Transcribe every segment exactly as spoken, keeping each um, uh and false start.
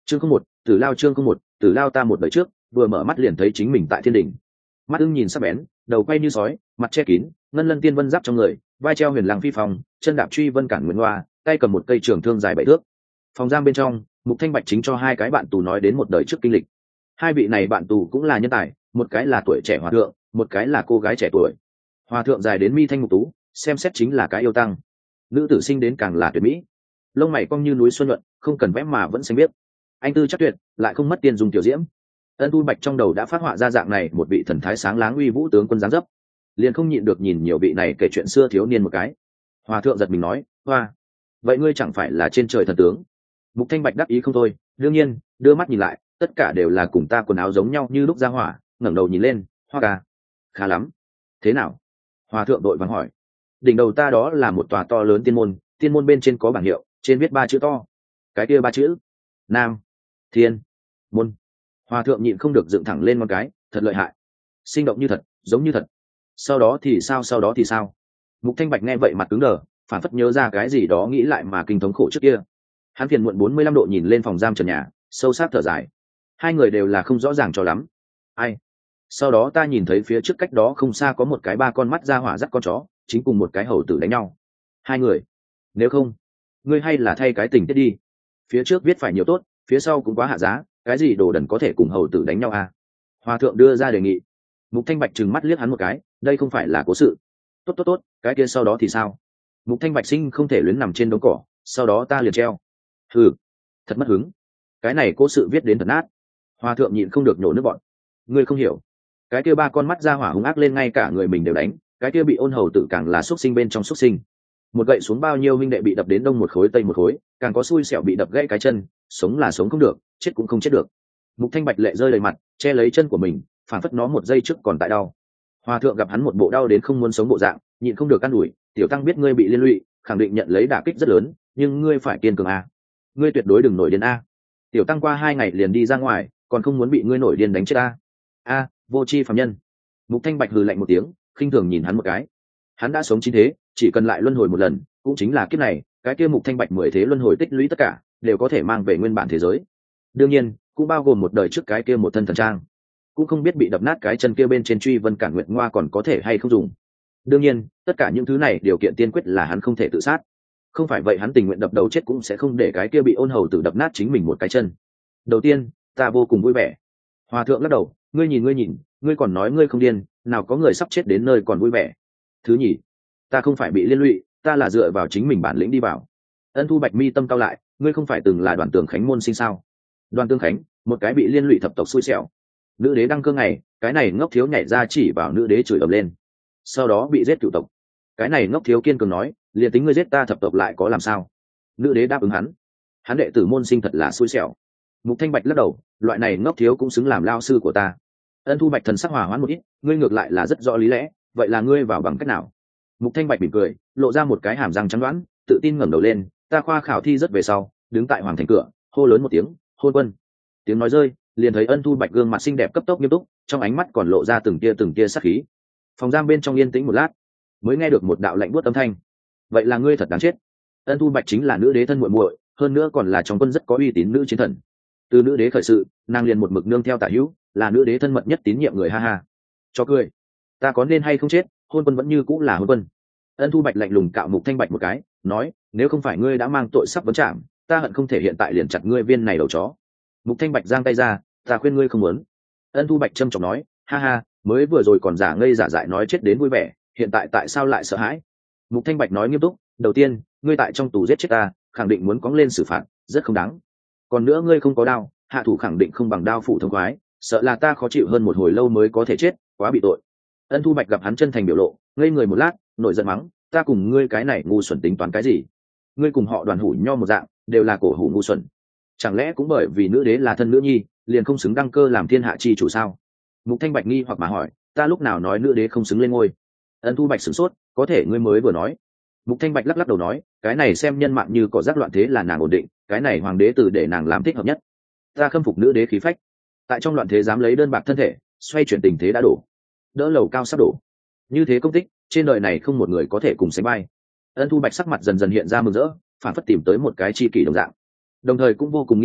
chương không một tử lao chương không một tử lao ta một đời trước vừa mở mắt liền thấy chính mình tại thiên đình. Mắt ưng nhìn sắc bén, đầu quay như sói, mặt che kín ngân lân tiên vân giáp trong người, vai treo huyền lăng phi phòng, chân đạp truy vân cản nguyễn hoa, tay cầm một cây trường thương dài bảy thước. Phòng giam bên trong, Mục Thanh Bạch chính cho hai cái bạn tù nói đến một đời trước kinh lịch. Hai vị này bạn tù cũng là nhân tài, một cái là tuổi trẻ hòa thượng, một cái là cô gái trẻ tuổi. Hòa thượng dài đến mi thanh mục tú, xem xét chính là cái yêu tăng. Nữ tử sinh đến càng là tuyệt mỹ, lông mày cong như núi xuân luận, không cần vẽ mà vẫn xanh biết. Anh tư chắc tuyệt, lại không mất tiên dùng tiểu diễm. Ân Tu Bạch trong đầu đã phát họa ra dạng này một vị thần thái sáng láng uy vũ tướng quân giáng dấp, liền không nhịn được nhìn nhiều vị này kể chuyện xưa thiếu niên một cái. Hòa thượng giật mình nói, hoa, vậy ngươi chẳng phải là trên trời thần tướng? Mục Thanh Bạch đắc ý không thôi, đương nhiên, đưa mắt nhìn lại, tất cả đều là cùng ta quần áo giống nhau như lúc ra hỏa, ngẩng đầu nhìn lên, hoa ca, khá lắm. Thế nào? Hòa thượng đội vắng hỏi. Đỉnh đầu ta đó là một tòa to lớn tiên môn, tiên môn bên trên có bảng hiệu, trên viết ba chữ to. Cái kia ba chữ, Nam, Thiên, Môn. Hòa thượng nhịn không được dựng thẳng lên một cái, thật lợi hại, sinh động như thật, giống như thật. Sau đó thì sao? Sau đó thì sao? Mục Thanh Bạch nghe vậy mặt cứng đờ, phản phất nhớ ra cái gì đó nghĩ lại mà kinh thống khổ trước kia. Hắn phiền muộn bốn mươi lăm độ nhìn lên phòng giam trần nhà, sâu sắc thở dài. Hai người đều là không rõ ràng cho lắm. Ai? Sau đó ta nhìn thấy phía trước cách đó không xa có một cái ba con mắt ra hỏa dắt con chó, chính cùng một cái hầu tử đánh nhau. Hai người. Nếu không, ngươi hay là thay cái tình tiết đi. Phía trước viết phải nhiều tốt, phía sau cũng quá hạ giá, cái gì đồ đần có thể cùng hầu tử đánh nhau à? Hòa thượng đưa ra đề nghị. Mục Thanh Bạch trừng mắt liếc hắn một cái, đây không phải là cố sự. Tốt tốt tốt, cái kia sau đó thì sao? Mục Thanh Bạch sinh không thể luyến nằm trên đống cỏ, sau đó ta liền treo. Hừ, thật mất hứng. Cái này cố sự viết đến thật nát. Hòa thượng nhịn không được nhổ nước bọn. Ngươi không hiểu, cái kia ba con mắt ra hỏa hung ác lên ngay cả người mình đều đánh, cái kia bị ôn hầu tử càng là xuất sinh bên trong xuất sinh. Một gậy xuống bao nhiêu huynh đệ bị đập đến đông một khối tây một khối, càng có xui xẻo bị đập gãy cái chân, sống là sống không được, chết cũng không chết được. Mục Thanh Bạch lệ rơi đầy mặt, che lấy chân của mình, phản phất nó một giây trước còn tại đau. Hòa thượng gặp hắn một bộ đau đến không muốn sống bộ dạng, nhịn không được căn đuổi, tiểu tăng biết ngươi bị liên lụy, khẳng định nhận lấy đả kích rất lớn, nhưng ngươi phải kiên cường a, ngươi tuyệt đối đừng nổi điên a. Tiểu tăng qua hai ngày liền đi ra ngoài, còn không muốn bị ngươi nổi điên đánh chết a. A, vô tri phàm nhân. Mục Thanh Bạch hừ lạnh một tiếng, khinh thường nhìn hắn một cái. Hắn đã sống chín thế, chỉ cần lại luân hồi một lần, cũng chính là kiếp này, cái kia Mục Thanh Bạch mười thế luân hồi tích lũy tất cả, đều có thể mang về nguyên bản thế giới. Đương nhiên, cũng bao gồm một đời trước cái kia một thân thần trang. Cũng không biết bị đập nát cái chân kia bên trên truy vân cản nguyện ngoa còn có thể hay không dùng. Đương nhiên, tất cả những thứ này điều kiện tiên quyết là hắn không thể tự sát. Không phải vậy hắn tình nguyện đập đầu chết cũng sẽ không để cái kia bị ôn hầu tử đập nát chính mình một cái chân. Đầu tiên, ta vô cùng vui vẻ. Hòa thượng lắc đầu, ngươi nhìn ngươi nhìn, ngươi còn nói ngươi không điên, nào có người sắp chết đến nơi còn vui vẻ. Thứ nhì, ta không phải bị liên lụy, ta là dựa vào chính mình bản lĩnh đi vào. Ân Thu Bạch mi tâm cao lại, ngươi không phải từng là Đoàn Tường Khánh môn sinh sao? Đoàn Tường Khánh, một cái bị liên lụy thập tộc xui xẻo. Nữ đế đăng cơ ngày, cái này ngốc thiếu nhảy ra chỉ vào nữ đế chửi ầm lên. Sau đó bị giết cửu tộc. Cái này ngốc thiếu kiên cường nói, liền tính ngươi giết ta thập tộc lại có làm sao? Nữ đế đáp ứng hắn. Hắn đệ tử môn sinh thật là xui xẻo. Mục Thanh Bạch lắc đầu, loại này ngốc thiếu cũng xứng làm lao sư của ta. Ân Thu Bạch thần sắc hòa hoãn một ít, ngươi ngược lại là rất rõ lý lẽ, vậy là ngươi vào bằng cách nào? Mục Thanh Bạch mỉm cười, lộ ra một cái hàm răng trắng đoán, tự tin ngẩng đầu lên, ta khoa khảo thi rất về sau, đứng tại hoàng thành cửa, hô lớn một tiếng, hôn quân. Tiếng nói rơi, liền thấy Ân Thu Bạch gương mặt xinh đẹp cấp tốc nghiêm túc, trong ánh mắt còn lộ ra từng tia từng tia sát khí. Phòng giam bên trong yên tĩnh một lát, mới nghe được một đạo lạnh buốt âm thanh. Vậy là ngươi thật đáng chết. Ân Thu Bạch chính là nữ đế thân muội muội, hơn nữa còn là trong quân rất có uy tín nữ chiến thần. Từ nữ đế khởi sự, nàng liền một mực nương theo tả hữu, là nữ đế thân mật nhất tín nhiệm người, ha ha. Cho cười. Ta có nên hay không chết, hôn quân vẫn như cũng là hôn quân. Ân Thu Bạch lạnh lùng cạo Mục Thanh Bạch một cái, nói, nếu không phải ngươi đã mang tội sắp vấn trảm, ta hận không thể hiện tại liền chặt ngươi viên này đầu chó. Mục Thanh Bạch giang tay ra, ta khuyên ngươi không muốn. Ân Thu Bạch trâm trọng nói, ha ha, mới vừa rồi còn giả ngây giả dại nói chết đến vui vẻ, hiện tại tại sao lại sợ hãi? Mục Thanh Bạch nói nghiêm túc, đầu tiên, ngươi tại trong tù giết chết ta, khẳng định muốn cóng lên xử phạt, rất không đáng. Còn nữa ngươi không có đao, hạ thủ khẳng định không bằng đao phủ thông khoái, sợ là ta khó chịu hơn một hồi lâu mới có thể chết, quá bị tội. Ân Thu Bạch gặp hắn chân thành biểu lộ, ngây người một lát, nổi giận mắng, ta cùng ngươi cái này ngu xuẩn tính toán cái gì? Ngươi cùng họ Đoàn hủ nho một dạng, đều là cổ hủ ngu xuẩn. Chẳng lẽ cũng bởi vì nữ đế là thân nữ nhi, liền không xứng đăng cơ làm thiên hạ chi chủ sao? Mục Thanh Bạch nghi hoặc mà hỏi, ta lúc nào nói nữ đế không xứng lên ngôi? Ân Thu Bạch sửng sốt, có thể ngươi mới vừa nói. Mục Thanh Bạch lắc lắc đầu nói, cái này xem nhân mạng như cỏ rác loạn thế là nàng ổn định, cái này hoàng đế từ để nàng làm thích hợp nhất. Ta khâm phục nữ đế khí phách, tại trong loạn thế dám lấy đơn bạc thân thể, xoay chuyển tình thế đã đổ, đỡ lầu cao sắp đổ. Như thế công tích, trên đời này không một người có thể cùng sánh vai. Ân Thu Bạch sắc mặt dần dần hiện ra mừng rỡ, phản phất tìm tới một cái chi kỷ đồng dạng, đồng thời cũng vô cùng nghĩ hoặc,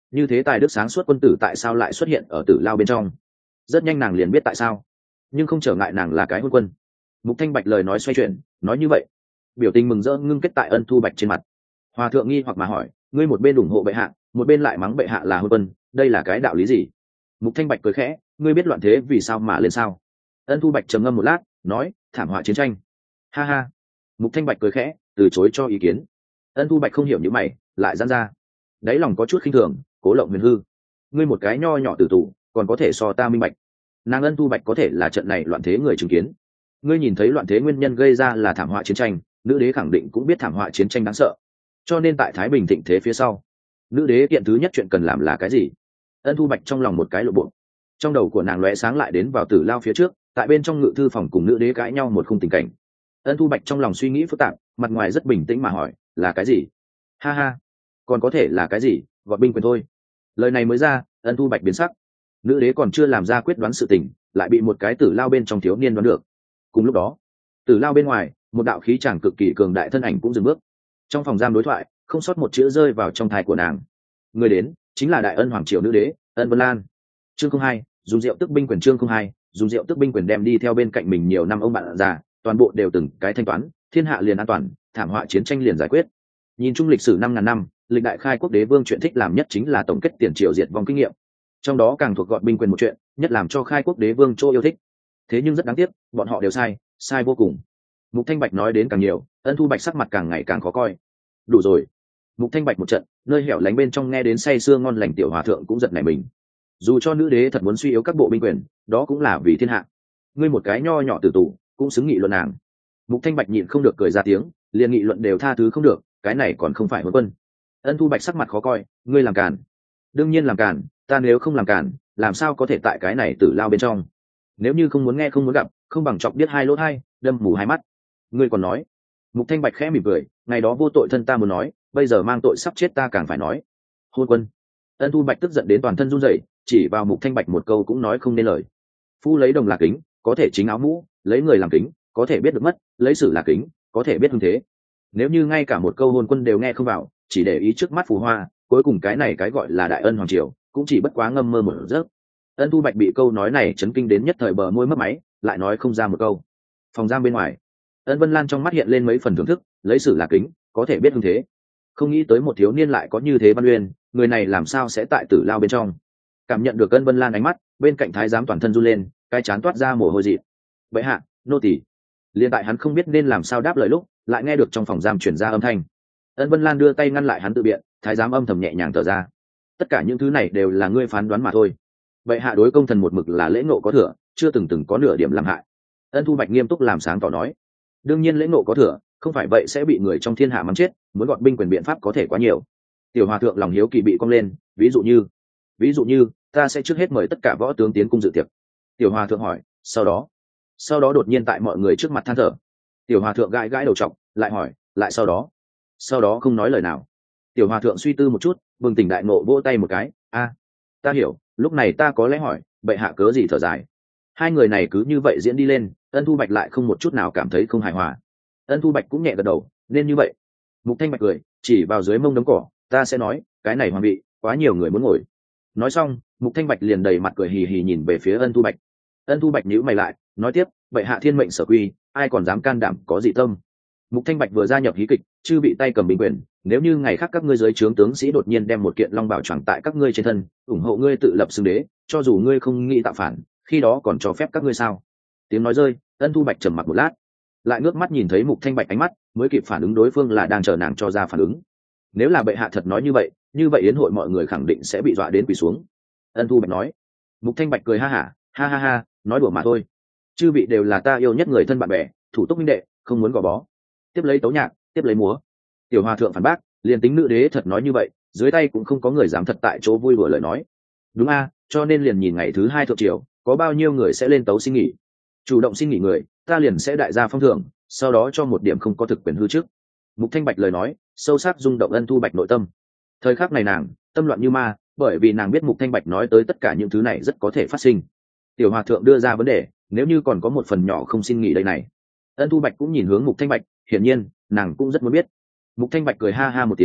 như thế tài đức sáng suốt quân tử tại sao lại xuất hiện ở tử lao bên trong? Rất nhanh nàng liền biết tại sao, nhưng không trở ngại nàng là cái hôn quân. Mục Thanh Bạch lời nói xoay chuyển, nói như vậy, biểu tình mừng rỡ ngưng kết tại Ân Thu Bạch trên mặt. Hòa thượng nghi hoặc mà hỏi, ngươi một bên ủng hộ bệ hạ, một bên lại mắng bệ hạ là hôn quân, đây là cái đạo lý gì? Mục Thanh Bạch cười khẽ, ngươi biết loạn thế vì sao mà lên sao? Ân Thu Bạch trầm ngâm một lát, nói, thảm họa chiến tranh. Ha ha. Mục Thanh Bạch cười khẽ, từ chối cho ý kiến. Ân Thu Bạch không hiểu như mày, lại giãn ra. Đáy lòng có chút khinh thường, cố lộng huyền hư. Ngươi một cái nho nhỏ tử tù, còn có thể so ta minh bạch. Nàng Ân Thu Bạch có thể là trận này loạn thế người chứng kiến. Ngươi nhìn thấy loạn thế nguyên nhân gây ra là thảm họa chiến tranh, nữ đế khẳng định cũng biết thảm họa chiến tranh đáng sợ. Cho nên tại Thái Bình thịnh thế phía sau, nữ đế kiện thứ nhất chuyện cần làm là cái gì? Ân Thu Bạch trong lòng một cái lộ bộ. Trong đầu của nàng lóe sáng lại đến vào tử lao phía trước, tại bên trong ngự thư phòng cùng nữ đế cãi nhau một khung tình cảnh. Ân Thu Bạch trong lòng suy nghĩ phức tạp, mặt ngoài rất bình tĩnh mà hỏi, là cái gì? Ha ha, còn có thể là cái gì? Gọi binh quyền thôi. Lời này mới ra, Ân Thu Bạch biến sắc. Nữ đế còn chưa làm ra quyết đoán sự tình, lại bị một cái tử lao bên trong thiếu niên đoán được. Cùng lúc đó, tử lao bên ngoài, một đạo khí chàng cực kỳ cường đại thân ảnh cũng dừng bước. Trong phòng giam đối thoại, không sót một chữ rơi vào trong tai của nàng. Người đến chính là đại ân hoàng triều nữ đế Ân Vân Lan. Chương không hai, dùng rượu tức binh quyền. Chương không hai, dùng rượu tức binh quyền đem đi theo bên cạnh mình nhiều năm ông bạn già, toàn bộ đều từng cái thanh toán, thiên hạ liền an toàn, thảm họa chiến tranh liền giải quyết. Nhìn chung lịch sử năm ngàn năm, lịch đại khai quốc đế vương chuyện thích làm nhất chính là tổng kết tiền triều diệt vong kinh nghiệm. Trong đó càng thuộc gọn binh quyền một chuyện, nhất làm cho khai quốc đế vương chỗ yêu thích. Thế nhưng rất đáng tiếc, bọn họ đều sai, sai vô cùng. Mục Thanh Bạch nói đến càng nhiều, Ân Thu Bạch sắc mặt càng ngày càng khó coi. Đủ rồi. Mục Thanh Bạch một trận, nơi hẻo lánh bên trong nghe đến say sưa ngon lành tiểu hòa thượng cũng giật nảy mình. Dù cho nữ đế thật muốn suy yếu các bộ binh quyền, đó cũng là vì thiên hạ. Ngươi một cái nho nhỏ tử tù, cũng xứng nghị luận nàng. Mục Thanh Bạch nhịn không được cười ra tiếng, liền nghị luận đều tha thứ không được, cái này còn không phải hôn quân. Ân Thu Bạch sắc mặt khó coi, ngươi làm càn. Đương nhiên làm càn, ta nếu không làm càn, làm sao có thể tại cái này tử lao bên trong? Nếu như không muốn nghe không muốn gặp, không bằng chọc biết hai lỗ hai, đâm mù hai mắt. Ngươi còn nói? Mục Thanh Bạch khẽ mỉm cười, ngày đó vô tội thân ta muốn nói, bây giờ mang tội sắp chết ta càng phải nói. Hôn quân. Ân Thu Bạch tức giận đến toàn thân run rẩy, chỉ vào Mục Thanh Bạch một câu cũng nói không nên lời. Phu lấy đồng là kính, có thể chính áo mũ, lấy người làm kính, có thể biết được mất, lấy sử là kính, có thể biết hưng thế. Nếu như ngay cả một câu hôn quân đều nghe không vào, chỉ để ý trước mắt phù hoa, cuối cùng cái này cái gọi là đại ân hoàng triều, cũng chỉ bất quá ngâm mơ một giấc. Ân Thu Bạch bị câu nói này chấn kinh đến nhất thời bờ môi mất máy, lại nói không ra một câu. Phòng giam bên ngoài, Ân Vân Lan trong mắt hiện lên mấy phần thưởng thức, lấy sử là kính, có thể biết hưng thế. Không nghĩ tới một thiếu niên lại có như thế văn uyên, người này làm sao sẽ tại tử lao bên trong? Cảm nhận được Ân Vân Lan ánh mắt, bên cạnh thái giám toàn thân run lên, cái chán toát ra mồ hôi dị. Bệ hạ, nô tỳ. Liên tại hắn không biết nên làm sao đáp lời lúc, lại nghe được trong phòng giam truyền ra âm thanh. Ân Vân Lan đưa tay ngăn lại hắn tự biện, thái giám âm thầm nhẹ nhàng thở ra. Tất cả những thứ này đều là ngươi phán đoán mà thôi. Bệ hạ đối công thần một mực là lễ ngộ có thừa, chưa từng từng có nửa điểm làm hại. Ân Thu Bạch nghiêm túc làm sáng tỏ nói. Đương nhiên lễ ngộ có thừa, không phải vậy sẽ bị người trong thiên hạ mắng chết, muốn gọt binh quyền biện pháp có thể quá nhiều. Tiểu hòa thượng lòng hiếu kỳ bị cong lên, ví dụ như, ví dụ như, ta sẽ trước hết mời tất cả võ tướng tiến cung dự tiệc. Tiểu hòa thượng hỏi, sau đó, sau đó đột nhiên tại mọi người trước mặt than thở. Tiểu hòa thượng gãi gãi đầu trọc, lại hỏi, lại sau đó, sau đó không nói lời nào. Tiểu hòa thượng suy tư một chút, bừng tỉnh đại ngộ vỗ tay một cái, a, ta hiểu, lúc này ta có lẽ hỏi, bệ hạ cớ gì thở dài. Hai người này cứ như vậy diễn đi lên, Ân Thu Bạch lại không một chút nào cảm thấy không hài hòa. Ân Thu Bạch cũng nhẹ gật đầu, nên như vậy. Mục Thanh Bạch cười, chỉ vào dưới mông đống cỏ, ta sẽ nói, cái này hoàng vị, quá nhiều người muốn ngồi. Nói xong, Mục Thanh Bạch liền đầy mặt cười hì hì nhìn về phía Ân Thu Bạch. Ân Thu Bạch nhíu mày lại, nói tiếp, bệ hạ thiên mệnh sở quy, ai còn dám can đảm có dị tâm. Mục Thanh Bạch vừa gia nhập hí kịch, chưa bị tay cầm binh quyền, nếu như ngày khác các ngươi dưới trướng tướng sĩ đột nhiên đem một kiện long bảo choàng tại các ngươi trên thân, ủng hộ ngươi tự lập xưng đế, cho dù ngươi không nghĩ tạo phản, khi đó còn cho phép các ngươi sao? Tiếng nói rơi, Ân Thu Bạch trầm mặc một lát, lại ngước mắt nhìn thấy Mục Thanh Bạch ánh mắt, mới kịp phản ứng đối phương là đang chờ nàng cho ra phản ứng. Nếu là bệ hạ thật nói như vậy, như vậy yến hội mọi người khẳng định sẽ bị dọa đến quỳ xuống. Ân Thu Bạch nói. Mục Thanh Bạch cười ha hả, ha ha ha, nói đùa mà thôi. Chư vị đều là ta yêu nhất người thân bạn bè, thủ túc minh đệ, không muốn gò bó. Tiếp lấy tấu nhạc, tiếp lấy múa. Tiểu hòa thượng phản bác, liền tính nữ đế thật nói như vậy, dưới tay cũng không có người dám thật tại chỗ vui đùa lời nói. Đúng a, cho nên liền nhìn ngày thứ hai thượng triều, có bao nhiêu người sẽ lên tấu xin nghỉ. Chủ động xin nghỉ người, ta liền sẽ đại gia phong thưởng, sau đó cho một điểm không có thực quyền hư trước. Mục Thanh Bạch lời nói, sâu sắc rung động Ân Thu Bạch nội tâm. Thời khắc này nàng, tâm loạn như ma, bởi vì nàng biết Mục Thanh Bạch nói tới tất cả những thứ này rất có thể phát sinh. Tiểu hòa thượng đưa ra vấn đề, nếu như còn có một phần nhỏ không xin nghỉ đây này. Ân Thu Bạch cũng nhìn hướng Mục Thanh Bạch, hiển nhiên, nàng cũng rất muốn biết. Mục Thanh Bạch cười ha ha một tiếng,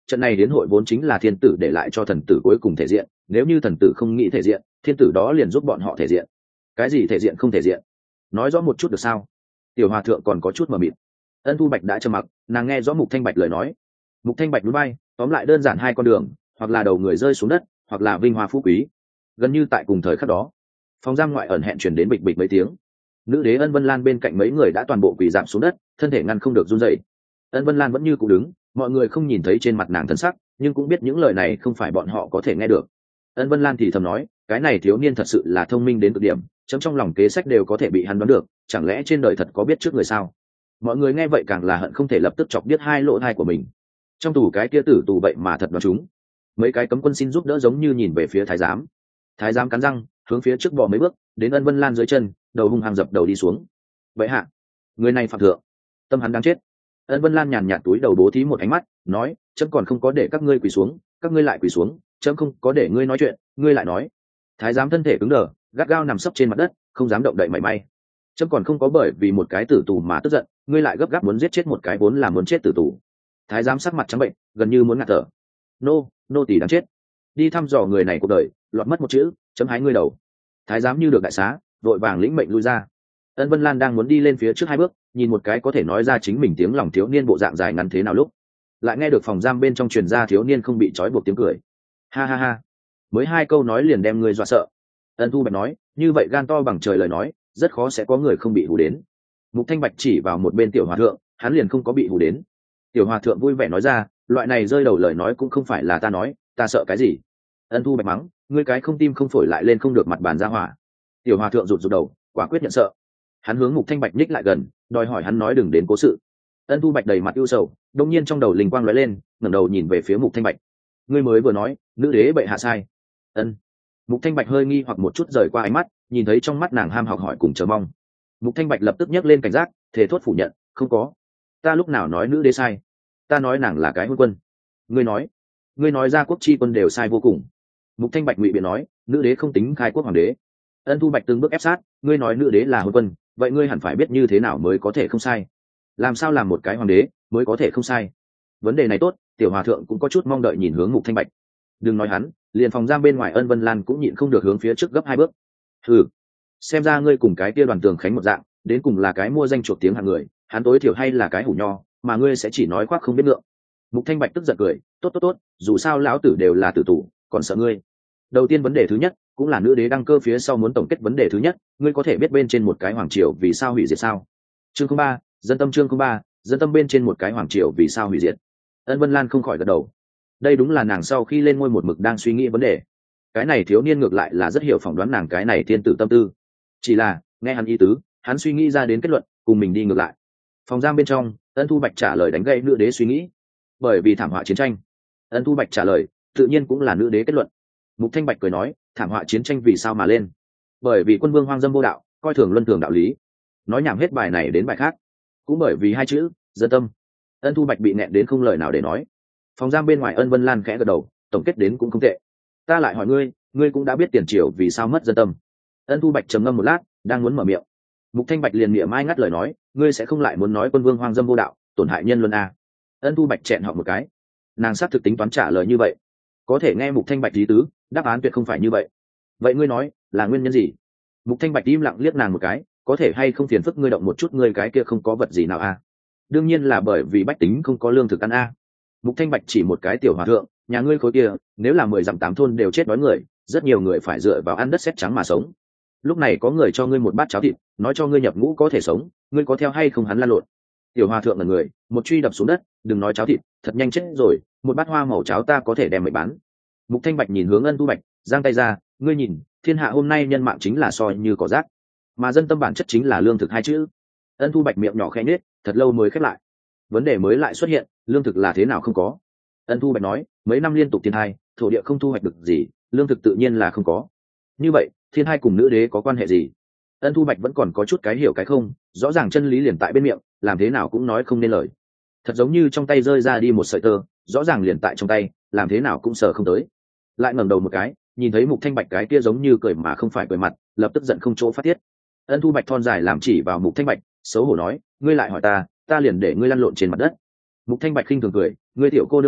trận này đến hội vốn chính là thiên tử để lại cho thần tử cuối cùng thể diện, nếu như thần tử không nghĩ thể diện, thiên tử đó liền giúp bọn họ thể diện. Cái gì thể diện không thể diện, nói rõ một chút được sao? Tiểu hòa thượng còn có chút mờ mịt. Ân Thu Bạch đã trầm mặc, nàng nghe rõ Mục Thanh Bạch lời nói. Mục Thanh Bạch núi bay, tóm lại đơn giản hai con đường, hoặc là đầu người rơi xuống đất, hoặc là vinh hoa phú quý. Gần như tại cùng thời khắc đó, phòng giam ngoại ẩn hẹn truyền đến bịch bịch mấy tiếng. Nữ đế Ân Vân Lan bên cạnh mấy người đã toàn bộ quỳ giảm xuống đất, thân thể ngăn không được run rẩy. Ân Vân Lan vẫn như cũ đứng, mọi người không nhìn thấy trên mặt nàng thân sắc, nhưng cũng biết những lời này không phải bọn họ có thể nghe được. Ân Vân Lan thì thầm nói, cái này thiếu niên thật sự là thông minh đến cực điểm, chấm trong lòng kế sách đều có thể bị hắn đoán được, chẳng lẽ trên đời thật có biết trước người sao? Mọi người nghe vậy càng là hận không thể lập tức chọc biết hai lỗ tai của mình. Trong tù cái kia tử tù vậy mà thật đoán chúng. Mấy cái cấm quân xin giúp đỡ giống như nhìn về phía thái giám. Thái giám cắn răng, hướng phía trước bò mấy bước, đến Ân Vân Lan dưới chân, đầu hung hăng dập đầu đi xuống. Vậy hạ, người này phạm thượng, tâm hắn đang chết. Ân Vân Lan nhàn nhạt túi đầu bố thí một ánh mắt, nói, chấm còn không có để các ngươi quỳ xuống, các ngươi lại quỳ xuống, chấm không có để ngươi nói chuyện, ngươi lại nói. Thái giám thân thể cứng đờ, gắt gao nằm sấp trên mặt đất, không dám động đậy mảy may. Chấm còn không có bởi vì một cái tử tù mà tức giận, ngươi lại gấp gáp muốn giết chết một cái vốn là muốn chết tử tù. Thái giám sắc mặt trắng bệnh, gần như muốn ngạt thở. Nô, nô tỳ đáng chết. Đi thăm dò người này cuộc đời, lọt mất một chữ, chấm hái ngươi đầu. Thái giám như được đại xá, vội vàng lĩnh mệnh lui ra. Ân Vân Lan đang muốn đi lên phía trước hai bước, nhìn một cái có thể nói ra chính mình tiếng lòng thiếu niên bộ dạng dài ngắn thế nào lúc, lại nghe được phòng giam bên trong truyền ra thiếu niên không bị trói buộc tiếng cười. Ha ha ha, mới hai câu nói liền đem người dọa sợ. Ân Thu Bạch nói, như vậy gan to bằng trời lời nói, rất khó sẽ có người không bị hù đến. Mục Thanh Bạch chỉ vào một bên tiểu hòa thượng, hắn liền không có bị hù đến. Tiểu hòa thượng vui vẻ nói ra, loại này rơi đầu lời nói cũng không phải là ta nói, ta sợ cái gì? Ân Thu Bạch mắng, ngươi cái không tim không phổi lại lên không được mặt bàn ra hỏa. Tiểu hòa thượng rụt rụt đầu, quả quyết nhận sợ. Hắn hướng Mục Thanh Bạch ních lại gần, đòi hỏi hắn nói đừng đến cố sự. Ân Thu Bạch đầy mặt ưu sầu, đông nhiên trong đầu linh quang lóe lên, ngẩng đầu nhìn về phía Mục Thanh Bạch. Ngươi mới vừa nói, nữ đế bệ hạ sai. Ân. Mục Thanh Bạch hơi nghi hoặc một chút rời qua ánh mắt, nhìn thấy trong mắt nàng ham học hỏi cùng chờ mong. Mục Thanh Bạch lập tức nhấc lên cảnh giác, thề thốt phủ nhận, không có. Ta lúc nào nói nữ đế sai? Ta nói nàng là cái hôn quân. Ngươi nói, ngươi nói ra quốc chi quân đều sai vô cùng. Mục Thanh Bạch ngụy biện nói, nữ đế không tính khai quốc hoàng đế. Ân Thu Bạch từng bước ép sát, ngươi nói nữ đế là hôn quân, vậy ngươi hẳn phải biết như thế nào mới có thể không sai. Làm sao làm một cái hoàng đế mới có thể không sai? Vấn đề này tốt, tiểu hòa thượng cũng có chút mong đợi nhìn hướng Mục Thanh Bạch. Đừng nói hắn, liền phòng giam bên ngoài Ân Vân Lan cũng nhịn không được hướng phía trước gấp hai bước. Ừ, xem ra ngươi cùng cái kia Đoàn Tường Khánh một dạng, đến cùng là cái mua danh chuột tiếng hạng người, hắn tối thiểu hay là cái hủ nho, mà ngươi sẽ chỉ nói khoác không biết lượng. Mục Thanh Bạch tức giận cười, tốt tốt tốt, dù sao lão tử đều là tử tù, còn sợ ngươi. Đầu tiên vấn đề thứ nhất, cũng là nữ đế đăng cơ phía sau muốn tổng kết vấn đề thứ nhất, ngươi có thể biết bên trên một cái hoàng triều vì sao hủy diệt sao? Chương ba, dân tâm chương ba, dân tâm bên trên một cái hoàng triều vì sao hủy diệt? Ân Vân Lan không khỏi gật đầu. Đây đúng là nàng sau khi lên ngôi một mực đang suy nghĩ vấn đề. Cái này thiếu niên ngược lại là rất hiểu phỏng đoán nàng cái này thiên tử tâm tư. Chỉ là, nghe hắn ý tứ, hắn suy nghĩ ra đến kết luận, cùng mình đi ngược lại. Phòng giam bên trong, Ân Thu Bạch trả lời đánh gây nữ đế suy nghĩ. Bởi vì thảm họa chiến tranh. Ân Thu Bạch trả lời, tự nhiên cũng là nữ đế kết luận. Mục Thanh Bạch cười nói, thảm họa chiến tranh vì sao mà lên? Bởi vì quân vương hoang dâm vô đạo, coi thường luân thường đạo lý. Nói nhảm hết bài này đến bài khác, cũng bởi vì hai chữ dân tâm. Ân Thu Bạch bị nẹt đến không lời nào để nói. Phòng giam bên ngoài Ân Vân Lan khẽ gật đầu, tổng kết đến cũng không tệ. Ta lại hỏi ngươi, ngươi cũng đã biết tiền triều vì sao mất dân tâm. Ân Thu Bạch trầm ngâm một lát, đang muốn mở miệng. Mục Thanh Bạch liền miệng mai ngắt lời nói, ngươi sẽ không lại muốn nói quân vương hoang dâm vô đạo, tổn hại nhân luân à? Ân Thu Bạch chẹn họ một cái, nàng xác thực tính toán trả lời như vậy. Có thể nghe Mục Thanh Bạch lý tứ, đáp án tuyệt không phải như vậy. Vậy ngươi nói là nguyên nhân gì? Mục Thanh Bạch im lặng liếc nàng một cái, có thể hay không phiền phức ngươi động một chút, ngươi cái kia không có vật gì nào à? Đương nhiên là bởi vì bách tính không có lương thực ăn à. Mục Thanh Bạch chỉ một cái tiểu hòa thượng, nhà ngươi khối kia, nếu là mười dặm tám thôn đều chết đói người, rất nhiều người phải dựa vào ăn đất sét trắng mà sống. Lúc này có người cho ngươi một bát cháo thịt, nói cho ngươi nhập ngũ có thể sống, ngươi có theo hay không hắn lăn lộn. Tiểu hòa thượng là người, một truy đập xuống đất, đừng nói cháo thịt, thật nhanh chết rồi, một bát hoa màu cháo ta có thể đem mày bán. Mục Thanh Bạch nhìn hướng Ân Thu Bạch, giang tay ra, ngươi nhìn, thiên hạ hôm nay nhân mạng chính là soi như cỏ rác, mà dân tâm bản chất chính là lương thực hai chữ. Ân Thu Bạch miệng nhỏ khẽ nhếch, thật lâu mới khép lại. Vấn đề mới lại xuất hiện, lương thực là thế nào không có? Ân Thu Bạch nói, mấy năm liên tục thiên hai, thổ địa không thu hoạch được gì, lương thực tự nhiên là không có. Như vậy, thiên hai cùng nữ đế có quan hệ gì? Ân Thu Bạch vẫn còn có chút cái hiểu cái không, rõ ràng chân lý liền tại bên miệng, làm thế nào cũng nói không nên lời. Thật giống như trong tay rơi ra đi một sợi tơ, rõ ràng liền tại trong tay, làm thế nào cũng sờ không tới. Lại ngẩng đầu một cái, nhìn thấy Mục Thanh Bạch cái kia giống như cười mà không phải cười mặt, lập tức giận không chỗ phát tiết. Ân Thu Bạch thon dài làm chỉ vào Mục Thanh Bạch, xấu hổ nói, ngươi lại hỏi ta, ta liền để ngươi lăn lộn trên mặt đất. Mục Thanh Bạch khinh thường cười, ngươi tiểu cô nương này,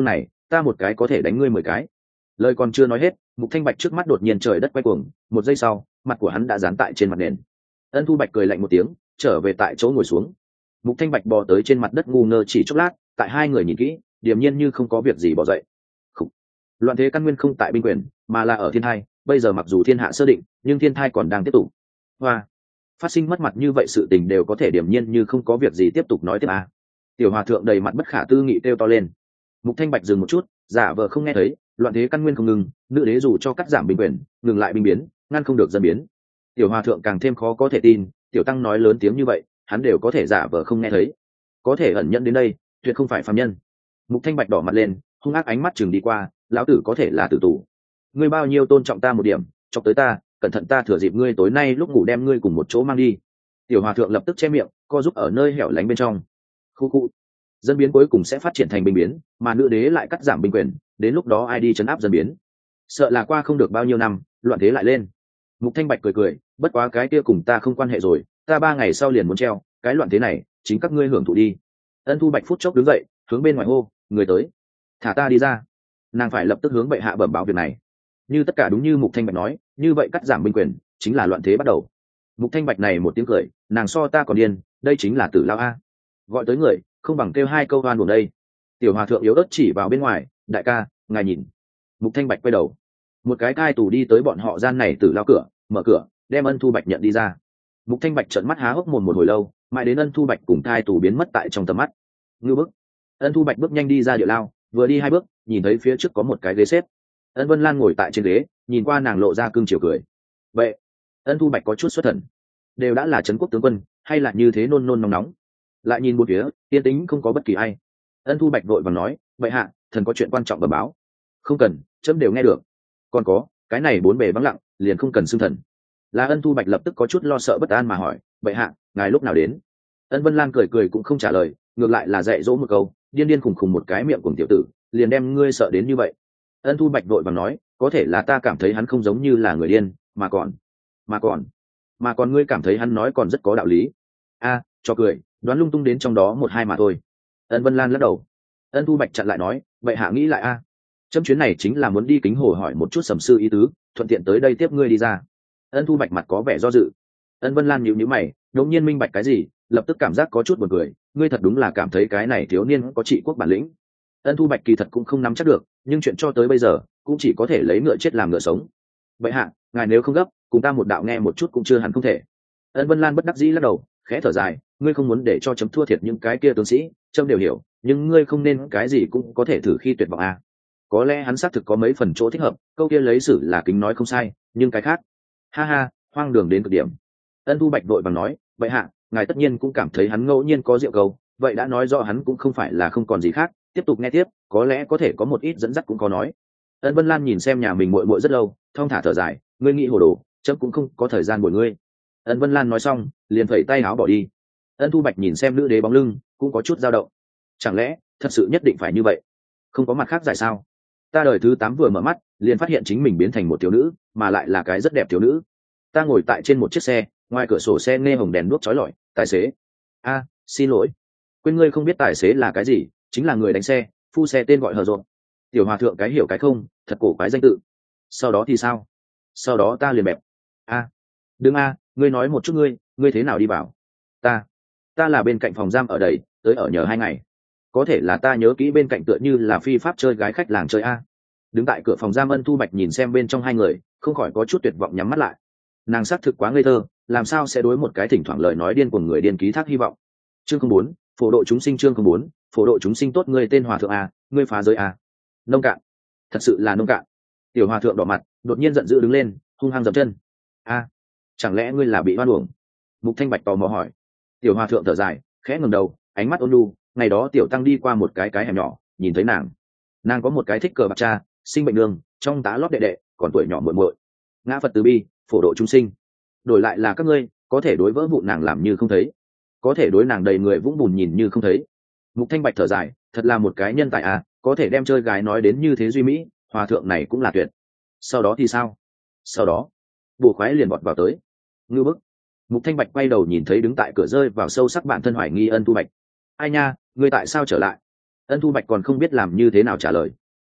ta một cái có thể đánh ngươi mười cái. Lời còn chưa nói hết, Mục Thanh Bạch trước mắt đột nhiên trời đất quay cuồng, một giây sau mặt của hắn đã dán tại trên mặt nền. Ân Thu Bạch cười lạnh một tiếng, trở về tại chỗ ngồi xuống. Mục Thanh Bạch bò tới trên mặt đất ngu ngơ chỉ chốc lát, tại hai người nhìn kỹ, điềm nhiên như không có việc gì bò dậy. Khủ. Loạn thế căn nguyên không tại binh quyền, mà là ở thiên thai, bây giờ mặc dù thiên hạ sơ định, nhưng thiên thai còn đang tiếp tục. Hoa, phát sinh mất mặt như vậy sự tình đều có thể điềm nhiên như không có việc gì tiếp tục nói tiếp à. Tiểu hòa thượng đầy mặt bất khả tư nghị kêu to lên. Mục Thanh Bạch dừng một chút, giả vờ không nghe thấy, loạn thế căn nguyên không ngừng, nữ đế dù cho cắt giảm binh quyền, ngừng lại binh biến, ngăn không được dân biến. Tiểu hòa thượng càng thêm khó có thể tin, tiểu tăng nói lớn tiếng như vậy, hắn đều có thể giả vờ không nghe thấy, có thể ẩn nhận đến đây, tuyệt không phải phàm nhân. Mục Thanh Bạch đỏ mặt lên, hung ác ánh mắt chừng đi qua, lão tử có thể là tử tù. Ngươi bao nhiêu tôn trọng ta một điểm, chọc tới ta, cẩn thận ta thừa dịp ngươi tối nay lúc ngủ đem ngươi cùng một chỗ mang đi. Tiểu hòa thượng lập tức che miệng, co giúp ở nơi hẻo lánh bên trong. Khu khu. Dân biến cuối cùng sẽ phát triển thành binh biến, mà nữ đế lại cắt giảm binh quyền, đến lúc đó ai đi trấn áp dân biến? Sợ là qua không được bao nhiêu năm, loạn thế lại lên. Mục Thanh Bạch cười cười, bất quá cái kia cùng ta không quan hệ rồi, ta ba ngày sau liền muốn treo, cái loạn thế này, chính các ngươi hưởng thụ đi. Ân Thu Bạch phút chốc đứng dậy, hướng bên ngoài hô, người tới, thả ta đi ra. Nàng phải lập tức hướng bệ hạ bẩm báo việc này. Như tất cả đúng như Mục Thanh Bạch nói, như vậy cắt giảm binh quyền, chính là loạn thế bắt đầu. Mục Thanh Bạch này một tiếng cười, nàng so ta còn điên, đây chính là tử lao a. Gọi tới người, không bằng kêu hai câu oan buồn đây. Tiểu hòa thượng yếu ớt chỉ vào bên ngoài, đại ca, ngài nhìn. Mục Thanh Bạch quay đầu, một cái cai tù đi tới bọn họ gian này tử lao cửa, mở cửa, đem Ân Thu Bạch nhận đi ra. Mục Thanh Bạch trợn mắt há hốc mồm một hồi lâu, mãi đến Ân Thu Bạch cùng cai tù biến mất tại trong tầm mắt. Ngưu bức. Ân Thu Bạch bước nhanh đi ra địa lao, vừa đi hai bước, nhìn thấy phía trước có một cái ghế xếp. Ân Vân Lan ngồi tại trên ghế, nhìn qua nàng lộ ra cương chiều cười. Vậy, Ân Thu Bạch có chút xuất thần, đều đã là trấn quốc tướng quân, hay là như thế nôn nôn nóng nóng. Lại nhìn bốn phía, yên tĩnh không có bất kỳ ai. Ân Thu Bạch vội vàng nói, vậy hạ, thần có chuyện quan trọng bẩm báo. Không cần, chấm đều nghe được. Còn có, cái này bốn bề vắng lặng, liền không cần xưng thần. Là Ân Thu Bạch lập tức có chút lo sợ bất an mà hỏi, vậy hạ, ngài lúc nào đến? Ân Vân Lan cười cười cũng không trả lời, ngược lại là dạy dỗ một câu, điên điên khùng khùng một cái miệng của tiểu tử, liền đem ngươi sợ đến như vậy. Ân Thu Bạch vội vàng nói, có thể là ta cảm thấy hắn không giống như là người điên, mà còn, mà còn, mà còn ngươi cảm thấy hắn nói còn rất có đạo lý. A, cho cười, đoán lung tung đến trong đó một hai mà thôi. Ân Vân Lan lắc đầu. Ân Thu Bạch chặn lại nói, vậy hạ nghĩ lại a, à. Chấm chuyến này chính là muốn đi Kính Hồ hỏi một chút Sầm sư ý tứ, thuận tiện tới đây tiếp ngươi đi ra. Ân Thu Bạch mặt có vẻ do dự. Ân Vân Lan nhíu nhíu mày, đột nhiên minh bạch cái gì, lập tức cảm giác có chút buồn cười, ngươi thật đúng là cảm thấy cái này thiếu niên có trị quốc bản lĩnh. Ân Thu Bạch kỳ thật cũng không nắm chắc được, nhưng chuyện cho tới bây giờ cũng chỉ có thể lấy ngựa chết làm ngựa sống. Vậy hạ, ngài nếu không gấp, cùng ta một đạo nghe một chút cũng chưa hẳn không thể. Ân Vân Lan bất đắc dĩ lắc đầu, khẽ thở dài, ngươi không muốn để cho chấm thua thiệt những cái kia tướng sĩ, chấm đều hiểu, nhưng ngươi không nên cái gì cũng có thể thử khi tuyệt vọng a. À. Có lẽ hắn xác thực có mấy phần chỗ thích hợp, câu kia lấy xử là kính nói không sai, nhưng cái khác, ha ha, hoang đường đến cực điểm. Ân Thu Bạch vội bằng nói, vậy hạ, ngài tất nhiên cũng cảm thấy hắn ngẫu nhiên có rượu câu, vậy đã nói rõ hắn cũng không phải là không còn gì khác, tiếp tục nghe tiếp, có lẽ có thể có một ít dẫn dắt cũng có nói. Ân Vân Lan nhìn xem nhà mình muội muội rất lâu, thong thả thở dài, ngươi nghĩ hồ đồ, chấm cũng không có thời gian bồi ngươi. Ân Vân Lan nói xong, liền phẩy tay áo bỏ đi. Ân Thu Bạch nhìn xem nữ đế bóng lưng, cũng có chút dao động. Chẳng lẽ thật sự nhất định phải như vậy? Không có mặt khác giải sao? Ta đời thứ tám vừa mở mắt, liền phát hiện chính mình biến thành một thiếu nữ, mà lại là cái rất đẹp thiếu nữ. Ta ngồi tại trên một chiếc xe, ngoài cửa sổ xe nghe hồng đèn đuốc chói lọi, tài xế. A, à, xin lỗi, quên ngươi không biết tài xế là cái gì, chính là người đánh xe, phu xe tên gọi hờ rộn. Tiểu hòa thượng cái hiểu cái không, thật cổ quái danh tự. Sau đó thì sao? Sau đó ta liền bẹp. A, à, đừng a, à, ngươi nói một chút ngươi, ngươi thế nào đi vào? Ta, ta là bên cạnh phòng giam ở đây, tới ở nhờ hai ngày. Có thể là ta nhớ kỹ bên cạnh tựa như là phi pháp chơi gái khách làng chơi a. Đứng tại cửa phòng giam Ân Thu Bạch nhìn xem bên trong hai người, không khỏi có chút tuyệt vọng nhắm mắt lại. Nàng xác thực quá ngây thơ, làm sao sẽ đối một cái thỉnh thoảng lời nói điên của người điên ký thác hy vọng. Chương không bốn, phổ độ chúng sinh. Chương không bốn, phổ độ chúng sinh. Tốt, ngươi tên hòa thượng a, ngươi phá giới a. Nông cạn, thật sự là nông cạn. Tiểu hòa thượng đỏ mặt, đột nhiên giận dữ đứng lên, hung hăng dậm chân. A, chẳng lẽ ngươi là bị hoan uổng? Mục Thanh Bạch tò mò hỏi. Tiểu hòa thượng thở dài, khẽ ngẩng đầu, ánh mắt ôn nhu. Ngày đó tiểu tăng đi qua một cái cái hẻm nhỏ, nhìn thấy nàng. Nàng có một cái thích cờ bạc cha, sinh bệnh nương, trong tá lót đệ đệ, còn tuổi nhỏ muội muội. Ngã Phật từ bi, phổ độ chúng sinh. Đổi lại là các ngươi, có thể đối vỡ vụn nàng làm như không thấy, có thể đối nàng đầy người vũng bùn nhìn như không thấy. Mục Thanh Bạch thở dài, thật là một cái nhân tài à, có thể đem chơi gái nói đến như thế duy mỹ, hòa thượng này cũng là tuyệt. Sau đó thì sao? Sau đó, bùa khoái liền bọt vào tới. Ngưu bức. Mục Thanh Bạch quay đầu nhìn thấy đứng tại cửa rơi vào sâu sắc bản thân hoài nghi Ân Thu Bạch. Ai nha, ngươi tại sao trở lại? Ân Thu Bạch còn không biết làm như thế nào trả lời.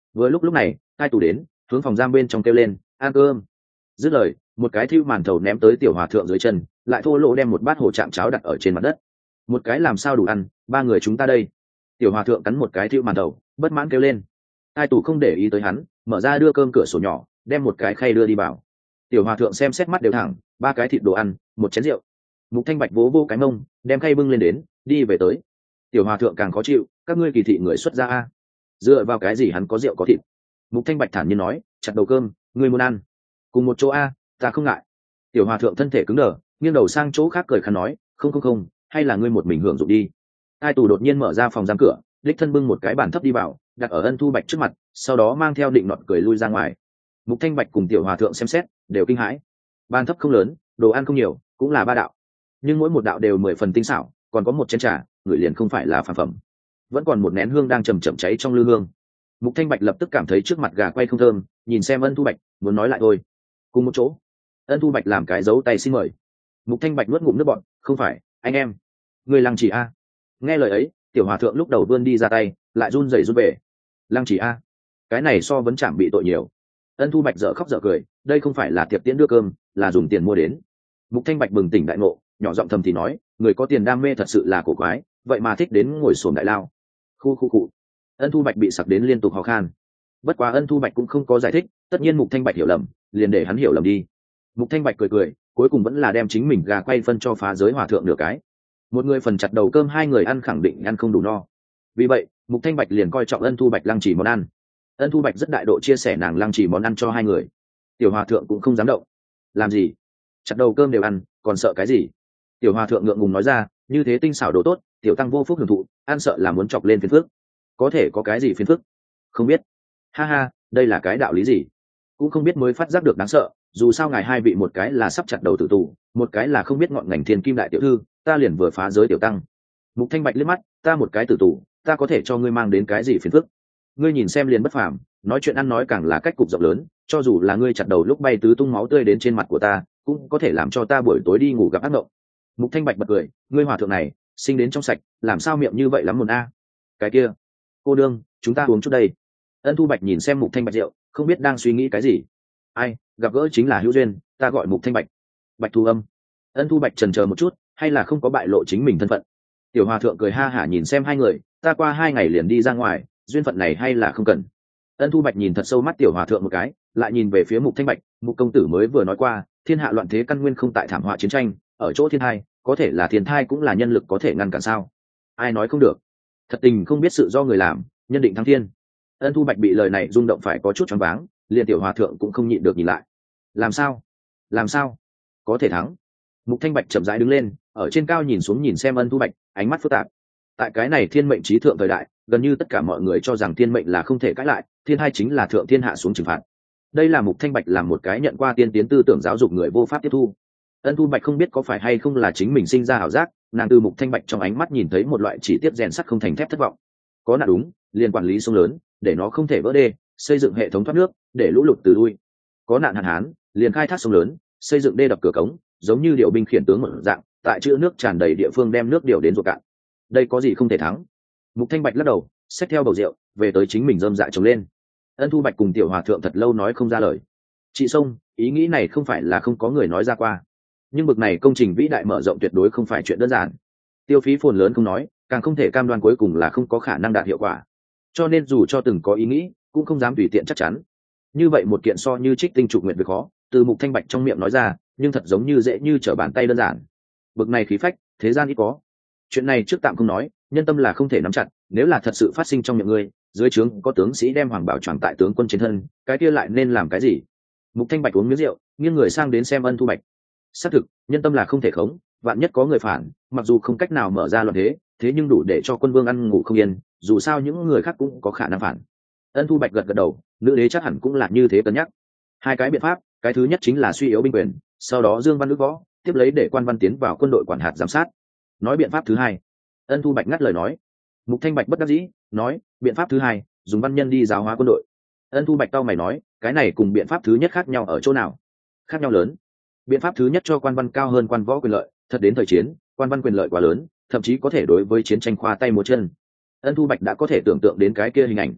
Vừa lúc lúc này hai tù đến, hướng phòng giam bên trong kêu lên ăn cơm. Dứt lời, một cái thiêu màn thầu ném tới tiểu hòa thượng dưới chân, lại thô lỗ đem một bát hồ chạm cháo đặt ở trên mặt đất. Một cái làm sao đủ ăn, ba người chúng ta đây. Tiểu hòa thượng cắn một cái thiêu màn thầu, bất mãn kêu lên. Hai tù không để ý tới hắn, mở ra đưa cơm cửa sổ nhỏ, đem một cái khay đưa đi vào. Tiểu hòa thượng xem xét mắt đều thẳng, ba cái thịt đồ ăn, một chén rượu. Mục Thanh Bạch vỗ vô cái mông, đem khay bưng lên đến, đi về tới. Tiểu hòa thượng càng khó chịu, các ngươi kỳ thị người xuất gia a, dựa vào cái gì hắn có rượu có thịt? Mục Thanh Bạch thản nhiên nói, chặt đầu cơm, ngươi muốn ăn cùng một chỗ a, ta không ngại. Tiểu hòa thượng thân thể cứng đờ, nghiêng đầu sang chỗ khác cười khăn nói, không không không, hay là ngươi một mình hưởng dụng đi. Hai tù đột nhiên mở ra phòng giam cửa, đích thân bưng một cái bàn thấp đi vào, đặt ở Ân Thu Bạch trước mặt, sau đó mang theo định nọt cười lui ra ngoài. Mục Thanh Bạch cùng tiểu hòa thượng xem xét, đều kinh hãi. Bàn thấp không lớn, đồ ăn không nhiều, cũng là ba đạo, nhưng mỗi một đạo đều mười phần tinh xảo, còn có một chén trà, người liền không phải là phàm phẩm, vẫn còn một nén hương đang chầm chậm cháy trong lư hương. Mục Thanh Bạch lập tức cảm thấy trước mặt gà quay không thơm, nhìn xem Ân Thu Bạch, muốn nói lại thôi. Cùng một chỗ. Ân Thu Bạch làm cái dấu tay xin mời. Mục Thanh Bạch nuốt ngụm nước bọt, không phải, anh em, người lăng chỉ a. Nghe lời ấy, tiểu hòa thượng lúc đầu vươn đi ra tay, lại run rẩy run về. Lăng chỉ a, cái này so vấn chạm bị tội nhiều. Ân Thu Bạch dở khóc dở cười, đây không phải là tiệc tiễn đưa cơm, là dùng tiền mua đến. Mục Thanh Bạch bừng tỉnh đại ngộ, nhỏ giọng thầm thì nói, người có tiền đam mê thật sự là cổ quái, vậy mà thích đến ngồi xổm đại lao. Khu khu cụ. Ân Thu Bạch bị sặc đến liên tục ho khan. Bất quá Ân Thu Bạch cũng không có giải thích, tất nhiên Mục Thanh Bạch hiểu lầm, liền để hắn hiểu lầm đi. Mục Thanh Bạch cười cười, cuối cùng vẫn là đem chính mình gà quay phân cho phá giới hòa thượng nửa cái. Một người phần chặt đầu cơm, hai người ăn khẳng định ăn không đủ no. Vì vậy, Mục Thanh Bạch liền coi trọng Ân Thu Bạch lăng trì món ăn. Ân Thu Bạch rất đại độ chia sẻ nàng lăng trì món ăn cho hai người. Tiểu hòa thượng cũng không dám động. Làm gì? Chặt đầu cơm đều ăn, còn sợ cái gì? Tiểu hòa thượng ngượng ngùng nói ra, như thế tinh xảo đồ tốt, tiểu tăng vô phúc hưởng thụ, ăn sợ là muốn chọc lên phiền phức. Có thể có cái gì phiền phức? Không biết. Ha ha, đây là cái đạo lý gì? Cũng không biết mới phát giác được đáng sợ, dù sao ngài hai vị một cái là sắp chặt đầu tử tù, một cái là không biết ngọn ngành thiên kim đại tiểu thư, ta liền vừa phá giới tiểu tăng. Mục Thanh Bạch liếc mắt, ta một cái tử tù, ta có thể cho ngươi mang đến cái gì phiền phức? Ngươi nhìn xem liền bất phàm, nói chuyện ăn nói càng là cách cục rộng lớn, cho dù là ngươi chặt đầu lúc bay tứ tung máu tươi đến trên mặt của ta, cũng có thể làm cho ta buổi tối đi ngủ gặp ác mộng. Mục Thanh Bạch bật cười, ngươi hòa thượng này sinh đến trong sạch, làm sao miệng như vậy lắm mồn a. Cái kia, cô đương, chúng ta uống chút đây. Ân Thu Bạch nhìn xem Mục Thanh Bạch rượu, không biết đang suy nghĩ cái gì. Ai, gặp gỡ chính là hữu duyên, ta gọi Mục Thanh Bạch. Bạch Thu Âm. Ân Thu Bạch chần chờ một chút, hay là không có bại lộ chính mình thân phận. Tiểu hòa thượng cười ha hả nhìn xem hai người, ta qua hai ngày liền đi ra ngoài, duyên phận này hay là không cần. Ân Thu Bạch nhìn thật sâu mắt tiểu hòa thượng một cái, lại nhìn về phía Mục Thanh Bạch, Mục công tử mới vừa nói qua, thiên hạ loạn thế căn nguyên không tại thảm họa chiến tranh, ở chỗ thiên thai, có thể là thiên thai cũng là nhân lực có thể ngăn cản sao? Ai nói không được? Thật tình không biết sự do người làm, nhân định thăng thiên. Ân Thu Bạch bị lời này rung động phải có chút choáng váng, liền tiểu hòa thượng cũng không nhịn được nhìn lại. Làm sao? Làm sao? Có thể thắng? Mục Thanh Bạch chậm rãi đứng lên, ở trên cao nhìn xuống nhìn xem Ân Thu Bạch, ánh mắt phức tạp. Tại cái này thiên mệnh trí thượng thời đại, gần như tất cả mọi người cho rằng thiên mệnh là không thể cãi lại, thiên hai chính là thượng thiên hạ xuống trừng phạt. Đây là Mục Thanh Bạch làm một cái nhận qua tiên tiến tư tưởng giáo dục người vô pháp tiếp thu. Ân Thu Bạch không biết có phải hay không là chính mình sinh ra ảo giác, nàng từ Mục Thanh Bạch trong ánh mắt nhìn thấy một loại chỉ tiếp rèn sắt không thành thép thất vọng. Có nạn đúng, liền quản lý sông lớn, để nó không thể vỡ đê, xây dựng hệ thống thoát nước, để lũ lụt từ lui. Có nạn hạn hán, liền khai thác sông lớn, xây dựng đê đập cửa cống, giống như điều binh khiển tướng một dạng, tại chữ nước tràn đầy địa phương đem nước điều đến ruột cạn. Đây có gì không thể thắng? Mục Thanh Bạch lắc đầu, xách theo bầu rượu, về tới chính mình rơm dạ trồng lên. Ân Thu Bạch cùng tiểu hòa thượng thật lâu nói không ra lời. Chị Sông, ý nghĩ này không phải là không có người nói ra qua, nhưng bực này công trình vĩ đại mở rộng tuyệt đối không phải chuyện đơn giản. Tiêu phí phồn lớn không nói, càng không thể cam đoan cuối cùng là không có khả năng đạt hiệu quả. Cho nên dù cho từng có ý nghĩ, cũng không dám tùy tiện chắc chắn. Như vậy một kiện so như trích tinh trục nguyện việc khó, từ Mục Thanh Bạch trong miệng nói ra, nhưng thật giống như dễ như trở bàn tay đơn giản. Bực này khí phách, thế gian ít có. Chuyện này trước tạm không nói, nhân tâm là không thể nắm chặt, nếu là thật sự phát sinh trong miệng ngươi, dưới trướng có tướng sĩ đem hoàng bảo choàng tại tướng quân trên thân, cái kia lại nên làm cái gì? Mục Thanh Bạch uống miếng rượu, nghiêng người sang đến xem Ân Thu Bạch. Xác thực, nhân tâm là không thể khống, vạn nhất có người phản, mặc dù không cách nào mở ra loạn thế, thế nhưng đủ để cho quân vương ăn ngủ không yên, dù sao những người khác cũng có khả năng phản. Ân Thu Bạch gật gật đầu, nữ đế chắc hẳn cũng là như thế cân nhắc. Hai cái biện pháp, cái thứ nhất chính là suy yếu binh quyền, sau đó dương văn ước võ, tiếp lấy để quan văn tiến vào quân đội quản hạt giám sát. Nói biện pháp thứ hai. Ân Thu Bạch ngắt lời nói. Mục Thanh Bạch bất đắc dĩ nói, biện pháp thứ hai, dùng văn nhân đi giáo hóa quân đội. Ân Thu Bạch cau mày nói, cái này cùng biện pháp thứ nhất khác nhau ở chỗ nào? Khác nhau lớn. Biện pháp thứ nhất cho quan văn cao hơn quan võ quyền lợi, thật đến thời chiến, quan văn quyền lợi quá lớn, thậm chí có thể đối với chiến tranh khoa tay múa chân. Ân Thu Bạch đã có thể tưởng tượng đến cái kia hình ảnh.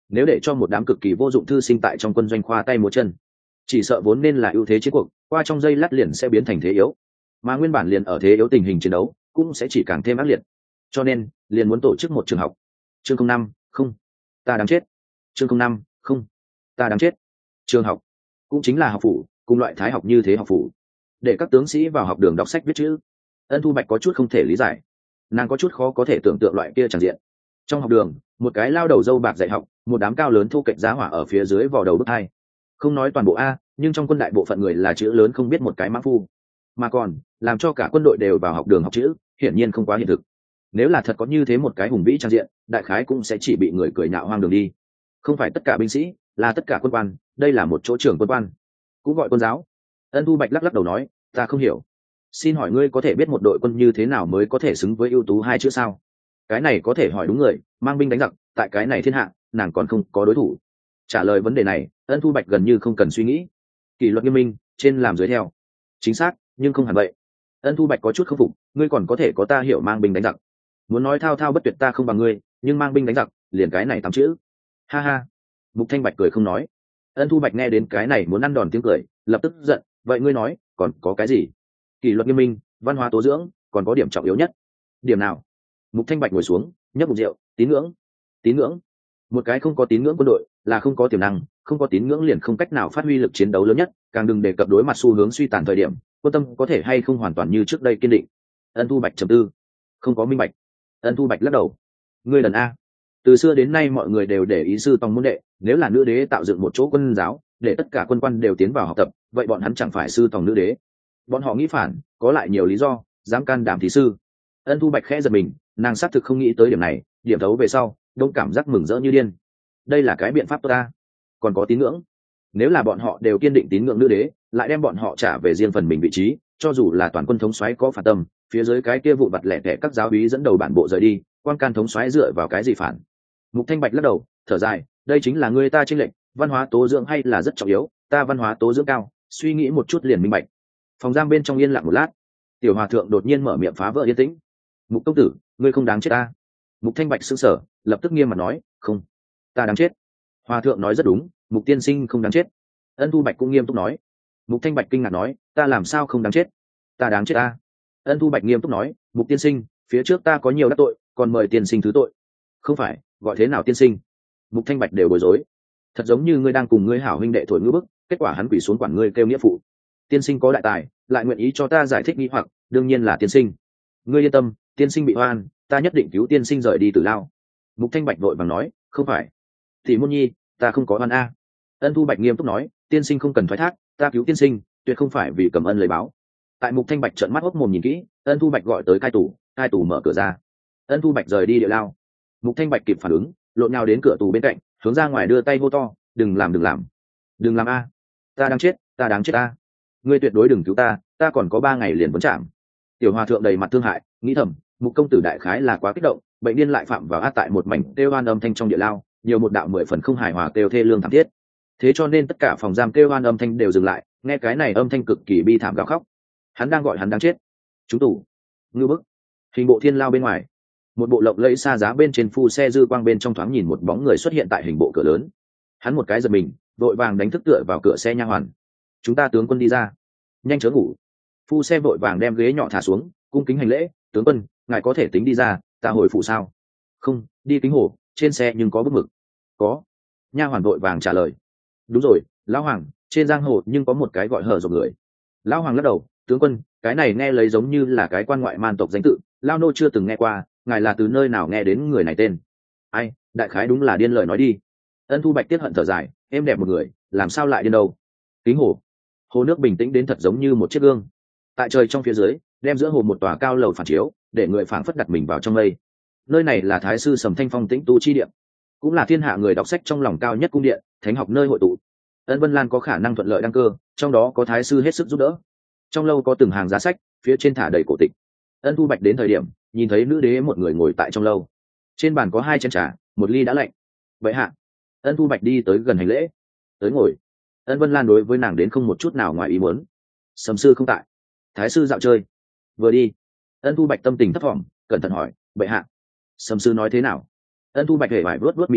nếu để cho một đám cực kỳ vô dụng thư sinh tại trong quân doanh khoa tay múa chân, chỉ sợ vốn nên là ưu thế chiến cuộc qua trong giây lát liền sẽ biến thành thế yếu, mà nguyên bản liền ở thế yếu tình hình chiến đấu cũng sẽ chỉ càng thêm ác liệt. Cho nên liền muốn tổ chức một trường học. Chương năm, không, ta đáng chết. Chương năm, không, ta đáng chết. Trường học cũng chính là học phủ, cùng loại thái học như thế học phủ, để các tướng sĩ vào học đường đọc sách viết chữ. Ân Thu Bạch có chút không thể lý giải, nàng có chút khó có thể tưởng tượng loại kia tràn diện. Trong học đường, một cái lao đầu râu bạc dạy học, một đám cao lớn thu kệch giá hỏa ở phía dưới vò đầu bức hai. Không nói toàn bộ a, nhưng trong quân đại bộ phận người là chữ lớn không biết một cái mã phu, mà còn làm cho cả quân đội đều vào học đường học chữ, hiển nhiên không quá hiện thực. Nếu là thật có như thế một cái hùng vĩ trang diện, đại khái cũng sẽ chỉ bị người cười nhạo hoang đường đi. Không phải tất cả binh sĩ, là tất cả quân quan, đây là một chỗ trưởng quân quan, cũng gọi quân giáo. Ân Thu Bạch lắc lắc đầu nói, ta không hiểu. Xin hỏi ngươi có thể biết một đội quân như thế nào mới có thể xứng với ưu tú hai chữ sao? Cái này có thể hỏi đúng người, mang binh đánh giặc, tại cái này thiên hạ, nàng còn không có đối thủ. Trả lời vấn đề này, Ân Thu Bạch gần như không cần suy nghĩ. Kỷ luật nghiêm minh, trên làm dưới theo. Chính xác, nhưng không hẳn vậy. Ân Thu Bạch có chút không phục, ngươi còn có thể có ta hiểu mang binh đánh giặc. Muốn nói thao thao bất tuyệt ta không bằng ngươi, nhưng mang binh đánh giặc, liền cái này tám chữ. Ha ha. Mục Thanh Bạch cười không nói. Ân Thu Bạch nghe đến cái này muốn ăn đòn tiếng cười, lập tức giận, vậy ngươi nói, còn có cái gì? Kỷ luật nghiêm minh, văn hóa tố dưỡng, còn có điểm trọng yếu nhất. Điểm nào? Mục Thanh Bạch ngồi xuống, nhấp một rượu, tín ngưỡng. Tín ngưỡng? Một cái không có tín ngưỡng quân đội, là không có tiềm năng, không có tín ngưỡng liền không cách nào phát huy lực chiến đấu lớn nhất, càng đừng đề cập đối mặt xu hướng suy tàn thời điểm, quân tâm có thể hay không hoàn toàn như trước đây kiên định. Ân Thu Bạch trầm tư, không có minh bạch. Ân Thu Bạch lắc đầu. Ngươi lần a, từ xưa đến nay mọi người đều để ý sư tòng môn đệ, nếu là nữ đế tạo dựng một chỗ quân giáo, để tất cả quân quan đều tiến vào học tập, vậy bọn hắn chẳng phải sư tòng nữ đế. Bọn họ nghĩ phản, có lại nhiều lý do, dám can đảm thí sư. Ân Thu Bạch khẽ giật mình, nàng xác thực không nghĩ tới điểm này, điểm thấu về sau, đông cảm giác mừng rỡ như điên. Đây là cái biện pháp tốt ta. Còn có tín ngưỡng, nếu là bọn họ đều kiên định tín ngưỡng nữ đế, lại đem bọn họ trả về riêng phần mình vị trí, cho dù là toàn quân thống soái có phản tâm, phía dưới cái kia vụn vặt lẻ tẻ các giáo úy dẫn đầu bản bộ rời đi, quan can thống soái dựa vào cái gì phản? Mục Thanh Bạch lắc đầu, thở dài, đây chính là người ta chênh lệch, văn hóa tố dưỡng hay là rất trọng yếu, ta văn hóa tố dưỡng cao, suy nghĩ một chút liền minh bạch. Phòng giam bên trong yên lặng một lát, tiểu hòa thượng đột nhiên mở miệng phá vỡ yên tĩnh. Mục công tử, ngươi không đáng chết ta. Mục Thanh Bạch sững sờ, lập tức nghiêm mặt nói, không, ta đáng chết. Hòa thượng nói rất đúng, Mục tiên sinh không đáng chết. Ân Thu Bạch cũng nghiêm túc nói. Mục Thanh Bạch kinh ngạc nói, ta làm sao không đáng chết? Ta đáng chết ta. Ân Thu Bạch nghiêm túc nói, Mục tiên sinh, phía trước ta có nhiều đắc tội, còn mời tiên sinh thứ tội. Không phải, gọi thế nào tiên sinh? Mục Thanh Bạch đều bối rối. Thật giống như ngươi đang cùng ngươi hảo huynh đệ thổi ngữ bức, kết quả hắn quỳ xuống quản ngươi kêu nghĩa phụ. Tiên sinh có đại tài, lại nguyện ý cho ta giải thích nghi hoặc, đương nhiên là tiên sinh. Ngươi yên tâm, tiên sinh bị oan, ta nhất định cứu tiên sinh rời đi Tử Lao. Mục Thanh Bạch vội vàng nói, không phải, tỷ môn nhi, ta không có oan a. Ân Thu Bạch nghiêm túc nói, tiên sinh không cần thoái thác, ta cứu tiên sinh, tuyệt không phải vì cầm ân lời báo. Tại Mục Thanh Bạch trợn mắt hốc mồm nhìn kỹ, Ân Thu Bạch gọi tới cai tù, cai tù mở cửa ra. Ân Thu Bạch rời đi địa lao. Mục Thanh Bạch kịp phản ứng, lộn nhào đến cửa tù bên cạnh, hướng ra ngoài đưa tay hô to, đừng làm đừng làm, đừng làm a, ta đang chết, ta đáng chết a, ngươi tuyệt đối đừng cứu ta, ta còn có ba ngày liền vấn chạm. Tiểu hòa thượng đầy mặt thương hại, nghĩ thầm, Mục công tử đại khái là quá kích động, bệnh điên lại phạm vào át tại một mảnh kêu oan âm thanh trong địa lao, nhiều một đạo mười phần không hài hòa kêu thê lương thảm thiết. Thế cho nên tất cả phòng giam kêu oan âm thanh đều dừng lại, nghe cái này âm thanh cực kỳ bi thảm gào khóc. Hắn đang gọi hắn đáng chết. Chúng tù, ngư bức. Hình bộ thiên lao bên ngoài, một bộ lộng lẫy xa giá bên trên phu xe dư quang bên trong thoáng nhìn một bóng người xuất hiện tại hình bộ cửa lớn. Hắn một cái giật mình, vội vàng đánh thức tựa vào cửa xe nha hoàn. Chúng ta tướng quân đi ra, nhanh chớ ngủ. Phu xe vội vàng đem ghế nhỏ thả xuống, cung kính hành lễ, tướng quân, ngài có thể tính đi ra, ta hồi phụ sao? Không, đi kính hồ, trên xe nhưng có bức mực. Có. Nha hoàn vội vàng trả lời. Đúng rồi, lão hoàng, trên giang hồ nhưng có một cái gọi hở dọc người. Lão hoàng lắc đầu, tướng quân, cái này nghe lấy giống như là cái quan ngoại man tộc danh tự, lao nô chưa từng nghe qua, ngài là từ nơi nào nghe đến người này tên? Ai, đại khái đúng là điên lời nói đi. Ân Thu Bạch tiếc hận thở dài, êm đẹp một người, làm sao lại điên đâu? Kính hồ, hồ nước bình tĩnh đến thật giống như một chiếc gương. Tại trời trong phía dưới, đem giữa hồ một tòa cao lầu phản chiếu, để người phảng phất đặt mình vào trong mây. Nơi này là Thái sư Sầm Thanh Phong tĩnh tu chi điện, cũng là thiên hạ người đọc sách trong lòng cao nhất cung điện, thánh học nơi hội tụ. Ân Vân Lan có khả năng thuận lợi đăng cơ, trong đó có thái sư hết sức giúp đỡ. Trong lâu có từng hàng giá sách, phía trên thả đầy cổ tịch. Ân Thu Bạch đến thời điểm, nhìn thấy nữ đế một người ngồi tại trong lâu. Trên bàn có hai chén trà, một ly đã lạnh. Vậy hạ. Ân Thu Bạch đi tới gần hành lễ, tới ngồi. Ân Vân Lan đối với nàng đến không một chút nào ngoài ý muốn. Sầm sư không tại, thái sư dạo chơi, vừa đi. Ân Thu Bạch tâm tình thấp thỏm, cẩn thận hỏi, bệ hạ, Sầm sư nói thế nào? Ân Thu Bạch hề vải vuốt vuốt mi tâm,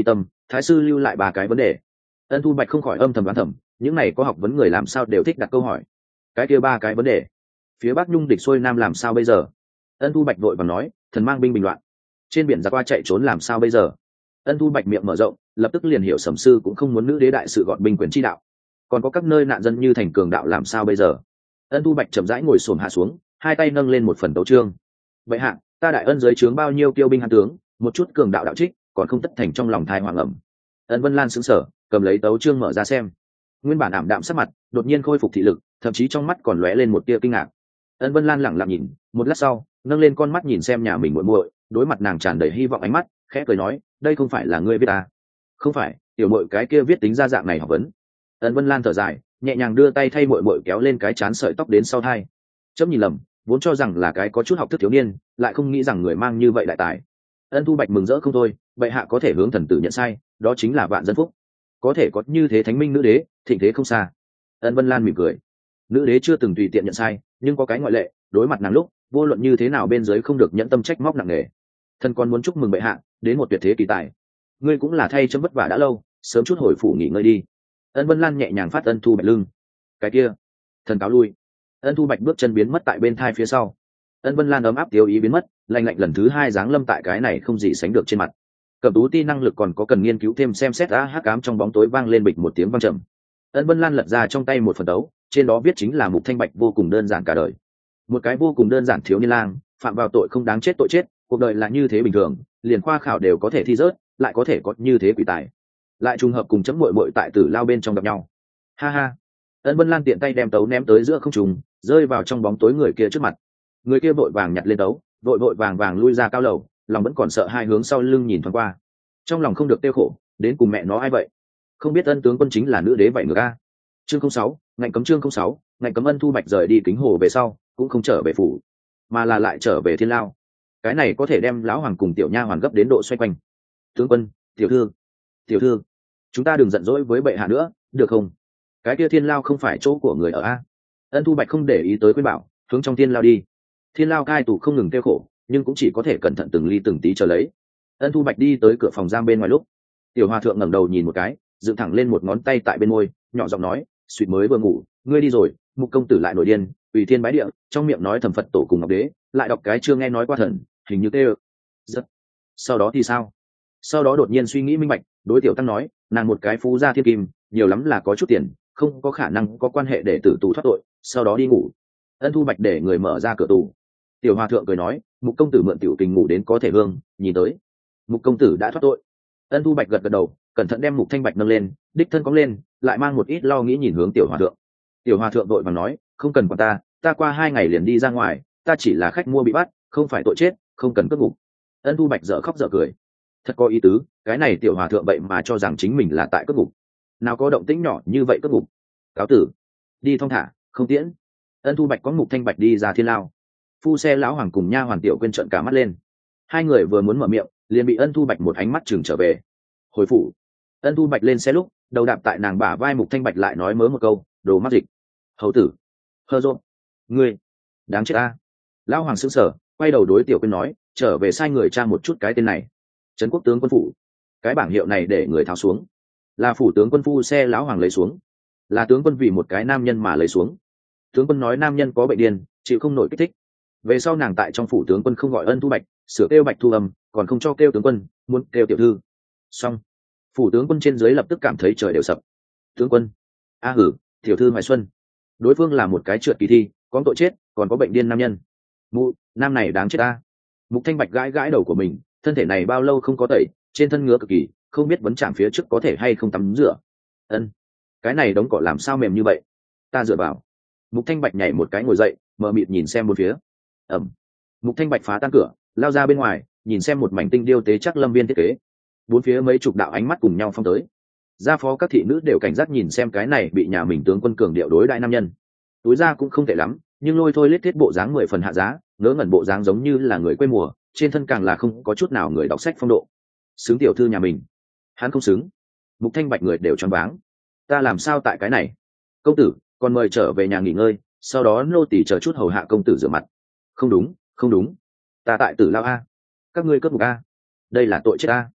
Thái sư lưu lại ba cái vấn đề. Ân Thu Bạch không khỏi âm thầm đoán thầm, những này có học vấn người làm sao đều thích đặt câu hỏi. Cái kia ba cái vấn đề. Phía Bắc Nhung địch xuôi nam làm sao bây giờ? Ân Thu Bạch vội vàng nói, thần mang binh bình loạn. Trên biển giặc qua chạy trốn làm sao bây giờ? Ân Thu Bạch miệng mở rộng, lập tức liền hiểu Sầm sư cũng không muốn nữ đế đại sự gọn binh quyền chi đạo. Còn có các nơi nạn dân như thành cường đạo làm sao bây giờ? Ân Thu Bạch chậm rãi ngồi xổm hạ xuống, hai tay nâng lên một phần tấu chương. Vậy hạ, ta đại ân dưới trướng bao nhiêu kiêu binh hán tướng, một chút cường đạo đạo trích, còn không tất thành trong lòng thai hoàng ẩm. Ân Vân Lan sững sờ, cầm lấy tấu chương mở ra xem. Nguyên bản ảm đạm sắc mặt, đột nhiên khôi phục thị lực, thậm chí trong mắt còn lóe lên một tia kinh ngạc. Ân Vân Lan lẳng lặng nhìn, một lát sau, nâng lên con mắt nhìn xem nhà mình muội muội, đối mặt nàng tràn đầy hy vọng ánh mắt, khẽ cười nói, đây không phải là ngươi viết ta? Không phải, tiểu muội cái kia viết tính ra dạng này học vấn. Ân Vân Lan thở dài, nhẹ nhàng đưa tay thay muội muội kéo lên cái chán sợi tóc đến sau tai. Chấm nhìn lầm, vốn cho rằng là cái có chút học thức thiếu niên, lại không nghĩ rằng người mang như vậy đại tài. Ân Thu Bạch mừng rỡ không thôi, bệ hạ có thể hướng thần tử nhận sai, đó chính là vạn dân phúc. Có thể có như thế thánh minh nữ đế, thịnh thế không xa. Ân Vân Lan mỉm cười. Nữ đế chưa từng tùy tiện nhận sai, nhưng có cái ngoại lệ, đối mặt nàng lúc, vô luận như thế nào bên dưới không được nhẫn tâm trách móc nặng nề. Thần còn muốn chúc mừng bệ hạ, đến một tuyệt thế kỳ tài. Ngươi cũng là thay chấm vất vả đã lâu, sớm chút hồi phủ nghỉ ngơi đi. Ân Vân Lan nhẹ nhàng phát Ân Thu Bạch lưng. Cái kia, thần cáo lui. Ân Thu Bạch bước chân biến mất tại bên thai phía sau. Ân Vân Lan ấm áp tiêu ý biến mất, lạnh lạnh lần thứ hai giáng lâm tại cái này không gì sánh được trên mặt. Cẩm Tú ti năng lực còn có cần nghiên cứu thêm xem xét. A hắc ám trong bóng tối vang lên bịch một tiếng vang trầm. Ân Vân Lan lật ra trong tay một phần tấu, trên đó viết chính là Mục Thanh Bạch vô cùng đơn giản cả đời. Một cái vô cùng đơn giản thiếu niên lang, phạm vào tội không đáng chết tội chết, cuộc đời là như thế bình thường, liền khoa khảo đều có thể thi rớt, lại có thể có như thế quỷ tài, lại trùng hợp cùng chấm muội muội tại Tử Lao bên trong gặp nhau. Ha ha. Ân Vân Lan tiện tay đem tấu ném tới giữa không trung, rơi vào trong bóng tối người kia trước mặt. Người kia vội vàng nhặt lên tấu, vội vội vàng vàng lui ra cao lầu, lòng vẫn còn sợ hai hướng sau lưng nhìn thoáng qua. Trong lòng không được tiêu khổ, đến cùng mẹ nó ai vậy? Không biết Ân tướng quân chính là nữ đế vậy ngược a. Chương không sáu, ngạnh cấm chương không sáu, ngạnh cấm Ân Thu Bạch rời đi Kính Hồ về sau, cũng không trở về phủ, mà là lại trở về Thiên Lao. Cái này có thể đem lão hoàng cùng tiểu nha hoàn gấp đến độ xoay quanh. Tướng quân, tiểu thư, tiểu thư, chúng ta đừng giận dỗi với bệ hạ nữa, được không? Cái kia Thiên Lao không phải chỗ của người ở a. Ân Thu Bạch không để ý tới khuyên bảo, hướng trong Thiên Lao đi. Thiên Lao cai tù không ngừng tiêu khổ, nhưng cũng chỉ có thể cẩn thận từng ly từng tí chờ lấy. Ân Thu Bạch đi tới cửa phòng giam bên ngoài lúc, tiểu hòa thượng ngẩng đầu nhìn một cái, dựng thẳng lên một ngón tay tại bên môi, nhỏ giọng nói, suýt mới vừa ngủ, ngươi đi rồi. Mục công tử lại nổi điên, ủy thiên bái địa, trong miệng nói thầm Phật tổ cùng ngọc đế, lại đọc cái chưa nghe nói qua thần, hình như tê rất. Sau đó thì sao? Sau đó đột nhiên suy nghĩ minh bạch, đối tiểu tăng nói, nàng một cái phú gia thiên kim, nhiều lắm là có chút tiền, không có khả năng có quan hệ để tử tù thoát tội, sau đó đi ngủ. Ân Thu Bạch để người mở ra cửa tù. Tiểu hòa thượng cười nói, Mục công tử mượn tiểu tình ngủ đến có thể hương, nhìn tới Mục công tử đã thoát tội. Ân Thu Bạch gật gật đầu, cẩn thận đem Mục Thanh Bạch nâng lên, đích thân cõng lên, lại mang một ít lo nghĩ nhìn hướng tiểu hòa thượng. Tiểu hòa thượng đội bằng nói, không cần quản ta, ta qua hai ngày liền đi ra ngoài, ta chỉ là khách mua bị bắt, không phải tội chết, không cần cướp ngục. Ân Thu Bạch dở khóc dở cười, thật có ý tứ, cái này tiểu hòa thượng vậy mà cho rằng chính mình là tại cướp ngục, nào có động tĩnh nhỏ như vậy cướp ngục. Cáo tử, đi thong thả, không tiễn. Ân Thu Bạch có Mục Thanh Bạch đi ra Thiên Lao. Phu xe lão hoàng cùng nha hoàn tiểu quên trợn cả mắt lên, hai người vừa muốn mở miệng, liền bị Ân Thu Bạch một ánh mắt chừng trở về. Hồi phủ. Ân Thu Bạch lên xe lúc, đầu đạp tại nàng bả vai, Mục Thanh Bạch lại nói mớ một câu, đồ mắc dịch. Hầu tử, hơ rộn, ngươi, đáng chết ta. Lão hoàng sững sờ, quay đầu đối tiểu quên nói, trở về sai người tra một chút cái tên này. Trấn quốc tướng quân phủ. Cái bảng hiệu này để người tháo xuống, là phủ tướng quân phu xe lão hoàng lấy xuống, là tướng quân vì một cái nam nhân mà lấy xuống. Tướng quân nói nam nhân có bệnh điên, chịu không nổi kích thích. Về sau nàng tại trong phủ tướng quân không gọi Ân Thu Bạch, sửa kêu Bạch Thu Âm, còn không cho kêu tướng quân, muốn kêu tiểu thư. Xong, phủ tướng quân trên dưới lập tức cảm thấy trời đều sập. Tướng quân, a hử, tiểu thư Hoài Xuân, đối phương là một cái trượt kỳ thi, có tội chết, còn có bệnh điên nam nhân. Mụ, nam này đáng chết ta. Mục Thanh Bạch gãi gãi đầu của mình, thân thể này bao lâu không có tẩy, trên thân ngứa cực kỳ, không biết vấn chạm phía trước có thể hay không tắm rửa. Ân, cái này đống cỏ làm sao mềm như vậy? Ta dựa vào. Mục Thanh Bạch nhảy một cái ngồi dậy, mờ mịt nhìn xem bốn phía. Ẩm. Mục Thanh Bạch phá tan cửa, lao ra bên ngoài, nhìn xem một mảnh tinh điêu tế chắc lâm viên thiết kế. Bốn phía mấy chục đạo ánh mắt cùng nhau phong tới. Gia phó các thị nữ đều cảnh giác nhìn xem cái này bị nhà mình tướng quân cường điệu đối đại nam nhân. Túi ra cũng không tệ lắm, nhưng lôi thôi lết thiết bộ dáng mười phần hạ giá, ngớ ngẩn bộ dáng giống như là người quê mùa, trên thân càng là không có chút nào người đọc sách phong độ. Xứng tiểu thư nhà mình, hắn không xứng. Mục Thanh Bạch người đều choáng váng. Ta làm sao tại cái này? Công tử, còn mời trở về nhà nghỉ ngơi, sau đó nô tỳ chờ chút hầu hạ công tử rửa mặt. Không đúng, không đúng, ta tại Tử Lao a, các ngươi cướp ngục a, đây là tội chết a.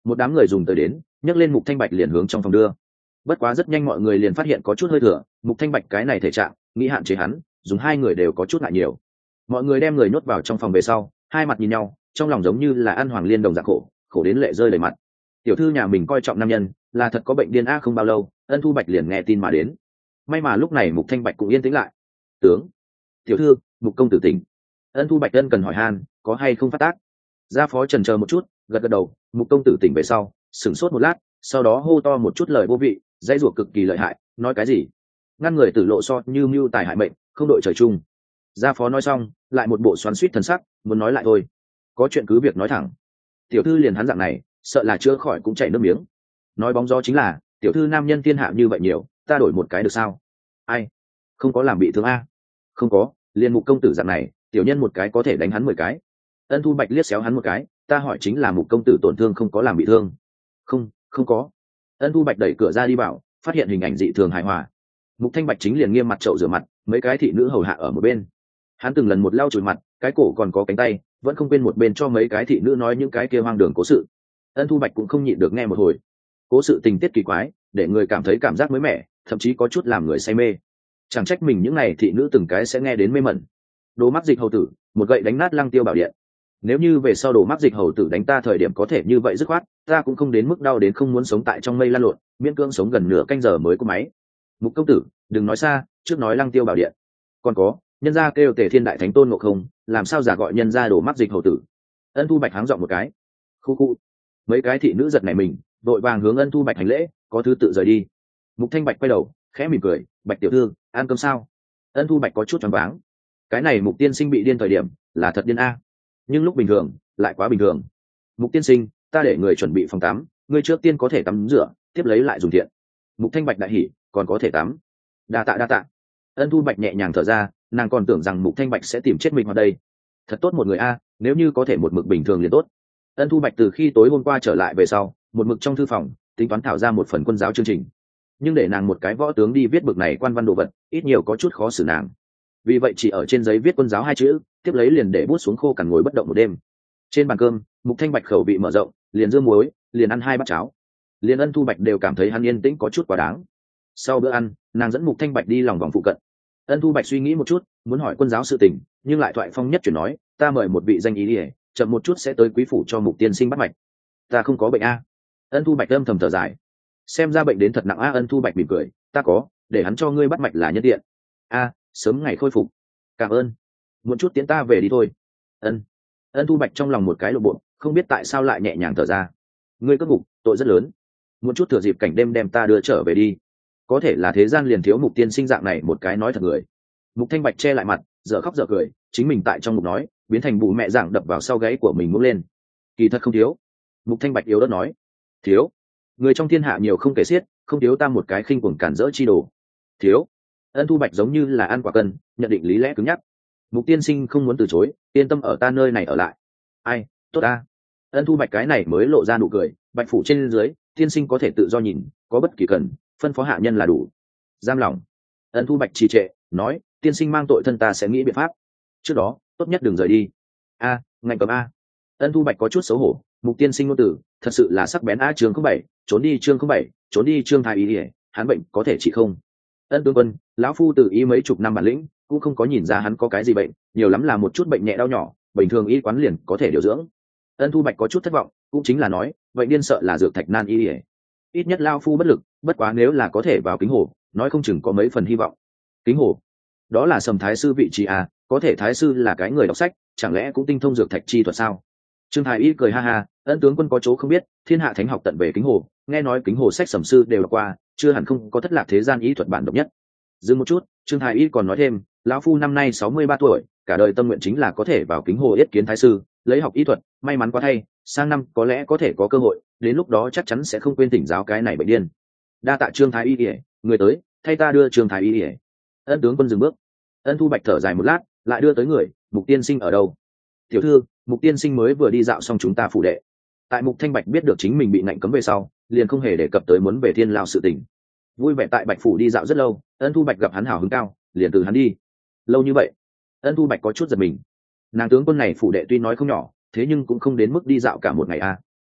một đám người dùng tới đến nhấc lên Mục Thanh Bạch liền hướng trong phòng đưa. Bất quá rất nhanh mọi người liền phát hiện có chút hơi thừa, Mục Thanh Bạch cái này thể trạng nghĩ hạn chế hắn, dùng hai người đều có chút ngại nhiều. Mọi người đem người nhốt vào trong phòng về sau, hai mặt nhìn nhau, trong lòng giống như là ăn hoàng liên đồng dạng khổ, khổ đến lệ rơi đầy mặt. Tiểu thư nhà mình coi trọng nam nhân, là thật có bệnh điên a. Không bao lâu, Ân Thu Bạch liền nghe tin mà đến. May mà lúc này Mục Thanh Bạch cũng yên tĩnh lại. Tướng, tiểu thư, Mục công tử tỉnh. Ân Thu Bạch ân cần hỏi han, có hay không phát tác. Gia phó trần chờ một chút, gật gật đầu. Mục công tử tỉnh về sau, sửng sốt một lát, sau đó hô to một chút lời vô vị, dãy rủa cực kỳ lợi hại. Nói cái gì? Ngăn người tử lộ so như mưu tài hại mệnh, không đội trời chung. Gia phó nói xong, lại một bộ xoắn xuýt thần sắc, muốn nói lại thôi. Có chuyện cứ việc nói thẳng. Tiểu thư liền hắn dạng này, sợ là chưa khỏi cũng chảy nước miếng. Nói bóng gió chính là, tiểu thư nam nhân thiên hạ như vậy nhiều, ta đổi một cái được sao? Ai? Không có làm bị thương a? Không có, liền Mục công tử dạng này, tiểu nhân một cái có thể đánh hắn mười cái. Ân Thu Bạch liếc xéo hắn một cái, ta hỏi chính là Mục công tử tổn thương không có làm bị thương. Không, không có. Ân Thu Bạch đẩy cửa ra đi bảo, phát hiện hình ảnh dị thường hài hòa. Mục Thanh Bạch chính liền nghiêm mặt chậu rửa mặt, mấy cái thị nữ hầu hạ ở một bên. Hắn từng lần một lau chùi mặt, cái cổ còn có cánh tay, vẫn không quên một bên cho mấy cái thị nữ nói những cái kia hoang đường cố sự. Ân Thu Bạch cũng không nhịn được nghe một hồi. Cố sự tình tiết kỳ quái, để người cảm thấy cảm giác mới mẻ, thậm chí có chút làm người say mê. Chẳng trách mình những này thị nữ từng cái sẽ nghe đến mê mẩn. Đồ mắc dịch hầu tử, một gậy đánh nát Lăng Tiêu bảo điện. Nếu như về sau đồ mắc dịch hầu tử đánh ta thời điểm có thể như vậy dứt khoát, ta cũng không đến mức đau đến không muốn sống tại trong mây lan lộn, miễn cưỡng sống gần nửa canh giờ mới có máy. Mục công tử, đừng nói xa, trước nói Lăng Tiêu bảo điện. Còn có, nhân gia kêu Tề Thiên đại thánh tôn ngộ không, làm sao giả gọi nhân gia đồ mắc dịch hầu tử. Ân Thu Bạch háng giọng một cái. Khu khu. Mấy cái thị nữ giật nảy mình, đội vàng hướng Ân Thu Bạch hành lễ, có thứ tự rời đi. Mục Thanh Bạch quay đầu, khẽ mỉm cười, Bạch tiểu thư, ăn cơm sao? Ân Thu Bạch có chút choáng váng. Cái này Mục tiên sinh bị điên thời điểm, là thật điên a, nhưng lúc bình thường lại quá bình thường. Mục tiên sinh, ta để người chuẩn bị phòng tắm, ngươi trước tiên có thể tắm rửa, tiếp lấy lại dùng thiện. Mục Thanh Bạch đại hỉ, còn có thể tắm. Đa tạ đa tạ. Ân Thu Bạch nhẹ nhàng thở ra, nàng còn tưởng rằng Mục Thanh Bạch sẽ tìm chết mình ở đây. Thật tốt một người a, nếu như có thể một mực bình thường liền tốt. Ân Thu Bạch từ khi tối hôm qua trở lại về sau, một mực trong thư phòng tính toán thảo ra một phần quân giáo chương trình, nhưng để nàng một cái võ tướng đi viết bực này quan văn đồ vật, ít nhiều có chút khó xử nàng. Vì vậy chỉ ở trên giấy viết quân giáo hai chữ, tiếp lấy liền để bút xuống khô cằn ngồi bất động một đêm. Trên bàn cơm, Mục Thanh Bạch khẩu vị mở rộng, liền dưa muối, liền ăn hai bát cháo. Liền Ân Thu Bạch đều cảm thấy hắn yên tĩnh có chút quá đáng. Sau bữa ăn, nàng dẫn Mục Thanh Bạch đi lòng vòng phụ cận. Ân Thu Bạch suy nghĩ một chút, muốn hỏi quân giáo sự tình, nhưng lại thoại phong nhất chuyển nói, ta mời một vị danh ý đi, chậm một chút sẽ tới quý phủ cho Mục tiên sinh bắt mạch. Ta không có bệnh a. Ân Thu Bạch âm thầm thở dài, xem ra bệnh đến thật nặng a. Ân Thu Bạch mỉm cười, ta có, để hắn cho ngươi bắt mạch là nhân tiện. A, sớm ngày khôi phục. Cảm ơn. Muốn chút tiễn ta về đi thôi. Ân. Ân Thu Bạch trong lòng một cái lộ bộ, không biết tại sao lại nhẹ nhàng thở ra. Ngươi cất ngục, tội rất lớn. Muốn chút thừa dịp cảnh đêm đem ta đưa trở về đi. Có thể là thế gian liền thiếu Mục tiên sinh dạng này một cái nói thật người. Mục Thanh Bạch che lại mặt, dở khóc dở cười, chính mình tại trong mục nói, biến thành bù mẹ giảng đập vào sau gáy của mình ngước lên. Kỳ thật không thiếu. Mục Thanh Bạch yếu ớt nói. Thiếu. Người trong thiên hạ nhiều không kể xiết, không thiếu ta một cái khinh cuồng cản rỡ chi đồ. Thiếu. Ân Thu Bạch giống như là ăn quả cân, nhận định lý lẽ cứng nhắc. Mục tiên sinh không muốn từ chối, yên tâm ở ta nơi này ở lại. Ai, tốt ta. Ân Thu Bạch cái này mới lộ ra nụ cười, Bạch phủ trên dưới, tiên sinh có thể tự do nhìn, có bất kỳ cần, phân phó hạ nhân là đủ. Giam lòng. Ân Thu Bạch trì trệ, nói, tiên sinh mang tội thân ta sẽ nghĩ biện pháp. Trước đó, tốt nhất đừng rời đi. A, ngạnh cầm a. Ân Thu Bạch có chút xấu hổ, Mục tiên sinh ngôn tử, thật sự là sắc bén a. Chương không bảy, trốn đi chương không bảy, trốn đi Trương thái y, hắn bệnh có thể trị không? Ân tướng quân, lão phu tự ý mấy chục năm bản lĩnh, cũng không có nhìn ra hắn có cái gì bệnh, nhiều lắm là một chút bệnh nhẹ đau nhỏ, bình thường y quán liền có thể điều dưỡng. Ân Thu Bạch có chút thất vọng, cũng chính là nói, vậy điên sợ là dược thạch nan y, ít nhất lão phu bất lực, bất quá nếu là có thể vào kính hồ, nói không chừng có mấy phần hy vọng. Kính hồ, đó là Sầm thái sư vị trí à? Có thể thái sư là cái người đọc sách, chẳng lẽ cũng tinh thông dược thạch chi thuật sao? Trương thái y cười ha ha, Ân tướng quân có chỗ không biết, thiên hạ thánh học tận về kính hồ, nghe nói kính hồ sách Sầm sư đều đọc qua, chưa hẳn không có thất lạc thế gian y thuật bản độc nhất. Dừng một chút, Trương thái y còn nói thêm, lão phu năm nay sáu mươi ba tuổi, cả đời tâm nguyện chính là có thể vào kính hồ yết kiến thái sư, lấy học y thuật, may mắn quá thay, sang năm có lẽ có thể có cơ hội, đến lúc đó chắc chắn sẽ không quên thỉnh giáo cái này bệnh điên. Đa tạ Trương thái y ỉa, người tới, thay ta đưa Trương thái y ỉa. Ân tướng quân dừng bước. Ân Thu Bạch thở dài một lát, lại đưa tới người, Mục tiên sinh ở đâu? Tiểu thư, Mục tiên sinh mới vừa đi dạo xong chúng ta phủ đệ. Tại Mục Thanh Bạch biết được chính mình bị ngạnh cấm về sau, liền không hề đề cập tới muốn về thiên lao sự tình. Vui vẻ tại Bạch phủ đi dạo rất lâu, Ân Thu Bạch gặp hắn hào hứng cao, liền từ hắn đi. Lâu như vậy, Ân Thu Bạch có chút giật mình. Nàng tướng quân này phủ đệ tuy nói không nhỏ, thế nhưng cũng không đến mức đi dạo cả một ngày a.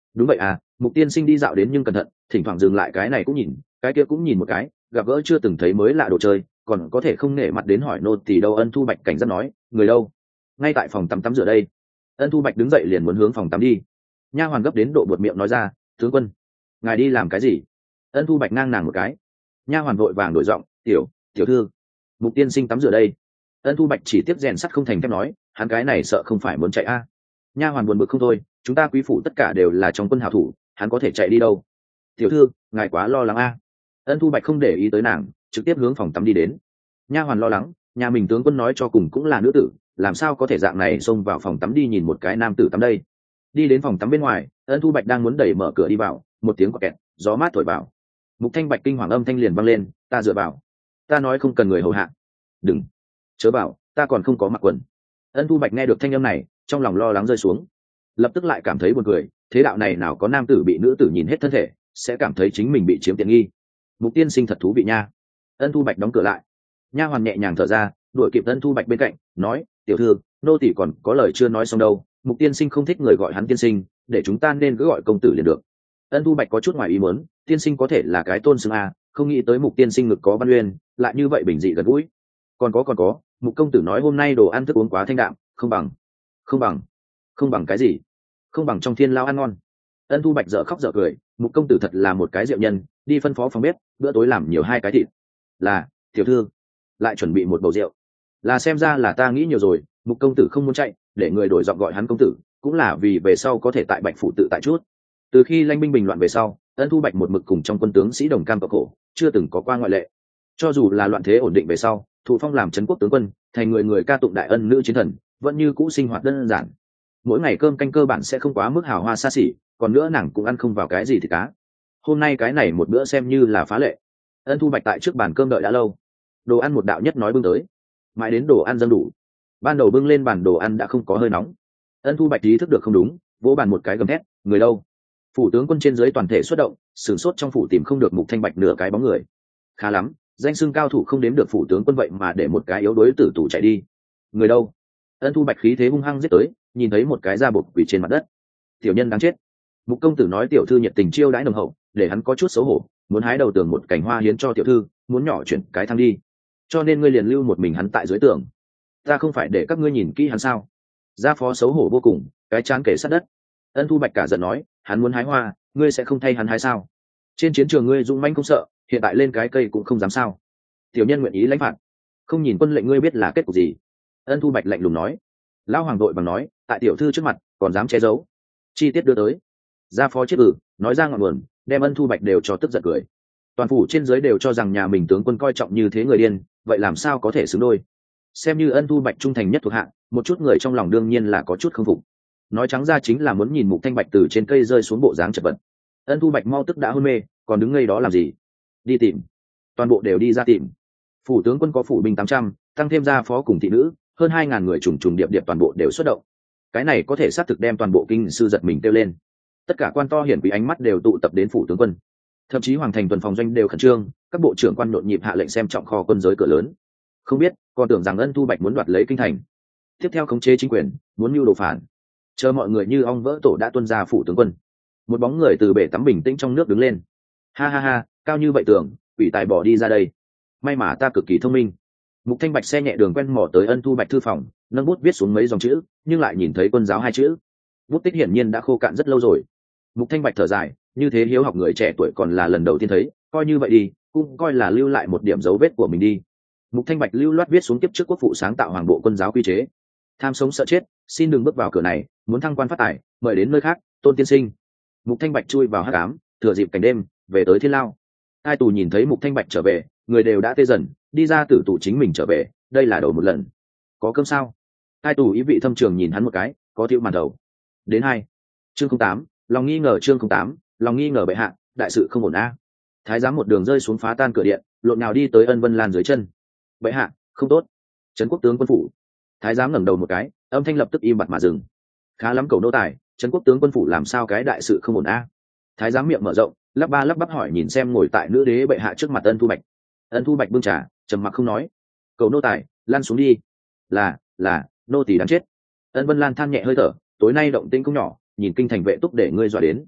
Đúng vậy à, Mục tiên sinh đi dạo đến nhưng cẩn thận, thỉnh thoảng dừng lại cái này cũng nhìn, cái kia cũng nhìn một cái, gặp gỡ chưa từng thấy mới lạ đồ chơi, còn có thể không nể mặt đến hỏi nô tỳ đâu. Ân Thu Bạch cảnh giác nói, người đâu? Ngay tại phòng tắm tắm rửa đây. Ân Thu Bạch đứng dậy liền muốn hướng phòng tắm đi. Nha hoàn gấp đến độ buột miệng nói ra, tướng quân, ngài đi làm cái gì? Ân Thu Bạch ngang nàng một cái. Nha hoàn vội vàng đổi giọng, tiểu tiểu thư, Mục tiên sinh tắm rửa đây. Ân Thu Bạch chỉ tiếp rèn sắt không thành thép nói, hắn cái này sợ không phải muốn chạy a. À. Nha hoàn buồn bực không thôi, chúng ta quý phủ tất cả đều là trong quân hảo thủ, hắn có thể chạy đi đâu? Tiểu thư, ngài quá lo lắng a. À. Ân Thu Bạch không để ý tới nàng, trực tiếp hướng phòng tắm đi đến. Nha hoàn lo lắng, nhà mình tướng quân nói cho cùng cũng là nữ tử, làm sao có thể dạng này xông vào phòng tắm đi nhìn một cái nam tử tắm đây? Đi đến phòng tắm bên ngoài, Ân Thu Bạch đang muốn đẩy mở cửa đi vào, một tiếng quạt kẹt, gió mát thổi vào. Mục Thanh Bạch kinh hoàng âm thanh liền vang lên, ta dựa vào. Ta nói không cần người hầu hạ. Đừng, chớ bảo, ta còn không có mặc quần. Ân Thu Bạch nghe được thanh âm này, trong lòng lo lắng rơi xuống, lập tức lại cảm thấy buồn cười, thế đạo này nào có nam tử bị nữ tử nhìn hết thân thể sẽ cảm thấy chính mình bị chiếm tiện nghi. Mục tiên sinh thật thú vị nha. Ân Thu Bạch đóng cửa lại. Nha hoàn nhẹ nhàng thở ra, đuổi kịp Ân Thu Bạch bên cạnh, nói, tiểu thư, nô tỳ còn có lời chưa nói xong đâu. Mục tiên sinh không thích người gọi hắn tiên sinh, để chúng ta nên cứ gọi công tử liền được. Ân Thu Bạch có chút ngoài ý muốn, tiên sinh có thể là cái tôn xưng a, không nghĩ tới Mục tiên sinh ngực có văn uyên, lại như vậy bình dị gần gũi. Còn có còn có, Mục công tử nói hôm nay đồ ăn thức uống quá thanh đạm, không bằng, không bằng, không bằng cái gì? Không bằng trong thiên lao ăn ngon. Ân Thu Bạch dở khóc dở cười, Mục công tử thật là một cái diệu nhân, đi phân phó phòng bếp, bữa tối làm nhiều hai cái thịt. Là, tiểu thư, lại chuẩn bị một bầu rượu. Là xem ra là ta nghĩ nhiều rồi, Mục công tử không muốn chạy, để người đổi giọng gọi hắn công tử, cũng là vì về sau có thể tại Bạch phủ tự tại chút. Từ khi Lanh binh bình loạn về sau, Ân Thu Bạch một mực cùng trong quân tướng sĩ đồng cam cộng khổ, chưa từng có qua ngoại lệ. Cho dù là loạn thế ổn định về sau, Thụ Phong làm trấn quốc tướng quân, thành người người ca tụng đại ân nữ chiến thần, vẫn như cũ sinh hoạt đơn giản. Mỗi ngày cơm canh cơ bản sẽ không quá mức hào hoa xa xỉ, còn nữa nàng cũng ăn không vào cái gì thì cá. Hôm nay cái này một bữa xem như là phá lệ. Ân Thu Bạch tại trước bàn cơm đợi đã lâu, đồ ăn một đạo nhất nói bưng tới, mãi đến đồ ăn dâng đủ. Ban đầu bưng lên bàn đồ ăn đã không có hơi nóng. Ân Thu Bạch ý thức được không đúng, vỗ bàn một cái gầm thét, người đâu? Phủ tướng quân trên dưới toàn thể xuất động, sửng sốt trong phủ tìm không được Mục Thanh Bạch nửa cái bóng người. Khá lắm, danh xưng cao thủ không đếm được phủ tướng quân vậy mà để một cái yếu đuối tử tù chạy đi. Người đâu? Ân Thu Bạch khí thế hung hăng giết tới, nhìn thấy một cái da bột quỷ trên mặt đất. Tiểu nhân đáng chết. Mục công tử nói tiểu thư nhiệt tình chiêu đãi nồng hậu, để hắn có chút xấu hổ, muốn hái đầu tường một cành hoa hiến cho tiểu thư, muốn nhỏ chuyển cái thang đi, cho nên ngươi liền lưu một mình hắn tại dưới tường. Ta không phải để các ngươi nhìn kỹ hắn sao? Gia phó xấu hổ vô cùng, cái chán kể sát đất. Ân Thu Bạch cả giận nói, hắn muốn hái hoa, ngươi sẽ không thay hắn hái sao? Trên chiến trường ngươi dũng mãnh không sợ, hiện tại lên cái cây cũng không dám sao? Tiểu nhân nguyện ý lãnh phạt, không nhìn quân lệnh ngươi biết là kết cục gì? Ân Thu Bạch lạnh lùng nói. Lão hoàng đội bằng nói, tại tiểu thư trước mặt còn dám che giấu. Chi tiết đưa tới. Gia phó chết ử, nói ra ngọn nguồn, đem Ân Thu Bạch đều cho tức giận cười. Toàn phủ trên dưới đều cho rằng nhà mình tướng quân coi trọng như thế người điên, vậy làm sao có thể xứng đôi? Xem như Ân Thu Bạch trung thành nhất thuộc hạ, một chút người trong lòng đương nhiên là có chút không phục. Nói trắng ra chính là muốn nhìn Mục Thanh Bạch từ trên cây rơi xuống bộ dáng chật vật. Ân Thu Bạch mau tức đã hôn mê, còn đứng ngây đó làm gì? Đi tìm. Toàn bộ đều đi ra tìm. Phủ tướng quân có phủ binh tám trăm, tăng thêm gia phó cùng thị nữ, hơn hai ngàn người trùng trùng điệp điệp toàn bộ đều xuất động. Cái này có thể xác thực đem toàn bộ kinh sư giật mình kêu lên. Tất cả quan to hiển quý ánh mắt đều tụ tập đến phủ tướng quân. Thậm chí hoàng thành tuần phòng doanh đều khẩn trương, các bộ trưởng quan nhộn nhịp hạ lệnh xem trọng kho quân giới cửa lớn. Không biết, còn tưởng rằng Ân Thu Bạch muốn đoạt lấy kinh thành, tiếp theo khống chế chính quyền, muốn mưu đồ phản. Chờ mọi người như ong vỡ tổ đã tuân ra phủ tướng quân. Một bóng người từ bể tắm bình tĩnh trong nước đứng lên. Ha ha ha, cao như vậy tưởng, quỷ tài bỏ đi ra đây. May mà ta cực kỳ thông minh. Mục Thanh Bạch xe nhẹ đường quen mò tới Ân Thu Bạch thư phòng, nâng bút viết xuống mấy dòng chữ, nhưng lại nhìn thấy quân giáo hai chữ. Bút tích hiển nhiên đã khô cạn rất lâu rồi. Mục Thanh Bạch thở dài, như thế hiếu học người trẻ tuổi còn là lần đầu tiên thấy, coi như vậy đi, cũng coi là lưu lại một điểm dấu vết của mình đi. Mục Thanh Bạch lưu loát viết xuống tiếp trước quốc phụ sáng tạo hoàng bộ quân giáo quy chế. Tham sống sợ chết, xin đừng bước vào cửa này, muốn thăng quan phát tài, mời đến nơi khác, Tôn tiên sinh. Mục Thanh Bạch chui vào hắc ám, thừa dịp cảnh đêm, về tới thiên lao. Hai tù nhìn thấy Mục Thanh Bạch trở về, người đều đã tê dần, đi ra tử tù chính mình trở về, đây là đầu một lần. Có cơm sao? Hai tù ý vị thâm trường nhìn hắn một cái, có thiếu màn đầu. Đến hai. Chương không tám, lòng nghi ngờ chương không tám, lòng nghi ngờ bệ hạ, đại sự không ổn a. Thái giám một đường rơi xuống phá tan cửa điện, lộn nào đi tới Ân Vân Lan dưới chân. Bệ hạ, không tốt. Trấn quốc tướng quân phủ. Thái giám ngẩng đầu một cái, âm thanh lập tức im bặt mà dừng. Khá lắm cầu nô tài, Trấn quốc tướng quân phủ làm sao cái đại sự không ổn a? Thái giám miệng mở rộng, lắp ba lắp bắp hỏi nhìn xem ngồi tại nữ đế bệ hạ trước mặt Ân Thu Bạch. Ân Thu Bạch bưng trà, trầm mặc không nói. Cầu nô tài, lăn xuống đi. Là, là, nô tỳ đáng chết. Ân Vân Lan than nhẹ hơi thở, tối nay động tĩnh cũng nhỏ, nhìn kinh thành vệ túc để ngươi dọa đến.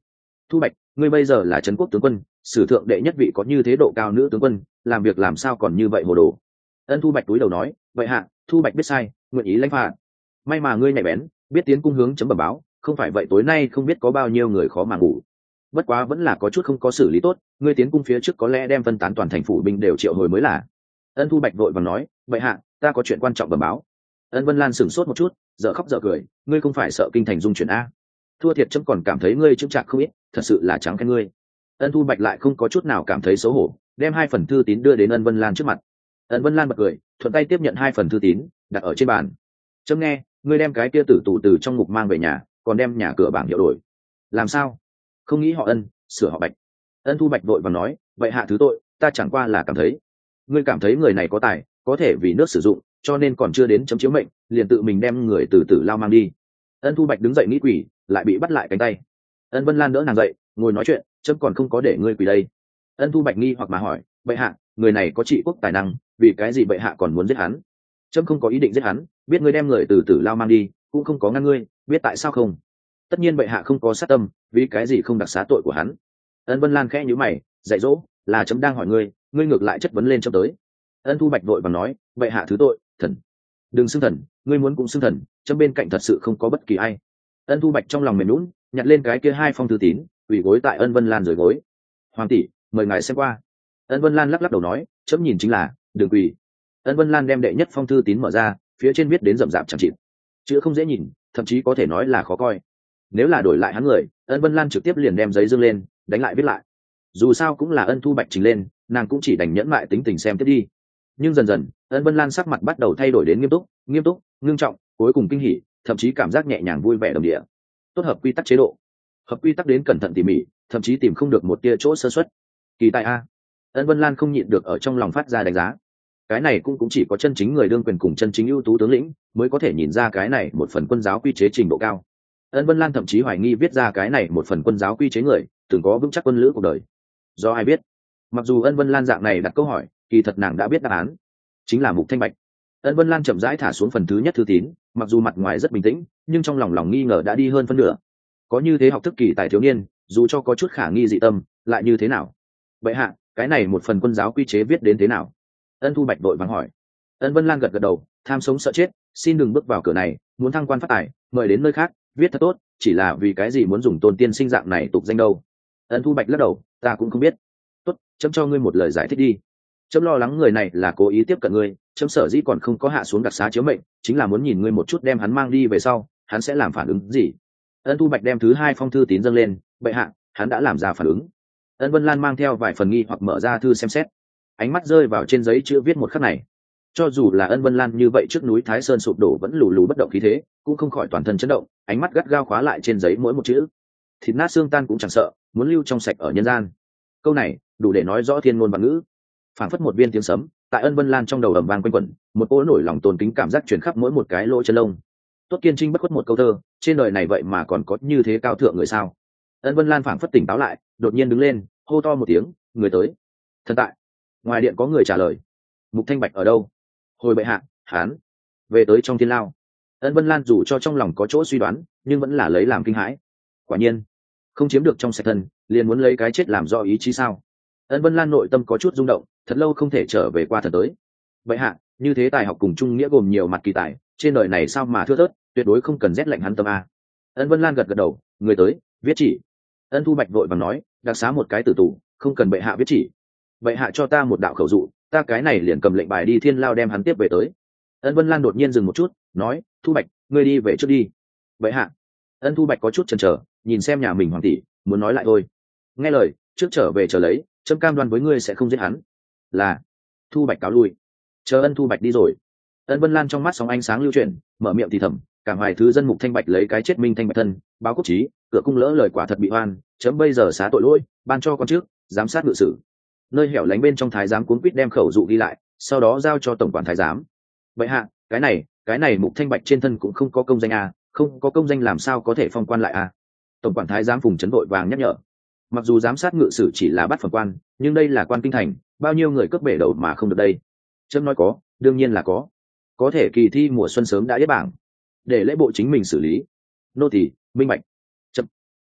Thu Bạch, ngươi bây giờ là trấn quốc tướng quân, sử thượng đệ nhất vị có như thế độ cao nữ tướng quân, làm việc làm sao còn như vậy hồ đồ. Ân Thu Bạch túi đầu nói, vậy hạ, Thu Bạch biết sai, nguyện ý lãnh phạt. May mà ngươi nhạy bén, biết tiến cung hướng chấm bẩm báo, không phải vậy tối nay không biết có bao nhiêu người khó mà ngủ. Bất quá vẫn là có chút không có xử lý tốt, ngươi tiến cung phía trước có lẽ đem phân tán toàn thành phủ binh đều triệu hồi mới là. Ân Thu Bạch vội vàng nói, vậy hạ, ta có chuyện quan trọng bẩm báo. Ân Vân Lan sửng sốt một chút, dở khóc dở cười, ngươi không phải sợ kinh thành dung chuyển a? Thua thiệt chấm còn cảm thấy ngươi chững chạc không ít, thật sự là trắng khen ngươi. Ân Thu Bạch lại không có chút nào cảm thấy xấu hổ, đem hai phần thư tín đưa đến Ân Vân Lan trước mặt. Ân Vân Lan bật cười, thuận tay tiếp nhận hai phần thư tín, đặt ở trên bàn. Chấm nghe, ngươi đem cái kia tử tù từ trong ngục mang về nhà, còn đem nhà cửa bảng hiệu đổi. Làm sao? Không nghĩ họ Ân, sửa họ Bạch. Ân Thu Bạch vội và nói, vậy hạ thứ tội, ta chẳng qua là cảm thấy, ngươi cảm thấy người này có tài, có thể vì nước sử dụng, cho nên còn chưa đến chấm chiếu mệnh, liền tự mình đem người từ tử lao mang đi. Ân Thu Bạch đứng dậy nghĩ quỷ, lại bị bắt lại cánh tay. Ân Vân Lan đỡ nàng dậy, ngồi nói chuyện, chấm còn không có để ngươi quỳ đây. Ân Thu Bạch nghi hoặc mà hỏi, bệ hạ, người này có trị quốc tài năng, vì cái gì bệ hạ còn muốn giết hắn? Chấm không có ý định giết hắn, biết ngươi đem người từ tử lao mang đi, cũng không có ngăn ngươi, biết tại sao không? Tất nhiên bệ hạ không có sát tâm, vì cái gì không đặc xá tội của hắn? Ân Vân Lan khẽ nhíu mày, dạy dỗ, là chấm đang hỏi ngươi, ngươi ngược lại chất vấn lên chấm tới. Ân Thu Bạch vội vàng nói, bệ hạ thứ tội, thần, đừng xưng thần, ngươi muốn cũng xưng thần, chấm bên cạnh thật sự không có bất kỳ ai. Ân Thu Bạch trong lòng mềm lún, nhặt lên cái kia hai phong thư tín, ủy gối tại Ân Vân Lan dưới gối. Hoàng tỷ, mời ngài xem qua. Ân Vân Lan lắc lắc đầu nói, chấm nhìn chính là, đừng quỳ. Ân Vân Lan đem đệ nhất phong thư tín mở ra, phía trên viết đến rậm rạp chẳng chịt, chữ không dễ nhìn, thậm chí có thể nói là khó coi. Nếu là đổi lại hắn người, Ân Vân Lan trực tiếp liền đem giấy dương lên, đánh lại viết lại. Dù sao cũng là Ân Thu Bạch trình lên, nàng cũng chỉ đành nhẫn lại tính tình xem tiếp đi. Nhưng dần dần, Ân Vân Lan sắc mặt bắt đầu thay đổi đến nghiêm túc, nghiêm túc, ngưng trọng, cuối cùng kinh hỉ, thậm chí cảm giác nhẹ nhàng vui vẻ đồng địa. Tốt hợp quy tắc chế độ, hợp quy tắc đến cẩn thận tỉ mỉ, thậm chí tìm không được một tia chỗ sơ suất. Kỳ tài a. Ân Vân Lan không nhịn được ở trong lòng phát ra đánh giá. Cái này cũng cũng chỉ có chân chính người đương quyền cùng chân chính ưu tú tướng lĩnh mới có thể nhìn ra cái này một phần quân giáo quy chế trình độ cao. Ân Vân Lan thậm chí hoài nghi viết ra cái này một phần quân giáo quy chế người từng có vững chắc quân lữ cuộc đời. Do ai biết? Mặc dù Ân Vân Lan dạng này đặt câu hỏi, kỳ thật nàng đã biết đáp án, chính là Mục Thanh Bạch. Ân Vân Lan chậm rãi thả xuống phần thứ nhất thư tín, mặc dù mặt ngoài rất bình tĩnh, nhưng trong lòng lòng nghi ngờ đã đi hơn phân nửa. Có như thế học thức kỳ tài thiếu niên, dù cho có chút khả nghi dị tâm, lại như thế nào? Vậy hạ, cái này một phần quân giáo quy chế viết đến thế nào? Ân Thu Bạch vội vàng hỏi. Ân Vân Lan gật gật đầu, tham sống sợ chết, xin đừng bước vào cửa này, muốn thăng quan phát tài, mời đến nơi khác, viết thật tốt, chỉ là vì cái gì muốn dùng Tôn tiên sinh dạng này tục danh đâu? Ân Thu Bạch lắc đầu, ta cũng không biết. Tốt, chấm cho ngươi một lời giải thích đi. Chấm lo lắng người này là cố ý tiếp cận ngươi, chấm sở dĩ còn không có hạ xuống đặc xá chiếu mệnh, chính là muốn nhìn ngươi một chút đem hắn mang đi về sau, hắn sẽ làm phản ứng gì. Ân Thu Bạch đem thứ hai phong thư tín dâng lên, bệ hạ, hắn đã làm ra phản ứng. Ân Vân Lan mang theo vài phần nghi hoặc mở ra thư xem xét, ánh mắt rơi vào trên giấy chữ viết một khắc này. Cho dù là Ân Vân Lan như vậy trước núi Thái Sơn sụp đổ vẫn lù lù bất động khí thế, cũng không khỏi toàn thân chấn động, ánh mắt gắt gao khóa lại trên giấy mỗi một chữ. Thịt nát xương tan cũng chẳng sợ, muốn lưu trong sạch ở nhân gian. Câu này đủ để nói rõ thiên ngôn văn ngữ. Phảng phất một viên tiếng sấm, tại Ân Vân Lan trong đầu ầm vang quanh quẩn, một cỗ nổi lòng tôn kính cảm giác truyền khắp mỗi một cái lỗ chân lông. Tốt kiên trinh bất khuất một câu thơ, trên đời này vậy mà còn có như thế cao thượng người sao? Ân Vân Lan phảng phất tỉnh táo lại, đột nhiên đứng lên, hô to một tiếng, người tới. Thần tại. Ngoài điện có người trả lời. Mục Thanh Bạch ở đâu? Hồi bệ hạ, hán về tới trong thiên lao. Ân Vân Lan dù cho trong lòng có chỗ suy đoán, nhưng vẫn là lấy làm kinh hãi. Quả nhiên, không chiếm được trong sạch thân, liền muốn lấy cái chết làm do ý chí sao? Ân Vân Lan nội tâm có chút rung động, thật lâu không thể trở về qua thần tới. Bệ hạ, như thế tài học cùng trung nghĩa gồm nhiều mặt kỳ tài, trên đời này sao mà thưa thớt, tuyệt đối không cần rét lạnh hắn tâm a. Ân Vân Lan gật gật đầu, người tới, viết chỉ. Ân Thu Bạch vội vàng nói, đặc xá một cái tử tù, không cần bệ hạ viết chỉ. Bệ hạ cho ta một đạo khẩu dụ, ta cái này liền cầm lệnh bài đi thiên lao đem hắn tiếp về tới. Ân Vân Lan đột nhiên dừng một chút, nói, Thu Bạch, ngươi đi về trước đi. Bệ hạ. Ân Thu Bạch có chút chần chờ, nhìn xem nhà mình hoàng tỷ, muốn nói lại thôi. Nghe lời, trước trở về chờ lấy, chấm cam đoan với ngươi sẽ không giết hắn. Là. Thu Bạch cáo lui. Chờ Ân Thu Bạch đi rồi. Ân Vân Lan trong mắt sóng ánh sáng lưu chuyển, mở miệng thì thầm, cảm hoài thứ dân Mục Thanh Bạch lấy cái chết minh thanh bạch thân, báo quốc chí, cửa cung lỡ lời quả thật bị oan, chấm bây giờ xá tội lỗi, ban cho con trước, giám sát ngự sử. Nơi hẻo lánh bên trong thái giám cuốn quýt đem khẩu dụ ghi lại, sau đó giao cho tổng quản thái giám. Vậy hạ, cái này, cái này Mục Thanh Bạch trên thân cũng không có công danh à, không có công danh làm sao có thể phong quan lại à? Tổng quản thái giám Phùng Trấn vội vàng nhắc nhở. Mặc dù giám sát ngự sử chỉ là bắt phẩm quan, nhưng đây là quan kinh thành, bao nhiêu người cướp bể đầu mà không được đây? Chấm nói có, đương nhiên là có. Có thể kỳ thi mùa xuân sớm đã yết bảng, để lễ bộ chính mình xử lý. Nô tỳ minh bạch. Chấm.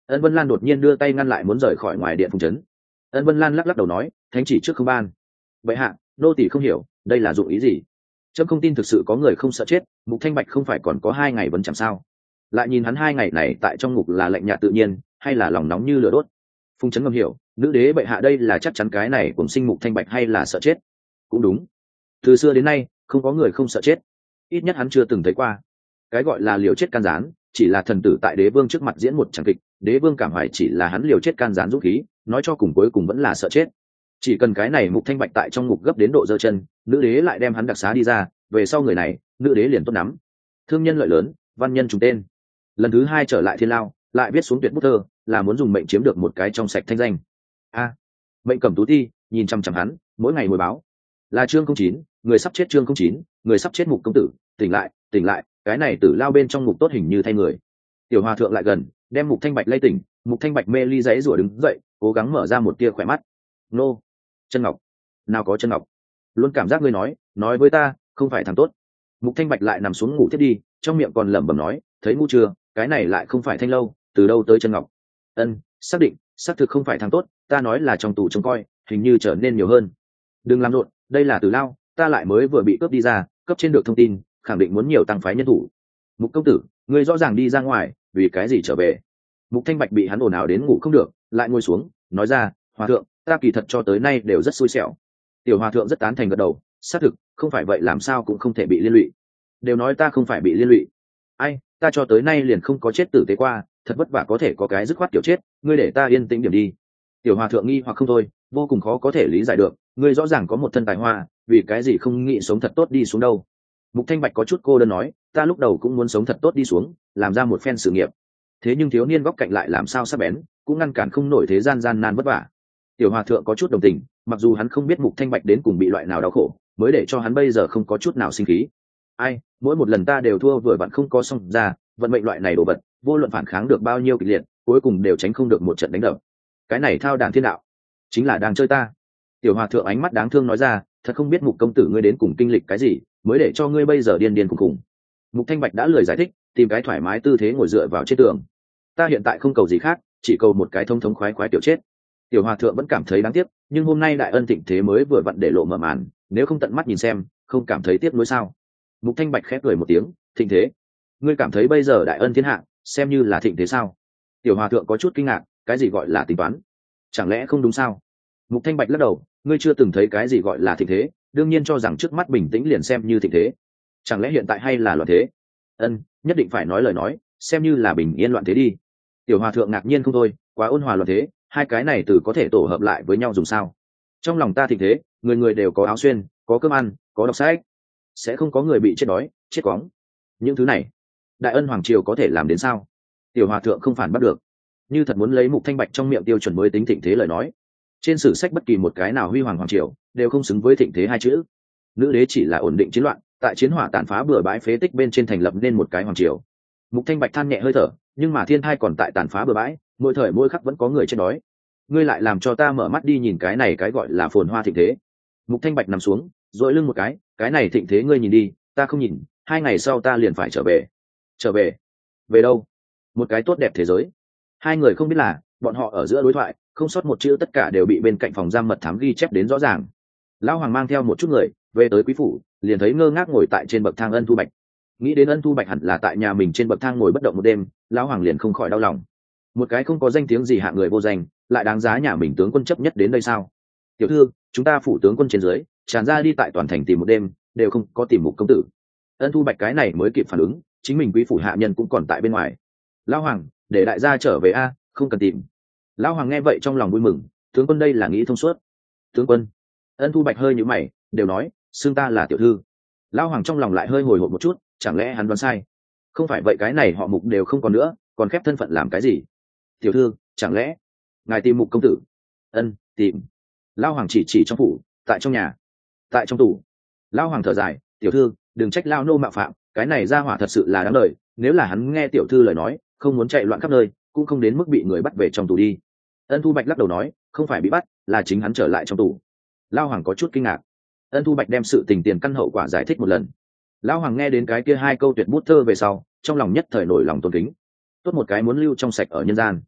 Ân Vân Lan đột nhiên đưa tay ngăn lại muốn rời khỏi ngoài điện phùng trấn. Ân Vân Lan lắc lắc đầu nói, thánh chỉ trước không ban. Vậy hạ, nô tỳ không hiểu đây là dụng ý gì. Trâm không tin thực sự có người không sợ chết. Mục Thanh Bạch không phải còn có hai ngày vẫn chẳng sao, lại nhìn hắn hai ngày này tại trong ngục là lạnh nhạt tự nhiên hay là lòng nóng như lửa đốt. Phùng trấn ngầm hiểu, nữ đế bệ hạ đây là chắc chắn cái này cùng sinh Mục Thanh Bạch hay là sợ chết. Cũng đúng, từ xưa đến nay không có người không sợ chết, ít nhất hắn chưa từng thấy qua. Cái gọi là liều chết can gián chỉ là thần tử tại đế vương trước mặt diễn một tràng kịch, đế vương cảm hoài chỉ là hắn liều chết can gián dũng khí, nói cho cùng cuối cùng vẫn là sợ chết. Chỉ cần cái này Mục Thanh Bạch tại trong ngục gấp đến độ giơ chân, nữ đế lại đem hắn đặc xá đi ra, về sau người này nữ đế liền tốt nắm. Thương nhân lợi lớn, văn nhân trùng tên. Lần thứ hai trở lại thiên lao, lại viết xuống tuyệt bút thơ, là muốn dùng mệnh chiếm được một cái trong sạch thanh danh. A, mệnh cầm tú thi nhìn chăm chăm hắn, mỗi ngày hồi báo là chương không chín, người sắp chết, chương không chín, người sắp chết. Mục công tử tỉnh lại, tỉnh lại, cái này tử lao bên trong ngục tốt hình như thay người. Tiểu hòa thượng lại gần, đem Mục Thanh Bạch lay tỉnh. Mục Thanh Bạch mê ly giấy rủa đứng dậy, cố gắng mở ra một tia khỏe mắt. Nô, chân ngọc, nào có chân ngọc, luôn cảm giác ngươi nói nói với ta không phải thằng tốt. Mục Thanh Bạch lại nằm xuống ngủ thiết đi, trong miệng còn lẩm bẩm nói, thấy ngu chưa, cái này lại không phải Thanh lâu, từ đâu tới chân ngọc. Ân, xác định, xác thực không phải thằng tốt, ta nói là trong tù trông coi, hình như trở nên nhiều hơn. Đừng làm rộn, đây là tử lao, ta lại mới vừa bị cướp đi ra, cấp trên được thông tin, khẳng định muốn nhiều tăng phái nhân thủ. Mục công tử, ngươi rõ ràng đi ra ngoài, vì cái gì trở về? Mục Thanh Bạch bị hắn ồn ào đến ngủ không được, lại ngồi xuống, nói ra, hòa thượng, ta kỳ thật cho tới nay đều rất xui xẻo. Tiểu hòa thượng rất tán thành gật đầu, xác thực, không phải vậy làm sao cũng không thể bị liên lụy. Đều nói ta không phải bị liên lụy. Ai, ta cho tới nay liền không có chết tử tế qua, thật vất vả có thể có cái dứt khoát kiểu chết, ngươi để ta yên tĩnh điểm đi. Tiểu hòa thượng nghi hoặc không thôi, vô cùng khó có thể lý giải được, ngươi rõ ràng có một thân tài hoa, vì cái gì không nghĩ sống thật tốt đi xuống đâu. Mục Thanh Bạch có chút cô đơn nói, ta lúc đầu cũng muốn sống thật tốt đi xuống, làm ra một phen sự nghiệp, thế nhưng thiếu niên góc cạnh lại làm sao sắc bén, cũng ngăn cản không nổi thế gian gian nan vất vả. Tiểu hòa thượng có chút đồng tình, mặc dù hắn không biết Mục Thanh Bạch đến cùng bị loại nào đau khổ, mới để cho hắn bây giờ không có chút nào sinh khí. Ai, mỗi một lần ta đều thua vừa vặn không có xong ra, vận mệnh loại này đồ vật, vô luận phản kháng được bao nhiêu kịch liệt, cuối cùng đều tránh không được một trận đánh đập. Cái này thao đản thiên đạo, chính là đang chơi ta. Tiểu hòa thượng ánh mắt đáng thương nói ra, thật không biết Mục công tử ngươi đến cùng kinh lịch cái gì, mới để cho ngươi bây giờ điên điên khùng khùng. Mục Thanh Bạch đã lười giải thích, tìm cái thoải mái tư thế ngồi dựa vào trên tường. Ta hiện tại không cầu gì khác, chỉ cầu một cái thông thống khoái khoái tiểu chết. Tiểu hòa thượng vẫn cảm thấy đáng tiếc, nhưng hôm nay đại ân thịnh thế mới vừa vặn để lộ mở màn, nếu không tận mắt nhìn xem, không cảm thấy tiếc nuối sao? Mục Thanh Bạch khép cười một tiếng, thịnh thế? Ngươi cảm thấy bây giờ đại ân thiên hạ, xem như là thịnh thế sao? Tiểu hòa thượng có chút kinh ngạc, cái gì gọi là tính toán? Chẳng lẽ không đúng sao? Mục Thanh Bạch lắc đầu, ngươi chưa từng thấy cái gì gọi là thịnh thế, đương nhiên cho rằng trước mắt bình tĩnh liền xem như thịnh thế. Chẳng lẽ hiện tại hay là loạn thế? Ân, nhất định phải nói lời nói, xem như là bình yên loạn thế đi. Tiểu hòa thượng ngạc nhiên không thôi, quá ôn hòa loạn thế, hai cái này từ có thể tổ hợp lại với nhau dùng sao? Trong lòng ta thịnh thế, người người đều có áo xuyên, có cơm ăn, có đọc sách, sẽ không có người bị chết đói, chết cóng. Những thứ này, đại ân hoàng triều có thể làm đến sao? Tiểu hòa thượng không phản bắt được, như thật muốn lấy Mục Thanh Bạch trong miệng tiêu chuẩn mới tính thịnh thế lời nói, trên sử sách bất kỳ một cái nào huy hoàng hoàng triều đều không xứng với thịnh thế hai chữ. Nữ đế chỉ là ổn định chiến loạn, tại chiến hỏa tàn phá bừa bãi phế tích bên trên thành lập nên một cái hoàng triều. Mục Thanh Bạch than nhẹ hơi thở, nhưng mà thiên thai còn tại tàn phá bừa bãi, mỗi thời mỗi khắc vẫn có người chết đói. Ngươi lại làm cho ta mở mắt đi nhìn cái này cái gọi là phồn hoa thịnh thế. Mục Thanh Bạch nằm xuống, dội lưng một cái, cái này thịnh thế ngươi nhìn đi, ta không nhìn, hai ngày sau ta liền phải trở về. Trở về? Về đâu? Một cái tốt đẹp thế giới. Hai người không biết là, bọn họ ở giữa đối thoại, không sót một chữ tất cả đều bị bên cạnh phòng giam mật thám ghi chép đến rõ ràng. Lão hoàng mang theo một chút người về tới quý phủ, liền thấy ngơ ngác ngồi tại trên bậc thang Ân Thu Bạch. Nghĩ đến Ân Thu Bạch hẳn là tại nhà mình trên bậc thang ngồi bất động một đêm, lão hoàng liền không khỏi đau lòng. Một cái không có danh tiếng gì hạng người vô danh, lại đáng giá nhà mình tướng quân chấp nhất đến đây sao? Tiểu thư, chúng ta phủ tướng quân trên dưới tràn ra đi tại toàn thành tìm một đêm, đều không có tìm Mục công tử. Ân Thu Bạch cái này mới kịp phản ứng, chính mình quý phủ hạ nhân cũng còn tại bên ngoài. Lão hoàng, để đại gia trở về a, không cần tìm. Lão hoàng nghe vậy trong lòng vui mừng, tướng quân đây là nghĩ thông suốt. Tướng quân? Ân Thu Bạch hơi nhíu mày, đều nói xưng ta là tiểu thư. Lão hoàng trong lòng lại hơi hồi hộp một chút, chẳng lẽ hắn đoán sai? Không phải vậy cái này họ Mục đều không còn nữa, còn khép thân phận làm cái gì? Tiểu thư, chẳng lẽ ngài tìm Mục công tử? Ân, tìm. Lão hoàng chỉ chỉ trong phủ, tại trong nhà, tại trong tủ. Lão hoàng thở dài, tiểu thư, đừng trách lao nô mạo phạm, cái này ra hỏa thật sự là đáng lời, nếu là hắn nghe tiểu thư lời nói, không muốn chạy loạn khắp nơi, cũng không đến mức bị người bắt về trong tù đi. Ân Thu Bạch lắc đầu nói, không phải bị bắt, là chính hắn trở lại trong tù. Lão hoàng có chút kinh ngạc. Ân Thu Bạch đem sự tình tiền căn hậu quả giải thích một lần. Lão hoàng nghe đến cái kia hai câu tuyệt bút thơ về sau, trong lòng nhất thời nổi lòng tôn kính. Tốt một cái muốn lưu trong sạch ở nhân gian.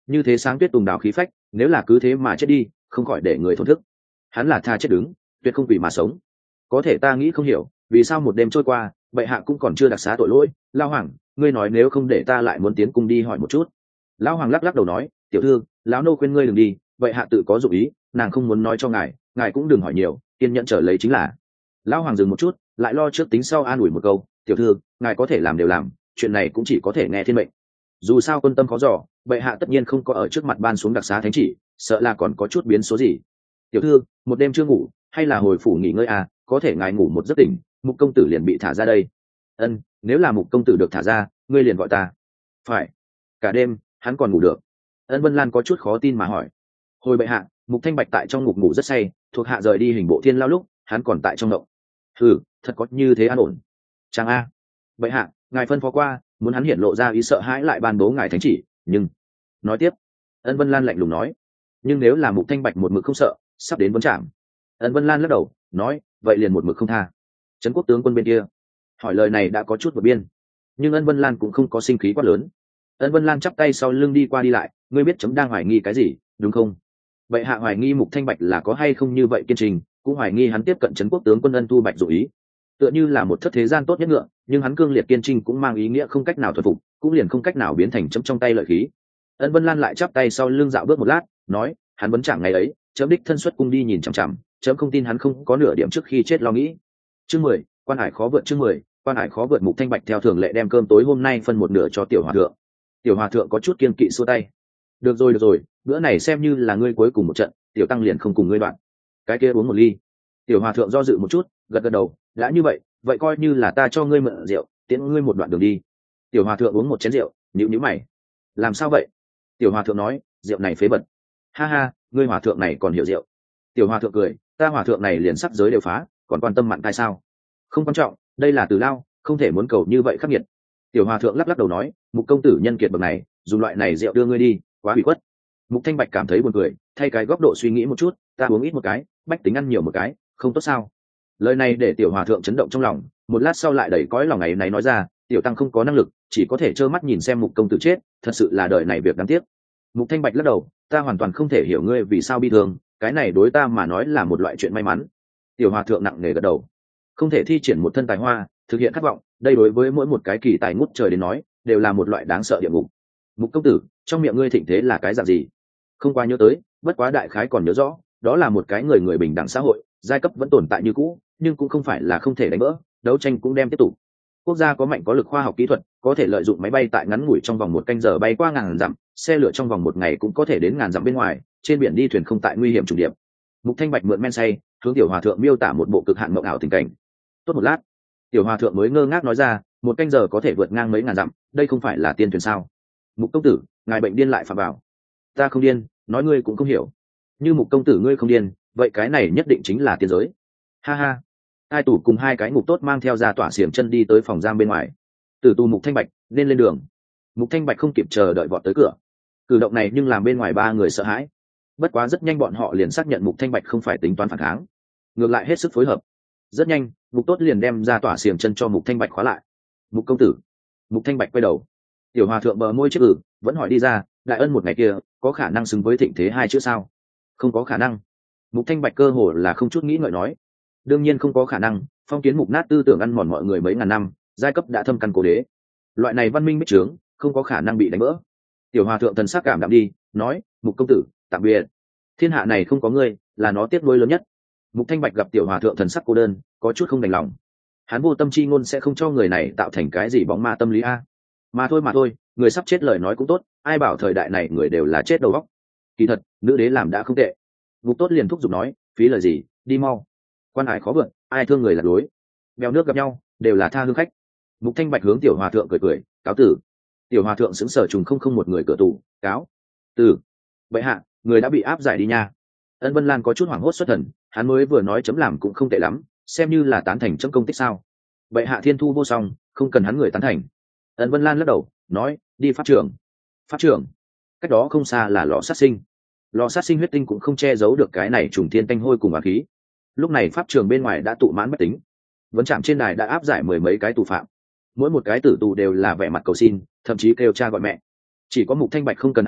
như thế sáng tuyết tùng đào khí phách, nếu là cứ thế mà chết đi không khỏi để người thổn thức. Hắn là tha chết đứng, tuyệt không vì mà sống. Có thể ta nghĩ không hiểu vì sao một đêm trôi qua bệ hạ cũng còn chưa đặc xá tội lỗi. Lao hoàng, ngươi nói nếu không để ta lại muốn tiến cung đi hỏi một chút. Lão hoàng lắc lắc đầu nói, tiểu thư, lão nô khuyên ngươi đừng đi, bệ hạ tự có dụng ý, nàng không muốn nói cho ngài, ngài cũng đừng hỏi nhiều, kiên nhẫn trở lấy chính là. Lão hoàng dừng một chút, lại lo trước tính sau an ủi một câu, tiểu thư, ngài có thể làm đều làm, chuyện này cũng chỉ có thể nghe thiên mệnh. Dù sao quân tâm khó dò, bệ hạ tất nhiên không có ở trước mặt ban xuống đặc xá thánh chỉ, sợ là còn có chút biến số gì. Tiểu thư, một đêm chưa ngủ, hay là hồi phủ nghỉ ngơi à, có thể ngài ngủ một giấc tỉnh, mục công tử liền bị thả ra đây. Ân, nếu là mục công tử được thả ra, ngươi liền gọi ta. Phải. Cả đêm hắn còn ngủ được. Ân Vân Lan có chút khó tin mà hỏi, hồi bệ hạ, mục thanh bạch tại trong ngục ngủ rất say, thuộc hạ rời đi hình bộ thiên lao lúc hắn còn tại trong động. Ừ, thật có như thế an ổn. Chàng a. Bệ hạ, ngài phân phó qua muốn hắn hiện lộ ra ý sợ hãi lại ban bố ngài thánh chỉ, nhưng nói tiếp. Ân Vân Lan lạnh lùng nói, nhưng nếu là mục thanh bạch một mực không sợ, sắp đến vấn trạm. Ân Vân Lan lắc đầu nói, vậy liền một mực không tha. Trấn quốc tướng quân bên kia hỏi lời này đã có chút vượt biên, nhưng Ân Vân Lan cũng không có sinh khí quá lớn. Ân Vân Lan chắp tay sau lưng đi qua đi lại, ngươi biết chấm đang hoài nghi cái gì đúng không? Vậy hạ hoài nghi mục thanh bạch là có hay không như vậy kiên trình, cũng hoài nghi hắn tiếp cận trấn quốc tướng quân Ân Thu Bạch dụ ý, tựa như là một thất thế gian tốt nhất ngựa, nhưng hắn cương liệt kiên trinh cũng mang ý nghĩa không cách nào thuần phục, cũng liền không cách nào biến thành chấm trong tay lợi khí. Ân Vân Lan lại chắp tay sau lưng dạo bước một lát, nói, hắn vẫn chẳng ngày ấy chấm đích thân xuất cung đi nhìn chằm chằm, chấm không tin hắn không có nửa điểm trước khi chết lo nghĩ. Chương mười, quan hải khó vượt. Chương mười, quan hải khó vượt. Mục thanh bạch theo thường lệ đem cơm tối hôm nay phân một nửa cho tiểu hòa thượng. Tiểu hòa thượng có chút kiên kỵ xua tay, được rồi được rồi, bữa này xem như là ngươi cuối cùng một trận, tiểu tăng liền không cùng ngươi đoạn. Cái kia uống một ly. Tiểu hòa thượng do dự một chút, gật gật đầu, đã như vậy vậy coi như là ta cho ngươi mượn rượu, tiễn ngươi một đoạn đường đi. Tiểu hòa thượng uống một chén rượu, nhíu nhíu mày, làm sao vậy? Tiểu hòa thượng nói, rượu này phế bật. Ha ha, ngươi hòa thượng này còn hiểu rượu. Tiểu hòa thượng cười, ta hòa thượng này liền sắc giới đều phá, còn quan tâm mặn tai sao? Không quan trọng, đây là từ lao, không thể muốn cầu như vậy khắc nghiệt. Tiểu hòa thượng lắc lắc đầu nói, mục công tử nhân kiệt bậc này dùng loại này rượu đưa ngươi đi, quá bị khuất. Mục thanh bạch cảm thấy buồn cười, thay cái góc độ suy nghĩ một chút, ta uống ít một cái, bách tính ăn nhiều một cái, không tốt sao? Lời này để tiểu hòa thượng chấn động trong lòng, một lát sau lại đẩy cõi lòng này này nói ra, tiểu tăng không có năng lực, chỉ có thể trơ mắt nhìn xem mục công tử chết, thật sự là đời này việc đáng tiếc. Mục thanh bạch lắc đầu, ta hoàn toàn không thể hiểu ngươi vì sao bi thương, cái này đối ta mà nói là một loại chuyện may mắn. Tiểu hòa thượng nặng nề gật đầu, không thể thi triển một thân tài hoa thực hiện khát vọng, đây đối với mỗi một cái kỳ tài ngút trời đến nói đều là một loại đáng sợ địa ngục. Mục công tử, trong miệng ngươi thịnh thế là cái dạng gì? Không quá nhớ tới, bất quá đại khái còn nhớ rõ, đó là một cái người người bình đẳng xã hội, giai cấp vẫn tồn tại như cũ, nhưng cũng không phải là không thể đánh vỡ, đấu tranh cũng đem tiếp tục. Quốc gia có mạnh có lực khoa học kỹ thuật, có thể lợi dụng máy bay tại ngắn ngủi trong vòng một canh giờ bay qua ngàn dặm, xe lửa trong vòng một ngày cũng có thể đến ngàn dặm bên ngoài, trên biển đi thuyền không tại nguy hiểm trùng điệp. Mục thanh bạch mượn men say, hướng tiểu hòa thượng miêu tả một bộ cực hạn mộng ảo tình cảnh. Tốt một lát, tiểu hòa thượng mới ngơ ngác nói ra, một canh giờ có thể vượt ngang mấy ngàn dặm, đây không phải là tiên thuyền sao? Mục công tử, ngài bệnh điên lại phạm vào. Ta không điên, nói ngươi cũng không hiểu. Như mục công tử ngươi không điên, vậy cái này nhất định chính là tiên giới. Ha ha. Hai tù cùng hai cái ngục tốt mang theo ra tỏa xiềng chân đi tới phòng giam bên ngoài. Tử tù Mục thanh bạch nên lên đường. Mục thanh bạch không kịp chờ đợi vọt tới cửa. Cử động này nhưng làm bên ngoài ba người sợ hãi. Bất quá rất nhanh bọn họ liền xác nhận Mục thanh bạch không phải tính toán phản kháng, ngược lại hết sức phối hợp. Rất nhanh Mục tốt liền đem ra tỏa xiềng chân cho Mục thanh bạch khóa lại. Mục công tử. Mục thanh bạch quay đầu. Tiểu hòa thượng bờ môi chết ử, vẫn hỏi đi ra, đại ân một ngày kia có khả năng xứng với thịnh thế hai chữ sao? Không có khả năng. Mục thanh bạch cơ hồ là không chút nghĩ ngợi nói, đương nhiên không có khả năng, phong kiến mục nát tư tưởng ăn mòn mọi người mấy ngàn năm, giai cấp đã thâm căn cố đế, loại này văn minh bích trướng không có khả năng bị đánh vỡ. Tiểu hòa thượng thần sắc cảm đạm đi, nói, Mục công tử tạm biệt, thiên hạ này không có ngươi là nó tiếc nuối lớn nhất. Mục thanh bạch gặp tiểu hòa thượng thần sắc cô đơn, có chút không đành lòng. Hắn vô tâm chi ngôn sẽ không cho người này tạo thành cái gì bóng ma tâm lý a. Mà thôi mà thôi, người sắp chết lời nói cũng tốt, ai bảo thời đại này người đều là chết đầu óc. Kỳ thật nữ đế làm đã không tệ. Mục tốt liền thúc giục nói, phí lời gì, đi mau. Quan hải khó vượt, ai thương người lạc lối, bèo nước gặp nhau đều là tha hương khách. Mục thanh bạch hướng tiểu hòa thượng cười cười, cáo tử. Tiểu hòa thượng sững sờ trùng không không một người cửa tủ, cáo tử. Vậy hạ, người đã bị áp giải đi nha. Ân Vân Lan có chút hoảng hốt xuất thần, hắn mới vừa nói chấm làm cũng không tệ lắm, xem như là tán thành chấm công tích sao? Vậy hạ thiên thu vô song, không cần hắn người tán thành. Ân Vân Lan lắc đầu, nói, đi pháp trưởng. Pháp trưởng? Cách đó không xa là lò sát sinh. Lò sát sinh huyết tinh cũng không che giấu được cái này trùng thiên tanh hôi cùng oán khí. Lúc này pháp trường bên ngoài đã tụ mãn bách tính, vấn trạm trên đài đã áp giải mười mấy cái tù phạm, mỗi một cái tử tù đều là vẻ mặt cầu xin, thậm chí kêu cha gọi mẹ. Chỉ có Mục thanh bạch không cần áp giải,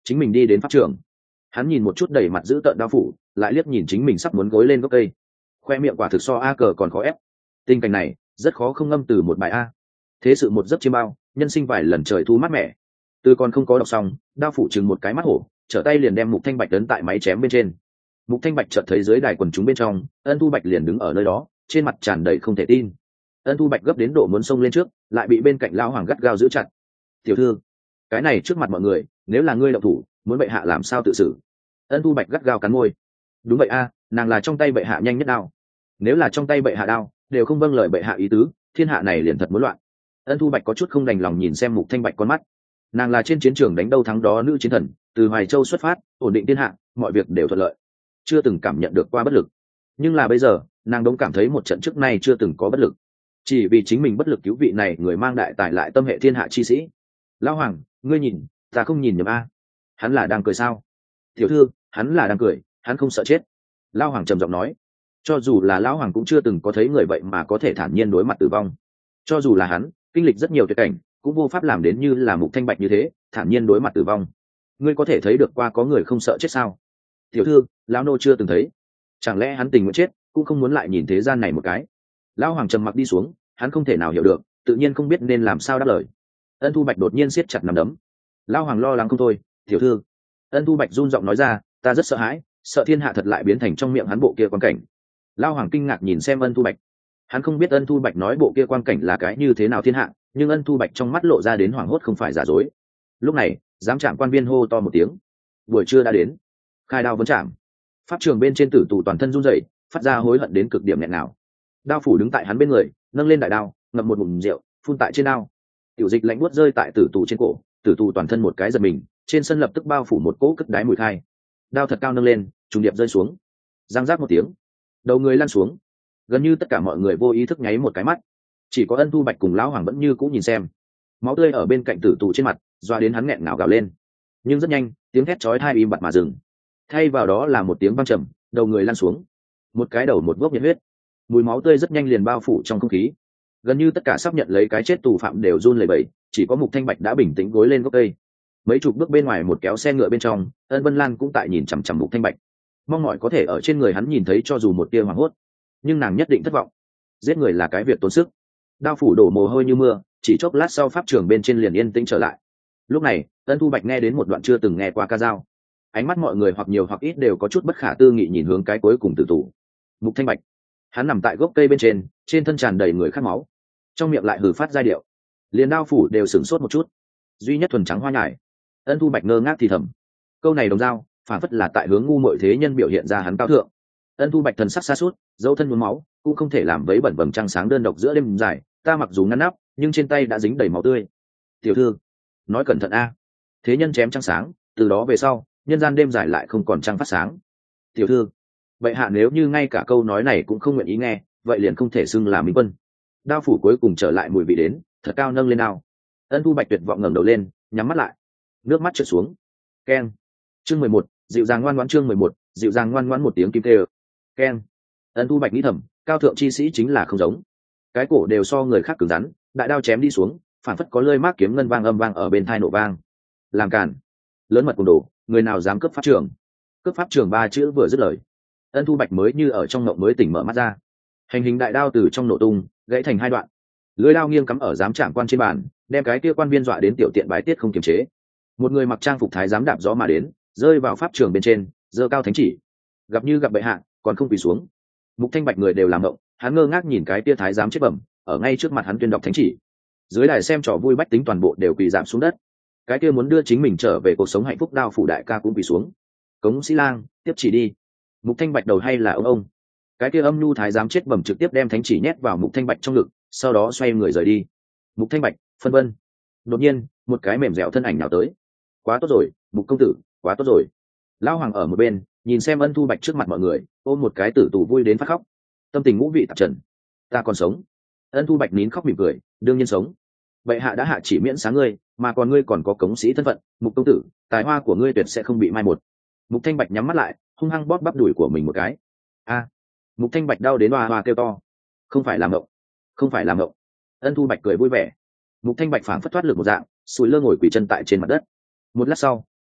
chính mình đi đến pháp trường. Hắn nhìn một chút đầy mặt dữ tợn đao phủ, lại liếc nhìn chính mình sắp muốn gối lên gốc cây, khoe miệng quả thực so a cờ còn khó ép. Tình cảnh này rất khó không ngâm từ một bài a. Thế sự một giấc chiêm bao, nhân sinh vài lần trời thu mát mẻ. Từ còn không có đọc xong, đao phủ chừng một cái mắt hổ, trở tay liền đem Mục Thanh Bạch ấn tại máy chém bên trên. Mục Thanh Bạch chợt thấy dưới đài quần chúng bên trong, Ân Thu Bạch liền đứng ở nơi đó, trên mặt tràn đầy không thể tin. Ân Thu Bạch gấp đến độ muốn xông lên trước, lại bị bên cạnh lão hoàng gắt gao giữ chặt. "Tiểu thư, cái này trước mặt mọi người, nếu là ngươi động thủ, muốn bệ hạ làm sao tự xử?" Ân Thu Bạch gắt gao cắn môi. "Đúng vậy a, nàng là trong tay bệ hạ nhanh nhất đao. Nếu là trong tay bệ hạ đao, đều không vâng lời bệ hạ ý tứ, thiên hạ này liền thật muốn loạn." Ân Thu Bạch có chút không đành lòng nhìn xem Mục Thanh Bạch con mắt. Nàng là trên chiến trường đánh đâu thắng đó nữ chiến thần, từ Hoài Châu xuất phát, ổn định thiên hạ, mọi việc đều thuận lợi, chưa từng cảm nhận được qua bất lực. Nhưng là bây giờ, nàng đống cảm thấy một trận trước nay chưa từng có bất lực, chỉ vì chính mình bất lực cứu vị này người mang đại tài lại tâm hệ thiên hạ chi sĩ. "Lão hoàng, ngươi nhìn, ta không nhìn nhầm a, hắn là đang cười sao?" "Tiểu thư, hắn là đang cười, hắn không sợ chết." Lão hoàng trầm giọng nói. Cho dù là lão hoàng cũng chưa từng có thấy người vậy mà có thể thản nhiên đối mặt tử vong. Cho dù là hắn kinh lịch rất nhiều tuyệt cảnh, cũng vô pháp làm đến như là Mục Thanh Bạch như thế thản nhiên đối mặt tử vong. Ngươi có thể thấy được qua có người không sợ chết sao? "Tiểu thư, lão nô chưa từng thấy." Chẳng lẽ hắn tình nguyện chết cũng không muốn lại nhìn thế gian này một cái? Lão hoàng trầm mặc đi xuống, hắn không thể nào hiểu được, tự nhiên không biết nên làm sao đáp lời. Ân Thu Bạch đột nhiên siết chặt nắm đấm. Lão hoàng lo lắng không thôi. "Tiểu thư." Ân Thu Bạch run giọng nói ra, "Ta rất sợ hãi, sợ thiên hạ thật lại biến thành trong miệng hắn bộ kia quan cảnh." Lão hoàng kinh ngạc nhìn xem Ân Thu Bạch. Hắn không biết Ân Thu Bạch nói bộ kia quan cảnh là cái như thế nào thiên hạ, nhưng Ân Thu Bạch trong mắt lộ ra đến hoảng hốt không phải giả dối. Lúc này, giám trạm quan viên hô to một tiếng. Buổi trưa đã đến, khai đao vấn trạm. Pháp trường bên trên tử tù toàn thân run rẩy, phát ra hối hận đến cực điểm nghẹn nào. Đao phủ đứng tại hắn bên người, nâng lên đại đao, ngậm một ngụm rượu, phun tại trên đao. Tiểu dịch lạnh buốt rơi tại tử tù trên cổ, tử tù toàn thân một cái giật mình, trên sân lập tức bao phủ một cỗ cất đái mùi khai. Đao thật cao nâng lên, trùng điệp rơi xuống. Giang rác một tiếng, đầu người lăn xuống. Gần như tất cả mọi người vô ý thức nháy một cái mắt, chỉ có Ân Thu Bạch cùng lão hoàng vẫn như cũ nhìn xem. Máu tươi ở bên cạnh tử tù trên mặt, doa đến hắn nghẹn ngào gào lên. Nhưng rất nhanh, tiếng thét chói tai im bặt mà dừng. Thay vào đó là một tiếng vang trầm, đầu người lăn xuống. Một cái đầu một vốc nhiệt huyết. Mùi máu tươi rất nhanh liền bao phủ trong không khí. Gần như tất cả sắp nhận lấy cái chết tù phạm đều run lẩy bẩy, chỉ có Mục Thanh Bạch đã bình tĩnh gối lên gốc cây. Mấy chục bước bên ngoài một kéo xe ngựa bên trong, Ân Vân Lan cũng tại nhìn chằm chằm Mục Thanh Bạch, mong mỏi có thể ở trên người hắn nhìn thấy cho dù một tia hoảng hốt. Nhưng nàng nhất định thất vọng. Giết người là cái việc tốn sức. Đao phủ đổ mồ hôi như mưa, chỉ chốc lát sau pháp trường bên trên liền yên tĩnh trở lại. Lúc này, Ân Thu Bạch nghe đến một đoạn chưa từng nghe qua ca dao. Ánh mắt mọi người hoặc nhiều hoặc ít đều có chút bất khả tư nghị nhìn hướng cái cuối cùng tử tù. Mục Thanh Bạch, hắn nằm tại gốc cây bên trên, trên thân tràn đầy người khát máu, trong miệng lại hừ phát giai điệu. Liền đao phủ đều sửng sốt một chút. Duy nhất thuần trắng hoa nhài. Ân Thu Bạch ngơ ngác thì thầm. Câu này đồng dao, phản phất là tại hướng ngu muội thế nhân biểu hiện ra hắn cao thượng. Ân Thu Bạch thần sắc xa suốt, dấu thân nhuốm máu, cũng không thể làm vấy bẩn vầng trăng sáng đơn độc giữa đêm dài. Ta mặc dù ngăn nắp, nhưng trên tay đã dính đầy máu tươi. "Tiểu thư, nói cẩn thận a." Thế nhân chém trăng sáng, từ đó về sau, nhân gian đêm dài lại không còn trăng phát sáng. "Tiểu thư, bệ hạ nếu như ngay cả câu nói này cũng không nguyện ý nghe, vậy liền không thể xưng là minh quân." Đao phủ cuối cùng trở lại mùi vị đến, thật cao nâng lên đao. Ân Thu Bạch tuyệt vọng ngẩng đầu lên, nhắm mắt lại, nước mắt trượt xuống. Keng. Chương mười một, dịu dàng ngoan ngoãn. Chương mười một, dịu dàng ngoan ngoãn. Một tiếng kim kêu. Keng. Ân Thu Bạch nghĩ thầm, cao thượng chi sĩ chính là không giống, cái cổ đều so người khác cứng rắn, đại đao chém đi xuống, phản phất có lơi mác kiếm ngân vang âm vang ở bên thai nổ vang. Làm cản, lớn mật cùng đồ, người nào dám cướp pháp trường? Cướp pháp trường ba chữ vừa dứt lời, Ân Thu Bạch mới như ở trong mộng mới tỉnh mở mắt ra. Hành hình đại đao từ trong nổ tung, gãy thành hai đoạn. Lưỡi đao nghiêng cắm ở giám trạm quan trên bàn, đem cái kia quan viên dọa đến tiểu tiện bái tiết không kiềm chế. Một người mặc trang phục thái giám đạp gió mà đến, rơi vào pháp trường bên trên, giơ cao thánh chỉ. Gặp như gặp bệ hạ, còn không quỳ xuống. Mục Thanh Bạch người đều làm ngộng, hắn ngơ ngác nhìn cái kia thái giám chết bẩm, ở ngay trước mặt hắn tuyên đọc thánh chỉ. Dưới đài xem trò vui bách tính toàn bộ đều quỳ giảm xuống đất. Cái kia muốn đưa chính mình trở về cuộc sống hạnh phúc đao phủ đại ca cũng quỳ xuống. Cống Sĩ Lang, tiếp chỉ đi. Mục Thanh Bạch đầu hay là ông ông. Cái kia âm nhu thái giám chết bẩm trực tiếp đem thánh chỉ nhét vào Mục Thanh Bạch trong ngực, sau đó xoay người rời đi. Mục Thanh Bạch, phân vân. Đột nhiên, một cái mềm dẻo thân ảnh nào tới. Quá tốt rồi, Mục công tử, quá tốt rồi. Lão hoàng ở một bên, nhìn xem Ân Thu Bạch trước mặt mọi người, ôm một cái tử tù vui đến phát khóc. Tâm tình ngũ vị tạp trần. Ta còn sống. Ân Thu Bạch nín khóc mỉm cười, đương nhiên sống. Vậy hạ đã hạ chỉ miễn sáng ngươi, mà còn ngươi còn có cống sĩ thân phận, Mục công tử, tài hoa của ngươi tuyệt sẽ không bị mai một. Mục Thanh Bạch nhắm mắt lại, hung hăng bóp bắp đùi của mình một cái. A! Mục Thanh Bạch đau đến hoa hoa kêu to. Không phải làm ngộng, không phải làm ngộng. Ân Thu Bạch cười vui vẻ. Mục Thanh Bạch phảng phất thoát lực một dạng, sùi lơ ngồi quỳ chân tại trên mặt đất. Một lát sau,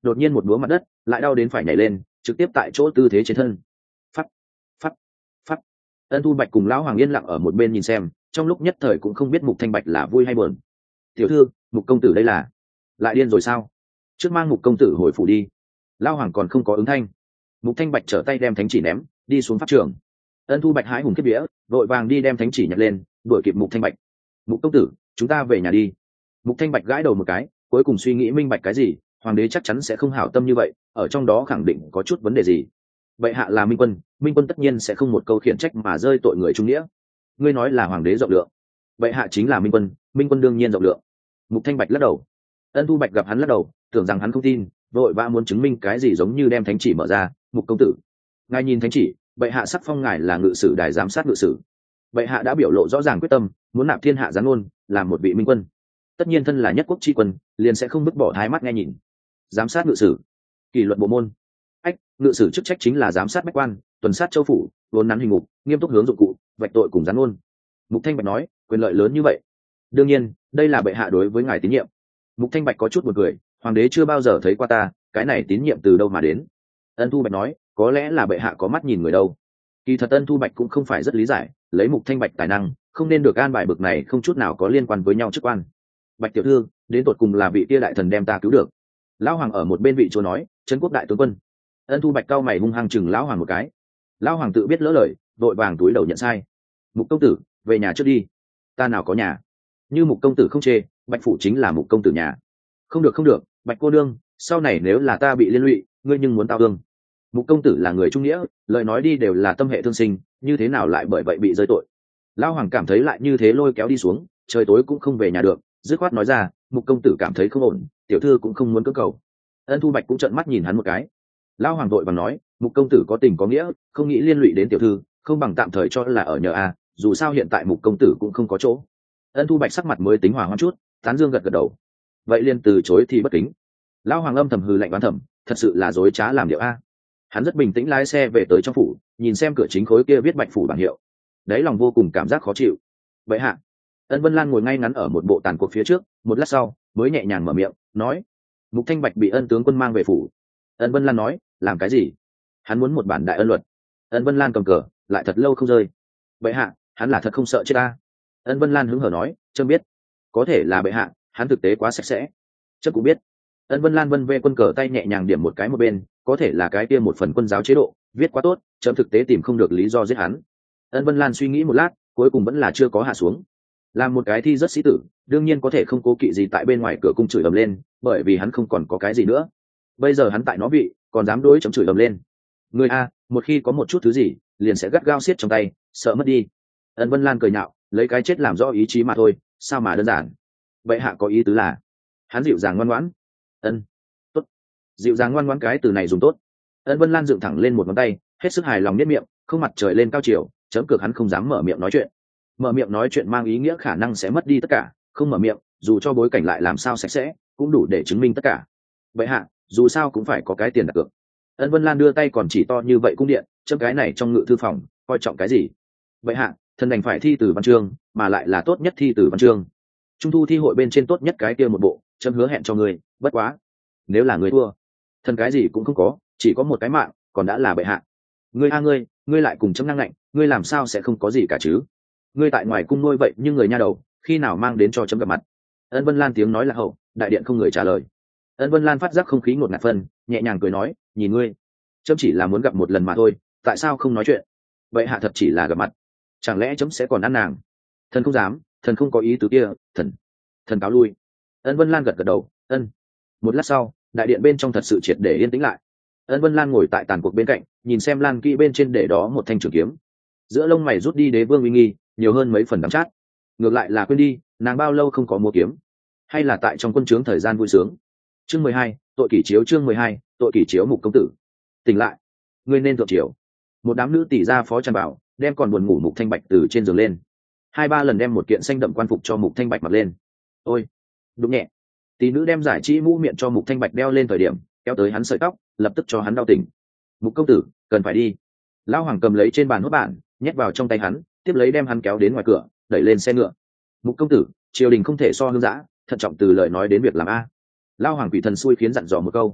đột nhiên một búa mặt đất lại đau đến phải nhảy lên, trực tiếp tại chỗ tư thế trên thân. Phắt, phắt, phắt. Ân Thu Bạch cùng lão Hoàng yên lặng ở một bên nhìn xem, trong lúc nhất thời cũng không biết Mục Thanh Bạch là vui hay buồn. Tiểu thư, Mục công tử đây là lại điên rồi sao? Trước mang Mục công tử hồi phủ đi. Lão Hoàng còn không có ứng thanh. Mục Thanh Bạch trở tay đem thánh chỉ ném, đi xuống pháp trường. Ân Thu Bạch hái hùng kiếp vía, vội vàng đi đem thánh chỉ nhặt lên, đuổi kịp Mục Thanh Bạch. Mục công tử, chúng ta về nhà đi. Mục Thanh Bạch gãi đầu một cái, cuối cùng suy nghĩ minh bạch cái gì, hoàng đế chắc chắn sẽ không hảo tâm như vậy, ở trong đó khẳng định có chút vấn đề gì. Bệ hạ là minh quân, minh quân tất nhiên sẽ không một câu khiển trách mà rơi tội người trung nghĩa. Ngươi nói là hoàng đế rộng lượng, bệ hạ chính là minh quân, minh quân đương nhiên rộng lượng. Mục Thanh Bạch lắc đầu. Ân Thu Bạch gặp hắn lắc đầu, tưởng rằng hắn không tin, vội vã muốn chứng minh cái gì, giống như đem thánh chỉ mở ra. Mục công tử, ngài nhìn thánh chỉ, bệ hạ sắc phong ngài là ngự sử đài giám sát ngự sử. Bệ hạ đã biểu lộ rõ ràng quyết tâm, muốn nạp thiên hạ giáng ngôn, làm một vị minh quân. Tất nhiên thân là nhất quốc tri quân, liền sẽ không vứt bỏ thái mắt nghe nhìn. Giám sát ngự sử, kỷ luật bộ môn. Ách, ngự sử chức trách chính là giám sát bách quan, tuần sát châu phủ, vốn nắn hình ngục, nghiêm túc hướng dụng cụ, vạch tội cùng giáng ngôn. Mục Thanh Bạch nói, quyền lợi lớn như vậy. Đương nhiên, đây là bệ hạ đối với ngài tín nhiệm. Mục Thanh Bạch có chút buồn cười, hoàng đế chưa bao giờ thấy qua ta, cái này tín nhiệm từ đâu mà đến? Ân Thu Bạch nói, có lẽ là bệ hạ có mắt nhìn người đâu. Kỳ thật Ân Thu Bạch cũng không phải rất lý giải, lấy Mục Thanh Bạch tài năng, không nên được an bài bực này không chút nào có liên quan với nhau chức quan. Bạch tiểu thư, đến tột cùng là vị tia đại thần đem ta cứu được. Lão Hoàng ở một bên vị chúa nói, trấn quốc đại tướng quân. Ân Thu Bạch cao mày hung hăng chừng lão Hoàng một cái. Lão Hoàng tự biết lỡ lời, vội vàng túi đầu nhận sai. Mục công tử, về nhà trước đi. Ta nào có nhà. Như Mục công tử không chê, Bạch phủ chính là Mục công tử nhà. Không được không được, Bạch cô đương, sau này nếu là ta bị liên lụy, ngươi nhưng muốn tao thương. Mục công tử là người trung nghĩa, lời nói đi đều là tâm hệ thương sinh, như thế nào lại bởi vậy bị rơi tội. Lão Hoàng cảm thấy lại như thế lôi kéo đi xuống, trời tối cũng không về nhà được, dứt khoát nói ra, Mục công tử cảm thấy không ổn, tiểu thư cũng không muốn cưỡng cầu. Ân Thu Bạch cũng trợn mắt nhìn hắn một cái. Lão Hoàng vội vàng nói, Mục công tử có tình có nghĩa, không nghĩ liên lụy đến tiểu thư, không bằng tạm thời cho là ở nhờ a, dù sao hiện tại Mục công tử cũng không có chỗ. Ân Thu Bạch sắc mặt mới tính hòa hoãn chút, tán dương gật gật đầu. Vậy liền từ chối thì bất kính. Lão Hoàng âm thầm hừ lạnh oán thầm, thật sự là dối trá làm điệu a. Hắn rất bình tĩnh lái xe về tới trong phủ, nhìn xem cửa chính khối kia viết Bạch phủ bảng hiệu, đấy lòng vô cùng cảm giác khó chịu. Vậy hạ, Ân Vân Lan ngồi ngay ngắn ở một bộ tàn cuộc phía trước, một lát sau mới nhẹ nhàng mở miệng nói, Mục Thanh Bạch bị Ân tướng quân mang về phủ. Ân Vân Lan nói, làm cái gì? Hắn muốn một bản đại ân luật. Ân Vân Lan cầm cờ lại thật lâu không rơi. Bệ hạ, hắn là thật không sợ chết ta. Ân Vân Lan hứng hở nói, trâm biết, có thể là bệ hạ, hắn thực tế quá sạch sẽ. Trâm cũng biết. Ân Vân Lan vân vê quân cờ tay nhẹ nhàng điểm một cái một bên, có thể là cái kia một phần quân giáo chế độ viết quá tốt, trâm thực tế tìm không được lý do giết hắn. Ân Vân Lan suy nghĩ một lát, cuối cùng vẫn là chưa có hạ xuống. Làm một cái thi rất sĩ tử, đương nhiên có thể không cố kỵ gì tại bên ngoài cửa cung chửi ầm lên, bởi vì hắn không còn có cái gì nữa. Bây giờ hắn tại nó vị, còn dám đối chống chửi ầm lên. Người a, một khi có một chút thứ gì, liền sẽ gắt gao siết trong tay, sợ mất đi. Ân Vân Lan cười nhạo, lấy cái chết làm rõ ý chí mà thôi, sao mà đơn giản. Vậy hạ có ý tứ là, hắn dịu dàng ngoan ngoãn. Ân, tốt. Dịu dàng ngoan ngoãn cái từ này dùng tốt. Ân Vân Lan dựng thẳng lên một ngón tay, hết sức hài lòng nhếch miệng, không mặt trời lên cao chiều, chấm cược hắn không dám mở miệng nói chuyện. Mở miệng nói chuyện mang ý nghĩa khả năng sẽ mất đi tất cả, không mở miệng, dù cho bối cảnh lại làm sao sạch sẽ, cũng đủ để chứng minh tất cả. Vậy hạ, dù sao cũng phải có cái tiền đặt cược. Ân Vân Lan đưa tay còn chỉ to như vậy cung điện, chấm cái này trong ngự thư phòng, coi trọng cái gì? Vậy hạ, thần đành phải thi từ văn chương, mà lại là tốt nhất thi từ văn chương. Trung thu thi hội bên trên tốt nhất cái kia một bộ, chấm hứa hẹn cho ngươi, bất quá, nếu là ngươi thua, thần cái gì cũng không có, chỉ có một cái mạng, còn đã là bệ hạ. Ngươi a ngươi, ngươi lại cùng chấm năng lạnh, ngươi làm sao sẽ không có gì cả chứ? Ngươi tại ngoài cung nuôi vậy nhưng người nha đầu, khi nào mang đến cho chấm gặp mặt? Ân Vân Lan tiếng nói là hậu, đại điện không người trả lời. Ân Vân Lan phát giác không khí ngột ngạt phân, nhẹ nhàng cười nói, nhìn ngươi, chấm chỉ là muốn gặp một lần mà thôi, tại sao không nói chuyện? Vậy hạ thật chỉ là gặp mặt, chẳng lẽ chấm sẽ còn ăn nàng? Thần không dám, thần không có ý tứ kia, thần, thần cáo lui. Ân Vân Lan gật gật đầu, ân. Một lát sau, đại điện bên trong thật sự triệt để yên tĩnh lại. Ân Vân Lan ngồi tại tàn cuộc bên cạnh, nhìn xem Lan kỹ bên trên để đó một thanh trường kiếm. Giữa lông mày rút đi đế vương uy nghi, nhiều hơn mấy phần đắng chát. Ngược lại là quên đi, nàng bao lâu không có mua kiếm, hay là tại trong quân trướng thời gian vui sướng. Chương mười hai, tội kỷ chiếu. Chương mười hai, tội kỷ chiếu. Mục công tử, tỉnh lại, ngươi nên thượng triều. Một đám nữ tỷ gia phó tràn bảo, đem còn buồn ngủ Mục Thanh Bạch từ trên giường lên, hai ba lần đem một kiện xanh đậm quan phục cho Mục Thanh Bạch mặc lên. Ôi, đúng nhẹ. Tỷ nữ đem giải trí mũ miệng cho Mục Thanh Bạch đeo lên thời điểm, kéo tới hắn sợi tóc, lập tức cho hắn đau tỉnh. Mục công tử, cần phải đi. Lão Hoàng cầm lấy trên bàn hốt bản, nhét vào trong tay hắn, tiếp lấy đem hắn kéo đến ngoài cửa, đẩy lên xe ngựa. Mục công tử, triều đình không thể so hương giã, thận trọng từ lời nói đến việc làm a. Lão Hoàng quỷ thần xui khiến dặn dò một câu.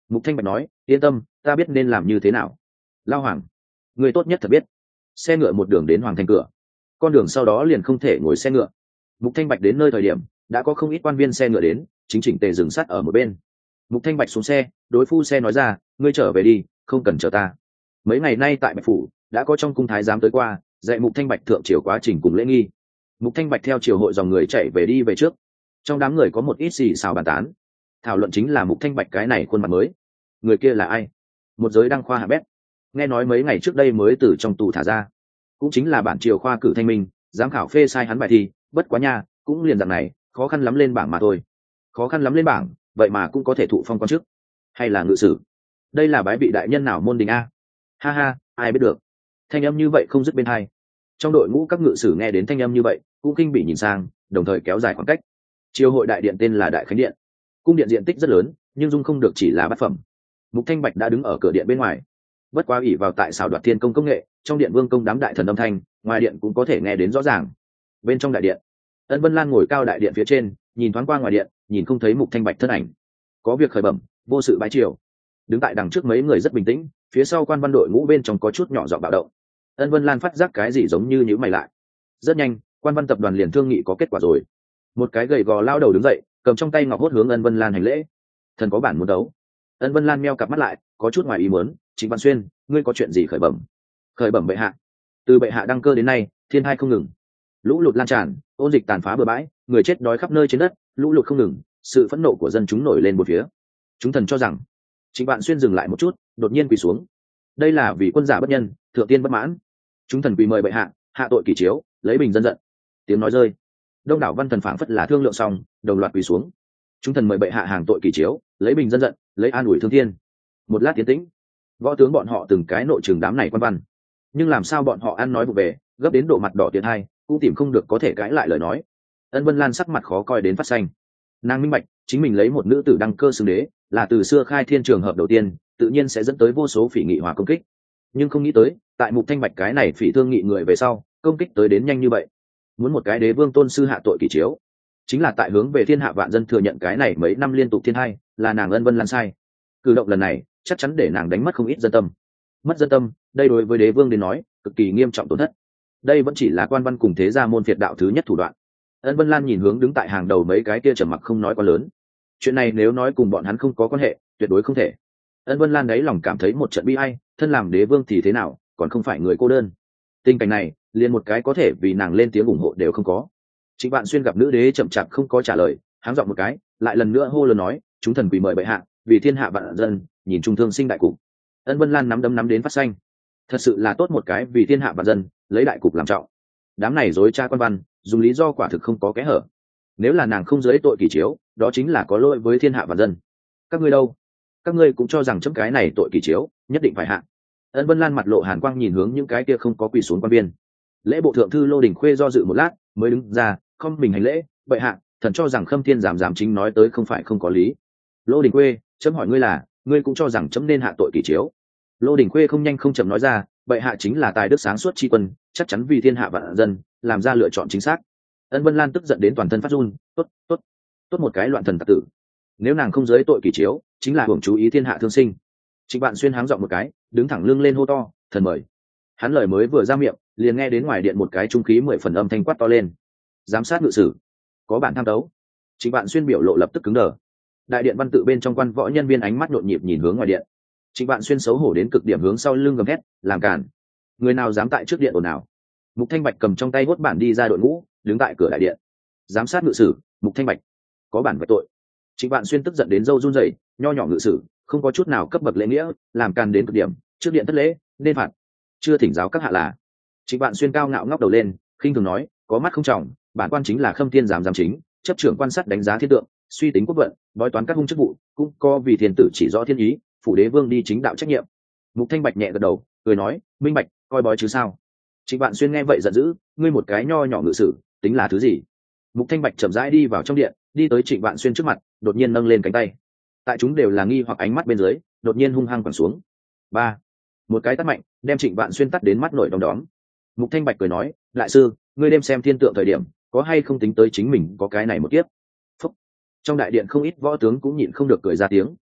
Mục Thanh Bạch nói, yên tâm, ta biết nên làm như thế nào. Lao Hoàng, người tốt nhất thật biết. Xe ngựa một đường đến Hoàng thành cửa, con đường sau đó liền không thể ngồi xe ngựa. Mục Thanh Bạch đến nơi thời điểm đã có không ít quan viên xe ngựa đến, chính chỉnh tề dừng sát ở một bên. Mục Thanh Bạch xuống xe, đối phu xe nói ra, ngươi trở về đi, không cần chờ ta. Mấy ngày nay tại Bạch phủ đã có trong cung thái giám tới qua, dạy Mục Thanh Bạch thượng triều quá trình cùng lễ nghi. Mục Thanh Bạch theo triều hội dòng người chạy về đi về trước. Trong đám người có một ít xì xào bàn tán, thảo luận chính là Mục Thanh Bạch cái này khuôn mặt mới. Người kia là ai? Một giới đăng khoa hạ bét, nghe nói mấy ngày trước đây mới từ trong tù thả ra, cũng chính là bản triều khoa cử thanh minh, giám khảo phê sai hắn bài thi, bất quá nha, cũng liền dạng này, khó khăn lắm lên bảng mà thôi. Khó khăn lắm lên bảng, vậy mà cũng có thể thụ phong quan chức, hay là ngự sử? Đây là bái vị đại nhân nào môn đình a? Ha ha, ai biết được. Thanh âm như vậy không dứt bên hai. Trong đội ngũ các ngự sử nghe đến thanh âm như vậy, cũng kinh bị nhìn sang, đồng thời kéo dài khoảng cách. Triều hội đại điện tên là Đại Khánh điện, cung điện diện tích rất lớn, nhưng dung không được chỉ là bát phẩm. Mục Thanh Bạch đã đứng ở cửa điện bên ngoài, bất quá ủy vào tại xảo đoạt thiên công công nghệ, trong điện vương công đám đại thần âm thanh, ngoài điện cũng có thể nghe đến rõ ràng. Bên trong đại điện, Ân Vân Lan ngồi cao đại điện phía trên, nhìn thoáng qua ngoài điện, nhìn không thấy Mục Thanh Bạch thân ảnh. Có việc khởi bẩm, vô sự bái triều. Đứng tại đằng trước mấy người rất bình tĩnh, phía sau quan văn đội ngũ bên trong có chút nhỏ giọng bạo động. Ân Vân Lan phát giác cái gì giống như nhíu mày lại. Rất nhanh, quan văn tập đoàn liền thương nghị có kết quả rồi. Một cái gầy gò lao đầu đứng dậy, cầm trong tay ngọc hốt hướng Ân Vân Lan hành lễ. Thần có bản muốn đấu. Ân Vân Lan meo cặp mắt lại, có chút ngoài ý muốn, Trịnh Văn Xuyên, ngươi có chuyện gì khởi bẩm? Khởi bẩm bệ hạ. Từ bệ hạ đăng cơ đến nay, thiên tai không ngừng, lũ lụt lan tràn, ôn dịch tàn phá bừa bãi, người chết đói khắp nơi trên đất, lũ lụt không ngừng, sự phẫn nộ của dân chúng nổi lên một phía. Chúng thần cho rằng, Trịnh Vạn Xuyên dừng lại một chút, đột nhiên quỳ xuống. Đây là vì quân giả bất nhân, thượng tiên bất mãn. Chúng thần quỳ mời bệ hạ, hạ tội kỷ chiếu, lấy bình dân giận. Tiếng nói rơi, đông đảo văn thần phảng phất là thương lượng xong, đồng loạt quỳ xuống. Chúng thần mời bệ hạ hàng tội kỷ chiếu, lấy bình dân giận, lấy an ủi thương thiên. Một lát tiến tĩnh, võ tướng bọn họ từng cái nội trường đám này quan văn, nhưng làm sao bọn họ ăn nói vụ về, gấp đến độ mặt đỏ tiến hai, cũng tìm không được có thể cãi lại lời nói. Ân Vân Lan sắc mặt khó coi đến phát xanh. Nàng minh bạch, chính mình lấy một nữ tử đăng cơ xưng đế, là từ xưa khai thiên trường hợp đầu tiên, tự nhiên sẽ dẫn tới vô số phỉ nghị hòa công kích. Nhưng không nghĩ tới, tại Mục Thanh Bạch cái này phỉ thương nghị người về sau, công kích tới đến nhanh như vậy. Muốn một cái đế vương tôn sư hạ tội kỷ chiếu, chính là tại hướng về thiên hạ vạn dân thừa nhận cái này mấy năm liên tục thiên hai, là nàng Ân Vân Lan sai. Cử động lần này, chắc chắn để nàng đánh mất không ít dân tâm. Mất dân tâm, đây đối với đế vương đến nói, cực kỳ nghiêm trọng tổn thất. Đây vẫn chỉ là quan văn cùng thế gia môn phiệt đạo thứ nhất thủ đoạn. Ân Vân Lan nhìn hướng đứng tại hàng đầu mấy cái kia trầm mặc không nói quá lớn. Chuyện này nếu nói cùng bọn hắn không có quan hệ, tuyệt đối không thể. Ân Vân Lan đấy lòng cảm thấy một trận bi ai, thân làm đế vương thì thế nào, còn không phải người cô đơn. Tình cảnh này, liền một cái có thể vì nàng lên tiếng ủng hộ đều không có. Trịnh Vạn Xuyên gặp nữ đế chậm chạp không có trả lời, háng giọng một cái, lại lần nữa hô lớn nói, chúng thần quỳ mời bệ hạ, vì thiên hạ vạn dân, nhìn trung thương sinh đại cục. Ân Vân Lan nắm đấm nắm đến phát xanh. Thật sự là tốt một cái vì thiên hạ vạn dân, lấy đại cục làm trọng. Đám này dối tra quan văn, dùng lý do quả thực không có kẽ hở. Nếu là nàng không giới tội kỷ chiếu, đó chính là có lỗi với thiên hạ vạn dân. Các ngươi đâu? Các ngươi cũng cho rằng chấm cái này tội kỷ chiếu, nhất định phải hạ. Ân Vân Lan mặt lộ hàn quang nhìn hướng những cái kia không có quỳ xuống quan viên. Lễ bộ thượng thư Lô Đình Khuê do dự một lát, mới đứng ra, không mình hành lễ, bệ hạ, thần cho rằng Khâm Thiên giảm giảm chính nói tới không phải không có lý. Lô Đình Khuê, chấm hỏi ngươi là, ngươi cũng cho rằng chấm nên hạ tội kỷ chiếu. Lô Đình Khuê không nhanh không chậm nói ra, bệ hạ chính là tài đức sáng suốt tri quân, chắc chắn vì thiên hạ vạn dân, làm ra lựa chọn chính xác. Ân Vân Lan tức giận đến toàn thân phát run, tốt, tốt, tốt một cái loạn thần tặc tử. Nếu nàng không giới tội kỷ chiếu, chính là hưởng chú ý thiên hạ thương sinh. Trịnh Vạn Xuyên háng giọng một cái, đứng thẳng lưng lên hô to, thần mời. Hắn lời mới vừa ra miệng, liền nghe đến ngoài điện một cái trung khí mười phần âm thanh quát to lên. Giám sát ngự sử, có bản tham đấu. Trịnh Vạn Xuyên biểu lộ lập tức cứng đờ. Đại điện văn tự bên trong quan võ nhân viên ánh mắt nhộn nhịp nhìn hướng ngoài điện. Trịnh Vạn Xuyên xấu hổ đến cực điểm hướng sau lưng gầm hét, làm cản. Người nào dám tại trước điện ồn ào? Mục Thanh Bạch cầm trong tay hốt bản đi ra đội ngũ, đứng tại cửa đại điện. Giám sát ngự sử, Mục Thanh Bạch, có bản vạch tội. Trịnh Vạn Xuyên tức giận đến râu run rẩy, nho nhỏ ngự sử, không có chút nào cấp bậc lễ nghĩa, làm càn đến cực điểm, trước điện thất lễ, nên phạt. Chưa thỉnh giáo các hạ là. Trịnh Vạn Xuyên cao ngạo ngóc đầu lên, khinh thường nói, có mắt không trọng, bản quan chính là Khâm Thiên giám giám chính, chấp trưởng quan sát đánh giá thiên tượng, suy tính quốc vận, bói toán các hung chức vụ, cũng có vì thiên tử chỉ rõ thiên ý, phủ đế vương đi chính đạo trách nhiệm. Mục Thanh Bạch nhẹ gật đầu, cười nói, minh bạch, coi bói chứ sao. Trịnh Vạn Xuyên nghe vậy giận dữ, ngươi một cái nho nhỏ ngự sử, tính là thứ gì? Mục Thanh Bạch chậm rãi đi vào trong điện, đi tới Trịnh Vạn Xuyên trước mặt, đột nhiên nâng lên cánh tay. Tại chúng đều là nghi hoặc ánh mắt bên dưới, đột nhiên hung hăng quẳng xuống. Ba, một cái tát mạnh, đem Trịnh Vạn Xuyên tát đến mắt nổi đom đóm. Mục Thanh Bạch cười nói, đại sư, ngươi đem xem thiên tượng thời điểm, có hay không tính tới chính mình có cái này một kiếp? Phúc. Trong đại điện không ít võ tướng cũng nhịn không được cười ra tiếng,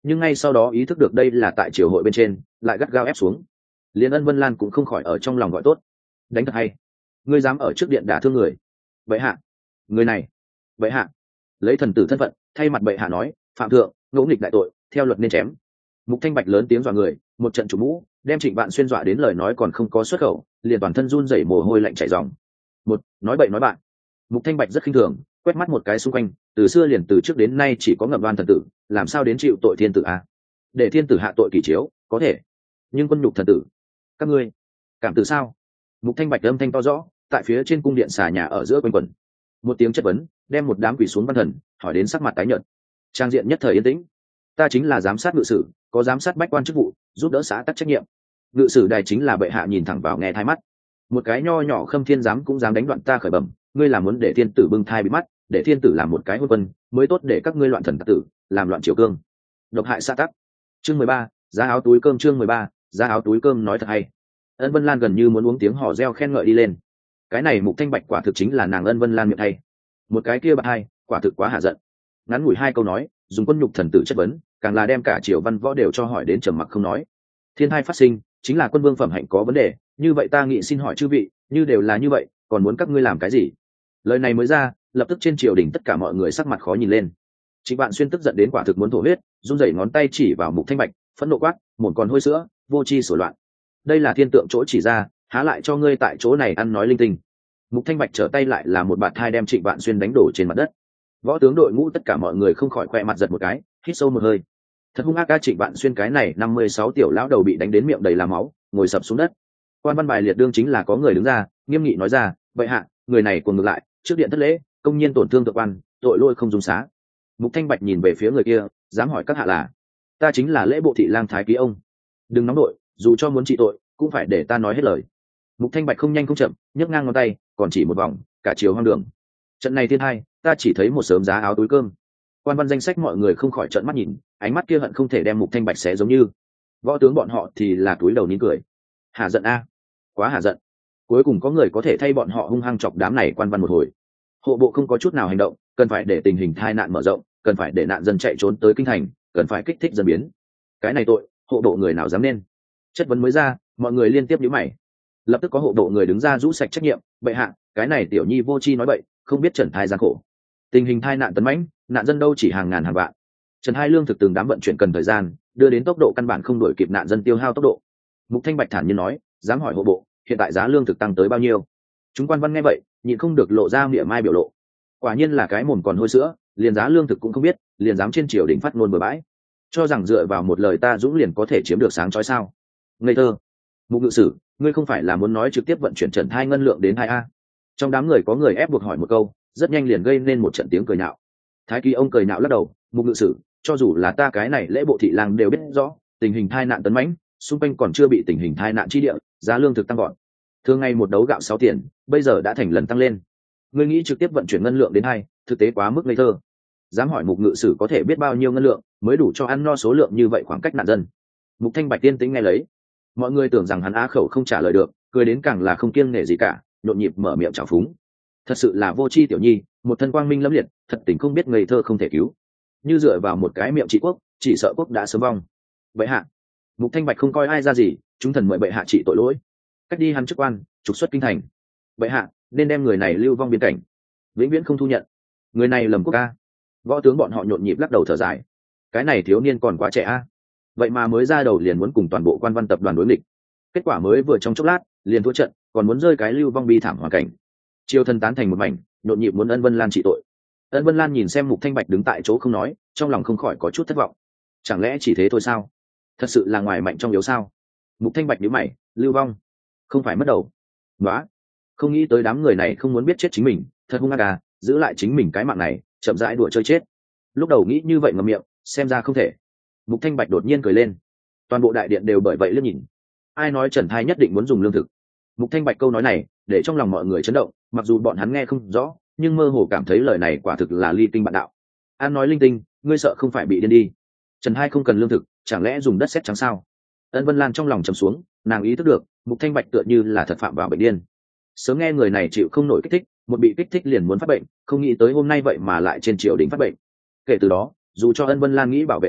nhưng ngay sau đó ý thức được đây là tại triều hội bên trên, lại gắt gao ép xuống. Liên Ân Vân Lan cũng không khỏi ở trong lòng gọi tốt. Đánh thật hay, ngươi dám ở trước điện đả thương người. Bệ hạ, người này. Bệ hạ, lấy thần tử thân phận thay mặt bệ hạ nói, phạm thượng ngỗ nghịch đại tội, theo luật nên chém. Mục Thanh Bạch lớn tiếng dọa người, một trận chủ mũ đem Trịnh Vạn Xuyên dọa đến lời nói còn không có xuất khẩu, liền toàn thân run rẩy mồ hôi lạnh chảy ròng. Một nói bậy nói bạn. Mục Thanh Bạch rất khinh thường, quét mắt một cái xung quanh, từ xưa liền từ trước đến nay chỉ có ngậm đoan thần tử, làm sao đến chịu tội thiên tử a? Để thiên tử hạ tội kỳ chiếu, có thể, nhưng quân nhục thần tử, các ngươi cảm tử sao? Mục Thanh Bạch âm thanh to rõ, tại phía trên cung điện xà nhà ở giữa quanh quẩn. Một tiếng chất vấn, đem một đám quỷ xuống văn thần, hỏi đến sắc mặt tái nhợt. Trang diện nhất thời yên tĩnh. Ta chính là giám sát ngự sử, có giám sát bách quan chức vụ, giúp đỡ xã tắc trách nhiệm. Ngự sử đài chính là bệ hạ nhìn thẳng vào nghe thay mắt. Một cái nho nhỏ Khâm Thiên giám cũng dám đánh đoạn ta khởi bẩm, ngươi là muốn để thiên tử bưng thai bị mắt, để thiên tử làm một cái hôn quân, mới tốt để các ngươi loạn thần tặc tử, làm loạn triều cương, độc hại xã tắc. Chương mười ba, giá áo túi cơm. Chương mười ba, giá áo túi cơm nói thật hay. Ân Vân Lan gần như muốn uống tiếng hò reo khen ngợi đi lên. Cái này Mục Thanh Bạch quả thực chính là nàng Ân Vân Lan miệng thay. Một cái kia bạc hai, quả thực quá hạ giận. Ngắn ngủi hai câu nói, dùng quân nhục thần tử chất vấn, càng là đem cả triều văn võ đều cho hỏi đến trầm mặc không nói. Thiên thai phát sinh, chính là quân vương phẩm hạnh có vấn đề, như vậy ta nghĩ xin hỏi chư vị, như đều là như vậy, còn muốn các ngươi làm cái gì? Lời này mới ra, lập tức trên triều đình tất cả mọi người sắc mặt khó nhìn lên. Trịnh Vạn Xuyên tức giận đến quả thực muốn thổ huyết, run rẩy ngón tay chỉ vào Mục Thanh Bạch, phẫn nộ quát, một con hôi sữa, vô tri sổ loạn. Đây là thiên tượng chỗ chỉ ra, há lại cho ngươi tại chỗ này ăn nói linh tinh. Mục Thanh Bạch trở tay lại là một bạt thai đem Trịnh Vạn Xuyên đánh đổ trên mặt đất. Võ tướng đội ngũ tất cả mọi người không khỏi khoe mặt giật một cái, hít sâu một hơi. Thật hung ác ca. Trịnh Vạn Xuyên cái này năm mươi sáu tiểu lão đầu bị đánh đến miệng đầy là máu, ngồi sập xuống đất. Quan văn bài liệt đương chính là có người đứng ra, nghiêm nghị nói ra, vậy hạ, người này cuồng ngược lại, trước điện thất lễ, công nhiên tổn thương thượng quan, tội lỗi không dung xá. Mục Thanh Bạch nhìn về phía người kia, dám hỏi các hạ là? Ta chính là lễ bộ thị lang thái ký ông. Đừng nóng đội, dù cho muốn trị tội, cũng phải để ta nói hết lời. Mục Thanh Bạch không nhanh không chậm, nhấc ngang ngón tay, còn chỉ một vòng, cả chiều hoang đường. Trận này thiên hai, ta chỉ thấy một sớm giá áo túi cơm. Quan văn danh sách mọi người không khỏi trợn mắt nhìn, ánh mắt kia hận không thể đem Mục Thanh Bạch xé giống như. Võ tướng bọn họ thì là túi đầu nín cười. Hà giận a, quá hà giận. Cuối cùng có người có thể thay bọn họ hung hăng chọc đám này quan văn một hồi. Hộ bộ không có chút nào hành động, cần phải để tình hình tai nạn mở rộng, cần phải để nạn dân chạy trốn tới kinh thành, cần phải kích thích dân biến. Cái này tội, hộ bộ người nào dám nên? Chất vấn mới ra, mọi người liên tiếp nhíu mày. Lập tức có hộ bộ người đứng ra rũ sạch trách nhiệm, bệ hạ, cái này tiểu nhi vô tri nói bậy, không biết Trần Thai gian khổ. Tình hình tai nạn tấn mãnh, nạn dân đâu chỉ hàng ngàn hàng vạn. Trần Hai lương thực từng đám vận chuyển cần thời gian, đưa đến tốc độ căn bản không đuổi kịp nạn dân tiêu hao tốc độ. Mục Thanh Bạch thản nhiên nói, dám hỏi hộ bộ, hiện tại giá lương thực tăng tới bao nhiêu? Chúng quan văn nghe vậy, nhịn không được lộ ra miệng mai biểu lộ. Quả nhiên là cái mồm còn hôi sữa, liền giá lương thực cũng không biết, liền dám trên triều đình phát ngôn bừa bãi, cho rằng dựa vào một lời ta dũng liền có thể chiếm được sáng chói sao? Ngây thơ. Mục ngự sử, ngươi không phải là muốn nói trực tiếp vận chuyển Trần Thai ngân lượng đến hai a? Trong đám người có người ép buộc hỏi một câu, rất nhanh liền gây nên một trận tiếng cười nhạo. Thái kỳ ông cười nhạo lắc đầu, Mục ngự sử, cho dù là ta cái này lễ bộ thị lang đều biết rõ, tình hình tai nạn tấn mãnh, xung quanh còn chưa bị tình hình tai nạn chi địa, giá lương thực tăng gọn. Thường ngày một đấu gạo sáu tiền, bây giờ đã thành lần tăng lên. Ngươi nghĩ trực tiếp vận chuyển ngân lượng đến hai, thực tế quá mức ngây thơ. Dám hỏi Mục ngự sử có thể biết bao nhiêu ngân lượng mới đủ cho ăn no số lượng như vậy khoảng cách nạn dân? Mục Thanh Bạch tiên tĩnh nghe lấy, mọi người tưởng rằng hắn á khẩu không trả lời được, cười đến càng là không kiêng nể gì cả, nhộn nhịp mở miệng trào phúng. Thật sự là vô tri tiểu nhi, một thân quang minh lẫm liệt, thật tình không biết ngây thơ không thể cứu. Như dựa vào một cái miệng trị quốc, chỉ sợ quốc đã sớm vong. Bệ hạ. Mục Thanh Bạch không coi ai ra gì, chúng thần mời bệ hạ trị tội lỗi, cách đi hắn chức quan, trục xuất kinh thành. Bệ hạ nên đem người này lưu vong biên cảnh, vĩnh viễn không thu nhận. Người này lầm quốc ca. Võ tướng bọn họ nhộn nhịp lắc đầu thở dài. Cái này thiếu niên còn quá trẻ a, vậy mà mới ra đầu liền muốn cùng toàn bộ quan văn tập đoàn đối nghịch. Kết quả mới vừa trong chốc lát liền thua trận, còn muốn rơi cái lưu vong bi thảm hoàn cảnh. Triều thần tán thành một mảnh, nhộn nhịp muốn Ân Vân Lan trị tội. Ân Vân Lan nhìn xem Mục Thanh Bạch đứng tại chỗ không nói, trong lòng không khỏi có chút thất vọng. Chẳng lẽ chỉ thế thôi sao? Thật sự là ngoài mạnh trong yếu sao? Mục Thanh Bạch nhíu mày, lưu vong, không phải mất đầu. Nóa, không nghĩ tới đám người này không muốn biết chết chính mình, thật hung ác à, giữ lại chính mình cái mạng này, chậm rãi đùa chơi chết. Lúc đầu nghĩ như vậy ngậm miệng, xem ra không thể. Mục Thanh Bạch đột nhiên cười lên, toàn bộ đại điện đều bởi vậy liếc nhìn. Ai nói Trần Thai nhất định muốn dùng lương thực? Mục Thanh Bạch câu nói này để trong lòng mọi người chấn động, mặc dù bọn hắn nghe không rõ, nhưng mơ hồ cảm thấy lời này quả thực là ly tinh bạn đạo. An nói linh tinh, ngươi sợ không phải bị điên đi? Trần Hai không cần lương thực, chẳng lẽ dùng đất sét trắng sao? Ân Vân Lan trong lòng trầm xuống, nàng ý thức được Mục Thanh Bạch tựa như là thật phạm vào bệnh điên. Sớm nghe người này chịu không nổi kích thích, một bị kích thích liền muốn phát bệnh, không nghĩ tới hôm nay vậy mà lại trên triều đình phát bệnh. Kể từ đó, dù cho Ân Vân Lan nghĩ bảo vệ hắn,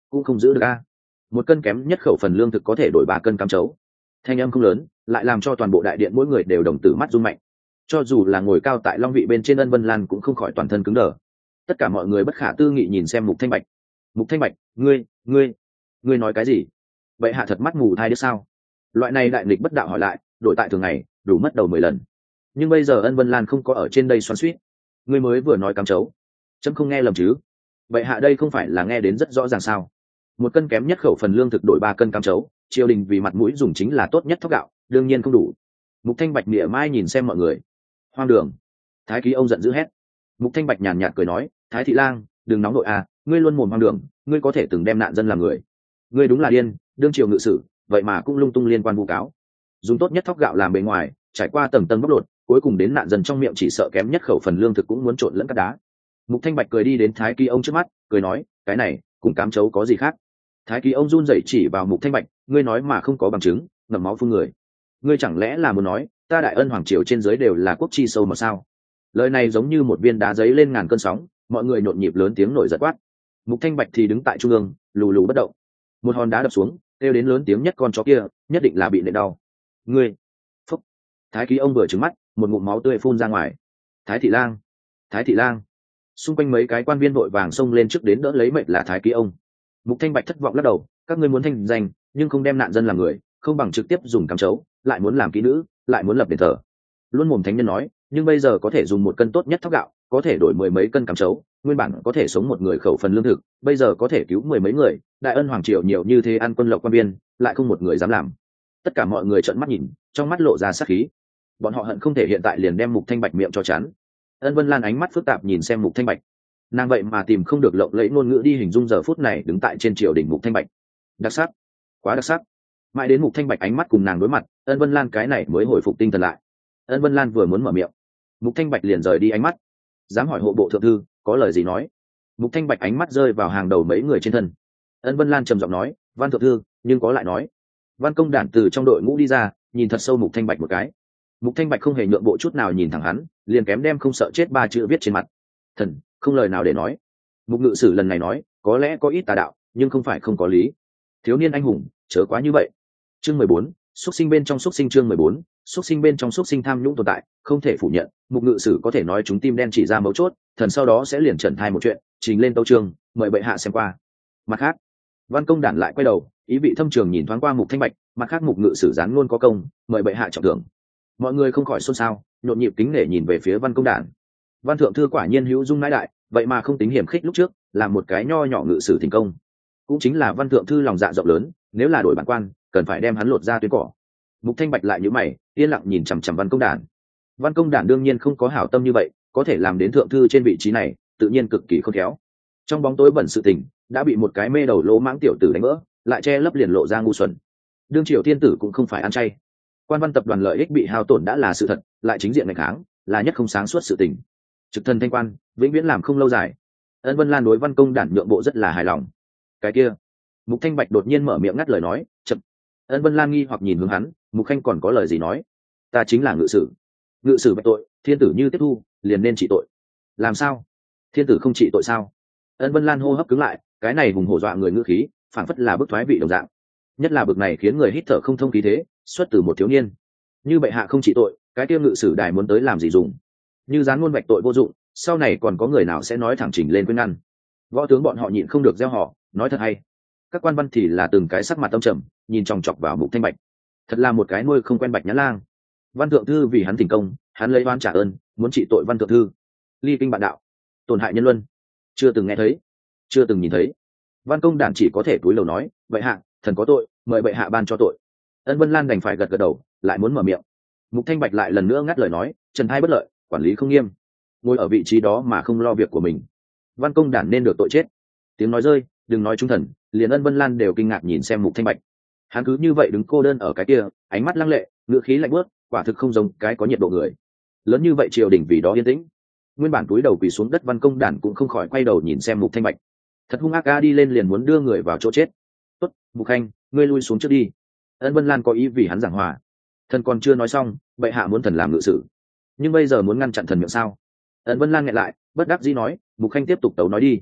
cũng không giữ được a. Một cân kém nhất khẩu phần lương thực có thể đổi ba cân cám chấu. Thanh âm không lớn, lại làm cho toàn bộ đại điện mỗi người đều đồng tử mắt run mạnh. Cho dù là ngồi cao tại long vị bên trên Ân Vân Lan cũng không khỏi toàn thân cứng đờ. Tất cả mọi người bất khả tư nghị nhìn xem Mục Thanh Bạch. Mục Thanh Bạch, ngươi, ngươi, ngươi nói cái gì? Vậy hạ thật mắt mù thai đứa sao? Loại này đại nghịch bất đạo hỏi lại, đổi tại thường ngày, đủ mất đầu mười lần. Nhưng bây giờ Ân Vân Lan không có ở trên đây xoắn xuýt. Ngươi mới vừa nói cám chấu, chấm không nghe lầm chứ? Vậy hạ đây không phải là nghe đến rất rõ ràng sao? Một cân kém nhất khẩu phần lương thực đổi ba cân cám chấu, triều đình vì mặt mũi dùng chính là tốt nhất thóc gạo, đương nhiên không đủ. Mục Thanh Bạch mỉa mai nhìn xem mọi người. Hoang đường! Thái ký ông giận dữ hét. Mục Thanh Bạch nhàn nhạt cười nói, Thái thị lang, đừng nóng nội à, ngươi luôn mồm hoang đường, ngươi có thể từng đem nạn dân làm người. Ngươi đúng là điên, đương triều ngự sử, vậy mà cũng lung tung liên quan vu cáo. Dùng tốt nhất thóc gạo làm bề ngoài, trải qua tầng tầng bóc lột, cuối cùng đến nạn dân trong miệng chỉ sợ kém nhất khẩu phần lương thực cũng muốn trộn lẫn cát đá. Mục Thanh Bạch cười đi đến Thái ký ông trước mắt, cười nói, cái này cùng cám chấu có gì khác? Thái ký ông run rẩy chỉ vào Mục Thanh Bạch, ngươi nói mà không có bằng chứng, ngậm máu phun người. Ngươi chẳng lẽ là muốn nói, ta đại ân hoàng triều trên dưới đều là quốc chi sâu mà sao? Lời này giống như một viên đá giấy lên ngàn cơn sóng, mọi người nhộn nhịp lớn tiếng nổi giận quát. Mục Thanh Bạch thì đứng tại trung ương, lù lù bất động. Một hòn đá đập xuống, kêu đến lớn tiếng nhất con chó kia, nhất định là bị nện đau. Ngươi! Phúc! Thái ký ông vừa trừng mắt, một ngụm máu tươi phun ra ngoài. Thái thị lang! Thái thị lang! Xung quanh mấy cái quan viên vội vàng xông lên trước đến đỡ lấy mệnh là Thái ký ông. Mục Thanh Bạch thất vọng lắc đầu, các ngươi muốn thanh danh, nhưng không đem nạn dân làm người, không bằng trực tiếp dùng cám chấu, lại muốn làm kỹ nữ, lại muốn lập đền thờ. Luôn mồm thánh nhân nói, nhưng bây giờ có thể dùng một cân tốt nhất thóc gạo, có thể đổi mười mấy cân cám chấu, nguyên bản có thể sống một người khẩu phần lương thực, bây giờ có thể cứu mười mấy người, đại ân hoàng triều nhiều như thế ăn quân lộc quan viên, lại không một người dám làm. Tất cả mọi người trợn mắt nhìn, trong mắt lộ ra sát khí. Bọn họ hận không thể hiện tại liền đem Mục Thanh Bạch miệng cho chắn. Ân Vân Lan ánh mắt phức tạp nhìn xem Mục Thanh Bạch, nàng vậy mà tìm không được lộng lẫy ngôn ngữ đi hình dung giờ phút này đứng tại trên triều đình Mục Thanh Bạch. Đặc sắc, quá đặc sắc. Mãi đến Mục Thanh Bạch ánh mắt cùng nàng đối mặt, Ân Vân Lan cái này mới hồi phục tinh thần lại. Ân Vân Lan vừa muốn mở miệng, Mục Thanh Bạch liền rời đi ánh mắt. Dám hỏi hộ bộ thượng thư có lời gì nói? Mục Thanh Bạch ánh mắt rơi vào hàng đầu mấy người trên thân. Ân Vân Lan trầm giọng nói, Văn thượng thư, nhưng có lại nói. Văn công đản từ trong đội ngũ đi ra, nhìn thật sâu Mục Thanh Bạch một cái. Mục Thanh Bạch không hề nhượng bộ chút nào nhìn thẳng hắn, liền kém đem không sợ chết ba chữ viết trên mặt. Thần, không lời nào để nói. Mục ngự sử lần này nói, có lẽ có ít tà đạo, nhưng không phải không có lý. Thiếu niên anh hùng, chớ quá như vậy. Chương mười bốn, xuất sinh bên trong xuất sinh chương mười bốn, xuất sinh bên trong xuất sinh tham nhũng tồn tại, không thể phủ nhận. Mục ngự sử có thể nói chúng tim đen chỉ ra mấu chốt, thần sau đó sẽ liền trần thai một chuyện, trình lên tấu chương, mời bệ hạ xem qua. Mặt khác, Văn công đản lại quay đầu, ý vị thâm trường nhìn thoáng qua Mục Thanh Bạch, mặt khác Mục ngự sử gián luôn có công, mời bệ hạ trọng thưởng. Mọi người không khỏi xôn xao, nhộn nhịp kính nể nhìn về phía Văn công đản. Văn thượng thư quả nhiên hữu dung nãi đại, vậy mà không tính hiểm khích lúc trước, làm một cái nho nhỏ ngự sử thành công. Cũng chính là Văn thượng thư lòng dạ rộng lớn, nếu là đổi bản quan, cần phải đem hắn lột ra tuyến cỏ. Mục Thanh Bạch lại nhíu mày, yên lặng nhìn chằm chằm Văn công đản. Văn công đản đương nhiên không có hảo tâm như vậy, có thể làm đến thượng thư trên vị trí này, tự nhiên cực kỳ khôn khéo. Trong bóng tối bẩn sự tình, đã bị một cái mê đầu lỗ mãng tiểu tử đánh vỡ, lại che lấp liền lộ ra ngu xuẩn. Đương triều thiên tử cũng không phải ăn chay. Quan Văn tập đoàn lợi ích bị hao tổn đã là sự thật, lại chính diện ngày kháng, là nhất không sáng suốt sự tình. Trực thân thanh quan, vĩnh viễn làm không lâu dài. Ân Vân Lan đối Văn công đản nhượng bộ rất là hài lòng. Cái kia, Mục Thanh Bạch đột nhiên mở miệng ngắt lời nói, chậm. Ân Vân Lan nghi hoặc nhìn hướng hắn, Mục Khanh còn có lời gì nói? Ta chính là ngự sử. Ngự sử bạch tội, thiên tử như tiếp thu, liền nên trị tội. Làm sao? Thiên tử không trị tội sao? Ân Vân Lan hô hấp cứng lại, cái này hùng hổ dọa người ngữ khí, phản phất là bức thoái vị đồng dạng. Nhất là bực này khiến người hít thở không thông khí thế, xuất từ một thiếu niên. Như bệ hạ không trị tội, cái tiêu ngự sử đài muốn tới làm gì dùng? Như gián ngôn bạch tội vô dụng, sau này còn có người nào sẽ nói thẳng chỉnh lên khuyên ngăn? Võ tướng bọn họ nhịn không được gieo họ, nói thật hay. Các quan văn thì là từng cái sắc mặt tâm trầm, nhìn chòng chọc vào Mục Thanh Bạch. Thật là một cái nuôi không quen bạch nhã lang. Văn thượng thư vì hắn thành công, hắn lấy oan trả ơn, muốn trị tội Văn thượng thư. Ly kinh bạn đạo, tổn hại nhân luân, chưa từng nghe thấy, chưa từng nhìn thấy. Văn công đản chỉ có thể cúi đầu nói, bệ hạ, thần có tội, mời bệ hạ ban cho tội. Ân Vân Lan đành phải gật gật đầu, lại muốn mở miệng. Mục Thanh Bạch lại lần nữa ngắt lời nói, trần thai bất lợi, quản lý không nghiêm, ngồi ở vị trí đó mà không lo việc của mình, Văn công đản nên được tội chết. Tiếng nói rơi, đừng nói trung thần, liền Ân Vân Lan đều kinh ngạc nhìn xem Mục Thanh Bạch. Hắn cứ như vậy đứng cô đơn ở cái kia, ánh mắt lăng lệ, ngựa khí lạnh buốt, quả thực không giống cái có nhiệt độ người. Lớn như vậy triều đình vì đó yên tĩnh. Nguyên bản túi đầu quỳ xuống đất Văn công đản cũng không khỏi quay đầu nhìn xem Mục Thanh Bạch. Thật hung ác a, đi lên liền muốn đưa người vào chỗ chết. Tốt, Mục Khanh, ngươi lui xuống trước đi. Ân Vân Lan có ý vì hắn giảng hòa. Thần còn chưa nói xong, bệ hạ muốn thần làm ngự sử, nhưng bây giờ muốn ngăn chặn thần miệng sao? Ân Vân Lan nghẹn lại, bất đắc dĩ nói, Mục Khanh tiếp tục tấu nói đi.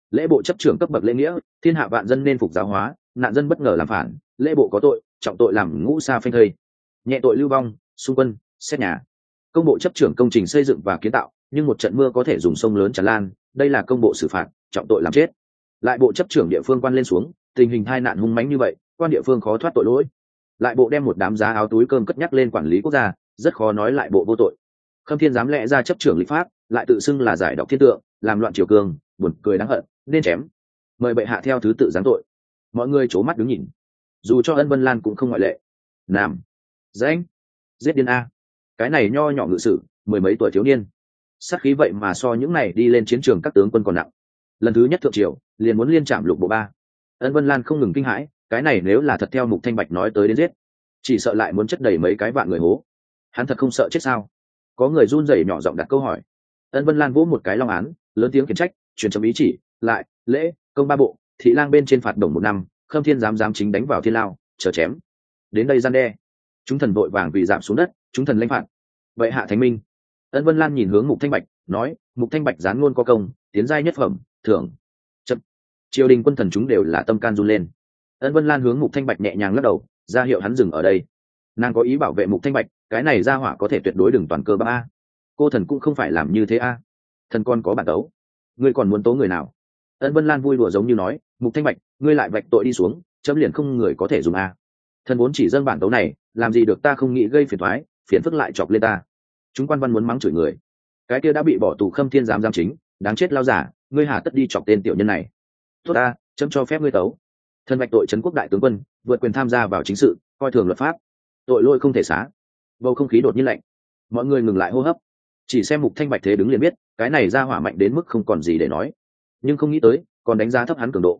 lễ bộ chấp trưởng cấp bậc lễ nghĩa, thiên hạ vạn dân nên phục giáo hóa, nạn dân bất ngờ làm phản, lễ bộ có tội, trọng tội làm ngũ sa phanh thây, nhẹ tội lưu vong, xung quân, xét nhà. Công bộ chấp trưởng công trình xây dựng và kiến tạo, nhưng một trận mưa có thể dùng sông lớn tràn lan, đây là công bộ xử phạt, trọng tội làm chết. Lại bộ chấp trưởng địa phương quan lên xuống, tình hình tai nạn hung mãnh như vậy, quan địa phương khó thoát tội lỗi. Lại bộ đem một đám giá áo túi cơm cất nhắc lên quản lý quốc gia, rất khó nói lại bộ vô tội. Khâm Thiên dám lẽ ra chấp trưởng lịch pháp, lại tự xưng là giải độc thiên tượng, làm loạn triều cường, buồn cười đáng hận, nên chém. Mời bệ hạ theo thứ tự giáng tội. Mọi người trố mắt đứng nhìn, dù cho Ân Vân Lan cũng không ngoại lệ. Nam, danh, giết điên a, cái này nho nhỏ ngự sử, mười mấy tuổi thiếu niên, sát khí vậy mà so những này đi lên chiến trường các tướng quân còn nặng. Lần thứ nhất thượng triều liền muốn liên trạm lục bộ ba. Ân Vân Lan không ngừng kinh hãi, cái này nếu là thật theo Mục Thanh Bạch nói tới đến giết, chỉ sợ lại muốn chất đầy mấy cái vạn người hố. Hắn thật không sợ chết sao? Có người run rẩy nhỏ giọng đặt câu hỏi. Ân Vân Lan vỗ một cái long án, lớn tiếng khiển trách, truyền chấm ý chỉ, lại, lễ, công ba bộ, thị lang bên trên phạt đồng một năm, Khâm Thiên dám dám chính đánh vào thiên lao, chờ chém. Đến đây gian đe. Chúng thần vội vàng vì giảm xuống đất, chúng thần lãnh phạt. Vậy hạ thánh minh. Ân Vân Lan nhìn hướng Mục Thanh Bạch, nói, Mục Thanh Bạch gián ngôn có công, tiến giai nhất phẩm, thưởng. Chậm. Triều đình quân thần chúng đều là tâm can run lên. Ân Vân Lan hướng Mục Thanh Bạch nhẹ nhàng lắc đầu, ra hiệu hắn dừng ở đây. Nàng có ý bảo vệ Mục Thanh Bạch, cái này ra hỏa có thể tuyệt đối đừng toàn cơ ba a. Cô thần cũng không phải làm như thế a. Thần con có bản tấu, ngươi còn muốn tố người nào? Ân Vân Lan vui đùa giống như nói, Mục Thanh Bạch, ngươi lại vạch tội đi xuống, chấm liền không người có thể dùng a. Thần vốn chỉ dâng bản tấu này, làm gì được ta không nghĩ gây phiền toái, phiền phức lại chọc lên ta. Chúng quan văn muốn mắng chửi người, cái kia đã bị bỏ tù Khâm Thiên giám giám chính, đáng chết lao giả, ngươi hà tất đi chọc tên tiểu nhân này? Tốt ta, chấm cho phép ngươi tấu. Thần vạch tội trấn quốc đại tướng quân, vượt quyền tham gia vào chính sự, coi thường luật pháp, tội lỗi không thể xá. Bầu không khí đột nhiên lạnh, mọi người ngừng lại hô hấp, chỉ xem Mục Thanh Bạch thế đứng liền biết, cái này ra hỏa mạnh đến mức không còn gì để nói, nhưng không nghĩ tới còn đánh giá thấp hắn cường độ.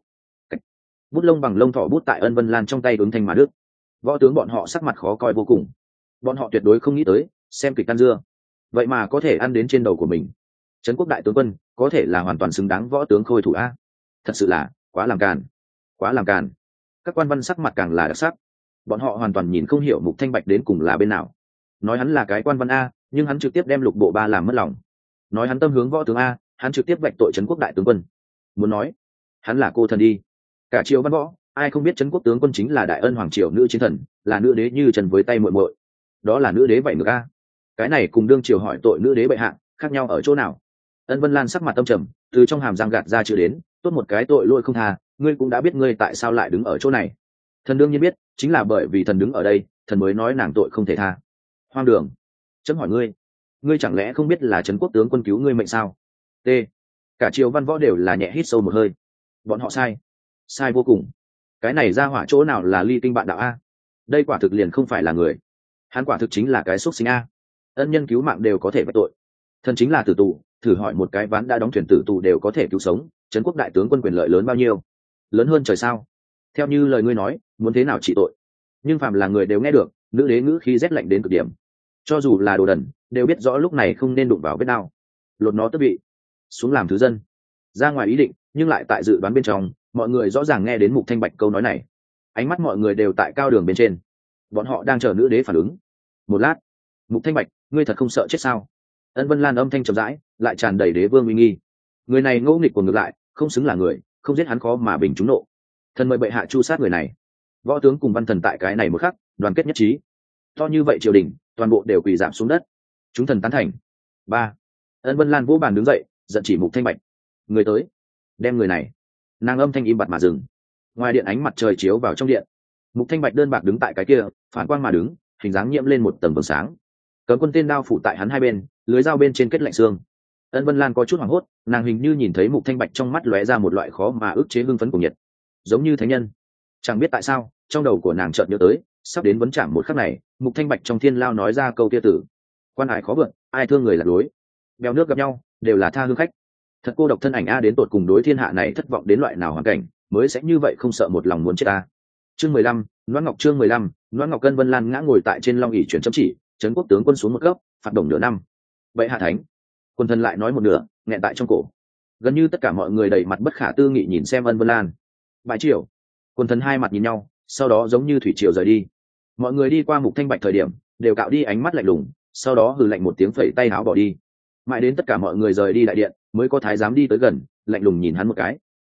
Bút lông bằng lông thỏ bút tại Ân Vân Lan trong tay ứng thanh mà đứt. Võ tướng bọn họ sắc mặt khó coi vô cùng, bọn họ tuyệt đối không nghĩ tới xem kịch ăn dưa vậy mà có thể ăn đến trên đầu của mình. Trấn quốc đại tướng quân có thể là hoàn toàn xứng đáng võ tướng khôi thủ a, thật sự là quá làm càn, quá làm càn. Các quan văn sắc mặt càng là đặc sắc, bọn họ hoàn toàn nhìn không hiểu Mục Thanh Bạch đến cùng là bên nào. Nói hắn là cái quan văn a, nhưng hắn trực tiếp đem lục bộ ba làm mất lòng. Nói hắn tâm hướng võ tướng a, hắn trực tiếp vạch tội trấn quốc đại tướng quân. Muốn nói hắn là cô thần đi. Cả triều văn võ ai không biết trấn quốc tướng quân chính là đại ân hoàng triều nữ chiến thần, là nữ đế như trần với tay muội muội. Đó là nữ đế vậy ngược a. Cái này cùng đương triều hỏi tội nữ đế bệ hạ khác nhau ở chỗ nào? Ân Vân Lan sắc mặt tâm trầm, từ trong hàm răng gạt ra chữ đến, tốt một cái tội lỗi không tha, ngươi cũng đã biết ngươi tại sao lại đứng ở chỗ này. Thần đương nhiên biết, chính là bởi vì thần đứng ở đây, thần mới nói nàng tội không thể tha. Hoang đường. Chấm hỏi ngươi, ngươi chẳng lẽ không biết là trấn quốc tướng quân cứu ngươi mệnh sao? T. Cả triều văn võ đều là nhẹ hít sâu một hơi. Bọn họ sai, sai vô cùng. Cái này ra hỏa chỗ nào là ly kinh bạn đạo a? Đây quả thực liền không phải là người, hắn quả thực chính là cái xúc sinh a. Ân nhân cứu mạng đều có thể vạch tội, thần chính là tử tù. Thử hỏi một cái ván đã đóng thuyền tử tù đều có thể cứu sống, trấn quốc đại tướng quân quyền lợi lớn bao nhiêu? Lớn hơn trời sao? Theo như lời ngươi nói, muốn thế nào trị tội? Nhưng phàm là người đều nghe được, nữ đế ngữ khi rét lạnh đến cực điểm. Cho dù là đồ đần đều biết rõ lúc này không nên đụng vào vết đao, lột nó tức vị, xuống làm thứ dân. Ra ngoài ý định, nhưng lại tại dự đoán bên trong, mọi người rõ ràng nghe đến Mục Thanh Bạch câu nói này, ánh mắt mọi người đều tại cao đường bên trên, bọn họ đang chờ nữ đế phản ứng. Một lát, Mục Thanh Bạch, ngươi thật không sợ chết sao? Ân Vân Lan âm thanh trầm rãi, lại tràn đầy đế vương uy nghi. Người này ngỗ nghịch của ngược lại, không xứng là người, không giết hắn khó mà bình trúng nộ. Thần mời bệ hạ chu sát người này. Võ tướng cùng văn thần tại cái này một khắc đoàn kết nhất trí. To như vậy triều đình, toàn bộ đều quỳ giảm xuống đất. Chúng thần tán thành. Ba. Ân Vân Lan vỗ bàn đứng dậy, giận chỉ Mục Thanh Bạch. Người tới, đem người này. Nàng âm thanh im bặt mà dừng. Ngoài điện ánh mặt trời chiếu vào trong điện, Mục Thanh Bạch đơn bạc đứng tại cái kia, phản quang mà đứng, hình dáng nhiễm lên một tầng vầng sáng. Cấm quân tên đao phủ tại hắn hai bên, lưới dao bên trên kết lạnh xương. Ân Vân Lan có chút hoảng hốt, nàng hình như nhìn thấy Mục Thanh Bạch trong mắt lóe ra một loại khó mà ức chế hưng phấn cùng nhiệt, giống như thánh nhân. Chẳng biết tại sao, trong đầu của nàng chợt nhớ tới, sắp đến vấn trảm một khắc này, Mục Thanh Bạch trong thiên lao nói ra câu kia tử: quan hải khó vượt, ai thương người là đối, bèo nước gặp nhau đều là tha hương khách. Thật cô độc thân ảnh a, đến tột cùng đối thiên hạ này thất vọng đến loại nào hoàn cảnh mới sẽ như vậy không sợ một lòng muốn chết a. Chương mười lăm, Loan Ngọc chương mười lăm, Loan Ngọc. Ân Vân Lan ngã ngồi tại trên long ỷ chuyển chấm chỉ, trấn quốc tướng quân xuống một cấp, phạt đồng nửa năm. Vậy hạ thánh, quân thần lại nói một nửa, nghẹn tại trong cổ. Gần như tất cả mọi người đầy mặt bất khả tư nghị nhìn xem Ân Vân Lan. Bại triều, quân thần hai mặt nhìn nhau, sau đó giống như thủy triều rời đi. Mọi người đi qua Mục Thanh Bạch thời điểm, đều cạo đi ánh mắt lạnh lùng, sau đó hừ lạnh một tiếng phẩy tay áo bỏ đi. Mãi đến tất cả mọi người rời đi đại điện, mới có thái giám đi tới gần, lạnh lùng nhìn hắn một cái.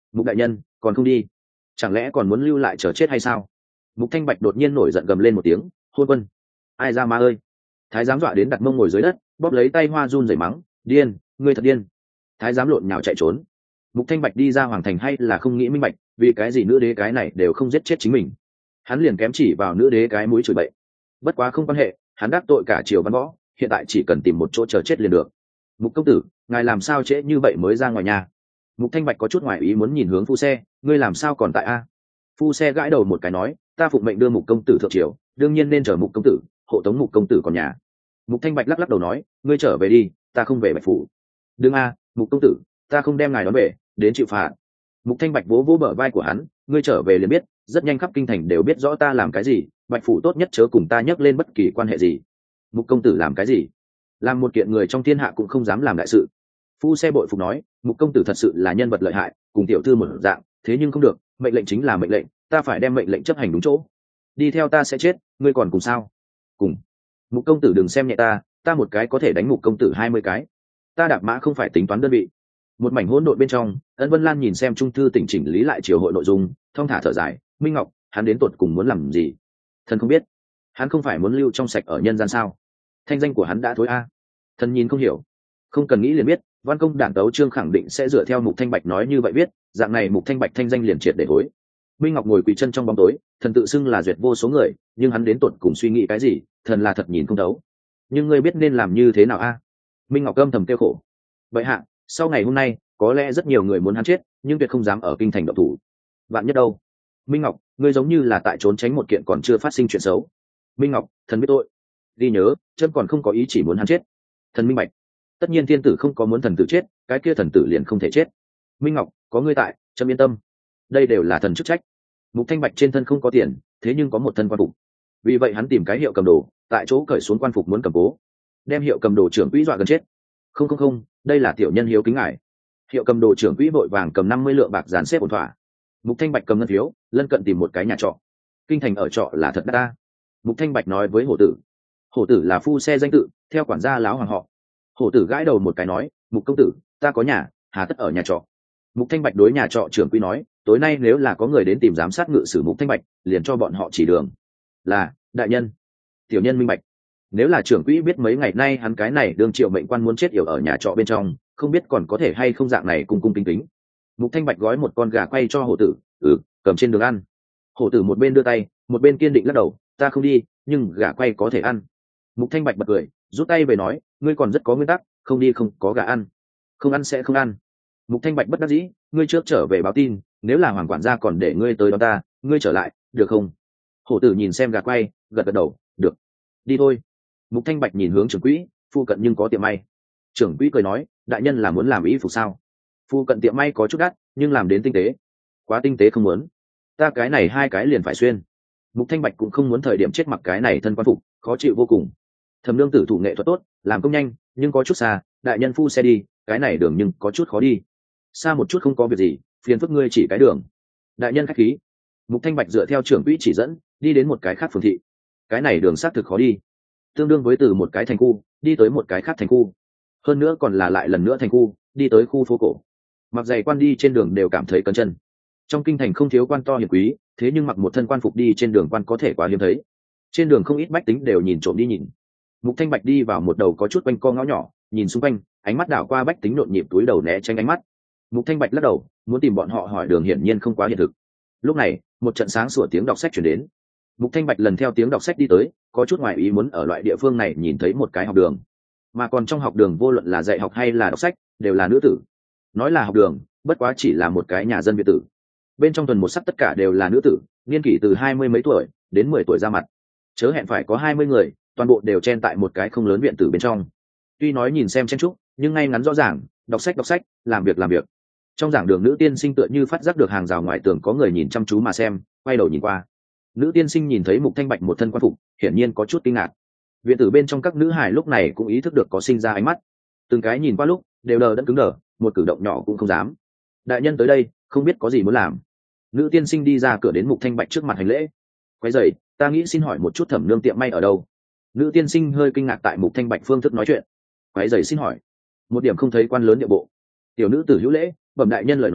Mục đại nhân còn không đi, chẳng lẽ còn muốn lưu lại chờ chết hay sao? Mục Thanh Bạch đột nhiên nổi giận gầm lên một tiếng, hôn quân, ai ra ma ơi! Thái giám dọa đến đặt mông ngồi dưới đất, bóp lấy tay hoa run rẩy mắng, điên, ngươi thật điên! Thái giám lộn nhào chạy trốn. Mục Thanh Bạch đi ra hoàng thành hay là không nghĩ minh bạch, vì cái gì nữ đế cái này đều không giết chết chính mình, hắn liền kém chỉ vào nữ đế cái mũi chửi bậy. Bất quá không quan hệ, hắn đắc tội cả triều văn võ, hiện tại chỉ cần tìm một chỗ chờ chết liền được. Mục công tử, ngài làm sao trễ như vậy mới ra ngoài nhà? Mục Thanh Bạch có chút ngoài ý muốn nhìn hướng phu xe, ngươi làm sao còn tại a? Phu xe gãi đầu một cái nói, ta phụng mệnh đưa Mục công tử thượng triều, đương nhiên nên chờ Mục công tử, hộ tống Mục công tử còn nhà. Mục Thanh Bạch lắc lắc đầu nói, ngươi trở về đi, ta không về Bạch phủ. Đừng a, Mục công tử, ta không đem ngài đón về, đến chịu phạt. Mục Thanh Bạch vỗ vỗ bờ vai của hắn, ngươi trở về liền biết, rất nhanh khắp kinh thành đều biết rõ ta làm cái gì, Bạch phủ tốt nhất chớ cùng ta nhắc lên bất kỳ quan hệ gì. Mục công tử làm cái gì? Làm một kiện người trong thiên hạ cũng không dám làm đại sự. Phu xe bội phục nói, Mục công tử thật sự là nhân vật lợi hại, cùng tiểu thư một dạng, thế nhưng không được, mệnh lệnh chính là mệnh lệnh, ta phải đem mệnh lệnh chấp hành đúng chỗ. Đi theo ta sẽ chết, ngươi còn cùng sao? Cùng. Mục công tử đừng xem nhẹ ta, ta một cái có thể đánh Mục công tử hai mươi cái. Ta đạp mã không phải tính toán đơn vị. Một mảnh hỗn độn bên trong, Ân Vân Lan nhìn xem trung thư tỉnh chỉnh lý lại triều hội nội dung, thong thả thở dài, Minh Ngọc, hắn đến tột cùng muốn làm gì? Thần không biết. Hắn không phải muốn lưu trong sạch ở nhân gian sao? Thanh danh của hắn đã thối a. Thần nhìn không hiểu, không cần nghĩ liền biết, văn công đảng tấu trương khẳng định sẽ dựa theo Mục Thanh Bạch nói như vậy viết, dạng này Mục Thanh Bạch thanh danh liền triệt để hối. Minh Ngọc ngồi quỳ chân trong bóng tối, thần tự xưng là duyệt vô số người, nhưng hắn đến tột cùng suy nghĩ cái gì, thần là thật nhìn không thấu. Nhưng ngươi biết nên làm như thế nào a? Minh Ngọc âm thầm kêu khổ. Vậy hạ, sau ngày hôm nay, có lẽ rất nhiều người muốn hắn chết, nhưng tuyệt không dám ở kinh thành động thủ. Vạn nhất đâu? Minh Ngọc, ngươi giống như là tại trốn tránh một kiện còn chưa phát sinh chuyện xấu. Minh Ngọc, thần biết tội. Ghi nhớ, chân còn không có ý chỉ muốn hắn chết. Thần minh bạch. Tất nhiên thiên tử không có muốn thần tử chết, cái kia thần tử liền không thể chết. Minh Ngọc, có ngươi tại, trâm yên tâm. Đây đều là thần chức trách. Mục Thanh Bạch trên thân không có tiền, thế nhưng có một thân quan phục. Vì vậy hắn tìm cái hiệu cầm đồ, tại chỗ cởi xuống quan phục muốn cầm cố, đem hiệu cầm đồ trưởng quỹ dọa gần chết. Không không không, đây là tiểu nhân hiếu kính ngài. Hiệu cầm đồ trưởng quỹ vội vàng cầm năm mươi lượng bạc dàn xếp ổn thỏa. Mục Thanh Bạch cầm ngân phiếu, lân cận tìm một cái nhà trọ. Kinh thành ở trọ là thật đắt ta. Mục Thanh Bạch nói với hổ tử. Hổ tử là phu xe danh tự, theo quản gia láo hoàng họ. Hổ tử gãi đầu một cái nói, Mục công tử, ta có nhà, hà tất ở nhà trọ. Mục Thanh Bạch đối nhà trọ trưởng quỹ nói, tối nay nếu là có người đến tìm giám sát ngự sử Mục Thanh Bạch, liền cho bọn họ chỉ đường. Là, đại nhân. Tiểu nhân minh bạch. Nếu là trưởng quỹ biết mấy ngày nay hắn cái này đương triệu mệnh quan muốn chết yểu ở nhà trọ bên trong, không biết còn có thể hay không dạng này cung cung kính kính. Mục Thanh Bạch gói một con gà quay cho hổ tử, ừ, cầm trên đường ăn. Hổ tử một bên đưa tay, một bên kiên định lắc đầu, ta không đi, nhưng gà quay có thể ăn. Mục Thanh Bạch bật cười, rút tay về nói, ngươi còn rất có nguyên tắc, không đi không có gà ăn, không ăn sẽ không ăn. Mục Thanh Bạch bất đắc dĩ, ngươi trước trở về báo tin, nếu là hoàng quản gia còn để ngươi tới đón ta, ngươi trở lại, được không? Hổ tử nhìn xem gà quay, gật gật đầu, được, đi thôi. Mục Thanh Bạch nhìn hướng trưởng quỹ, phu cận nhưng có tiệm may. Trưởng quỹ cười nói, đại nhân là muốn làm y phục sao? Phu cận tiệm may có chút đắt, nhưng làm đến tinh tế. Quá tinh tế không muốn, ta cái này hai cái liền phải xuyên. Mục Thanh Bạch cũng không muốn thời điểm chết mặc cái này thân quan phục, khó chịu vô cùng. Thẩm Nương tử thủ nghệ thuật tốt, làm công nhanh, nhưng có chút xa, đại nhân phu xe đi, cái này đường nhưng có chút khó đi. Xa một chút không có việc gì, phiền phức ngươi chỉ cái đường. Đại nhân khách khí. Mục Thanh Bạch dựa theo trưởng quỹ chỉ dẫn, đi đến một cái khác phường thị. Cái này đường xác thực khó đi, tương đương với từ một cái thành khu đi tới một cái khác thành khu, hơn nữa còn là lại lần nữa thành khu đi tới khu phố cổ. Mặc giày quan đi trên đường đều cảm thấy cấn chân. Trong kinh thành không thiếu quan to hiền quý, thế nhưng mặc một thân quan phục đi trên đường quan có thể quá hiếm thấy. Trên đường không ít bách tính đều nhìn trộm đi nhìn. Mục Thanh Bạch đi vào một đầu có chút quanh co ngõ nhỏ, nhìn xung quanh, ánh mắt đảo qua bách tính nhộn nhịp túi đầu né tránh ánh mắt. Mục Thanh Bạch lắc đầu, muốn tìm bọn họ hỏi đường hiển nhiên không quá hiện thực. Lúc này, một trận sáng sủa tiếng đọc sách truyền đến. Mục Thanh Bạch lần theo tiếng đọc sách đi tới, có chút ngoài ý muốn ở loại địa phương này nhìn thấy một cái học đường, mà còn trong học đường vô luận là dạy học hay là đọc sách đều là nữ tử. Nói là học đường, bất quá chỉ là một cái nhà dân biệt tử. Bên trong tuần một sắc tất cả đều là nữ tử, niên kỷ từ hai mươi mấy tuổi đến mười tuổi ra mặt, chớ hẹn phải có hai mươi người, toàn bộ đều chen tại một cái không lớn viện tử bên trong. Tuy nói nhìn xem chen chúc, nhưng ngay ngắn rõ ràng, đọc sách đọc sách, làm việc làm việc. Trong giảng đường nữ tiên sinh tựa như phát giác được hàng rào ngoài tường có người nhìn chăm chú mà xem, quay đầu nhìn qua. Nữ tiên sinh nhìn thấy Mục Thanh Bạch một thân quan phục, hiển nhiên có chút kinh ngạc. Viện tử bên trong các nữ hài lúc này cũng ý thức được có sinh ra ánh mắt, từng cái nhìn qua lúc đều đờ đẫn cứng đờ, một cử động nhỏ cũng không dám. Đại nhân tới đây, không biết có gì muốn làm. Nữ tiên sinh đi ra cửa đến Mục Thanh Bạch trước mặt hành lễ. Quấy rầy, ta nghĩ xin hỏi một chút Thẩm Nương tiệm may ở đâu? Nữ tiên sinh hơi kinh ngạc tại Mục Thanh Bạch phương thức nói chuyện. Quấy rầy xin hỏi, một điểm không thấy quan lớn địa bộ. Tiểu nữ tử hữu lễ, bẩm đại nhân lời nói,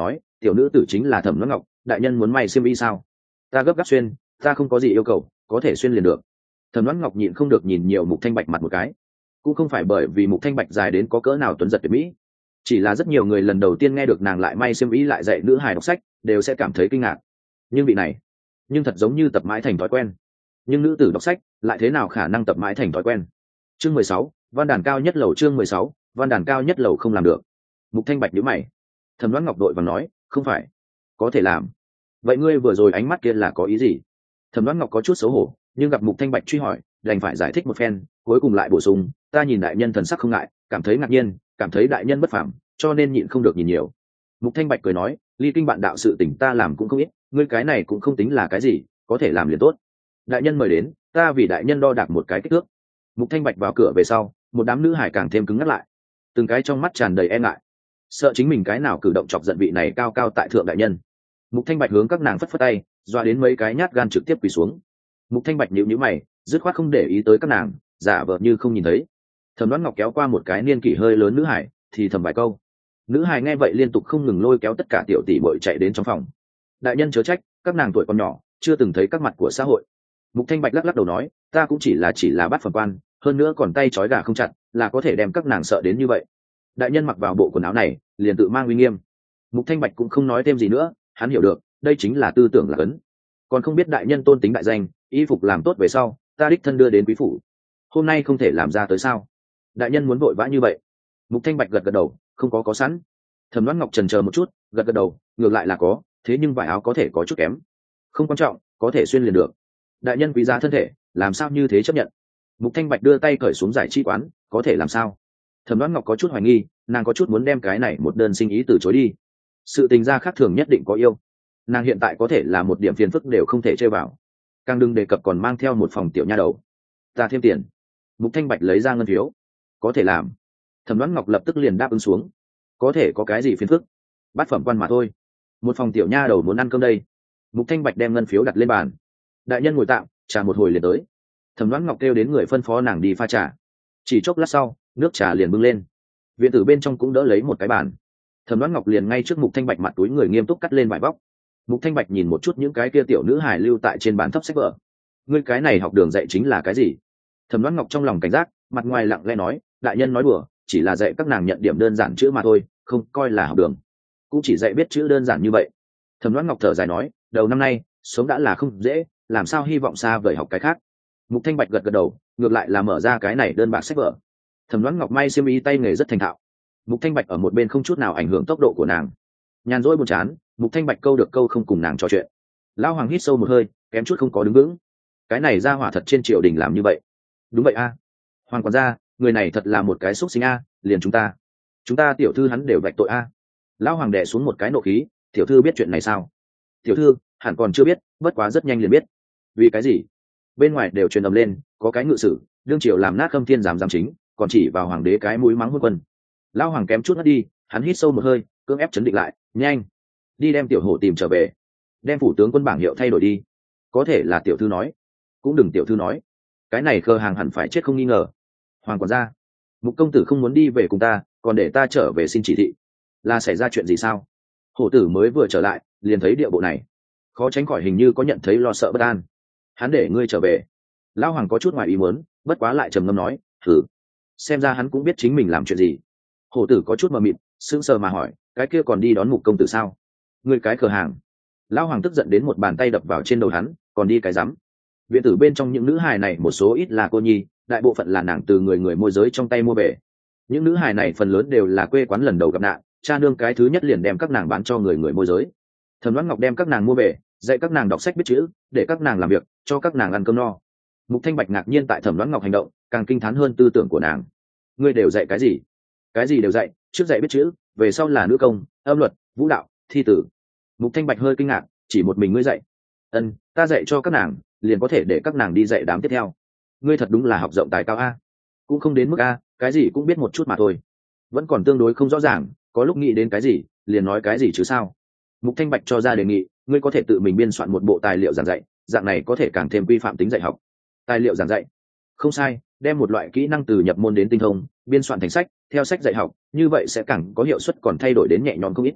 tiểu nữ tử chính là Thẩm Loan Ngọc, đại nhân muốn may xiêm y sao? Ta gấp gáp xuyên, ta không có gì yêu cầu, có thể xuyên liền được. Thẩm Loan Ngọc nhịn không được nhìn nhiều Mục Thanh Bạch mặt một cái, cũng không phải bởi vì Mục Thanh Bạch dài đến có cỡ nào tuấn giật tuyệt mỹ, chỉ là rất nhiều người lần đầu tiên nghe được nàng lại may xiêm y lại dạy nữ hài đọc sách đều sẽ cảm thấy kinh ngạc. Nhưng vị này, nhưng thật giống như tập mãi thành thói quen. Nhưng nữ tử đọc sách lại thế nào khả năng tập mãi thành thói quen? Chương mười sáu, văn đàn cao nhất lầu. Chương mười sáu, văn đàn cao nhất lầu không làm được. Mục Thanh Bạch nhíu mày. Thẩm Loan Ngọc đội và nói, không phải, có thể làm. Vậy ngươi vừa rồi ánh mắt kia là có ý gì? Thẩm Loan Ngọc có chút xấu hổ, nhưng gặp Mục Thanh Bạch truy hỏi, đành phải giải thích một phen, cuối cùng lại bổ sung, ta nhìn đại nhân thần sắc không ngại, cảm thấy ngạc nhiên, cảm thấy đại nhân bất phàm, cho nên nhịn không được nhìn nhiều. Mục Thanh Bạch cười nói, ly kinh bạn đạo sự tình ta làm cũng không ít, ngươi cái này cũng không tính là cái gì, có thể làm liền tốt. Đại nhân mời đến, ta vì đại nhân đo đạc một cái kích thước. Mục Thanh Bạch vào cửa về sau, một đám nữ hải càng thêm cứng ngắt lại, từng cái trong mắt tràn đầy e ngại, sợ chính mình cái nào cử động chọc giận vị này cao cao tại thượng đại nhân. Mục Thanh Bạch hướng các nàng phất phất tay, doa đến mấy cái nhát gan trực tiếp quỳ xuống. Mục Thanh Bạch nhíu nhíu mày, dứt khoát không để ý tới các nàng, giả vờ như không nhìn thấy. Thẩm Đoán Ngọc kéo qua một cái niên kỷ hơi lớn nữ hải, thì thầm vài câu. Nữ hải nghe vậy liên tục không ngừng lôi kéo tất cả tiểu tỷ muội chạy đến trong phòng. Đại nhân chớ trách, các nàng tuổi còn nhỏ, chưa từng thấy các mặt của xã hội. Mục Thanh Bạch lắc lắc đầu nói, ta cũng chỉ là chỉ là bát phẩm quan, hơn nữa còn tay trói gà không chặt, là có thể đem các nàng sợ đến như vậy. Đại nhân mặc vào bộ quần áo này, liền tự mang uy nghiêm. Mục Thanh Bạch cũng không nói thêm gì nữa, hắn hiểu được, đây chính là tư tưởng là cấn. Còn không biết đại nhân tôn tính đại danh, y phục làm tốt về sau, ta đích thân đưa đến quý phủ. Hôm nay không thể làm ra tới sao? Đại nhân muốn vội vã như vậy? Mục Thanh Bạch gật gật đầu, không có có sẵn. Thẩm Đoán Ngọc chần chờ một chút, gật gật đầu, ngược lại là có, thế nhưng vải áo có thể có chút kém. Không quan trọng, có thể xuyên liền được. Đại nhân quý giá thân thể, làm sao như thế chấp nhận? Mục Thanh Bạch đưa tay cởi xuống giải chi quán, có thể làm sao? Thẩm Đoán Ngọc có chút hoài nghi, nàng có chút muốn đem cái này một đơn sinh ý từ chối đi. Sự tình gia khác thường nhất định có yêu, nàng hiện tại có thể là một điểm phiền phức đều không thể chơi vào, càng đừng đề cập còn mang theo một phòng tiểu nha đầu. Ta thêm tiền. Mục Thanh Bạch lấy ra ngân phiếu. Có thể làm. Thẩm Đoán Ngọc lập tức liền đáp ứng xuống. Có thể có cái gì phiền phức? Bát phẩm quan mà thôi. Một phòng tiểu nha đầu muốn ăn cơm đây. Mục Thanh Bạch đem ngân phiếu đặt lên bàn. Đại nhân ngồi tạm, trà một hồi liền tới. Thẩm Đoán Ngọc kêu đến người phân phó nàng đi pha trà. Chỉ chốc lát sau, nước trà liền bưng lên. Viện tử bên trong cũng đỡ lấy một cái bàn. Thẩm Đoán Ngọc liền ngay trước Mục Thanh Bạch mặt túi người nghiêm túc cắt lên vải bóc. Mục Thanh Bạch nhìn một chút những cái kia tiểu nữ hài lưu tại trên bàn thấp sách vở. Ngươi cái này học đường dạy chính là cái gì? Thẩm Đoán Ngọc trong lòng cảnh giác, mặt ngoài lặng lẽ nói, đại nhân nói đùa, chỉ là dạy các nàng nhận điểm đơn giản chữ mà thôi, không coi là học đường. Cũng chỉ dạy biết chữ đơn giản như vậy. Thẩm Đoán Ngọc thở dài nói, đầu năm nay, sống đã là không dễ, làm sao hy vọng xa vời học cái khác. Mục Thanh Bạch gật gật đầu, ngược lại là mở ra cái này đơn bạc sách vở. Thẩm Đoán Ngọc may xiêm y tay nghề rất thành thạo. Mục Thanh Bạch ở một bên không chút nào ảnh hưởng tốc độ của nàng. Nhàn rỗi buồn chán, Mục Thanh Bạch câu được câu không cùng nàng trò chuyện. Lão Hoàng hít sâu một hơi, kém chút không có đứng vững. Cái này ra hỏa thật trên triều đình làm như vậy. Đúng vậy a. Hoàng quản gia, người này thật là một cái xúc sinh a, liền chúng ta. Chúng ta tiểu thư hắn đều vạch tội a. Lão Hoàng đè xuống một cái nộ khí, tiểu thư biết chuyện này sao? Tiểu thư, hẳn còn chưa biết, bất quá rất nhanh liền biết. Vì cái gì? Bên ngoài đều truyền ầm lên, có cái ngự sử, đương triều làm nát Khâm Thiên giám giám chính, còn chỉ vào hoàng đế cái mũi mắng hôn quân. Lão Hoàng kém chút ngất đi, hắn hít sâu một hơi, cưỡng ép chấn định lại, nhanh, đi đem tiểu hổ tìm trở về, đem phủ tướng quân bảng hiệu thay đổi đi. Có thể là tiểu thư nói, cũng đừng tiểu thư nói, cái này khờ hàng hẳn phải chết không nghi ngờ. Hoàng quản gia, Mục công tử không muốn đi về cùng ta, còn để ta trở về xin chỉ thị, là xảy ra chuyện gì sao? Hổ tử mới vừa trở lại, liền thấy địa bộ này, khó tránh khỏi hình như có nhận thấy lo sợ bất an. Hắn để ngươi trở về. Lão Hoàng có chút ngoài ý muốn, bất quá lại trầm ngâm nói, thử, xem ra hắn cũng biết chính mình làm chuyện gì. Hổ tử có chút mờ mịt, sững sờ mà hỏi, cái kia còn đi đón Mục công tử sao? Ngươi cái khờ hàng. Lão Hoàng tức giận đến một bàn tay đập vào trên đầu hắn, còn đi cái rắm. Viện tử bên trong những nữ hài này một số ít là cô nhi, đại bộ phận là nàng từ người người môi giới trong tay mua về. Những nữ hài này phần lớn đều là quê quán lần đầu gặp nạn, cha nương cái thứ nhất liền đem các nàng bán cho người người môi giới. Thẩm Đoán Ngọc đem các nàng mua về, dạy các nàng đọc sách biết chữ, để các nàng làm việc, cho các nàng ăn cơm no. Mục Thanh Bạch ngạc nhiên tại Thẩm Đoán Ngọc hành động, càng kinh thán hơn tư tưởng của nàng. Ngươi đều dạy cái gì? Cái gì đều dạy, trước dạy biết chữ, về sau là nữ công, âm luật, vũ đạo, thi tử. Mục Thanh Bạch hơi kinh ngạc, chỉ một mình ngươi dạy? Ân, ta dạy cho các nàng, liền có thể để các nàng đi dạy đám tiếp theo. Ngươi thật đúng là học rộng tài cao a. Cũng không đến mức a, cái gì cũng biết một chút mà thôi. Vẫn còn tương đối không rõ ràng, có lúc nghĩ đến cái gì, liền nói cái gì chứ sao? Mục Thanh Bạch cho ra đề nghị, ngươi có thể tự mình biên soạn một bộ tài liệu giảng dạy, dạng này có thể càng thêm quy phạm tính dạy học. Tài liệu giảng dạy? Không sai, đem một loại kỹ năng từ nhập môn đến tinh thông, biên soạn thành sách, theo sách dạy học, như vậy sẽ càng có hiệu suất còn thay đổi đến nhẹ nhõm không ít.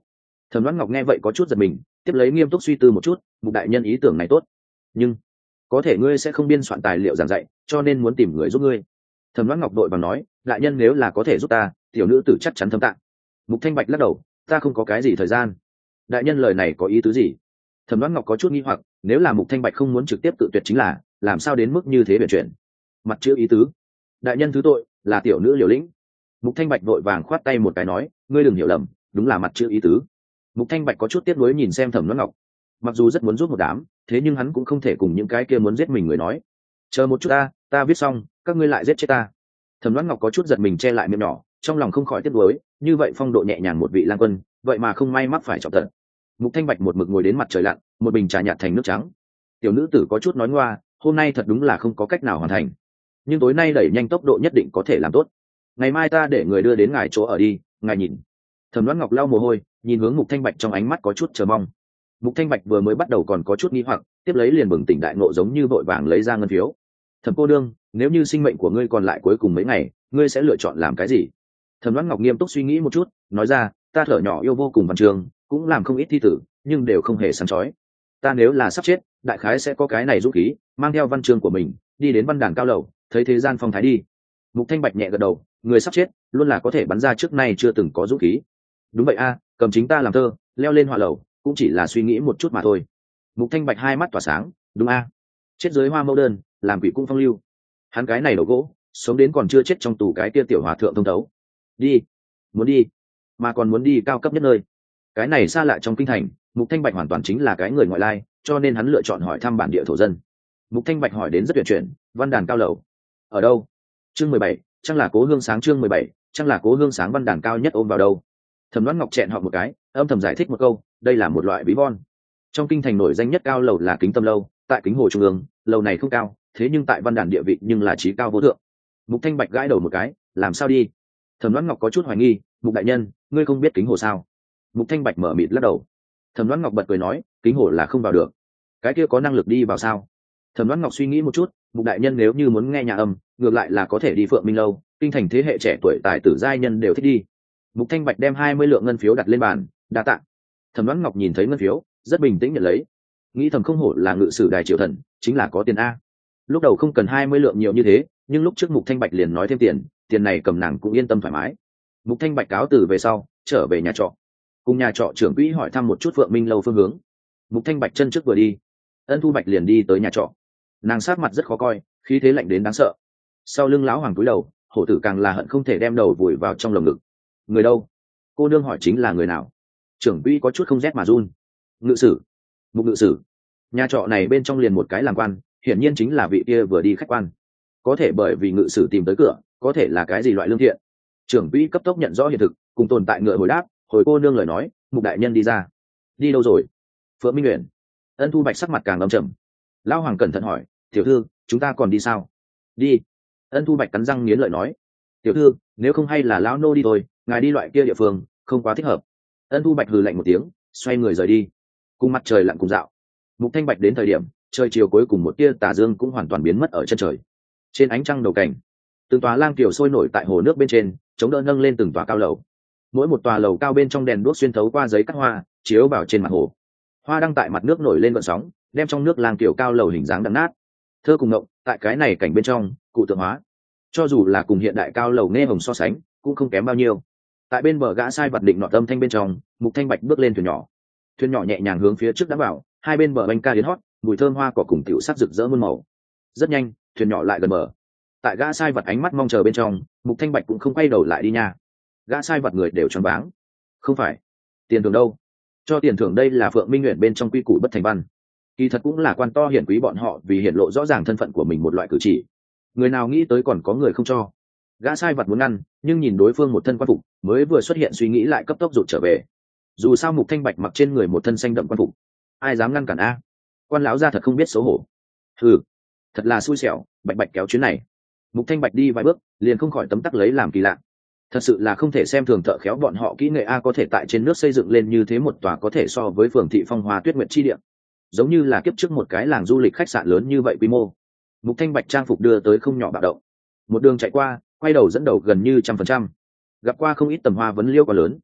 Thẩm Đoán Ngọc nghe vậy có chút giật mình, tiếp lấy nghiêm túc suy tư một chút. Mục đại nhân ý tưởng này tốt, nhưng có thể ngươi sẽ không biên soạn tài liệu giảng dạy, cho nên muốn tìm người giúp ngươi. Thẩm Đoán Ngọc đội bằng nói, đại nhân nếu là có thể giúp ta, tiểu nữ tử chắc chắn thâm tạng. Mục Thanh Bạch lắc đầu, ta không có cái gì thời gian. Đại nhân lời này có ý tứ gì? Thẩm Đoán Ngọc có chút nghi hoặc, nếu là Mục Thanh Bạch không muốn trực tiếp tự tuyệt chính là, làm sao đến mức như thế biển chuyện? Mặt chữ ý tứ, đại nhân thứ tội, là tiểu nữ liều lĩnh. Mục Thanh Bạch vội vàng khoát tay một cái nói, ngươi đừng hiểu lầm, đúng là mặt chữ ý tứ. Mục Thanh Bạch có chút tiếc nuối nhìn xem Thẩm Đoán Ngọc, mặc dù rất muốn giúp một đám, thế nhưng hắn cũng không thể cùng những cái kia muốn giết mình người nói, chờ một chút ta, ta viết xong, các ngươi lại giết chết ta. Thẩm Đoán Ngọc có chút giật mình che lại miệng nhỏ, trong lòng không khỏi tiếc nuối, như vậy phong độ nhẹ nhàng một vị lang quân, vậy mà không may mắc phải trọng tật. Mục Thanh Bạch một mực ngồi đến mặt trời lặn, một bình trà nhạt thành nước trắng. Tiểu nữ tử có chút nói ngoa, hôm nay thật đúng là không có cách nào hoàn thành, nhưng tối nay đẩy nhanh tốc độ nhất định có thể làm tốt. Ngày mai ta để người đưa đến ngài chỗ ở đi, ngài nhìn. Thẩm Đoán Ngọc lau mồ hôi, nhìn hướng Mục Thanh Bạch trong ánh mắt có chút chờ mong. Mục Thanh Bạch vừa mới bắt đầu còn có chút nghi hoặc, tiếp lấy liền bừng tỉnh đại ngộ, giống như vội vàng lấy ra ngân phiếu. Thẩm cô đương, nếu như sinh mệnh của ngươi còn lại cuối cùng mấy ngày, ngươi sẽ lựa chọn làm cái gì? Thẩm Đoán Ngọc nghiêm túc suy nghĩ một chút, nói ra, ta thở nhỏ yêu vô cùng văn trường, cũng làm không ít thi tử, nhưng đều không hề sáng chói. Ta nếu là sắp chết, đại khái sẽ có cái này dũng khí, mang theo văn chương của mình, đi đến văn đàn cao lầu, thấy thế gian phong thái đi. Mục Thanh Bạch nhẹ gật đầu, người sắp chết, luôn là có thể bắn ra trước nay chưa từng có dũng khí. Đúng vậy a, cầm chính ta làm thơ, leo lên họa lầu, cũng chỉ là suy nghĩ một chút mà thôi. Mục Thanh Bạch hai mắt tỏa sáng, đúng a, chết dưới hoa mẫu đơn, làm quỷ cung phong lưu. Hắn cái này đầu gỗ, sống đến còn chưa chết trong tù cái kia tiểu hòa thượng thông thấu. Đi, muốn đi, mà còn muốn đi cao cấp nhất nơi. Cái này xa lạ trong kinh thành, Mục Thanh Bạch hoàn toàn chính là cái người ngoại lai, cho nên hắn lựa chọn hỏi thăm bản địa thổ dân. Mục Thanh Bạch hỏi đến rất tuyệt chuyển, văn đàn cao lầu ở đâu? Chương mười bảy, chắc là Cố Hương Sáng. Chương mười bảy, chắc là Cố Hương Sáng, văn đàn cao nhất ôm vào đâu? Thẩm Đoán Ngọc chẹn họ một cái, âm thầm giải thích một câu, đây là một loại ví von. Trong kinh thành nổi danh nhất cao lầu là Kính Tâm lâu, tại Kính Hồ trung ương, lầu này không cao, thế nhưng tại văn đàn địa vị nhưng là chí cao vô thượng. Mục Thanh Bạch gãi đầu một cái, làm sao đi? Thẩm Đoán Ngọc có chút hoài nghi, Mục đại nhân, ngươi không biết Kính Hồ sao? Mục Thanh Bạch mở mịt lắc đầu. Thẩm Đoán Ngọc bật cười nói, Kính Hồ là không vào được. Cái kia có năng lực đi vào sao? Thẩm Đoán Ngọc suy nghĩ một chút, Mục đại nhân nếu như muốn nghe nhà âm, ngược lại là có thể đi Phượng Minh lâu, kinh thành thế hệ trẻ tuổi tài tử giai nhân đều thích đi. Mục Thanh Bạch đem hai mươi lượng ngân phiếu đặt lên bàn, đa tạ. Thẩm Đoán Ngọc nhìn thấy ngân phiếu, rất bình tĩnh nhận lấy, nghĩ thầm không hổ là ngự sử đài triều thần, chính là có tiền a. Lúc đầu không cần hai mươi lượng nhiều như thế, nhưng lúc trước Mục Thanh Bạch liền nói thêm tiền, tiền này cầm nàng cũng yên tâm thoải mái. Mục Thanh Bạch cáo từ về sau, trở về nhà trọ, cùng nhà trọ trưởng quỹ hỏi thăm một chút Phượng Minh lâu phương hướng. Mục Thanh Bạch chân trước vừa đi, Ân Thu Bạch liền đi tới nhà trọ. Nàng sát mặt rất khó coi, khí thế lạnh đến đáng sợ. Sau lưng lão hoàng cúi đầu, hổ tử càng là hận không thể đem đầu vùi vào trong lồng ngực. Người đâu? Cô nương hỏi chính là người nào? Trưởng quỹ có chút không rét mà run. Ngự sử. Mục ngự sử. Nhà trọ này bên trong liền một cái làm quan, hiển nhiên chính là vị kia vừa đi khách quan. Có thể bởi vì ngự sử tìm tới cửa, có thể là cái gì loại lương thiện. Trưởng quỹ cấp tốc nhận rõ hiện thực, cùng tồn tại ngựa hồi đáp, hồi cô nương lời nói, Mục đại nhân đi ra. Đi đâu rồi? Phượng Minh Uyển. Ân Thu Bạch sắc mặt càng âm trầm. Lão hoàng cẩn thận hỏi, tiểu thư, chúng ta còn đi sao? Đi. Ân Thu Bạch cắn răng nghiến lợi nói, tiểu thư, nếu không hay là lão nô đi thôi, ngài đi loại kia địa phương không quá thích hợp. Ân Thu Bạch hừ lạnh một tiếng, xoay người rời đi. Cùng mặt trời lặn cùng dạo, Mục Thanh Bạch đến thời điểm trời chiều cuối cùng một tia tà dương cũng hoàn toàn biến mất ở chân trời. Trên ánh trăng đầu cảnh, từng tòa lang kiều sôi nổi tại hồ nước bên trên, chống đỡ nâng lên từng tòa cao lầu. Mỗi một tòa lầu cao bên trong đèn đuốc xuyên thấu qua giấy cắt hoa, chiếu vào trên mặt hồ. Hoa đăng tại mặt nước nổi lên gợn sóng, đem trong nước lang kiều cao lầu hình dáng đậm nát. Thơ cùng ngộng, tại cái này cảnh bên trong cụ tượng hóa. Cho dù là cùng hiện đại cao lầu nghe hồng so sánh, cũng không kém bao nhiêu. Tại bên bờ gã sai vật định nọ tâm thanh bên trong, Mục Thanh Bạch bước lên thuyền nhỏ. Thuyền nhỏ nhẹ nhàng hướng phía trước đã vào, hai bên bờ bánh ca đến hót, mùi thơm hoa cỏ cùng tiểu sắc rực rỡ muôn màu. Rất nhanh, thuyền nhỏ lại gần bờ. Tại gã sai vật ánh mắt mong chờ bên trong, Mục Thanh Bạch cũng không quay đầu lại đi nha. Gã sai vật người đều choáng váng. Không phải, tiền thưởng đâu? Cho tiền thưởng đây là Phượng Minh Uyển bên trong quy củ bất thành văn. Kỳ thật cũng là quan to hiển quý bọn họ vì hiển lộ rõ ràng thân phận của mình một loại cử chỉ. Người nào nghĩ tới còn có người không cho. Gã sai vật muốn ngăn, nhưng nhìn đối phương một thân quan phục, mới vừa xuất hiện suy nghĩ lại cấp tốc rụt trở về. Dù sao Mục Thanh Bạch mặc trên người một thân xanh đậm quan phục, ai dám ngăn cản a? Quan lão gia thật không biết xấu hổ. Hừ, thật là xui xẻo, Bạch Bạch kéo chuyến này. Mục Thanh Bạch đi vài bước, liền không khỏi tấm tắc lấy làm kỳ lạ. Thật sự là không thể xem thường thợ khéo bọn họ kỹ nghệ a, có thể tại trên nước xây dựng lên như thế một tòa có thể so với phường thị phong hoa tuyết nguyệt chi địa, giống như là kiếp trước một cái làng du lịch khách sạn lớn như vậy quy mô. Mục Thanh Bạch trang phục đưa tới không nhỏ bạo động. Một đường chạy qua, quay đầu dẫn đầu gần như trăm phần trăm, gặp qua không ít tầm hoa vấn liêu quá lớn.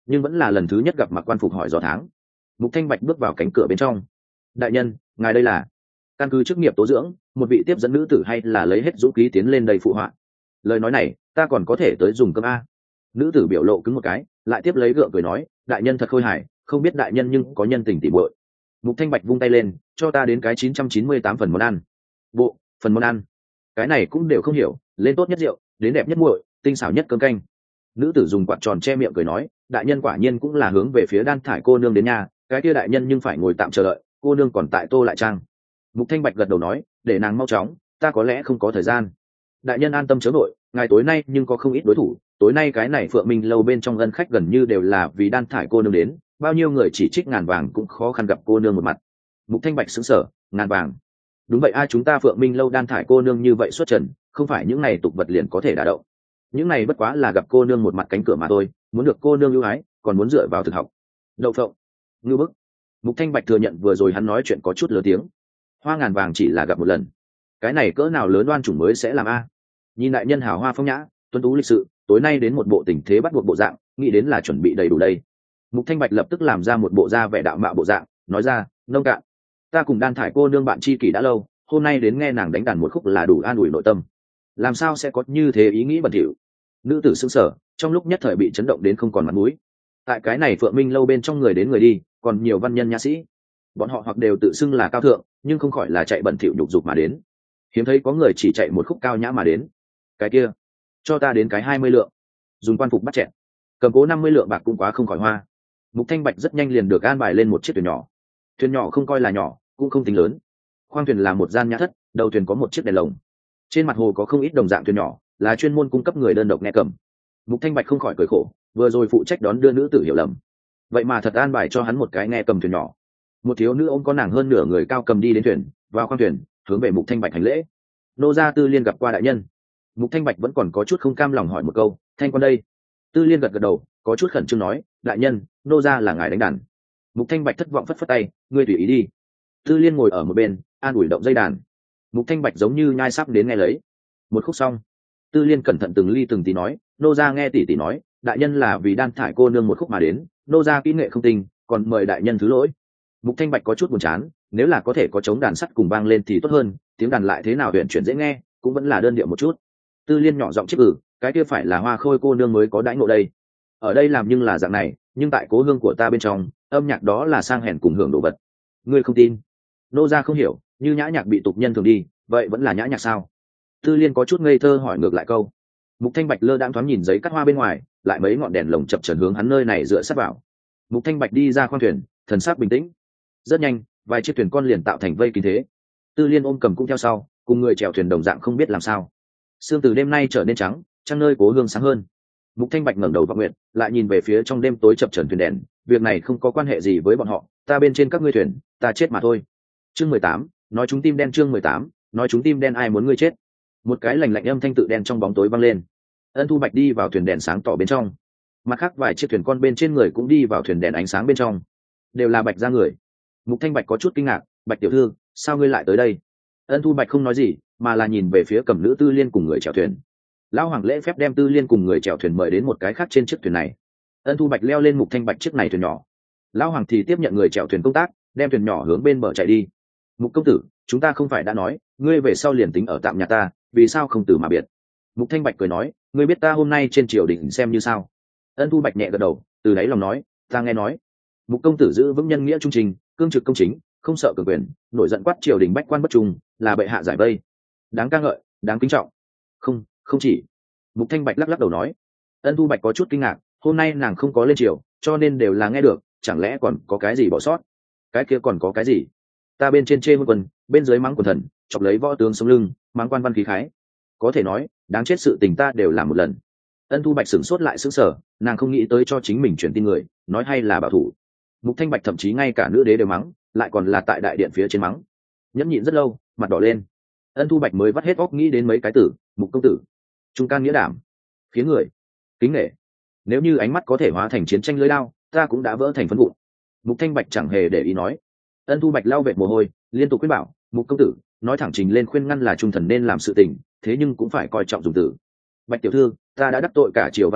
nhưng vẫn là lần thứ nhất gặp mặc quan phục hỏi dò tháng. Mục Thanh Bạch bước vào cánh cửa bên trong. Đại nhân, ngài đây là? Căn cứ chức nghiệp tố dưỡng, một vị tiếp dẫn nữ tử hay là lấy hết dũng khí tiến lên đây phụ họa? Lời nói này, ta còn có thể tới dùng cơm a? Nữ tử biểu lộ cứng một cái, lại tiếp lấy gượng cười nói, đại nhân thật khôi hài, không biết đại nhân nhưng có nhân tình tỉ muội. Mục Thanh Bạch vung tay lên, cho ta đến cái chín trăm chín mươi tám phần món ăn. Bộ, phần món ăn. Cái này cũng đều không hiểu, lên tốt nhất rượu, đến đẹp nhất muội, tinh xảo nhất cơm canh. Nữ tử dùng quạt tròn che miệng cười nói, đại nhân quả nhiên cũng là hướng về phía Đan Thải cô nương đến nhà, cái kia đại nhân nhưng phải ngồi tạm chờ đợi, cô nương còn tại Tô Lại Trang. Mục Thanh Bạch gật đầu nói, để nàng mau chóng, ta có lẽ không có thời gian. Đại nhân an tâm chớ vội, ngày tối nay nhưng có không ít đối thủ, tối nay cái này Phượng Minh lâu bên trong ân khách gần như đều là vì Đan Thải cô nương đến, bao nhiêu người chỉ trích ngàn vàng cũng khó khăn gặp cô nương một mặt. Mục Thanh Bạch sững sờ, ngàn vàng? Đúng vậy, ai chúng ta Phượng Minh lâu Đan Thải cô nương như vậy xuất trần, không phải những này tục vật liền có thể đả động. Những này bất quá là gặp cô nương một mặt cánh cửa mà thôi, muốn được cô nương ưu ái, còn muốn dựa vào thực học. Đậu phộng, ngư bức. Mục Thanh Bạch thừa nhận vừa rồi hắn nói chuyện có chút lớn tiếng. Hoa ngàn vàng chỉ là gặp một lần, cái này cỡ nào lớn oan chủng mới sẽ làm a? Nhìn đại nhân hào hoa phong nhã, tuấn tú lịch sự, tối nay đến một bộ tình thế bắt buộc bộ dạng, nghĩ đến là chuẩn bị đầy đủ đây. Mục Thanh Bạch lập tức làm ra một bộ da vẻ đạo mạo bộ dạng, nói ra, nông cạn, ta cùng Đan Thải cô nương bạn tri kỷ đã lâu, hôm nay đến nghe nàng đánh đàn một khúc là đủ an ủi nội tâm, làm sao sẽ có như thế ý nghĩ bẩn thỉu? Nữ tử sững sờ, trong lúc nhất thời bị chấn động đến không còn mặt mũi. Tại cái này Phượng Minh lâu bên trong người đến người đi, còn nhiều văn nhân nhã sĩ, bọn họ hoặc đều tự xưng là cao thượng, nhưng không khỏi là chạy bẩn thỉu nhục dục mà đến. Hiếm thấy có người chỉ chạy một khúc cao nhã mà đến. Cái kia, cho ta đến cái hai mươi lượng, dùng quan phục bắt chẹn, cầm cố năm mươi lượng bạc cũng quá không khỏi hoa. Mục Thanh Bạch rất nhanh liền được an bài lên một chiếc thuyền nhỏ. Thuyền nhỏ không coi là nhỏ, cũng không tính lớn. Khoang thuyền là một gian nhã thất, đầu thuyền có một chiếc đèn lồng. Trên mặt hồ có không ít đồng dạng thuyền nhỏ, là chuyên môn cung cấp người đơn độc nghe cầm. Mục Thanh Bạch không khỏi cười khổ, vừa rồi phụ trách đón đưa nữ tử hiểu lầm, vậy mà thật an bài cho hắn một cái nghe cầm thuyền nhỏ. Một thiếu nữ ôm có nàng hơn nửa người cao cầm đi đến thuyền, vào khoang thuyền, hướng về Mục Thanh Bạch hành lễ. Nô gia Tư Liên gặp qua đại nhân. Mục Thanh Bạch vẫn còn có chút không cam lòng hỏi một câu, thanh quan đây? Tư Liên gật gật đầu, có chút khẩn trương nói, đại nhân, nô gia là ngài đánh đàn. Mục Thanh Bạch thất vọng phất phất tay, ngươi tùy ý đi. Tư Liên ngồi ở một bên, an ủi động dây đàn. Mục Thanh Bạch giống như nhai sắp đến nghe lấy. Một khúc xong, Tư Liên cẩn thận từng ly từng tí nói, nô gia nghe tỷ tỷ nói, đại nhân là vì Đan Thải cô nương một khúc mà đến, nô gia kỹ nghệ không tinh, còn mời đại nhân thứ lỗi. Mục Thanh Bạch có chút buồn chán, nếu là có thể có trống đàn sắt cùng vang lên thì tốt hơn, tiếng đàn lại thế nào huyền chuyển dễ nghe, cũng vẫn là đơn điệu một chút. Tư Liên nhỏ giọng chép ừ, cái kia phải là Hoa Khôi cô nương mới có đãi ngộ đây. Ở đây làm nhưng là dạng này, nhưng tại cố hương của ta bên trong, âm nhạc đó là sang hèn cùng hưởng đồ vật. Ngươi không tin? Nô gia không hiểu, như nhã nhạc bị tục nhân thường đi, vậy vẫn là nhã nhạc sao? Tư Liên có chút ngây thơ hỏi ngược lại câu. Mục Thanh Bạch lơ đãng thoáng nhìn giấy cắt hoa bên ngoài, lại mấy ngọn đèn lồng chập chờn hướng hắn nơi này dựa sát vào. Mục Thanh Bạch đi ra khoang thuyền, thần sắc bình tĩnh. Rất nhanh, vài chiếc thuyền con liền tạo thành vây kín thế. Tư Liên ôm cầm cũng theo sau, cùng người chèo thuyền đồng dạng không biết làm sao. Sương từ đêm nay trở nên trắng, trăng nơi cố hương sáng hơn. Mục Thanh Bạch ngẩng đầu vọng nguyện, lại nhìn về phía trong đêm tối chập chờn thuyền đèn, việc này không có quan hệ gì với bọn họ, ta bên trên các ngươi thuyền, ta chết mà thôi. Chương mười tám, nói chúng tim đen chương mười tám, nói chúng tim đen ai muốn ngươi chết. Một cái lạnh lạnh âm thanh tự đen trong bóng tối vang lên. Ân Thu Bạch đi vào thuyền đèn sáng tỏ bên trong. Mặt khác vài chiếc thuyền con bên trên người cũng đi vào thuyền đèn ánh sáng bên trong, đều là Bạch gia người. Mục Thanh Bạch có chút kinh ngạc, Bạch tiểu thư, sao ngươi lại tới đây? Ân Thu Bạch không nói gì, mà là nhìn về phía cầm nữ Tư Liên cùng người chèo thuyền. Lão Hoàng lễ phép đem Tư Liên cùng người chèo thuyền mời đến một cái khác trên chiếc thuyền này. Ân Thu Bạch leo lên Mục Thanh Bạch chiếc này thuyền nhỏ. Lão Hoàng thì tiếp nhận người chèo thuyền công tác, đem thuyền nhỏ hướng bên bờ chạy đi. Mục công tử, chúng ta không phải đã nói, ngươi về sau liền tính ở tạm nhà ta, vì sao không từ mà biệt? Mục Thanh Bạch cười nói, ngươi biết ta hôm nay trên triều đình xem như sao? Ân Thu Bạch nhẹ gật đầu, từ đáy lòng nói, ta nghe nói. Mục công tử giữ vững nhân nghĩa trung trình, cương trực công chính, không sợ cường quyền, nổi giận quát triều đình bách quan bất trung, là bệ hạ giải vây, đáng ca ngợi, đáng kính trọng. Không, không chỉ. Mục Thanh Bạch lắc lắc đầu nói. Ân Thu Bạch có chút kinh ngạc, hôm nay nàng không có lên triều, cho nên đều là nghe được, chẳng lẽ còn có cái gì bỏ sót? Cái kia còn có cái gì? Ta bên trên chê môn quân, bên dưới mắng quần thần, chọc lấy võ tướng sống lưng, mắng quan văn khí khái. Có thể nói, đáng chết sự tình ta đều làm một lần. Ân Thu Bạch sửng sốt lại sững sờ, nàng không nghĩ tới cho chính mình truyền tin người, nói hay là bảo thủ. Mục Thanh Bạch thậm chí ngay cả nữ đế đều mắng, lại còn là tại đại điện phía trên mắng. Nhẫn nhịn rất lâu, mặt đỏ lên. Ân Thu Bạch mới vắt hết óc nghĩ đến mấy cái từ, Mục công tử, trung can nghĩa đảm, khiến người kính nể. Nếu như ánh mắt có thể hóa thành chiến tranh lưỡi đao, ta cũng đã vỡ thành phấn vụn. Mục Thanh Bạch chẳng hề để ý nói. Ân Thu Bạch lau vệt mồ hôi, liên tục khuyên bảo, Mục công tử, nói thẳng trình lên khuyên ngăn là trung thần nên làm sự tình, thế nhưng cũng phải coi trọng dùng từ. Bạch tiểu thư, ta đã đắc tội cả triều văn võ,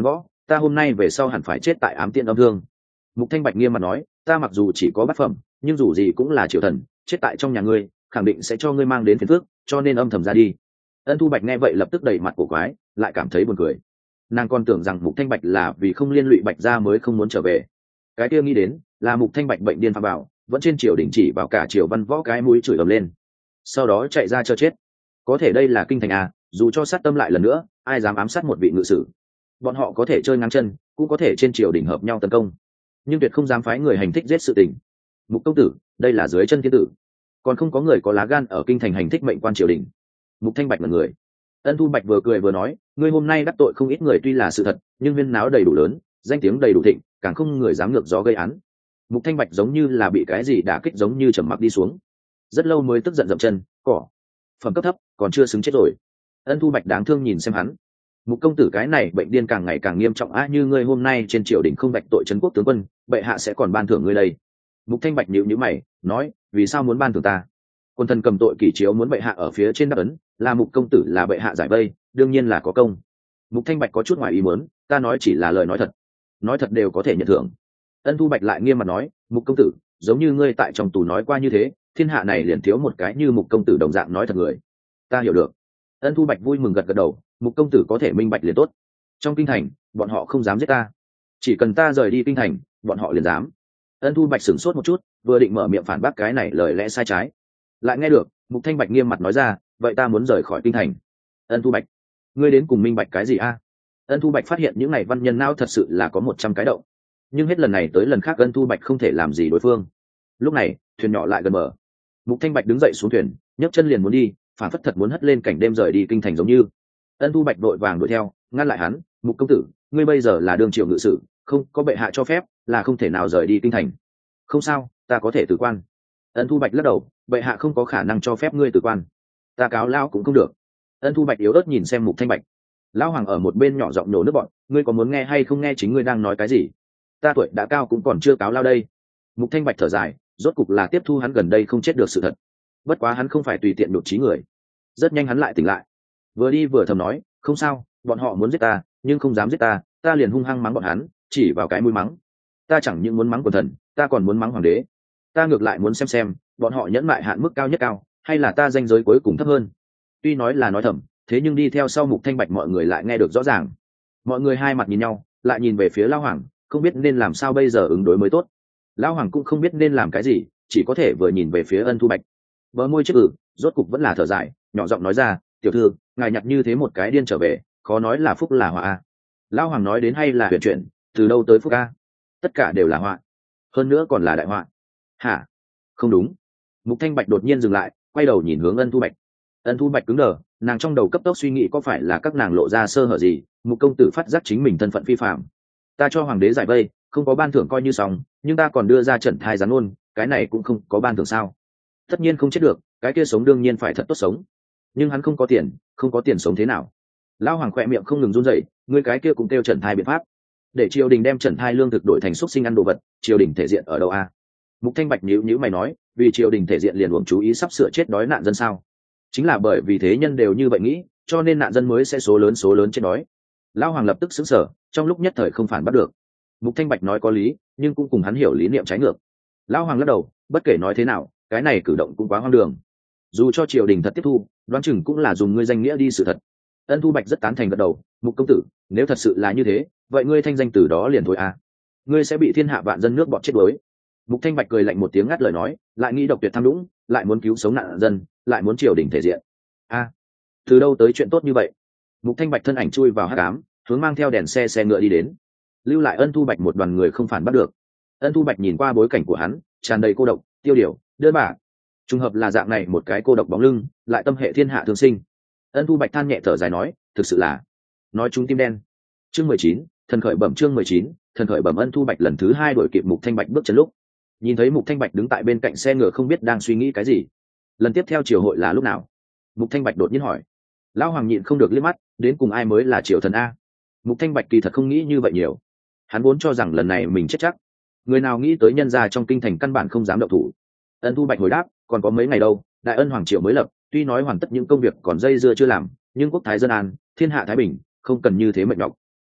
ta hôm nay về sau hẳn phải chết tại ám tiện âm thương. Mục Thanh Bạch nghiêm mặt nói, ta mặc dù chỉ có bát phẩm, nhưng dù gì cũng là triều thần, chết tại trong nhà ngươi khẳng định sẽ cho ngươi mang đến phiền phức, cho nên âm thầm ra đi. Ân Thu Bạch nghe vậy lập tức đầy mặt cổ quái, lại cảm thấy buồn cười. Nàng còn tưởng rằng Mục Thanh Bạch là vì không liên lụy Bạch gia mới không muốn trở về. Cái kia nghĩ đến là Mục Thanh Bạch bệnh điên phạm bảo, vẫn trên triều đình chỉ vào cả triều văn võ cái mũi chửi ầm lên, sau đó chạy ra cho chết. Có thể đây là kinh thành à, dù cho sát tâm lại lần nữa, ai dám ám sát một vị ngự sử. Bọn họ có thể chơi ngang chân, cũng có thể trên triều đình hợp nhau tấn công, nhưng tuyệt không dám phái người hành thích giết sự tình. Mục công tử, đây là dưới chân thiên tử, còn không có người có lá gan ở kinh thành hành thích mệnh quan triều đình. Mục Thanh Bạch là người. Ân Thu Bạch vừa cười vừa nói, ngươi hôm nay đắc tội không ít người tuy là sự thật, nhưng huyên náo đầy đủ lớn, danh tiếng đầy đủ thịnh, càng không người dám ngược gió gây án. Mục Thanh Bạch giống như là bị cái gì đả kích, giống như trầm mặc đi xuống, rất lâu mới tức giận dậm chân, cỏ phẩm cấp thấp, còn chưa xứng chết rồi. Ân Thu Bạch đáng thương nhìn xem hắn. Mục công tử cái này bệnh điên càng ngày càng nghiêm trọng a, như ngươi hôm nay trên triều đình không vạch tội trấn quốc tướng quân, bệ hạ sẽ còn ban thưởng ngươi đây. Mục Thanh Bạch nhíu nhíu mày, nói, vì sao muốn ban thưởng ta? Quân thần cầm tội kỷ chiếu muốn bệ hạ ở phía trên đáp ấn, là Mục công tử là bệ hạ giải vây, đương nhiên là có công. Mục Thanh Bạch có chút ngoài ý muốn, ta nói chỉ là lời nói thật, nói thật đều có thể nhận thưởng. Ân Thu Bạch lại nghiêm mặt nói, Mục công tử, giống như ngươi tại trong tù nói qua như thế, thiên hạ này liền thiếu một cái như Mục công tử đồng dạng nói thật người. Ta hiểu được. Ân Thu Bạch vui mừng gật gật đầu, Mục công tử có thể minh bạch liền tốt. Trong kinh thành, bọn họ không dám giết ta, chỉ cần ta rời đi kinh thành, bọn họ liền dám. Ân Thu Bạch sửng sốt một chút, vừa định mở miệng phản bác cái này lời lẽ sai trái, lại nghe được Mục Thanh Bạch nghiêm mặt nói ra, vậy ta muốn rời khỏi kinh thành. Ân Thu Bạch, ngươi đến cùng minh bạch cái gì a? Ân Thu Bạch phát hiện những này văn nhân não thật sự là có một trăm cái động, nhưng hết lần này tới lần khác Ân Thu Bạch không thể làm gì đối phương. Lúc này thuyền nhỏ lại gần bờ, Mục Thanh Bạch đứng dậy xuống thuyền, nhấc chân liền muốn đi, phản phất thật muốn hất lên cảnh đêm rời đi kinh thành giống như. Ân Thu Bạch vội vàng đuổi theo, ngăn lại hắn, Mục công tử, ngươi bây giờ là đương triều ngự sử, không có bệ hạ cho phép là không thể nào rời đi kinh thành. Không sao, ta có thể từ quan. Ân Thu Bạch lắc đầu, bệ hạ không có khả năng cho phép ngươi từ quan, ta cáo lao cũng không được. Ân Thu Bạch yếu ớt nhìn xem Mục Thanh Bạch. Lão Hoàng ở một bên nhỏ giọng nổ nước bọn, ngươi có muốn nghe hay không nghe chính ngươi đang nói cái gì? Ta tuổi đã cao cũng còn chưa cáo lao đây. Mục Thanh Bạch thở dài, rốt cục là tiếp thu hắn gần đây không chết được sự thật. Bất quá hắn không phải tùy tiện đột trí người. Rất nhanh hắn lại tỉnh lại, vừa đi vừa thầm nói, không sao, bọn họ muốn giết ta nhưng không dám giết ta, ta liền hung hăng mắng bọn hắn, chỉ vào cái mũi mắng. Ta chẳng những muốn mắng quần thần, ta còn muốn mắng hoàng đế. Ta ngược lại muốn xem xem bọn họ nhẫn mại hạn mức cao nhất cao, hay là ta danh giới cuối cùng thấp hơn. Tuy nói là nói thầm, thế nhưng đi theo sau Mục Thanh Bạch mọi người lại nghe được rõ ràng. Mọi người hai mặt nhìn nhau, lại nhìn về phía Lão Hoàng, không biết nên làm sao bây giờ ứng đối mới tốt. Lão Hoàng cũng không biết nên làm cái gì, chỉ có thể vừa nhìn về phía Ân Thu Bạch. Bờ môi trước ử, rốt cục vẫn là thở dài, nhỏ giọng nói ra, tiểu thư, ngài nhặt như thế một cái điên trở về, khó nói là phúc là họa a. Lão Hoàng nói đến hay là huyền chuyện, từ đâu tới phúc a? Tất cả đều là họa, hơn nữa còn là đại họa. Hả? Không đúng. Mục Thanh Bạch đột nhiên dừng lại, quay đầu nhìn hướng Ân Thu Bạch. Ân Thu Bạch cứng đờ, nàng trong đầu cấp tốc suy nghĩ có phải là các nàng lộ ra sơ hở gì. Mục công tử phát giác chính mình thân phận phi phạm, ta cho hoàng đế giải vây, không có ban thưởng coi như xong, nhưng ta còn đưa ra trận thai gián ôn, cái này cũng không có ban thưởng sao? Tất nhiên không chết được, cái kia sống đương nhiên phải thật tốt sống, nhưng hắn không có tiền, không có tiền sống thế nào? Lão Hoàng khỏe miệng không ngừng run rẩy, ngươi cái kia cũng kêu trận thai biện pháp, để triều đình đem trận thai lương thực đổi thành xúc sinh ăn đồ vật, triều đình thể diện ở đâu a? Mục Thanh Bạch nhíu nhíu mày nói, vì triều đình thể diện liền uổng chú ý sắp sửa chết đói nạn dân sao? Chính là bởi vì thế nhân đều như vậy nghĩ, cho nên nạn dân mới sẽ số lớn số lớn chết đói. Lão Hoàng lập tức sững sờ, trong lúc nhất thời không phản bắt được. Mục Thanh Bạch nói có lý, nhưng cũng cùng hắn hiểu lý niệm trái ngược. Lão Hoàng lắc đầu, bất kể nói thế nào, cái này cử động cũng quá hoang đường. Dù cho triều đình thật tiếp thu, đoán chừng cũng là dùng ngươi danh nghĩa đi sự thật. Ân Thu Bạch rất tán thành gật đầu, Mục công tử, nếu thật sự là như thế, vậy ngươi thanh danh từ đó liền thôi à? Ngươi sẽ bị thiên hạ vạn dân nước bọt chết đuối. Mục Thanh Bạch cười lạnh một tiếng ngắt lời nói, lại nghĩ độc tuyệt tham lũng, lại muốn cứu sống nạn dân, lại muốn triều đình thể diện. A, à, từ đâu tới chuyện tốt như vậy? Mục Thanh Bạch thân ảnh chui vào hắc ám, hướng mang theo đèn xe xe ngựa đi đến, lưu lại Ân Thu Bạch một đoàn người không phản bắt được. Ân Thu Bạch nhìn qua bối cảnh của hắn, tràn đầy cô độc, tiêu điều, đơn bạc. Trùng hợp là dạng này một cái cô độc bóng lưng, lại tâm hệ thiên hạ thương sinh. Ân Thu Bạch than nhẹ thở dài nói, thực sự là nói chúng tim đen. Chương mười chín, thần khởi bẩm. Chương mười chín, thần khởi bẩm. Ân Thu Bạch lần thứ hai đuổi kịp Mục Thanh Bạch bước chân lúc, nhìn thấy Mục Thanh Bạch đứng tại bên cạnh xe ngựa không biết đang suy nghĩ cái gì. Lần tiếp theo triều hội là lúc nào? Mục Thanh Bạch đột nhiên hỏi. Lão Hoàng nhịn không được liếc mắt, đến cùng ai mới là triều thần a? Mục Thanh Bạch kỳ thật không nghĩ như vậy nhiều, hắn vốn cho rằng lần này mình chết chắc, người nào nghĩ tới nhân gia trong kinh thành căn bản không dám động thủ. Ân Thu Bạch hồi đáp, còn có mấy ngày đâu, đại ân hoàng triều mới lập, tuy nói hoàn tất những công việc còn dây dưa chưa làm, nhưng quốc thái dân an, thiên hạ thái bình, không cần như thế mệt nhọc.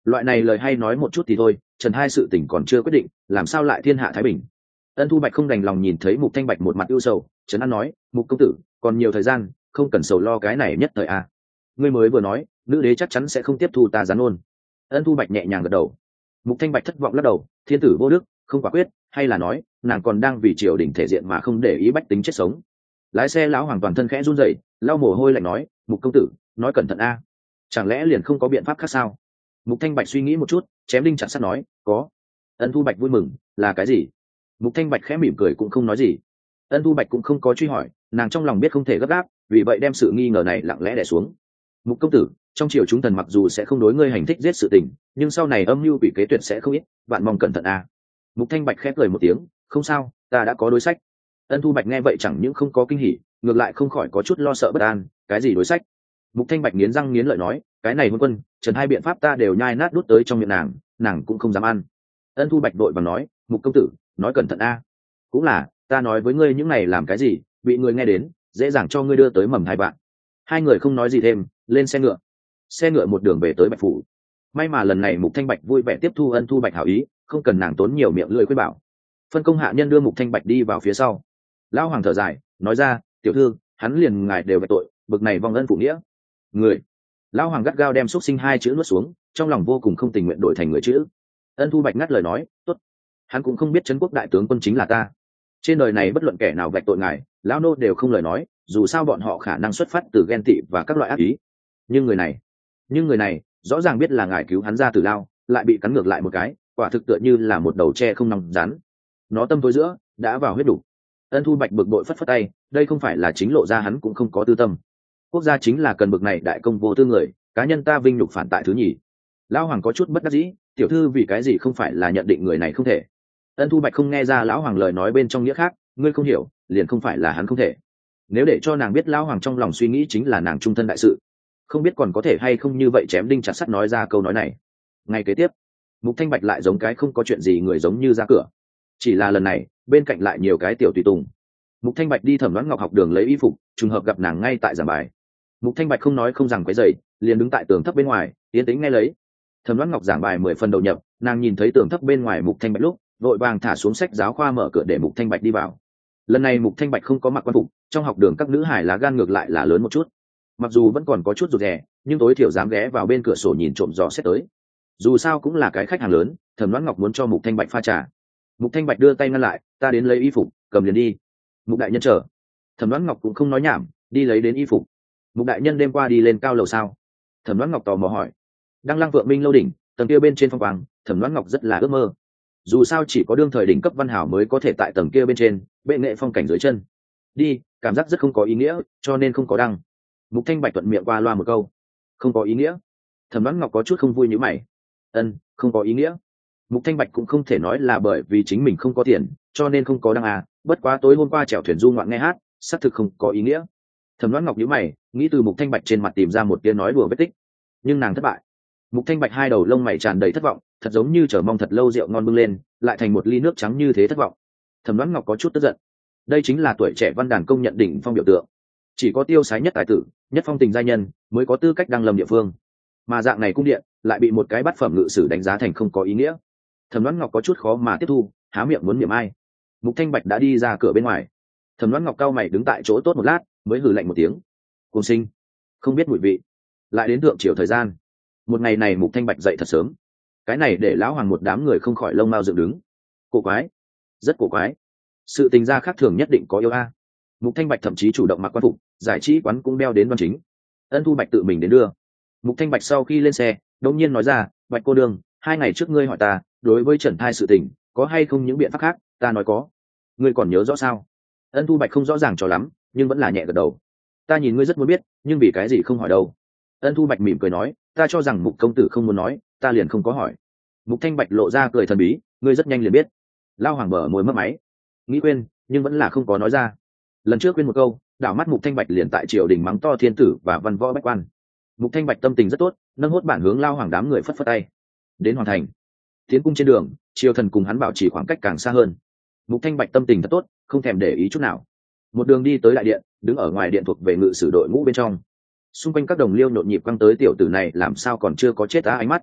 loại này lời hay nói một chút thì thôi, trần hai sự tình còn chưa quyết định, làm sao lại thiên hạ thái bình. Ân Thu Bạch không đành lòng nhìn thấy Mục Thanh Bạch một mặt ưu sầu, trấn an nói, Mục công tử còn nhiều thời gian, không cần sầu lo cái này nhất thời a. Ngươi mới vừa nói nữ đế chắc chắn sẽ không tiếp thu ta gián ôn. Ân Thu Bạch nhẹ nhàng gật đầu. Mục Thanh Bạch thất vọng lắc đầu, thiên tử vô đức, không quả quyết, hay là nói nàng còn đang vì triều đình thể diện mà không để ý bách tính chết sống. Lái xe lão hoàng toàn thân khẽ run rẩy, lau mồ hôi lạnh nói, Mục công tử nói cẩn thận a, chẳng lẽ liền không có biện pháp khác sao? Mục Thanh Bạch suy nghĩ một chút, chém đinh chặt sắt nói, có. Ân Thu Bạch vui mừng, là cái gì? Mục Thanh Bạch khẽ mỉm cười cũng không nói gì. Ân Thu Bạch cũng không có truy hỏi, nàng trong lòng biết không thể gấp gáp, vì vậy đem sự nghi ngờ này lặng lẽ đè xuống. Mục công tử, trong triều chúng thần mặc dù sẽ không đối ngươi hành thích giết sự tình, nhưng sau này âm mưu bị kế tuyệt sẽ không ít, bạn mong cẩn thận a. Mục Thanh Bạch khẽ cười một tiếng, không sao, ta đã có đối sách. Ân Thu Bạch nghe vậy chẳng những không có kinh hỉ, ngược lại không khỏi có chút lo sợ bất an, cái gì đối sách? Mục Thanh Bạch nghiến răng nghiến lợi nói, cái này Hôn Quân, Trần hai biện pháp ta đều nhai nát đút tới trong miệng nàng, nàng cũng không dám ăn. Ân Thu Bạch đội vàng nói, Mục công tử nói cẩn thận a. Cũng là, ta nói với ngươi những này làm cái gì, bị người nghe đến, dễ dàng cho ngươi đưa tới mầm hai bạn. Hai người không nói gì thêm, lên xe ngựa. Xe ngựa một đường về tới Bạch phủ. May mà lần này Mục Thanh Bạch vui vẻ tiếp thu Ân Thu Bạch hảo ý, không cần nàng tốn nhiều miệng lưỡi khuyên bảo. Phân công hạ nhân đưa Mục Thanh Bạch đi vào phía sau. Lão hoàng thở dài, nói ra, tiểu thư, hắn liền ngài đều về tội, bực này vong ân phụ nghĩa. Người. Lão hoàng gắt gao đem xúc sinh hai chữ nuốt xuống, trong lòng vô cùng không tình nguyện đổi thành người chữ. Ân Thu Bạch ngắt lời nói, tốt. Hắn cũng không biết trấn quốc đại tướng quân chính là ta. Trên đời này bất luận kẻ nào vạch tội ngài, lão nô đều không lời nói, dù sao bọn họ khả năng xuất phát từ ghen tị và các loại ác ý. Nhưng người này, nhưng người này, rõ ràng biết là ngài cứu hắn ra từ lao, lại bị cắn ngược lại một cái, quả thực tựa như là một đầu tre không nòng rắn. Nó tâm tối giữa đã vào huyết đủ. Ân Thu Bạch bực bội phất phất tay, đây không phải là chính lộ ra hắn cũng không có tư tâm. Quốc gia chính là cần bực này đại công vô tư người, cá nhân ta vinh nhục phản tại thứ nhì. Lão hoàng có chút bất đắc dĩ, tiểu thư vì cái gì không phải là nhận định người này không thể. Ân Thu Bạch không nghe ra lão hoàng lời nói bên trong nghĩa khác, ngươi không hiểu, liền không phải là hắn không thể. Nếu để cho nàng biết lão hoàng trong lòng suy nghĩ chính là nàng trung thân đại sự, không biết còn có thể hay không như vậy chém đinh chặt sắt nói ra câu nói này. Ngày kế tiếp, Mục Thanh Bạch lại giống cái không có chuyện gì người giống như ra cửa, chỉ là lần này bên cạnh lại nhiều cái tiểu tùy tùng. Mục Thanh Bạch đi Thẩm Đoán Ngọc học đường lấy y phục, trùng hợp gặp nàng ngay tại giảng bài. Mục Thanh Bạch không nói không rằng quấy rầy, liền đứng tại tường thấp bên ngoài, yên tĩnh nghe lấy. Thẩm Đoán Ngọc giảng bài mười phần đầu nhập, nàng nhìn thấy tường thấp bên ngoài Mục Thanh Bạch lúc, vội vàng thả xuống sách giáo khoa mở cửa để Mục Thanh Bạch đi vào. Lần này Mục Thanh Bạch không có mặc quan phục, trong học đường các nữ hài lá gan ngược lại là lớn một chút. Mặc dù vẫn còn có chút rụt rè, nhưng tối thiểu dám ghé vào bên cửa sổ nhìn trộm dò xét tới. Dù sao cũng là cái khách hàng lớn, Thẩm Đoán Ngọc muốn cho Mục Thanh Bạch pha trà. Mục Thanh Bạch đưa tay ngăn lại, ta đến lấy y phục, cầm liền đi. Mục đại nhân chờ. Thẩm Đoán Ngọc cũng không nói nhảm, đi lấy đến y phục. Mục đại nhân đêm qua đi lên cao lầu sao? Thẩm Đoán Ngọc tò mò hỏi. Đang Lăng Vượng Minh lâu đỉnh, tầng kia bên trên phong quang, Thẩm Đoán Ngọc rất là ước mơ. Dù sao chỉ có đương thời đỉnh cấp văn hảo mới có thể tại tầng kia bên trên, bệ nghệ phong cảnh dưới chân. Đi, cảm giác rất không có ý nghĩa, cho nên không có đăng. Mục Thanh Bạch thuận miệng qua loa một câu. Không có ý nghĩa. Thẩm Đoán Ngọc có chút không vui như mày. Ân, không có ý nghĩa. Mục Thanh Bạch cũng không thể nói là bởi vì chính mình không có tiền, cho nên không có đăng à, bất quá tối hôm qua chèo thuyền du ngoạn nghe hát, xác thực không có ý nghĩa. Thẩm Đoán Ngọc nhíu mày, nghĩ từ Mục Thanh Bạch trên mặt tìm ra một tia nói đùa vết tích, nhưng nàng thất bại. Mục Thanh Bạch hai đầu lông mày tràn đầy thất vọng, thật giống như chờ mong thật lâu rượu ngon bưng lên, lại thành một ly nước trắng như thế thất vọng. Thẩm Đoán Ngọc có chút tức giận. Đây chính là tuổi trẻ văn đàn công nhận đỉnh phong biểu tượng, chỉ có tiêu sái nhất tài tử, nhất phong tình giai nhân mới có tư cách đăng lâm địa phương, mà dạng này cung điện lại bị một cái bát phẩm ngự sử đánh giá thành không có ý nghĩa. Thẩm Đoán Ngọc có chút khó mà tiếp thu, há miệng muốn niệm ai. Mục Thanh Bạch đã đi ra cửa bên ngoài. Thẩm Đoán Ngọc cao mày đứng tại chỗ tốt một lát, mới hừ lạnh một tiếng. Cùng sinh, không biết mùi vị. Lại đến thượng triều thời gian. Một ngày này Mục Thanh Bạch dậy thật sớm. Cái này để lão hoàng một đám người không khỏi lông mao dựng đứng. Cổ quái, rất cổ quái. Sự tình gia khác thường nhất định có yêu a. Mục Thanh Bạch thậm chí chủ động mặc quan phục, giải trí quán cũng đeo đến Đoan Chính. Ân Thu Bạch tự mình đến đưa. Mục Thanh Bạch sau khi lên xe, đột nhiên nói ra, Bạch cô đương, hai ngày trước ngươi hỏi ta, đối với Trần Thai sự tình, có hay không những biện pháp khác? Ta nói có. Ngươi còn nhớ rõ sao? Ân Thu Bạch không rõ ràng cho lắm, nhưng vẫn là nhẹ gật đầu. Ta nhìn ngươi rất muốn biết, nhưng vì cái gì không hỏi đâu? Ân Thu Bạch mỉm cười nói, ta cho rằng Mục công tử không muốn nói, ta liền không có hỏi. Mục Thanh Bạch lộ ra cười thần bí, ngươi rất nhanh liền biết. Lao Hoàng mở môi mất máy, nghĩ quên, nhưng vẫn là không có nói ra. Lần trước quên một câu, đảo mắt Mục Thanh Bạch liền tại triều đình mắng to thiên tử và văn võ bách quan. Mục Thanh Bạch tâm tình rất tốt, nâng hốt bản hướng Lao Hoàng đám người phất phất tay. Đến hoàn thành. Tiến cung trên đường, triều thần cùng hắn bảo trì khoảng cách càng xa hơn. Mục Thanh Bạch tâm tình thật tốt, không thèm để ý chút nào. Một đường đi tới đại điện, đứng ở ngoài điện thuộc về ngự sử đội ngũ bên trong. Xung quanh các đồng liêu nhộn nhịp quăng tới tiểu tử này làm sao còn chưa có chết á ánh mắt.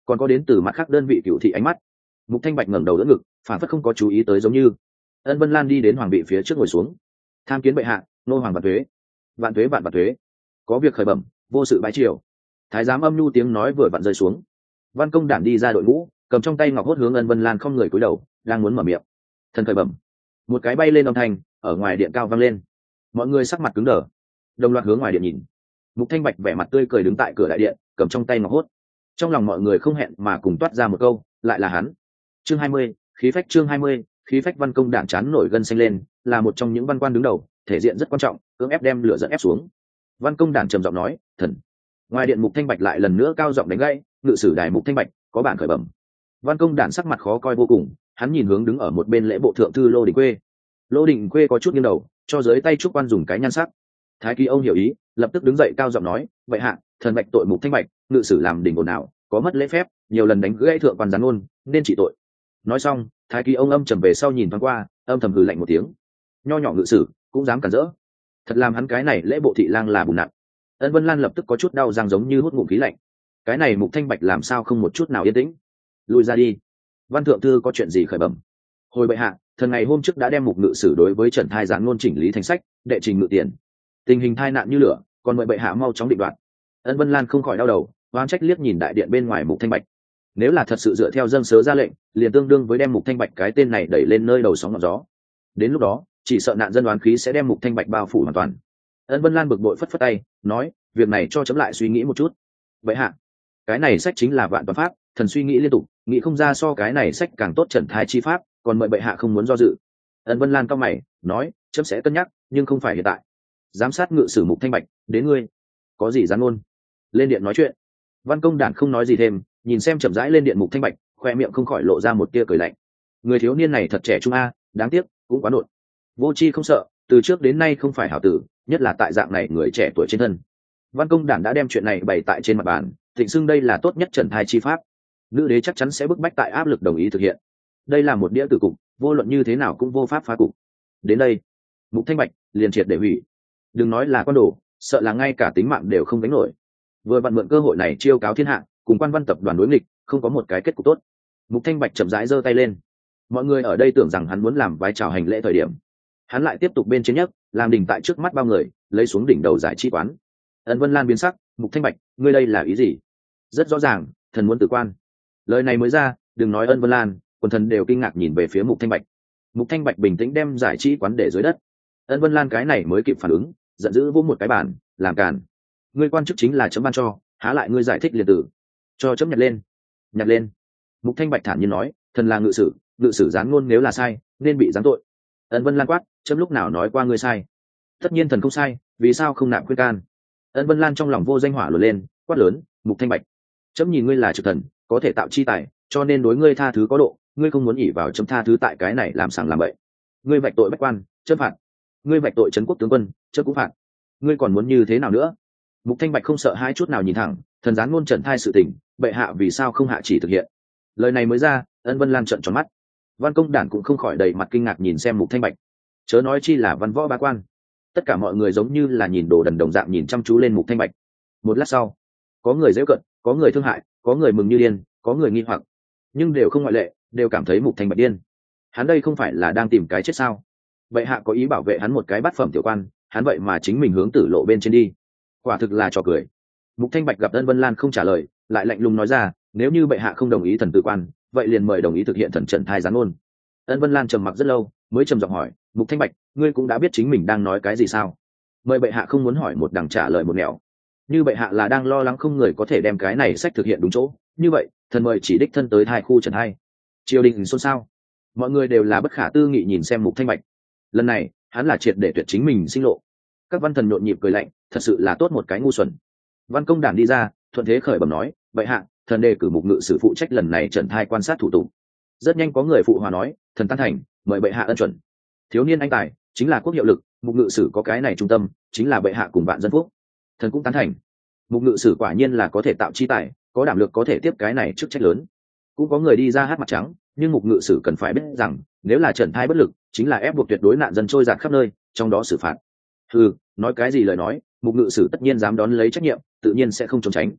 còn có đến từ mặt khác đơn vị cựu thị ánh mắt. Mục Thanh Bạch ngẩng đầu đỡ ngực, phản phất không có chú ý tới giống như. Ân Vân Lan đi đến hoàng vị phía trước ngồi xuống. Tham kiến bệ hạ, nô hoàng vạn tuế. Vạn tuế vạn vạn tuế. Có việc khởi bẩm, vô sự bái triều. Thái giám âm nhu tiếng nói vừa vặn rơi xuống. Văn Công Đản đi ra đội ngũ, cầm trong tay ngọc hốt hướng Ân Vân Lan không người cúi đầu, đang muốn mở miệng. Thần khởi bẩm. Một cái bay lên âm thanh, ở ngoài điện cao vang lên. Mọi người sắc mặt cứng đờ, đồng loạt hướng ngoài điện nhìn. Mục Thanh Bạch vẻ mặt tươi cười đứng tại cửa đại điện, cầm trong tay ngọc hốt. Trong lòng mọi người không hẹn mà cùng toát ra một câu, lại là hắn. Chương hai mươi, khí phách chương hai mươi, khí phách. Văn Công Đản chán nổi gân xanh lên, là một trong những văn quan đứng đầu, thể diện rất quan trọng, cưỡng ép đem lửa giận ép xuống. Văn Công Đản trầm giọng nói, thần. Ngoài điện Mục Thanh Bạch lại lần nữa cao giọng đánh gãy, ngự sử đài Mục Thanh Bạch, có bản khởi bẩm. Văn Công Đản sắc mặt khó coi vô cùng, hắn nhìn hướng đứng ở một bên lễ bộ thượng thư Lô Đình Quê. Lô Đình Quê có chút nghiêng đầu, cho dưới tay trúc quan dùng cái nhan sắc. Thái Kỳ ông hiểu ý, lập tức đứng dậy cao giọng nói, vậy hạ, thần bạch tội Mục Thanh Bạch, ngự sử làm đỉnh ồn ào, có mất lễ phép, nhiều lần đánh gãy thượng quan gián ôn, nên trị tội. Nói xong, Thái Kỳ ông âm trầm về sau nhìn thoáng qua, âm thầm hừ lạnh một tiếng. Nho nhỏ ngự sử cũng dám cản rỡ, thật làm hắn cái này lễ bộ thị lang là bùn nặng. Ân Vân Lan lập tức có chút đau răng giống như hút ngụm khí lạnh. Cái này Mục Thanh Bạch làm sao không một chút nào yên tĩnh? Lùi ra đi. Văn thượng thư có chuyện gì khởi bẩm? Hồi bệ hạ, thần ngày hôm trước đã đem Mục ngự sử đối với Trần Thai gián ngôn chỉnh lý thành sách, đệ trình ngự tiền. Tình hình thai nạn như lửa, còn mời bệ hạ mau chóng định đoạt. Ân Vân Lan không khỏi đau đầu, oán trách liếc nhìn đại điện bên ngoài Mục Thanh Bạch. Nếu là thật sự dựa theo dâng sớ ra lệnh, liền tương đương với đem Mục Thanh Bạch cái tên này đẩy lên nơi đầu sóng ngọn gió. Đến lúc đó, chỉ sợ nạn dân đoán khí sẽ đem Mục Thanh Bạch bao phủ hoàn toàn. Ân Vân Lan bực bội phất phất tay, nói, việc này cho chấm lại suy nghĩ một chút. Bệ hạ, cái này sách chính là vạn toàn pháp, thần suy nghĩ liên tục, nghĩ không ra so cái này sách càng tốt trần thai chi pháp, còn mời bệ hạ không muốn do dự. Ân Vân Lan cao mày, nói, chấm sẽ cân nhắc, nhưng không phải hiện tại. Giám sát ngự sử Mục Thanh Bạch, đến ngươi. Có gì gián ngôn? Lên điện nói chuyện. Văn Công Đản không nói gì thêm, nhìn xem chậm rãi lên điện Mục Thanh Bạch, khoe miệng không khỏi lộ ra một tia cười lạnh. Người thiếu niên này thật trẻ trung a, đáng tiếc, cũng quá nột. Vô tri không sợ, từ trước đến nay không phải hảo tử, nhất là tại dạng này người trẻ tuổi trên thân. Văn Công Đản đã đem chuyện này bày tại trên mặt bàn, thịnh xưng đây là tốt nhất trần thai chi pháp. Nữ đế chắc chắn sẽ bức bách tại áp lực đồng ý thực hiện. Đây là một đĩa tử cục, vô luận như thế nào cũng vô pháp phá cục. Đến đây, Mục Thanh Bạch liền triệt để hủy. Đừng nói là quan đồ, sợ là ngay cả tính mạng đều không đánh nổi. Vừa vặn mượn cơ hội này chiêu cáo thiên hạ, cùng Quan Văn tập đoàn đối nghịch, không có một cái kết cục tốt. Mục Thanh Bạch chậm rãi giơ tay lên. Mọi người ở đây tưởng rằng hắn muốn làm vái chào hành lễ thời điểm, hắn lại tiếp tục bên trên nhất, làm đỉnh tại trước mắt bao người, lấy xuống đỉnh đầu giải chi quán. Ân Vân Lan biến sắc, Mục Thanh Bạch, ngươi đây là ý gì? Rất rõ ràng, thần muốn tử quan. Lời này mới ra, đừng nói Ân Vân Lan, quần thần đều kinh ngạc nhìn về phía Mục Thanh Bạch. Mục Thanh Bạch bình tĩnh đem giải chi quán để dưới đất. Ân Vân Lan cái này mới kịp phản ứng, giận dữ vỗ một cái bàn, làm càn. Ngươi quan chức chính là chấm ban cho, há lại ngươi giải thích liền tử? Cho chấm nhặt lên. Nhặt lên. Mục Thanh Bạch thản nhiên nói, thần là ngự sử, ngự sử gián ngôn nếu là sai, nên bị giáng tội. Ân Vân Lan quát, chấm lúc nào nói qua ngươi sai? Tất nhiên thần không sai, vì sao không nạp khuyên can? Ân Vân Lan trong lòng vô danh hỏa lửa lên, quát lớn, Mục Thanh Bạch, chấm nhìn ngươi là trực thần, có thể tạo chi tài, cho nên đối ngươi tha thứ có độ, ngươi không muốn ỷ vào chấm tha thứ tại cái này làm sàng làm bậy. Ngươi vạch tội bách quan, chấm phạt. Ngươi vạch tội trấn quốc tướng quân, chấm cũng phạt. Ngươi còn muốn như thế nào nữa? Mục Thanh Bạch không sợ hai chút nào nhìn thẳng, thần gián ngôn trần thai sự tình, bệ hạ vì sao không hạ chỉ thực hiện? Lời này mới ra, Ân Vân Lan trợn tròn mắt. Văn Công Đản cũng không khỏi đầy mặt kinh ngạc nhìn xem Mục Thanh Bạch. Chớ nói chi là văn võ bá quan, tất cả mọi người giống như là nhìn đồ đần đồng dạng nhìn chăm chú lên Mục Thanh Bạch. Một lát sau, có người giễu cận, có người thương hại, có người mừng như điên, có người nghi hoặc, nhưng đều không ngoại lệ, đều cảm thấy Mục Thanh Bạch điên. Hắn đây không phải là đang tìm cái chết sao? Bệ hạ có ý bảo vệ hắn một cái bát phẩm tiểu quan, hắn vậy mà chính mình hướng tử lộ bên trên đi, quả thực là trò cười. Mục Thanh Bạch gặp Ân Vân Lan không trả lời, lại lạnh lùng nói ra, nếu như bệ hạ không đồng ý thần tử quan, vậy liền mời đồng ý thực hiện thần trần thai gián ngôn. Ân Vân Lan trầm mặc rất lâu, mới trầm giọng hỏi, Mục Thanh Bạch, ngươi cũng đã biết chính mình đang nói cái gì sao? Mời bệ hạ không muốn hỏi một đằng trả lời một nẻo. Như bệ hạ là đang lo lắng không người có thể đem cái này sách thực hiện đúng chỗ, như vậy thần mời chỉ đích thân tới thai khu trần hai. Triều đình xôn xao, mọi người đều là bất khả tư nghị nhìn xem Mục Thanh Bạch. Lần này hắn là triệt để tuyệt chính mình sinh lộ. Các văn thần nhộn nhịp cười lạnh, thật sự là tốt một cái ngu xuẩn. Văn Công Đản đi ra, thuận thế khởi bẩm nói, bệ hạ, thần đề cử Mục ngự sử phụ trách lần này trần thai quan sát thủ tục. Rất nhanh có người phụ hòa nói, thần tán thành, mời bệ hạ ân chuẩn. Thiếu niên anh tài chính là quốc hiệu lực, Mục ngự sử có cái này trung tâm, chính là bệ hạ cùng vạn dân phúc. Thần cũng tán thành. Mục ngự sử quả nhiên là có thể tạo chi tài, có đảm lực có thể tiếp cái này chức trách lớn. Cũng có người đi ra hát mặt trắng, nhưng Mục ngự sử cần phải biết rằng, nếu là trần thai bất lực, chính là ép buộc tuyệt đối nạn dân trôi dạt khắp nơi, trong đó xử phạt. Ừ, nói cái gì lời nói, Mục ngự sử tất nhiên dám đón lấy trách nhiệm, tự nhiên sẽ không trốn tránh.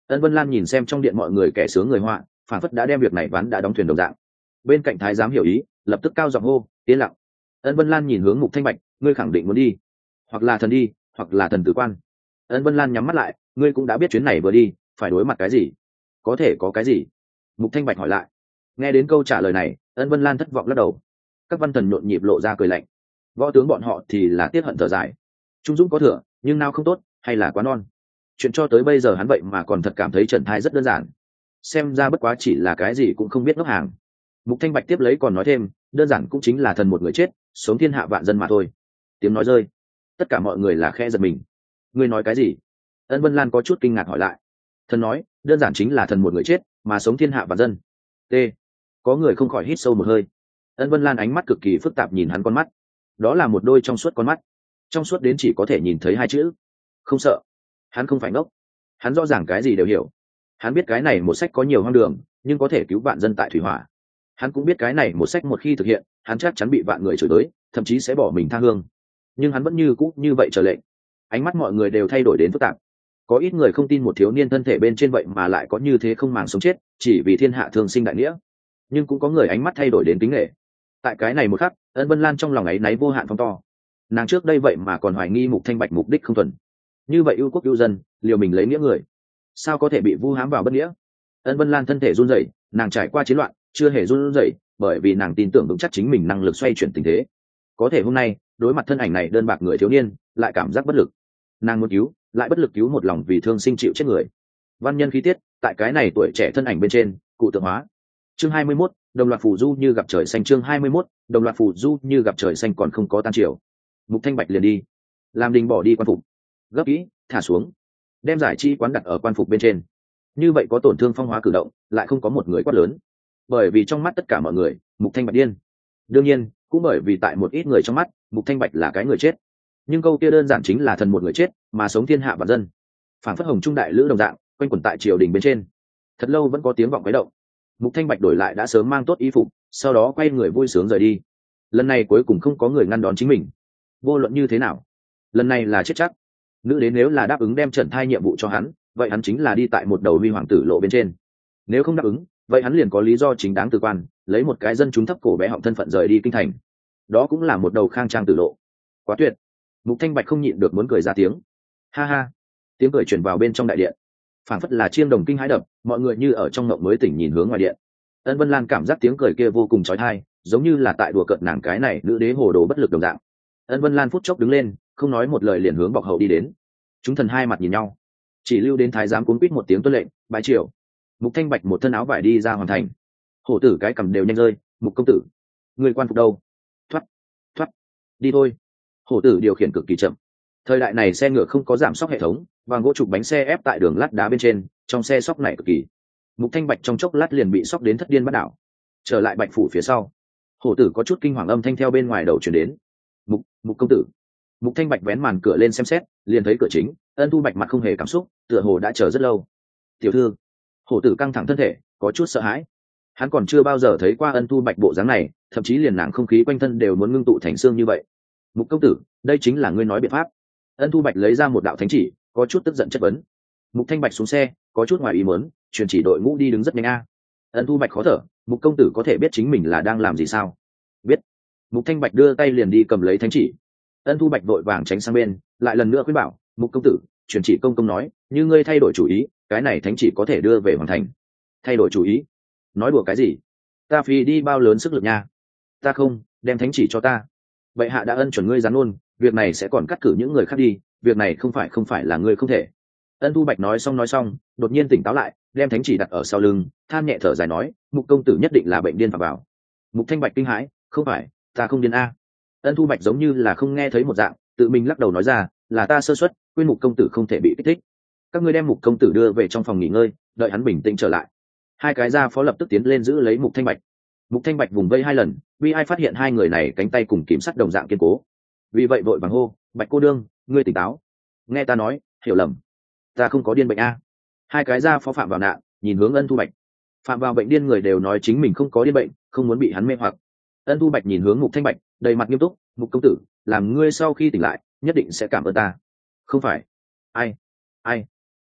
Ân Vân Lan nhìn xem trong điện mọi người kẻ sướng người họa, phản phất đã đem việc này ván đã đóng thuyền đồng dạng. Bên cạnh thái giám hiểu ý, lập tức cao giọng hô, yên lặng. Ân Vân Lan nhìn hướng Mục Thanh Bạch, ngươi khẳng định muốn đi, hoặc là thần đi, hoặc là thần tử quan. Ân Vân Lan nhắm mắt lại, ngươi cũng đã biết chuyến này vừa đi phải đối mặt cái gì, có thể có cái gì? Mục Thanh Bạch hỏi lại. Nghe đến câu trả lời này, Ân Vân Lan thất vọng lắc đầu. Các văn thần nhộn nhịp lộ ra cười lạnh, võ tướng bọn họ thì là tiếc hận thở dài. Trung dũng có thừa, nhưng nào không tốt, hay là quá non. Chuyện cho tới bây giờ hắn vậy mà còn thật cảm thấy Trần Thai rất đơn giản, xem ra bất quá chỉ là cái gì cũng không biết ngốc hàng. Mục Thanh Bạch tiếp lấy còn nói thêm, đơn giản cũng chính là thần một người chết, sống thiên hạ vạn dân mà thôi. Tiếng nói rơi, tất cả mọi người là khe giật mình. Ngươi nói cái gì? Ân Vân Lan có chút kinh ngạc hỏi lại. Thần nói, đơn giản chính là thần một người chết, mà sống thiên hạ vạn dân. T. Có người không khỏi hít sâu một hơi. Ân Vân Lan ánh mắt cực kỳ phức tạp nhìn hắn con mắt, đó là một đôi trong suốt con mắt, trong suốt đến chỉ có thể nhìn thấy hai chữ: không sợ. Hắn không phải ngốc, hắn rõ ràng cái gì đều hiểu. Hắn biết cái này một sách có nhiều hoang đường, nhưng có thể cứu vạn dân tại thủy hỏa. Hắn cũng biết cái này một sách một khi thực hiện, hắn chắc chắn bị vạn người chửi tới, thậm chí sẽ bỏ mình tha hương. Nhưng hắn vẫn như cũ như vậy trở lệnh. Ánh mắt mọi người đều thay đổi đến phức tạp. Có ít người không tin một thiếu niên thân thể bên trên vậy mà lại có như thế không màng sống chết, chỉ vì thiên hạ thường sinh đại nghĩa. Nhưng cũng có người ánh mắt thay đổi đến kính nghệ. Tại cái này một khắc, Ân Vân Lan trong lòng ấy náy vô hạn phong to. Nàng trước đây vậy mà còn hoài nghi Mục Thanh Bạch mục đích không thuần. Như vậy ưu quốc ưu dân, liều mình lấy nghĩa người, sao có thể bị vu hãm vào bất nghĩa? Ân Vân Lan thân thể run rẩy, nàng trải qua chiến loạn, chưa hề run rẩy, bởi vì nàng tin tưởng vững chắc chính mình năng lực xoay chuyển tình thế. Có thể hôm nay, đối mặt thân ảnh này đơn bạc người thiếu niên, lại cảm giác bất lực. Nàng muốn cứu, lại bất lực cứu một lòng vì thương sinh chịu chết người. Văn nhân khí tiết, tại cái này tuổi trẻ thân ảnh bên trên, cụ tượng hóa. Chương hai mươi mốt, đồng loạt phù du như gặp trời xanh. Chương hai mươi mốt, đồng loạt phù du như gặp trời xanh còn không có tan chiều. Mục Thanh Bạch liền đi, làm đình bỏ đi quan phục, gấp kỹ, thả xuống, đem giải chi quán đặt ở quan phục bên trên. Như vậy có tổn thương phong hóa cử động, lại không có một người quát lớn, bởi vì trong mắt tất cả mọi người, Mục Thanh Bạch điên. Đương nhiên, cũng bởi vì tại một ít người trong mắt, Mục Thanh Bạch là cái người chết. Nhưng câu kia đơn giản chính là thần một người chết, mà sống thiên hạ vạn dân. Phản phất hồng trung đại lữ đồng dạng, quanh quẩn tại triều đình bên trên. Thật lâu vẫn có tiếng vọng quấy động. Mục Thanh Bạch đổi lại đã sớm mang tốt y phục, sau đó quay người vui sướng rời đi. Lần này cuối cùng không có người ngăn đón chính mình. Vô luận như thế nào, lần này là chết chắc. Nữ đế nếu là đáp ứng đem Trần Thai nhiệm vụ cho hắn, vậy hắn chính là đi tại một đầu huy hoàng tử lộ bên trên. Nếu không đáp ứng, vậy hắn liền có lý do chính đáng từ quan, lấy một cái dân chúng thấp cổ bé họng thân phận rời đi kinh thành. Đó cũng là một đầu khang trang tử lộ. Quá tuyệt. Mục Thanh Bạch không nhịn được muốn cười ra tiếng. Ha ha. Tiếng cười truyền vào bên trong đại điện, phảng phất là chiêng đồng kinh hãi đập, mọi người như ở trong ngộng mới tỉnh nhìn hướng ngoài điện. Ân Vân Lan cảm giác tiếng cười kia vô cùng chói tai, giống như là tại đùa cợt nàng cái này nữ đế hồ đồ bất lực đồng dạng. Ân Vân Lan phút chốc đứng lên, không nói một lời liền hướng bọc hậu đi đến. Chúng thần hai mặt nhìn nhau, chỉ lưu đến thái giám cuống quýt một tiếng tuân lệnh, bái triều. Mục Thanh Bạch một thân áo vải đi ra hoàn thành. Hổ tử cái cầm đều nhanh rơi, Mục công tử, người quan phục đâu? Thoát, thoát, đi thôi. Hổ tử điều khiển cực kỳ chậm. Thời đại này xe ngựa không có giảm sóc hệ thống, và gỗ trục bánh xe ép tại đường lát đá bên trên, trong xe sóc này cực kỳ. Mục Thanh Bạch trong chốc lát liền bị sóc đến thất điên bắt đảo. Trở lại Bạch phủ phía sau, hổ tử có chút kinh hoàng âm thanh theo bên ngoài đầu truyền đến. Mục, Mục công tử. Mục Thanh Bạch vén màn cửa lên xem xét, liền thấy cửa chính, Ân Thu Bạch mặt không hề cảm xúc, tựa hồ đã chờ rất lâu. Tiểu thư. Hổ tử căng thẳng thân thể, có chút sợ hãi. Hắn còn chưa bao giờ thấy qua Ân Thu Bạch bộ dáng này, thậm chí liền nàng không khí quanh thân đều muốn ngưng tụ thành xương như vậy. Mục công tử, đây chính là ngươi nói biện pháp. Ân Thu Bạch lấy ra một đạo thánh chỉ, có chút tức giận chất vấn. Mục Thanh Bạch xuống xe, có chút ngoài ý muốn, truyền chỉ đội ngũ đi đứng rất nhanh a. Ân Thu Bạch khó thở, Mục công tử có thể biết chính mình là đang làm gì sao? Biết. Mục Thanh Bạch đưa tay liền đi cầm lấy thánh chỉ. Ân Thu Bạch vội vàng tránh sang bên, lại lần nữa khuyên bảo, Mục công tử, truyền chỉ công công nói, như ngươi thay đổi chủ ý, cái này thánh chỉ có thể đưa về hoàn thành. Thay đổi chủ ý? Nói đùa cái gì? Ta phí đi bao lớn sức lực nha. Ta không, đem thánh chỉ cho ta. Vậy hạ đã ân chuẩn ngươi gián luôn, việc này sẽ còn cắt cử những người khác đi, việc này không phải không phải là ngươi không thể. Ân Thu Bạch nói xong nói xong, đột nhiên tỉnh táo lại, đem thánh chỉ đặt ở sau lưng, than nhẹ thở dài nói, Mục công tử nhất định là bệnh điên phạm vào. Mục Thanh Bạch kinh hãi, không phải, ta không điên a. Ân Thu Bạch giống như là không nghe thấy một dạng, tự mình lắc đầu nói ra, là ta sơ suất, quên Mục công tử không thể bị kích thích. Các ngươi đem Mục công tử đưa về trong phòng nghỉ ngơi, đợi hắn bình tĩnh trở lại. Hai cái gia phó lập tức tiến lên giữ lấy Mục Thanh Bạch. Mục Thanh Bạch vùng vây hai lần, vì ai phát hiện hai người này cánh tay cùng kiểm sắt đồng dạng kiên cố. Vì vậy vội vàng hô, Bạch cô đương, ngươi tỉnh táo. Nghe ta nói, hiểu lầm, ta không có điên bệnh a. Hai cái gia phó phạm vào nạn, nhìn hướng Ân Thu Bạch. Phạm vào bệnh điên người đều nói chính mình không có điên bệnh, không muốn bị hắn mê hoặc. Ân Thu Bạch nhìn hướng Mục Thanh Bạch, đầy mặt nghiêm túc, Mục công tử, làm ngươi sau khi tỉnh lại, nhất định sẽ cảm ơn ta. Không phải. Ai? Ai?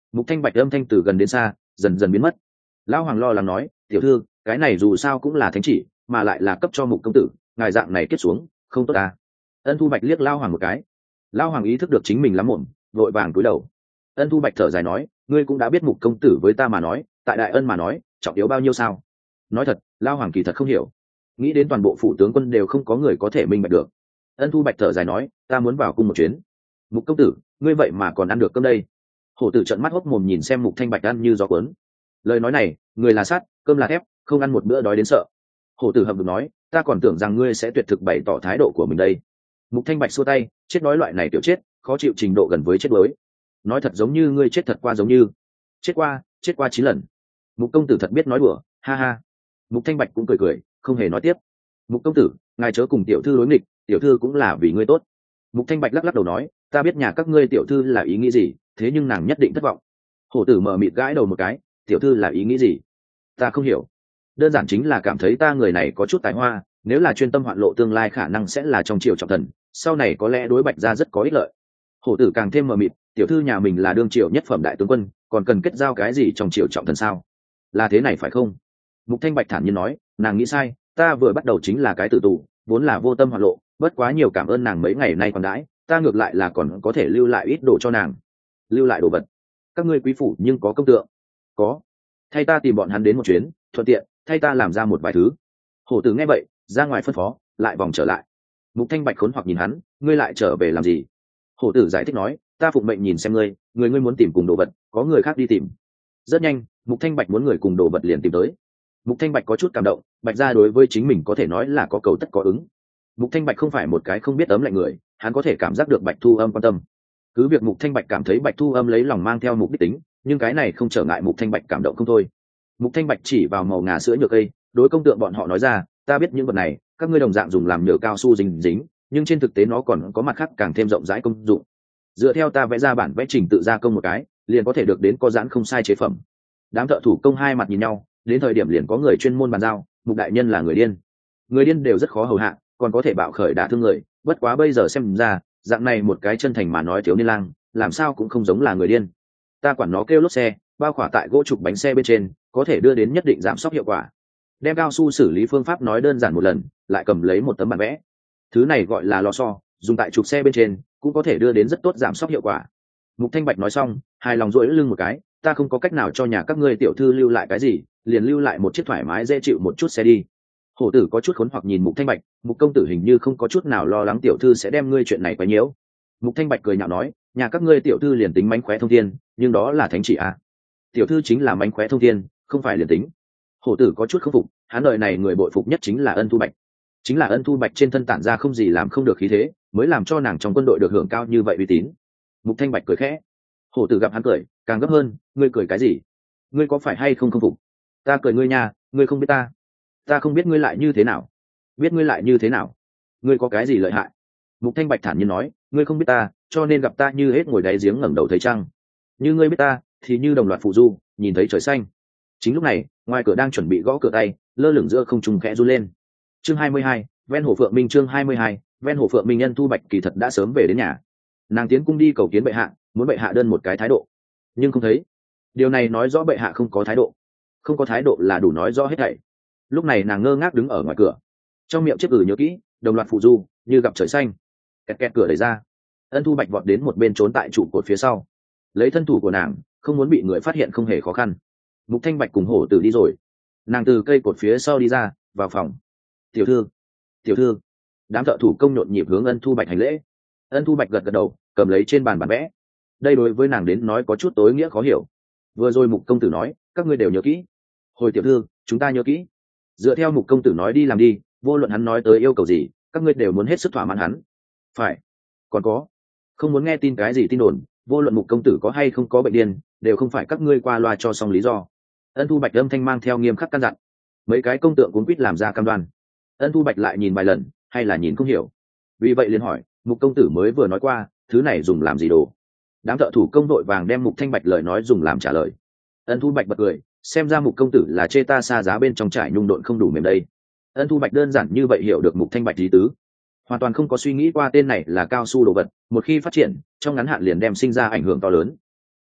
Mục Thanh Bạch âm thanh từ gần đến xa dần dần biến mất. Lão Hoàng lo lắng nói, tiểu thư, cái này dù sao cũng là thánh chỉ, mà lại là cấp cho Mục công tử, ngài dạng này kết xuống không tốt ta. Ân Thu Bạch liếc Lão Hoàng một cái. Lão Hoàng ý thức được chính mình lắm muộn, vội vàng cúi đầu. Ân Thu Bạch thở dài nói, ngươi cũng đã biết Mục công tử với ta mà nói, tại đại ân mà nói trọng yếu bao nhiêu sao? Nói thật, Lão Hoàng kỳ thật không hiểu, nghĩ đến toàn bộ phủ tướng quân đều không có người có thể minh bạch được. Ân Thu Bạch thở dài nói, ta muốn vào cung một chuyến. Mục công tử, ngươi vậy mà còn ăn được cơm đây? Hổ tử trợn mắt hốc mồm nhìn xem Mục Thanh Bạch ăn như gió cuốn. Lời nói này, người là sắt, cơm là thép, không ăn một bữa đói đến sợ. Hổ tử hậm hực nói, ta còn tưởng rằng ngươi sẽ tuyệt thực bày tỏ thái độ của mình đây. Mục Thanh Bạch xua tay, chết đói loại này tiểu chết, khó chịu trình độ gần với chết đuối. Nói thật giống như ngươi chết thật qua giống như chết qua, chết qua chín lần. Mục công tử thật biết nói đùa, ha ha. Mục Thanh Bạch cũng cười cười, không hề nói tiếp. Mục công tử, ngài chớ cùng tiểu thư đối nghịch, tiểu thư cũng là vì ngươi tốt. Mục Thanh Bạch lắc lắc đầu nói, ta biết nhà các ngươi tiểu thư là ý nghĩ gì, thế nhưng nàng nhất định thất vọng. Hổ tử mở mịt gãi đầu một cái, tiểu thư là ý nghĩ gì? Ta không hiểu. Đơn giản chính là cảm thấy ta người này có chút tài hoa, nếu là chuyên tâm hoạn lộ tương lai khả năng sẽ là trong triều trọng thần, sau này có lẽ đối Bạch gia rất có ích lợi. Hổ tử càng thêm mờ mịt, tiểu thư nhà mình là đương triều nhất phẩm đại tướng quân, còn cần kết giao cái gì trong triều trọng thần sao? Là thế này phải không? Mục Thanh Bạch thản nhiên nói, nàng nghĩ sai, ta vừa bắt đầu chính là cái tử tù, vốn là vô tâm hoạn lộ, bất quá nhiều cảm ơn nàng mấy ngày nay còn đãi, ta ngược lại là còn có thể lưu lại ít đồ cho nàng. Lưu lại đồ vật? Các ngươi quý phủ nhưng có công tượng? Có. Thay ta tìm bọn hắn đến một chuyến, thuận tiện thay ta làm ra một vài thứ. Hổ tử nghe vậy, ra ngoài phân phó, lại vòng trở lại. Mục Thanh Bạch khốn hoặc nhìn hắn, ngươi lại trở về làm gì? Hổ tử giải thích nói, ta phụng mệnh nhìn xem ngươi, người ngươi muốn tìm cùng đồ vật, có người khác đi tìm. Rất nhanh, Mục Thanh Bạch muốn người cùng đồ vật liền tìm tới. Mục Thanh Bạch có chút cảm động, Bạch gia đối với chính mình có thể nói là có cầu tất có ứng. Mục Thanh Bạch không phải một cái không biết ấm lạnh người, hắn có thể cảm giác được Bạch Thu Âm quan tâm. Cứ việc Mục Thanh Bạch cảm thấy Bạch Thu Âm lấy lòng mang theo mục đích tính, nhưng cái này không trở ngại Mục Thanh Bạch cảm động không thôi. Mục Thanh Bạch chỉ vào màu ngà sữa nhựa cây, đối công tượng bọn họ nói ra, ta biết những vật này, các ngươi đồng dạng dùng làm nhựa cao su dính dính, nhưng trên thực tế nó còn có mặt khác càng thêm rộng rãi công dụng. Dựa theo ta vẽ ra bản vẽ trình tự gia công một cái, liền có thể được đến có giãn không sai chế phẩm. Đám thợ thủ công hai mặt nhìn nhau, đến thời điểm liền có người chuyên môn bàn giao, Mục đại nhân là người điên. Người điên đều rất khó hầu hạ, còn có thể bạo khởi đả thương người, bất quá bây giờ xem ra, dạng này một cái chân thành mà nói thiếu niên lang, làm sao cũng không giống là người điên. Ta quản nó kêu lốp xe, bao khỏa tại gỗ trục bánh xe bên trên, có thể đưa đến nhất định giảm sốc hiệu quả. Đem cao su xử lý phương pháp nói đơn giản một lần, lại cầm lấy một tấm bản vẽ. Thứ này gọi là lò xo, dùng tại trục xe bên trên, cũng có thể đưa đến rất tốt giảm sốc hiệu quả. Mục Thanh Bạch nói xong, hài lòng duỗi lưng một cái, ta không có cách nào cho nhà các ngươi tiểu thư lưu lại cái gì, liền lưu lại một chiếc thoải mái dễ chịu một chút xe đi. Hổ tử có chút khốn hoặc nhìn Mục Thanh Bạch, Mục công tử hình như không có chút nào lo lắng tiểu thư sẽ đem ngươi chuyện này quấy nhiễu. Mục Thanh Bạch cười nhạo nói, nhà các ngươi tiểu thư liền tính mánh khóe thông thiên, nhưng đó là thánh chỉ à? Tiểu thư chính là mánh khóe thông thiên, không phải liền tính. Hổ tử có chút không phục, hắn đời này người bội phục nhất chính là Ân Thu Bạch, chính là Ân Thu Bạch trên thân tản ra không gì làm không được khí thế, mới làm cho nàng trong quân đội được hưởng cao như vậy uy tín. Mục Thanh Bạch cười khẽ. Hổ tử gặp hắn cười, càng gấp hơn, ngươi cười cái gì? Ngươi có phải hay không không phục? Ta cười ngươi nha, ngươi không biết ta. Ta không biết ngươi lại như thế nào. Biết ngươi lại như thế nào? Ngươi có cái gì lợi hại? Mục Thanh Bạch thản nhiên nói, ngươi không biết ta, cho nên gặp ta như hết ngồi đáy giếng ngẩng đầu thấy trăng. Như ngươi biết ta, thì như đồng loạt phù du, nhìn thấy trời xanh. Chính lúc này, ngoài cửa đang chuẩn bị gõ cửa tay, lơ lửng giữa không trung khẽ run lên. Chương hai mươi hai, ven hồ Phượng Minh chương hai mươi hai, ven hồ Phượng Minh Ân Thu Bạch kỳ thật đã sớm về đến nhà. Nàng tiến cung đi cầu kiến bệ hạ, muốn bệ hạ đơn một cái thái độ, nhưng không thấy. Điều này nói rõ bệ hạ không có thái độ. Không có thái độ là đủ nói rõ hết thảy. Lúc này nàng ngơ ngác đứng ở ngoài cửa, trong miệng chiếc ừ nhớ kỹ, đồng loạt phù du, như gặp trời xanh. Kẹt kẹt cửa đẩy ra, Ân Thu Bạch vọt đến một bên trốn tại trụ cột phía sau, lấy thân thủ của nàng, không muốn bị người phát hiện không hề khó khăn. Mục Thanh Bạch cùng Hổ tử đi rồi, nàng từ cây cột phía sau đi ra, vào phòng. Tiểu thư, tiểu thư. Đám thợ thủ công nhộn nhịp hướng Ân Thu Bạch hành lễ. Ân Thu Bạch gật gật đầu, cầm lấy trên bàn bản vẽ. Đây đối với nàng đến nói có chút tối nghĩa khó hiểu. Vừa rồi Mục công tử nói, các ngươi đều nhớ kỹ. Hồi tiểu thư, chúng ta nhớ kỹ. Dựa theo Mục công tử nói đi làm đi, vô luận hắn nói tới yêu cầu gì, các ngươi đều muốn hết sức thỏa mãn hắn. Phải. Còn có, không muốn nghe tin cái gì tin đồn, vô luận Mục công tử có hay không có bệnh điên, đều không phải các ngươi qua loa cho xong lý do. Ân Thu Bạch âm thanh mang theo nghiêm khắc căn dặn. Mấy cái công tượng cuốn quýt làm ra cam đoan. Ân Thu Bạch lại nhìn vài lần, hay là nhìn không hiểu. Vì vậy liền hỏi, Mục công tử mới vừa nói qua, thứ này dùng làm gì đồ? Đám thợ thủ công đội vàng đem Mục Thanh Bạch lời nói dùng làm trả lời. Ân Thu Bạch bật cười, xem ra Mục công tử là chê ta xa giá bên trong trải nhung độn không đủ mềm đây. Ân Thu Bạch đơn giản như vậy hiểu được Mục Thanh Bạch ý tứ, hoàn toàn không có suy nghĩ qua tên này là cao su đồ vật, một khi phát triển, trong ngắn hạn liền đem sinh ra ảnh hưởng to lớn.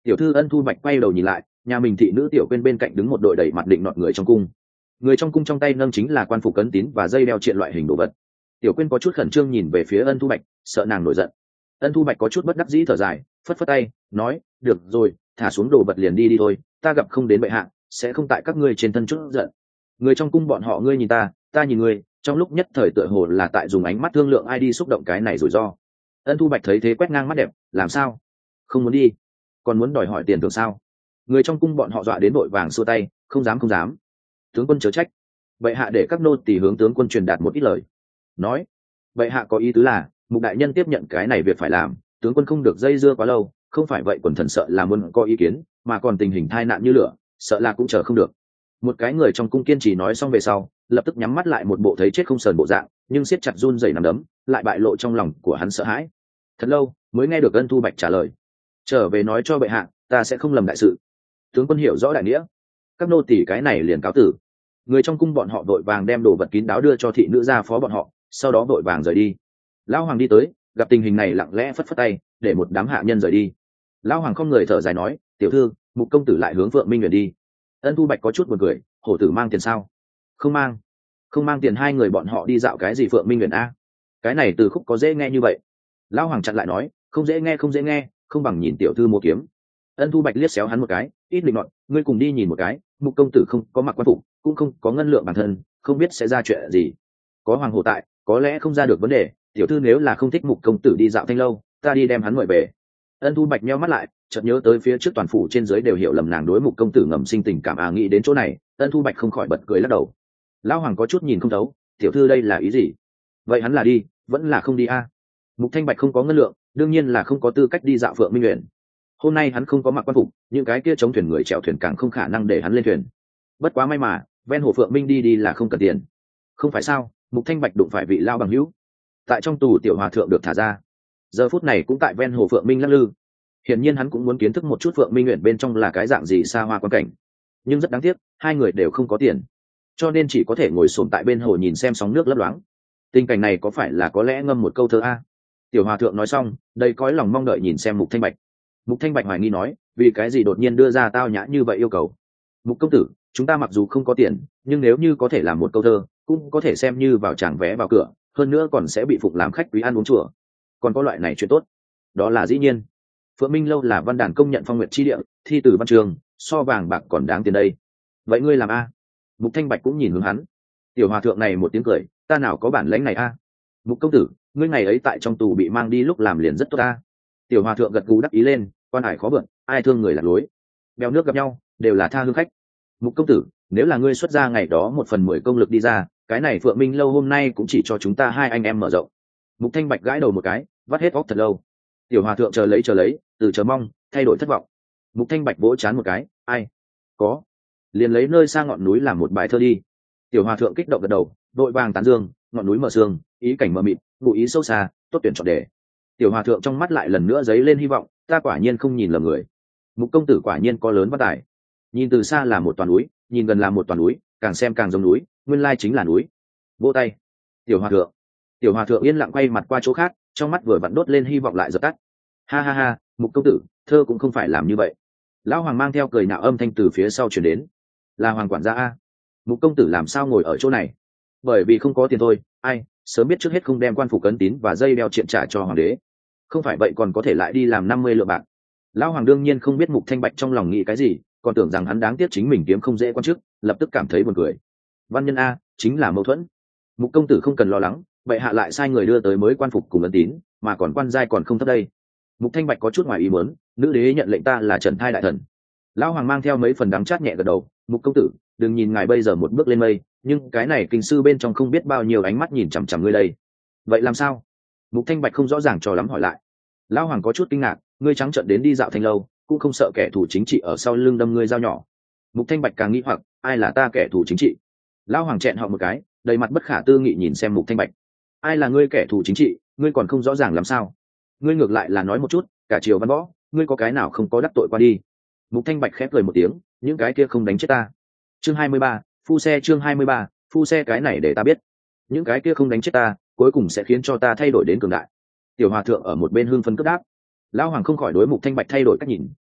Tiểu thư Ân Thu Bạch quay đầu nhìn lại, nhà mình thị nữ Tiểu Quyên bên cạnh đứng một đội đầy mặt định nọt người trong cung. Người trong cung trong tay nâng chính là quan phục cấn tín và dây đeo triện loại hình đồ vật. Tiểu Quyên có chút khẩn trương nhìn về phía Ân Thu Bạch, sợ nàng nổi giận. Ân Thu Bạch có chút bất đắc dĩ thở dài, phất phất tay nói, được rồi, thả xuống đồ vật liền đi đi thôi, ta gặp không đến bệ hạ sẽ không tại các ngươi trên thân chút giận. Người trong cung bọn họ ngươi nhìn ta ta nhìn ngươi, trong lúc nhất thời tựa hồ là tại dùng ánh mắt thương lượng ai đi xúc động cái này rủi ro. Ân Thu Bạch thấy thế quét ngang mắt đẹp, làm sao không muốn đi, còn muốn đòi hỏi tiền thưởng sao? Người trong cung bọn họ dọa đến vội vàng xua tay, không dám không dám. Tướng quân chớ trách, bệ hạ để các nô tỳ hướng tướng quân truyền đạt một ít lời, nói bệ hạ có ý tứ là Mục đại nhân tiếp nhận cái này việc phải làm, tướng quân không được dây dưa quá lâu, không phải vậy quần thần sợ là muốn có ý kiến, mà còn tình hình tai nạn như lửa sợ là cũng chờ không được. Một cái người trong cung kiên trì nói xong về sau, lập tức nhắm mắt lại một bộ thấy chết không sờn bộ dạng, nhưng siết chặt run rẩy nắm đấm, lại bại lộ trong lòng của hắn sợ hãi. Thật lâu mới nghe được Ân Thu Bạch trả lời, trở về nói cho bệ hạ ta sẽ không lầm đại sự. Tướng quân hiểu rõ đại nghĩa, các nô tỳ cái này liền cáo tử. Người trong cung bọn họ vội vàng đem đồ vật kín đáo đưa cho thị nữ gia phó bọn họ, sau đó vội vàng rời đi. Lão hoàng đi tới, gặp tình hình này lặng lẽ phất phất tay để một đám hạ nhân rời đi. Lão hoàng không người thở dài nói, tiểu thư Mục công tử lại hướng Phượng Minh Nguyện đi. Ân Thu Bạch có chút buồn cười, hổ tử mang tiền sao? Không mang. Không mang tiền, hai người bọn họ đi dạo cái gì Phượng Minh Nguyện a? Cái này từ khúc có dễ nghe như vậy. Lão hoàng chặn lại nói, không dễ nghe không dễ nghe, không bằng nhìn tiểu thư mua kiếm. Ân Thu Bạch liếc xéo hắn một cái, ít định nọt, ngươi cùng đi nhìn một cái. Mục công tử không có mặc quan phục, cũng không có ngân lượng bản thân, không biết sẽ ra chuyện gì. Có hoàng hổ tại, có lẽ không ra được vấn đề. Tiểu thư nếu là không thích Mục công tử đi dạo thanh lâu, ta đi đem hắn mời về. Ân Thu Bạch nheo mắt lại, chợt nhớ tới phía trước toàn phủ trên dưới đều hiểu lầm nàng đối Mục công tử ngầm sinh tình cảm, à nghĩ đến chỗ này, Ân Thu Bạch không khỏi bật cười lắc đầu. Lão hoàng có chút nhìn không thấu, tiểu thư đây là ý gì? Vậy hắn là đi vẫn là không đi a? Mục Thanh Bạch không có ngân lượng, đương nhiên là không có tư cách đi dạo Phượng Minh Nguyện. Hôm nay hắn không có mặc quan phục, những cái kia chống thuyền người chèo thuyền càng không khả năng để hắn lên thuyền. Bất quá may mà ven hồ Phượng Minh đi đi là không cần tiền. Không phải sao? Mục Thanh Bạch đụng phải vị lao bằng hữu, tại trong tù tiểu hòa thượng được thả ra, giờ phút này cũng tại ven hồ Phượng Minh lắc lư. Hiển nhiên hắn cũng muốn kiến thức một chút Phượng Minh Nguyện bên trong là cái dạng gì xa hoa quan cảnh, nhưng rất đáng tiếc hai người đều không có tiền, cho nên chỉ có thể ngồi xổm tại bên hồ nhìn xem sóng nước lấp loáng. Tình cảnh này có phải là có lẽ ngâm một câu thơ a? Tiểu hòa thượng nói xong đầy cõi lòng mong đợi nhìn xem Mục Thanh Bạch. Mục Thanh Bạch hoài nghi nói, vì cái gì đột nhiên đưa ra tao nhã như vậy yêu cầu? Mục công tử, chúng ta mặc dù không có tiền, nhưng nếu như có thể làm một câu thơ, cũng có thể xem như vào tràng vé vào cửa, hơn nữa còn sẽ bị phục làm khách quý ăn uống chùa. Còn có loại này chuyện tốt, đó là dĩ nhiên. Phượng Minh lâu là văn đàn công nhận phong nguyệt chi địa, thi từ văn trường so vàng bạc còn đáng tiền đây. Vậy ngươi làm a? Mục Thanh Bạch cũng nhìn hướng hắn. Tiểu hòa thượng này một tiếng cười, ta nào có bản lãnh này a? Mục công tử, ngươi ngày ấy tại trong tù bị mang đi lúc làm liền rất tốt a. Tiểu hòa thượng gật gù đắc ý lên, quan hải khó vượt, ai thương người lạc lối, bèo nước gặp nhau đều là tha hương khách. Mục công tử, nếu là ngươi xuất ra ngày đó một phần mười công lực đi ra, cái này Phượng Minh lâu hôm nay cũng chỉ cho chúng ta hai anh em mở rộng. Mục Thanh Bạch gãi đầu một cái, vắt hết óc thật lâu. Tiểu hòa thượng chờ lấy chờ lấy, từ chờ mong thay đổi thất vọng. Mục Thanh Bạch vỗ chán một cái, ai có, liền lấy nơi xa ngọn núi làm một bài thơ đi. Tiểu hòa thượng kích động gật đầu, đội vàng tán dương, ngọn núi mở sương, ý cảnh mờ mịt, ngụ ý sâu xa, tốt tuyển chọn đề. Tiểu hòa thượng trong mắt lại lần nữa dấy lên hy vọng, ta quả nhiên không nhìn lầm người. Mục công tử quả nhiên có lớn văn tài. Nhìn từ xa là một toàn núi, nhìn gần là một toàn núi, càng xem càng giống núi, nguyên lai chính là núi. Vỗ tay. Tiểu hòa thượng. Tiểu hòa thượng yên lặng quay mặt qua chỗ khác, trong mắt vừa vặn đốt lên hy vọng lại dập tắt. Ha ha ha, Mục công tử, thơ cũng không phải làm như vậy. Lão hoàng mang theo cười nạo âm thanh từ phía sau truyền đến. Là hoàng quản gia a. Mục công tử làm sao ngồi ở chỗ này? Bởi vì không có tiền thôi. Ai, sớm biết trước hết không đem quan phục cấn tín và dây đeo triện trả cho hoàng đế, không phải vậy còn có thể lại đi làm năm mươi lượng bạc. Lão hoàng đương nhiên không biết Mục Thanh Bạch trong lòng nghĩ cái gì, còn tưởng rằng hắn đáng tiếc chính mình kiếm không dễ quan chức, lập tức cảm thấy buồn cười. Văn nhân a, chính là mâu thuẫn. Mục công tử không cần lo lắng, bệ hạ lại sai người đưa tới mới quan phục cùng ấn tín, mà còn quan giai còn không thấp đây. Mục Thanh Bạch có chút ngoài ý muốn, nữ đế nhận lệnh ta là Trần Thai đại thần. Lão hoàng mang theo mấy phần đắng chát nhẹ gật đầu, Mục công tử, đừng nhìn ngài bây giờ một bước lên mây, nhưng cái này kinh sư bên trong không biết bao nhiêu ánh mắt nhìn chằm chằm ngươi đây. Vậy làm sao? Mục Thanh Bạch không rõ ràng cho lắm hỏi lại. Lão hoàng có chút kinh ngạc, ngươi trắng trợn đến đi dạo thanh lâu, cũng không sợ kẻ thù chính trị ở sau lưng đâm ngươi dao nhỏ? Mục Thanh Bạch càng nghĩ hoặc, ai là ta kẻ thù chính trị? Lão hoàng chẹn họ một cái, đầy mặt bất khả tư nghị nhìn xem Mục Thanh Bạch. Ai là ngươi kẻ thù chính trị, ngươi còn không rõ ràng làm sao? Ngươi ngược lại là nói một chút, cả triều văn võ, ngươi có cái nào không có đắc tội qua đi? Mục Thanh Bạch khép cười một tiếng, những cái kia không đánh chết ta. Chương hai mươi ba, phu xe chương hai mươi ba, phu xe cái này để ta biết. Những cái kia không đánh chết ta, cuối cùng sẽ khiến cho ta thay đổi đến cường đại. Tiểu hòa thượng ở một bên hưng phấn cấp đáp. Lão hoàng không khỏi đối Mục Thanh Bạch thay đổi cách nhìn,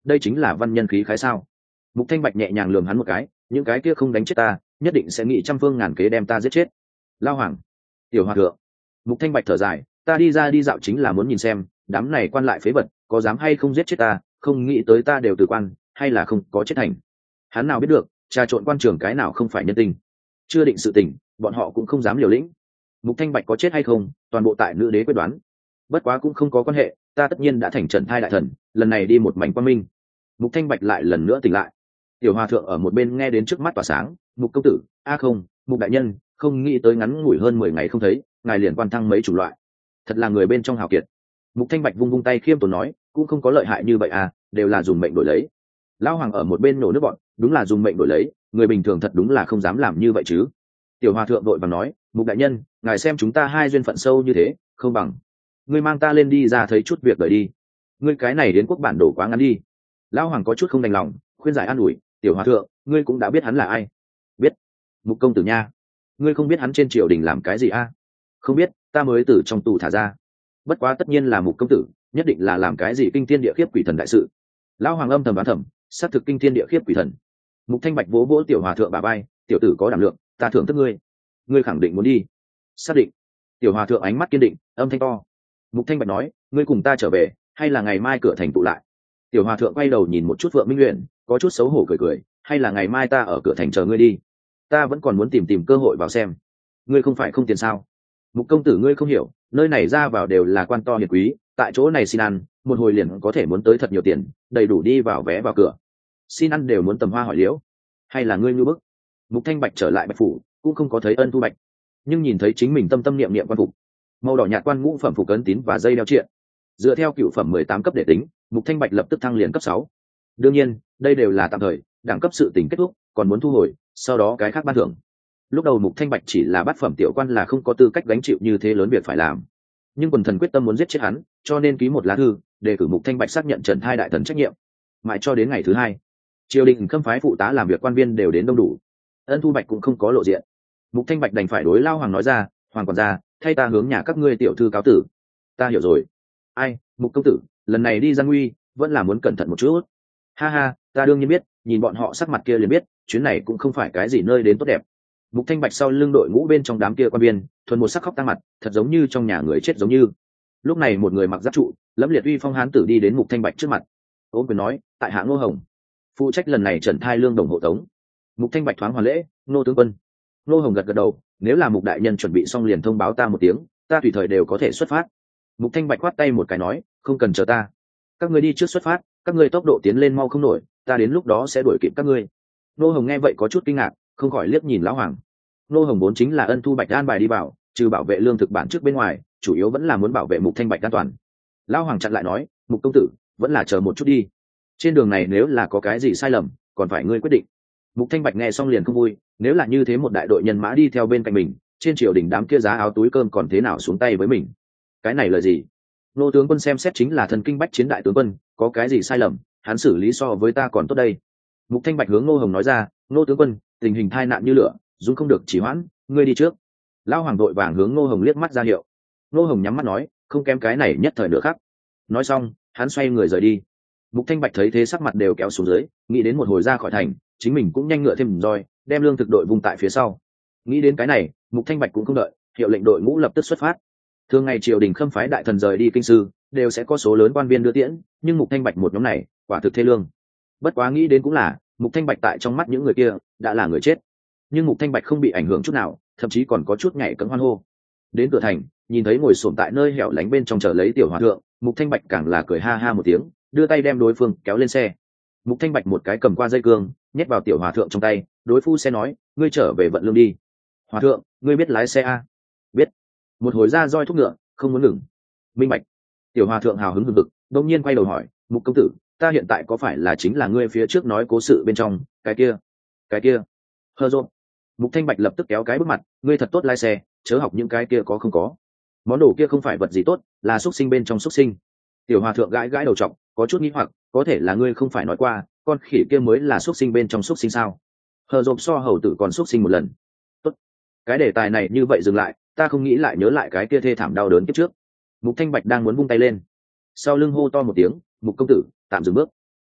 đây chính là văn nhân khí khái sao? Mục Thanh Bạch nhẹ nhàng lườm hắn một cái, những cái kia không đánh chết ta, nhất định sẽ nghĩ trăm phương ngàn kế đem ta giết chết. Lao Hoàng, tiểu hòa thượng. Mục Thanh Bạch thở dài, ta đi ra đi dạo chính là muốn nhìn xem, đám này quan lại phế vật, có dám hay không giết chết ta, không nghĩ tới ta đều từ quan, hay là không có chết thành. Hắn nào biết được, trà trộn quan trường cái nào không phải nhân tình. Chưa định sự tình, bọn họ cũng không dám liều lĩnh. Mục Thanh Bạch có chết hay không, toàn bộ tại nữ đế quyết đoán. Bất quá cũng không có quan hệ, ta tất nhiên đã thành Trần Thai đại thần, lần này đi một mảnh quang minh. Mục Thanh Bạch lại lần nữa tỉnh lại. Tiểu hòa thượng ở một bên nghe đến trước mắt tỏa sáng, Mục công tử, a không, Mục đại nhân, không nghĩ tới ngắn ngủi hơn mười ngày không thấy, ngài liền quan thăng mấy chủng loại. Thật là người bên trong hào kiệt. Mục Thanh Bạch vung vung tay khiêm tốn nói, cũng không có lợi hại như vậy à, đều là dùng mệnh đổi lấy. Lão Hoàng ở một bên nổ nước bọn, đúng là dùng mệnh đổi lấy, người bình thường thật đúng là không dám làm như vậy chứ. Tiểu hòa thượng vội vàng nói, Mục đại nhân, ngài xem chúng ta hai duyên phận sâu như thế, không bằng ngươi mang ta lên đi ra thấy chút việc đời đi. Ngươi cái này đến quốc bản đồ quá ngắn đi. Lão Hoàng có chút không đành lòng, khuyên giải an ủi, tiểu hòa thượng, ngươi cũng đã biết hắn là ai. Biết. Mục công tử nha, ngươi không biết hắn trên triều đình làm cái gì a? À? Không biết, ta mới từ trong tù thả ra. Bất quá tất nhiên là Mục công tử, nhất định là làm cái gì kinh thiên địa khiếp quỷ thần đại sự. Lão Hoàng âm thầm đoán thầm, xác thực kinh thiên địa khiếp quỷ thần. Mục Thanh Bạch vỗ vỗ tiểu hòa thượng bà bay, tiểu tử có đảm lượng, ta thưởng thức ngươi. Ngươi khẳng định muốn đi. Xác định. Tiểu hòa thượng ánh mắt kiên định, âm thanh to. Mục Thanh Bạch nói, ngươi cùng ta trở về, hay là ngày mai cửa thành tụ lại. Tiểu hòa thượng quay đầu nhìn một chút Vượng Minh Uyển, có chút xấu hổ cười cười, hay là ngày mai ta ở cửa thành chờ ngươi đi. Ta vẫn còn muốn tìm tìm cơ hội vào xem. Ngươi không phải không tiền sao? Mục công tử ngươi không hiểu, nơi này ra vào đều là quan to hiền quý, tại chỗ này xin ăn, một hồi liền có thể muốn tới thật nhiều tiền, đầy đủ đi vào vé vào cửa. Xin ăn đều muốn tầm hoa hỏi liễu, hay là ngươi ngu bức? Mục Thanh Bạch trở lại Bạch phủ, cũng không có thấy Ân Thu Bạch, nhưng nhìn thấy chính mình tâm tâm niệm niệm quan phục, màu đỏ nhạt quan ngũ phẩm phục ấn tín và dây đeo triện. Dựa theo cựu phẩm mười tám cấp để tính, Mục Thanh Bạch lập tức thăng liền cấp sáu. Đương nhiên, đây đều là tạm thời, đẳng cấp sự tình kết thúc, còn muốn thu hồi, sau đó cái khác ban thưởng. Lúc đầu Mục Thanh Bạch chỉ là bát phẩm tiểu quan là không có tư cách gánh chịu như thế lớn việc phải làm, nhưng quần thần quyết tâm muốn giết chết hắn, cho nên ký một lá thư, đề cử Mục Thanh Bạch xác nhận Trần Thai đại thần trách nhiệm. Mãi cho đến ngày thứ hai, triều đình khâm phái phụ tá làm việc quan viên đều đến đông đủ. Ân Thu Bạch cũng không có lộ diện. Mục Thanh Bạch đành phải đối Lao Hoàng nói ra, Hoàng quản gia, thay ta hướng nhà các ngươi tiểu thư cáo tử. Ta hiểu rồi. Ai, Mục công tử, lần này đi gian nguy, vẫn là muốn cẩn thận một chút. Ha ha, ta đương nhiên biết, nhìn bọn họ sắc mặt kia liền biết, chuyến này cũng không phải cái gì nơi đến tốt đẹp. Mục Thanh Bạch sau lưng đội ngũ bên trong đám kia quan viên, thuần một sắc khóc tăng mặt, thật giống như trong nhà người chết giống như. Lúc này một người mặc giáp trụ, lẫm liệt uy phong hán tử đi đến Mục Thanh Bạch trước mặt, ôm quyền nói, tại hạ Ngô Hồng, phụ trách lần này Trần Thai lương đồng hộ tống. Mục Thanh Bạch thoáng hoàn lễ, Ngô tướng quân. Ngô Hồng gật gật đầu, nếu là Mục đại nhân chuẩn bị xong liền thông báo ta một tiếng, ta tùy thời đều có thể xuất phát. Mục Thanh Bạch quát tay một cái nói, không cần chờ ta, các ngươi đi trước xuất phát, các ngươi tốc độ tiến lên mau không nổi, ta đến lúc đó sẽ đuổi kịp các ngươi. Ngô Hồng nghe vậy có chút kinh ngạc, không khỏi liếc nhìn Lão Hoàng. Ngô Hồng vốn chính là Ân Thu Bạch an bài đi vào, trừ bảo vệ lương thực bản trước bên ngoài, chủ yếu vẫn là muốn bảo vệ Mục Thanh Bạch an toàn. Lão Hoàng chặn lại nói, Mục công tử, vẫn là chờ một chút đi, trên đường này nếu là có cái gì sai lầm, còn phải ngươi quyết định. Mục Thanh Bạch nghe xong liền không vui, nếu là như thế một đại đội nhân mã đi theo bên cạnh mình, trên triều đình đám kia giá áo túi cơm còn thế nào xuống tay với mình? Cái này là gì? Nô tướng quân xem xét chính là thần kinh bách chiến đại tướng quân, có cái gì sai lầm, hắn xử lý so với ta còn tốt đây. Mục Thanh Bạch hướng Ngô Hồng nói ra, Ngô tướng quân, tình hình tai nạn như lửa, dung không được chỉ hoãn, ngươi đi trước. Lão Hoàng đội vàng hướng Ngô Hồng liếc mắt ra hiệu. Ngô Hồng nhắm mắt nói, không kém cái này nhất thời nữa khác. Nói xong, hắn xoay người rời đi. Mục Thanh Bạch thấy thế sắc mặt đều kéo xuống dưới, nghĩ đến một hồi ra khỏi thành, chính mình cũng nhanh ngựa thêm roi, đem lương thực đội vùng tại phía sau. Nghĩ đến cái này, Mục Thanh Bạch cũng không đợi, hiệu lệnh đội ngũ lập tức xuất phát. Thường ngày triều đình khâm phái đại thần rời đi kinh sư, đều sẽ có số lớn quan viên đưa tiễn, nhưng Mục Thanh Bạch một nhóm này, quả thực thê lương. Bất quá nghĩ đến cũng là, Mục Thanh Bạch tại trong mắt những người kia đã là người chết, nhưng Mục Thanh Bạch không bị ảnh hưởng chút nào, thậm chí còn có chút nhảy cẫng hoan hô. Đến cửa thành, nhìn thấy ngồi xổm tại nơi hẻo lánh bên trong chờ lấy tiểu hòa thượng, Mục Thanh Bạch càng là cười ha ha một tiếng, đưa tay đem đối phương kéo lên xe. Mục Thanh Bạch một cái cầm qua dây cương, nhét vào tiểu hòa thượng trong tay, đối phu xe nói, ngươi trở về vận lương đi. Hòa thượng, ngươi biết lái xe a? Biết. Một hồi ra roi thúc ngựa, không muốn ngừng. Minh bạch. Tiểu hòa thượng hào hứng hừng hực, đột nhiên quay đầu hỏi, Mục công tử, ta hiện tại có phải là chính là ngươi phía trước nói cố sự bên trong cái kia cái kia hơ rộn? Mục Thanh Bạch lập tức kéo cái bước mặt, ngươi thật tốt lái xe, chớ học những cái kia có không có, món đồ kia không phải vật gì tốt, là xuất sinh bên trong xuất sinh. Tiểu hòa thượng gãi gãi đầu trọc, có chút nghi hoặc, có thể là ngươi không phải nói qua con khỉ kia mới là xuất sinh bên trong xuất sinh sao? Hờ rộp so hầu tử còn xuất sinh một lần. Tốt, cái đề tài này như vậy dừng lại, ta không nghĩ lại nhớ lại cái kia thê thảm đau đớn kiếp trước. Mục Thanh Bạch đang muốn vung tay lên, sau lưng hô to một tiếng, Mục công tử, tạm dừng bước.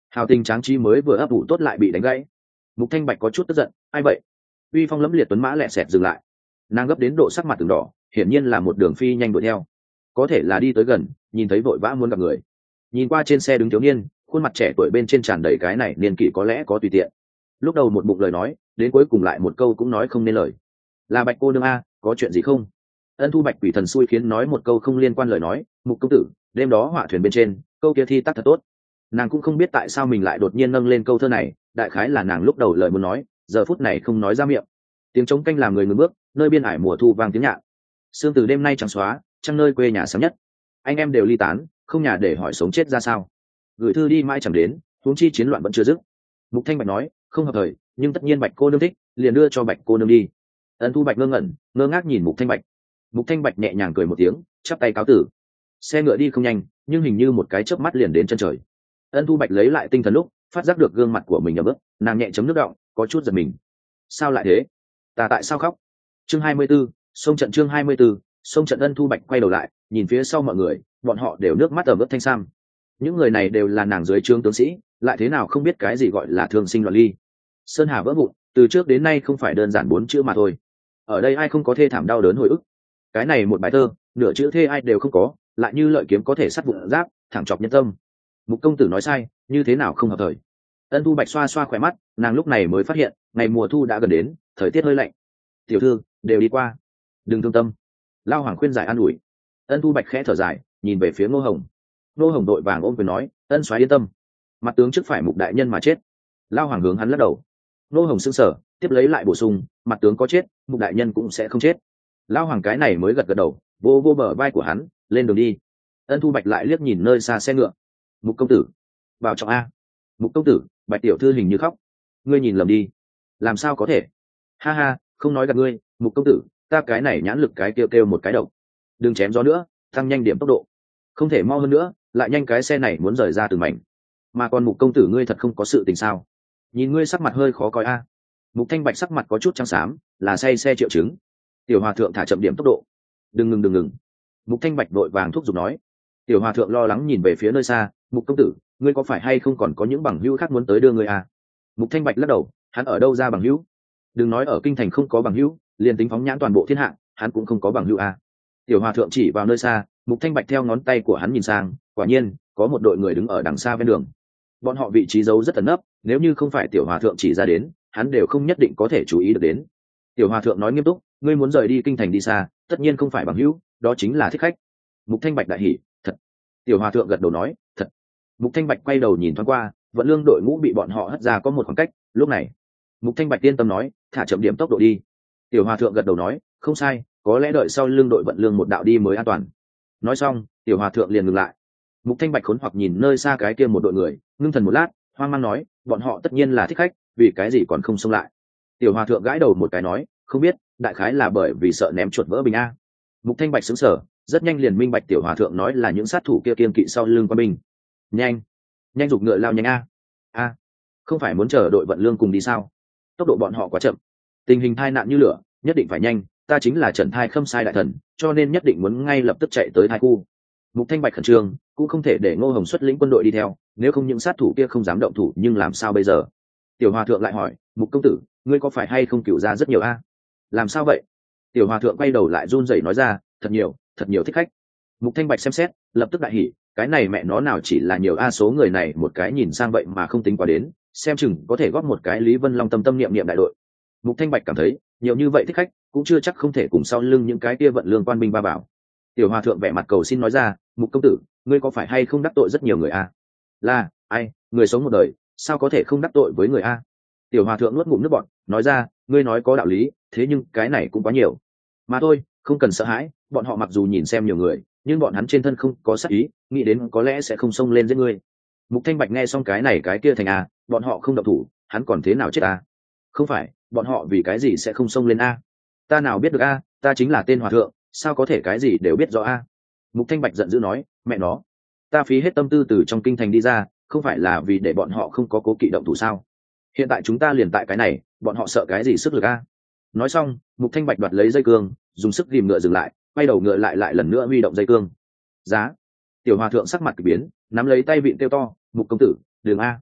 Hào tình tráng trí mới vừa ấp ủ tốt lại bị đánh gãy. Mục Thanh Bạch có chút tức giận, ai vậy? Uy phong lẫm liệt tuấn mã lẹ sẹt dừng lại, nàng gấp đến độ sắc mặt từng đỏ, hiển nhiên là một đường phi nhanh đuổi theo. Có thể là đi tới gần, nhìn thấy vội vã muốn gặp người. Nhìn qua trên xe đứng thiếu niên, khuôn mặt trẻ tuổi bên trên tràn đầy cái này niên kỷ có lẽ có tùy tiện. Lúc đầu một bụng lời nói, đến cuối cùng lại một câu cũng nói không nên lời. Là Bạch cô nương a, có chuyện gì không? Ân Thu Bạch quỷ thần xui khiến nói một câu không liên quan lời nói, Mục công tử, đêm đó họa thuyền bên trên, câu kia thi tác thật tốt. Nàng cũng không biết tại sao mình lại đột nhiên nâng lên câu thơ này, đại khái là nàng lúc đầu lời muốn nói, giờ phút này không nói ra miệng. Tiếng trống canh làm người ngừng bước, nơi biên ải mùa thu vang tiếng nhạn. Sương từ đêm nay trắng xóa, trăng nơi quê nhà sáng nhất. Anh em đều ly tán, không nhà để hỏi sống chết ra sao. Gửi thư đi mãi chẳng đến, huống chi chiến loạn vẫn chưa dứt. Mục Thanh Bạch nói, không hợp thời, nhưng tất nhiên Bạch cô nương thích, liền đưa cho Bạch cô nương đi. Ân Thu Bạch ngơ ngẩn, ngơ ngác nhìn Mục Thanh Bạch. Mục Thanh Bạch nhẹ nhàng cười một tiếng, chắp tay cáo tử. Xe ngựa đi không nhanh, nhưng hình như một cái chớp mắt liền đến chân trời. Ân Thu Bạch lấy lại tinh thần lúc phát giác được gương mặt của mình ấm ức, nàng nhẹ chấm nước đọng, có chút giật mình. Sao lại thế? Ta tại sao khóc? Chương hai mươi 24, sông trận chương hai mươi 24, sông trận. Ân Thu Bạch quay đầu lại, nhìn phía sau mọi người, bọn họ đều nước mắt ẩm ướt thanh sam. Những người này đều là nàng dưới trướng tướng sĩ, lại thế nào không biết cái gì gọi là thương sinh loạn ly. Sơn hà vỡ vụn, từ trước đến nay không phải đơn giản bốn chữ mà thôi. Ở đây ai không có thê thảm đau đớn hồi ức? Cái này một bài thơ, nửa chữ thê ai đều không có, lại như lợi kiếm có thể sắt vụn giáp, thẳng chọc nhân tâm. Mục công tử nói sai, như thế nào không hợp thời? Ân Thu Bạch xoa xoa khỏe mắt, nàng lúc này mới phát hiện, ngày mùa thu đã gần đến, thời tiết hơi lạnh. Tiểu thư, đều đi qua, đừng thương tâm. Lao Hoàng khuyên giải an ủi. Ân Thu Bạch khẽ thở dài, nhìn về phía Ngô Hồng. Ngô Hồng đội vàng ôm quyền nói, ân soái yên tâm, mặt tướng trước phải Mục đại nhân mà chết. Lao Hoàng hướng hắn lắc đầu. Ngô Hồng sững sờ, tiếp lấy lại bổ sung, mặt tướng có chết, Mục đại nhân cũng sẽ không chết. Lao Hoàng cái này mới gật gật đầu, vô vô bờ vai của hắn, lên đường đi. Ân Thu Bạch lại liếc nhìn nơi xa xe ngựa. Mục công tử, bảo trọng a. Mục công tử, Bạch tiểu thư hình như khóc, ngươi nhìn lầm đi. Làm sao có thể? Ha ha, không nói gặp ngươi. Mục công tử, ta cái này nhãn lực cái kêu kêu một cái độc. Đừng chém gió nữa, tăng nhanh điểm tốc độ. Không thể mau hơn nữa, lại nhanh cái xe này muốn rời ra từ mảnh. Mà còn Mục công tử ngươi thật không có sự tình sao? Nhìn ngươi sắc mặt hơi khó coi a. Mục Thanh Bạch sắc mặt có chút trắng xám, là say xe triệu chứng. Tiểu hòa thượng thả chậm điểm tốc độ. Đừng ngừng đừng ngừng. Mục Thanh Bạch đội vàng thúc giục nói. Tiểu hòa thượng lo lắng nhìn về phía nơi xa. Mục công tử, ngươi có phải hay không còn có những bằng hữu khác muốn tới đưa ngươi à? Mục Thanh Bạch lắc đầu, hắn ở đâu ra bằng hữu? Đừng nói ở kinh thành không có bằng hữu, liền tính phóng nhãn toàn bộ thiên hạ, hắn cũng không có bằng hữu à? Tiểu hòa thượng chỉ vào nơi xa. Mục Thanh Bạch theo ngón tay của hắn nhìn sang, quả nhiên có một đội người đứng ở đằng xa ven đường. Bọn họ vị trí giấu rất ẩn nấp, nếu như không phải tiểu hòa thượng chỉ ra đến, hắn đều không nhất định có thể chú ý được đến. Tiểu hòa thượng nói nghiêm túc, ngươi muốn rời đi kinh thành đi xa, tất nhiên không phải bằng hữu, đó chính là thích khách. Mục Thanh Bạch đại hỉ, thật. Tiểu hòa thượng gật đầu nói, thật. Mục Thanh Bạch quay đầu nhìn thoáng qua, vận lương đội ngũ bị bọn họ hất ra có một khoảng cách. Lúc này, Mục Thanh Bạch yên tâm nói, thả chậm điểm tốc độ đi. Tiểu hòa thượng gật đầu nói, không sai, có lẽ đợi sau lương đội vận lương một đạo đi mới an toàn. Nói xong, tiểu hòa thượng liền ngừng lại. Mục Thanh Bạch khốn hoặc nhìn nơi xa cái kia một đội người, ngưng thần một lát, hoang mang nói, bọn họ tất nhiên là thích khách, vì cái gì còn không xông lại? Tiểu hòa thượng gãi đầu một cái nói, không biết, đại khái là bởi vì sợ ném chuột vỡ bình a. Mục Thanh Bạch sững sờ, rất nhanh liền minh bạch tiểu hòa thượng nói là những sát thủ kia kiên kỵ sau lưng quân binh. Nhanh, nhanh giục ngựa lao nhanh a. A, không phải muốn chờ đội vận lương cùng đi sao? Tốc độ bọn họ quá chậm. Tình hình tai nạn như lửa, nhất định phải nhanh, ta chính là Trần Thai Khâm sai đại thần, cho nên nhất định muốn ngay lập tức chạy tới Thai khu. Mục Thanh Bạch khẩn trương, cũng không thể để Ngô Hồng xuất lĩnh quân đội đi theo, nếu không những sát thủ kia không dám động thủ, nhưng làm sao bây giờ? Tiểu hòa thượng lại hỏi, Mục công tử, ngươi có phải hay không cửu ra rất nhiều a? Làm sao vậy? Tiểu hòa thượng quay đầu lại run rẩy nói ra, thật nhiều, thật nhiều thích khách. Mục Thanh Bạch xem xét, lập tức đại hỉ, cái này mẹ nó nào chỉ là nhiều a, số người này một cái nhìn sang vậy mà không tính quá đến, xem chừng có thể góp một cái Lý Vân Long tâm tâm niệm niệm đại đội. Mục Thanh Bạch cảm thấy, nhiều như vậy thích khách, cũng chưa chắc không thể cùng sau lưng những cái kia vận lương quan binh ba bảo. Tiểu hòa thượng vẻ mặt cầu xin nói ra, Mục công tử, ngươi có phải hay không đắc tội rất nhiều người a? Là, ai, người sống một đời, sao có thể không đắc tội với người a? Tiểu hòa thượng nuốt ngụm nước bọt, nói ra, ngươi nói có đạo lý, thế nhưng cái này cũng quá nhiều. Mà thôi, không cần sợ hãi, bọn họ mặc dù nhìn xem nhiều người, nhưng bọn hắn trên thân không có sát ý, nghĩ đến có lẽ sẽ không xông lên giết ngươi. Mục Thanh Bạch nghe xong cái này cái kia thành a, bọn họ không động thủ, hắn còn thế nào chết a? Không phải, bọn họ vì cái gì sẽ không xông lên a? Ta nào biết được a, ta chính là tên hòa thượng, sao có thể cái gì đều biết rõ a? Mục Thanh Bạch giận dữ nói, mẹ nó, ta phí hết tâm tư từ trong kinh thành đi ra, không phải là vì để bọn họ không có cố kỵ động thủ sao? Hiện tại chúng ta liền tại cái này, bọn họ sợ cái gì sức lực a? Nói xong, Mục Thanh Bạch đoạt lấy dây cương, dùng sức ghìm ngựa dừng lại, quay đầu ngựa lại lại lần nữa huy động dây cương. Giá. Tiểu hòa thượng sắc mặt kỳ biến, nắm lấy tay vịn kêu to, Mục công tử, đường a.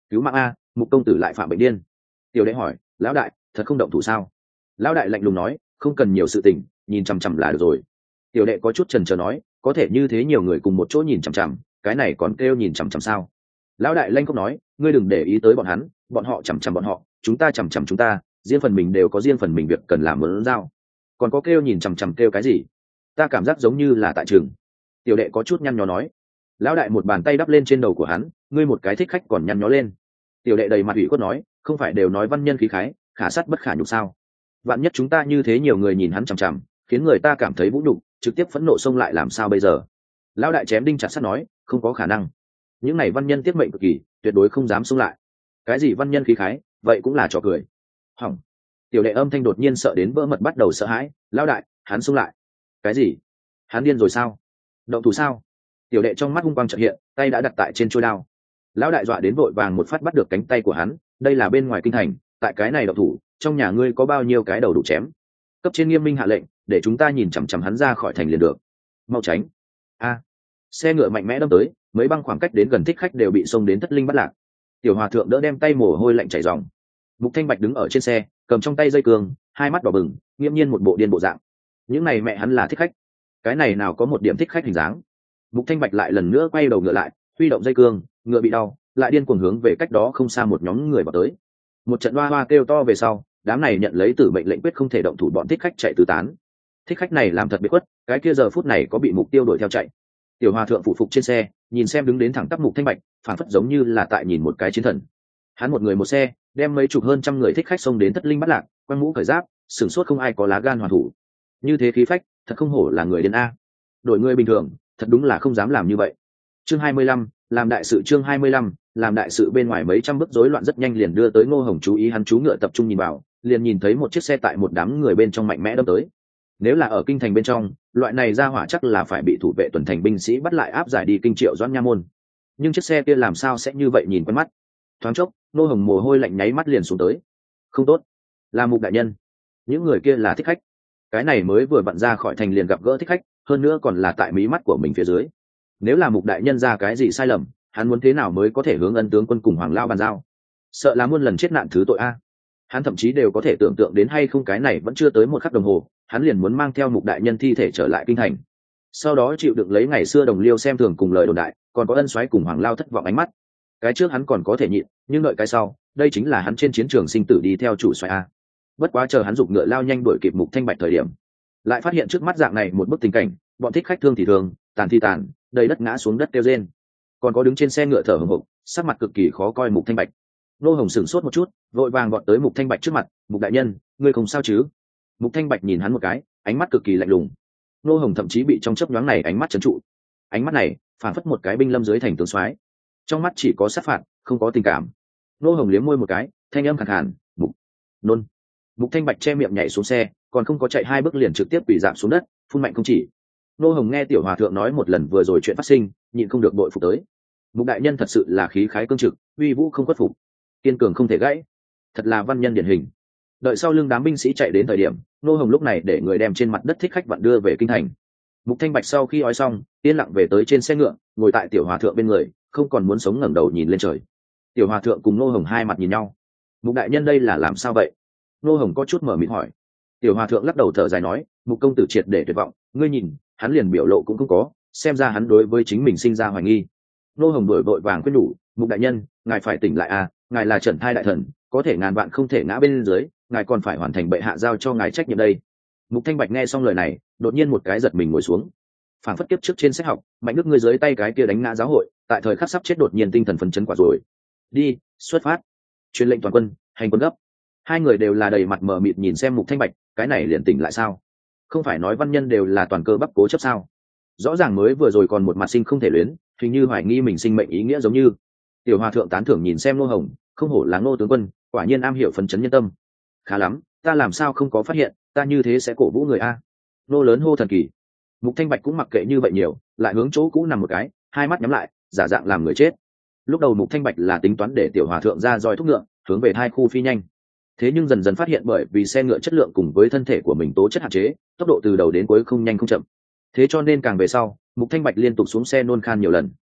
cứu mạng a, Mục công tử lại phạm bệnh điên. Tiểu đệ hỏi, lão đại thật không động thủ sao? Lão đại lạnh lùng nói, không cần nhiều sự tình, nhìn chằm chằm là được rồi. Tiểu đệ có chút chần chờ nói, có thể như thế nhiều người cùng một chỗ nhìn chằm chằm, cái này còn kêu nhìn chằm chằm sao? Lão đại lanh không nói, ngươi đừng để ý tới bọn hắn, bọn họ chằm chằm bọn họ, chúng ta chằm chằm chúng ta, riêng phần mình đều có riêng phần mình việc cần làm lớn giao. Còn có kêu nhìn chằm chằm kêu cái gì? Ta cảm giác giống như là tại trường. Tiểu đệ có chút nhăn nhó nói. Lão đại một bàn tay đắp lên trên đầu của hắn, ngươi một cái thích khách còn nhăn nhó lên. Tiểu đệ đầy mặt ủy khuất nói, không phải đều nói văn nhân khí khái, khả sát bất khả nhục sao? Vạn nhất chúng ta như thế nhiều người nhìn hắn chằm chằm, khiến người ta cảm thấy vũ nhục, trực tiếp phẫn nộ xông lại làm sao bây giờ? Lão đại chém đinh chặt sắt nói, không có khả năng. Những này văn nhân tiết mệnh cực kỳ, tuyệt đối không dám xông lại. Cái gì văn nhân khí khái, vậy cũng là trò cười. Hỏng. Tiểu đệ âm thanh đột nhiên sợ đến vỡ mật bắt đầu sợ hãi, lão đại, hắn xông lại. Cái gì? Hắn điên rồi sao? Động thủ sao? Tiểu đệ trong mắt hung quang chợt hiện, tay đã đặt tại trên chuôi đao. Lão đại dọa đến vội vàng một phát bắt được cánh tay của hắn, đây là bên ngoài kinh thành, tại cái này động thủ, trong nhà ngươi có bao nhiêu cái đầu đủ chém? Cấp trên nghiêm minh hạ lệnh, để chúng ta nhìn chằm chằm hắn ra khỏi thành liền được. Mau tránh. A. Xe ngựa mạnh mẽ đâm tới, mấy băng khoảng cách đến gần thích khách đều bị xông đến thất linh bắt lạc. Tiểu hòa thượng đỡ đem tay mồ hôi lạnh chảy ròng. Mục Thanh Bạch đứng ở trên xe, cầm trong tay dây cương, hai mắt đỏ bừng, nghiêm nhiên một bộ điên bộ dạng. Những này mẹ hắn là thích khách, cái này nào có một điểm thích khách hình dáng. Mục Thanh Bạch lại lần nữa quay đầu ngựa lại, huy động dây cương, ngựa bị đau, lại điên cuồng hướng về cách đó không xa một nhóm người vào tới. Một trận hoa hoa kêu to về sau, đám này nhận lấy tử mệnh lệnh quyết không thể động thủ, bọn thích khách chạy tứ tán. Thích khách này làm thật biệt khuất, cái kia giờ phút này có bị mục tiêu đuổi theo chạy. Tiểu hòa thượng phụ phục trên xe, nhìn xem đứng đến thẳng tắp Mục Thanh Bạch, phản phất giống như là tại nhìn một cái chiến thần. Hắn một người một xe, đem mấy chục hơn trăm người thích khách xông đến thất linh bắt lạc, quăng mũ cởi giáp, sửng sốt không ai có lá gan hoàn thủ. Như thế khí phách, thật không hổ là người điên a. Đổi người bình thường, thật đúng là không dám làm như vậy. Chương hai mươi lăm, làm đại sự. Chương hai mươi lăm, làm đại sự. Bên ngoài mấy trăm bước rối loạn rất nhanh liền đưa tới Ngô Hồng chú ý, hắn chú ngựa tập trung nhìn vào, liền nhìn thấy một chiếc xe tại một đám người bên trong mạnh mẽ đâm tới. Nếu là ở kinh thành bên trong, loại này ra hỏa chắc là phải bị thủ vệ tuần thành binh sĩ bắt lại áp giải đi kinh Triệu Doãn nha môn. Nhưng chiếc xe kia làm sao sẽ như vậy nhìn quen mắt? Thoáng chốc, Ngô Hồng mồ hôi lạnh nháy mắt liền xuống tới. Không tốt, là Mục đại nhân. Những người kia là thích khách. Cái này mới vừa vặn ra khỏi thành liền gặp gỡ thích khách, hơn nữa còn là tại mí mắt của mình phía dưới. Nếu là Mục đại nhân ra cái gì sai lầm, hắn muốn thế nào mới có thể hướng ân tướng quân cùng Hoàng Lao bàn giao? Sợ là muôn lần chết nạn thứ tội a. Hắn thậm chí đều có thể tưởng tượng đến hay không, cái này vẫn chưa tới một khắc đồng hồ, hắn liền muốn mang theo Mục đại nhân thi thể trở lại kinh thành, sau đó chịu đựng lấy ngày xưa đồng liêu xem thường cùng lời đồn đại, còn có ân soái cùng Hoàng Lao thất vọng ánh mắt. Cái trước hắn còn có thể nhịn, nhưng đợi cái sau, đây chính là hắn trên chiến trường sinh tử đi theo chủ soái a. Bất quá chờ hắn giục ngựa lao nhanh đuổi kịp Mục Thanh Bạch thời điểm, lại phát hiện trước mắt dạng này một bức tình cảnh, bọn thích khách thương thì thương, tàn thì tàn, đầy đất ngã xuống đất kêu rên, còn có đứng trên xe ngựa thở hổn hộc, sắc mặt cực kỳ khó coi Mục Thanh Bạch. Nô Hồng sửng sốt một chút, vội vàng gọn tới Mục Thanh Bạch trước mặt, Mục đại nhân, ngươi không sao chứ? Mục Thanh Bạch nhìn hắn một cái, ánh mắt cực kỳ lạnh lùng. Nô Hồng thậm chí bị trong chớp nhoáng này ánh mắt trấn trụ. Ánh mắt này phản phất một cái binh lâm dưới thành tướng soái, trong mắt chỉ có sát phạt, không có tình cảm. Nô Hồng liếm môi một cái, thanh âm khàn khàn, Mục nôn. Mục Thanh Bạch che miệng nhảy xuống xe, còn không có chạy hai bước liền trực tiếp bị giảm xuống đất, phun mạnh không chỉ. Nô Hồng nghe tiểu hòa thượng nói một lần vừa rồi chuyện phát sinh, nhịn không được bội phục tới. Mục đại nhân thật sự là khí khái cương trực, uy vũ không khuất phục, kiên cường không thể gãy, thật là văn nhân điển hình. Đợi sau lưng đám binh sĩ chạy đến thời điểm, Nô Hồng lúc này để người đem trên mặt đất thích khách vặn đưa về kinh thành. Mục Thanh Bạch sau khi ói xong, yên lặng về tới trên xe ngựa, ngồi tại tiểu hòa thượng bên người, không còn muốn sống, ngẩng đầu nhìn lên trời. Tiểu hòa thượng cùng Nô Hồng hai mặt nhìn nhau. Mục đại nhân đây là làm sao vậy? Nô Hồng có chút mở miệng hỏi. Tiểu hòa thượng lắc đầu thở dài nói, Mục công tử triệt để tuyệt vọng, ngươi nhìn, hắn liền biểu lộ cũng không có, xem ra hắn đối với chính mình sinh ra hoài nghi. Nô Hồng đổi vội vàng khuyên nhủ, Mục đại nhân, ngài phải tỉnh lại à, ngài là Trần Thai đại thần, có thể ngàn vạn không thể ngã bên dưới, ngài còn phải hoàn thành bệ hạ giao cho ngài trách nhiệm đây. Mục Thanh Bạch nghe xong lời này, đột nhiên một cái giật mình ngồi xuống. Phản phất kiếp trước trên sách học, mạnh đức ngươi dưới tay cái kia đánh ngã giáo hội, tại thời khắc sắp chết đột nhiên tinh thần phấn chấn quả rồi. Đi, xuất phát. Truyền lệnh toàn quân, hành quân gấp. Hai người đều là đầy mặt mờ mịt nhìn xem Mục Thanh Bạch, cái này liền tỉnh lại sao? Không phải nói văn nhân đều là toàn cơ bắp cố chấp sao? Rõ ràng mới vừa rồi còn một mặt sinh không thể luyến, hình như hoài nghi mình sinh mệnh ý nghĩa giống như. Tiểu hòa thượng tán thưởng nhìn xem Ngô Hồng, không hổ là Ngô tướng quân, quả nhiên am hiểu phấn chấn nhân tâm. Khá lắm, ta làm sao không có phát hiện, ta như thế sẽ cổ vũ người a. Nô lớn hô thần kỳ. Mục Thanh Bạch cũng mặc kệ như vậy nhiều, lại hướng chỗ cũ nằm một cái, hai mắt nhắm lại, giả dạng làm người chết. Lúc đầu Mục Thanh Bạch là tính toán để tiểu hòa thượng ra roi thúc ngựa, hướng về hai khu phi nhanh. Thế nhưng dần dần phát hiện bởi vì xe ngựa chất lượng cùng với thân thể của mình tố chất hạn chế, tốc độ từ đầu đến cuối không nhanh không chậm. Thế cho nên càng về sau, Mục Thanh Bạch liên tục xuống xe nôn khan nhiều lần.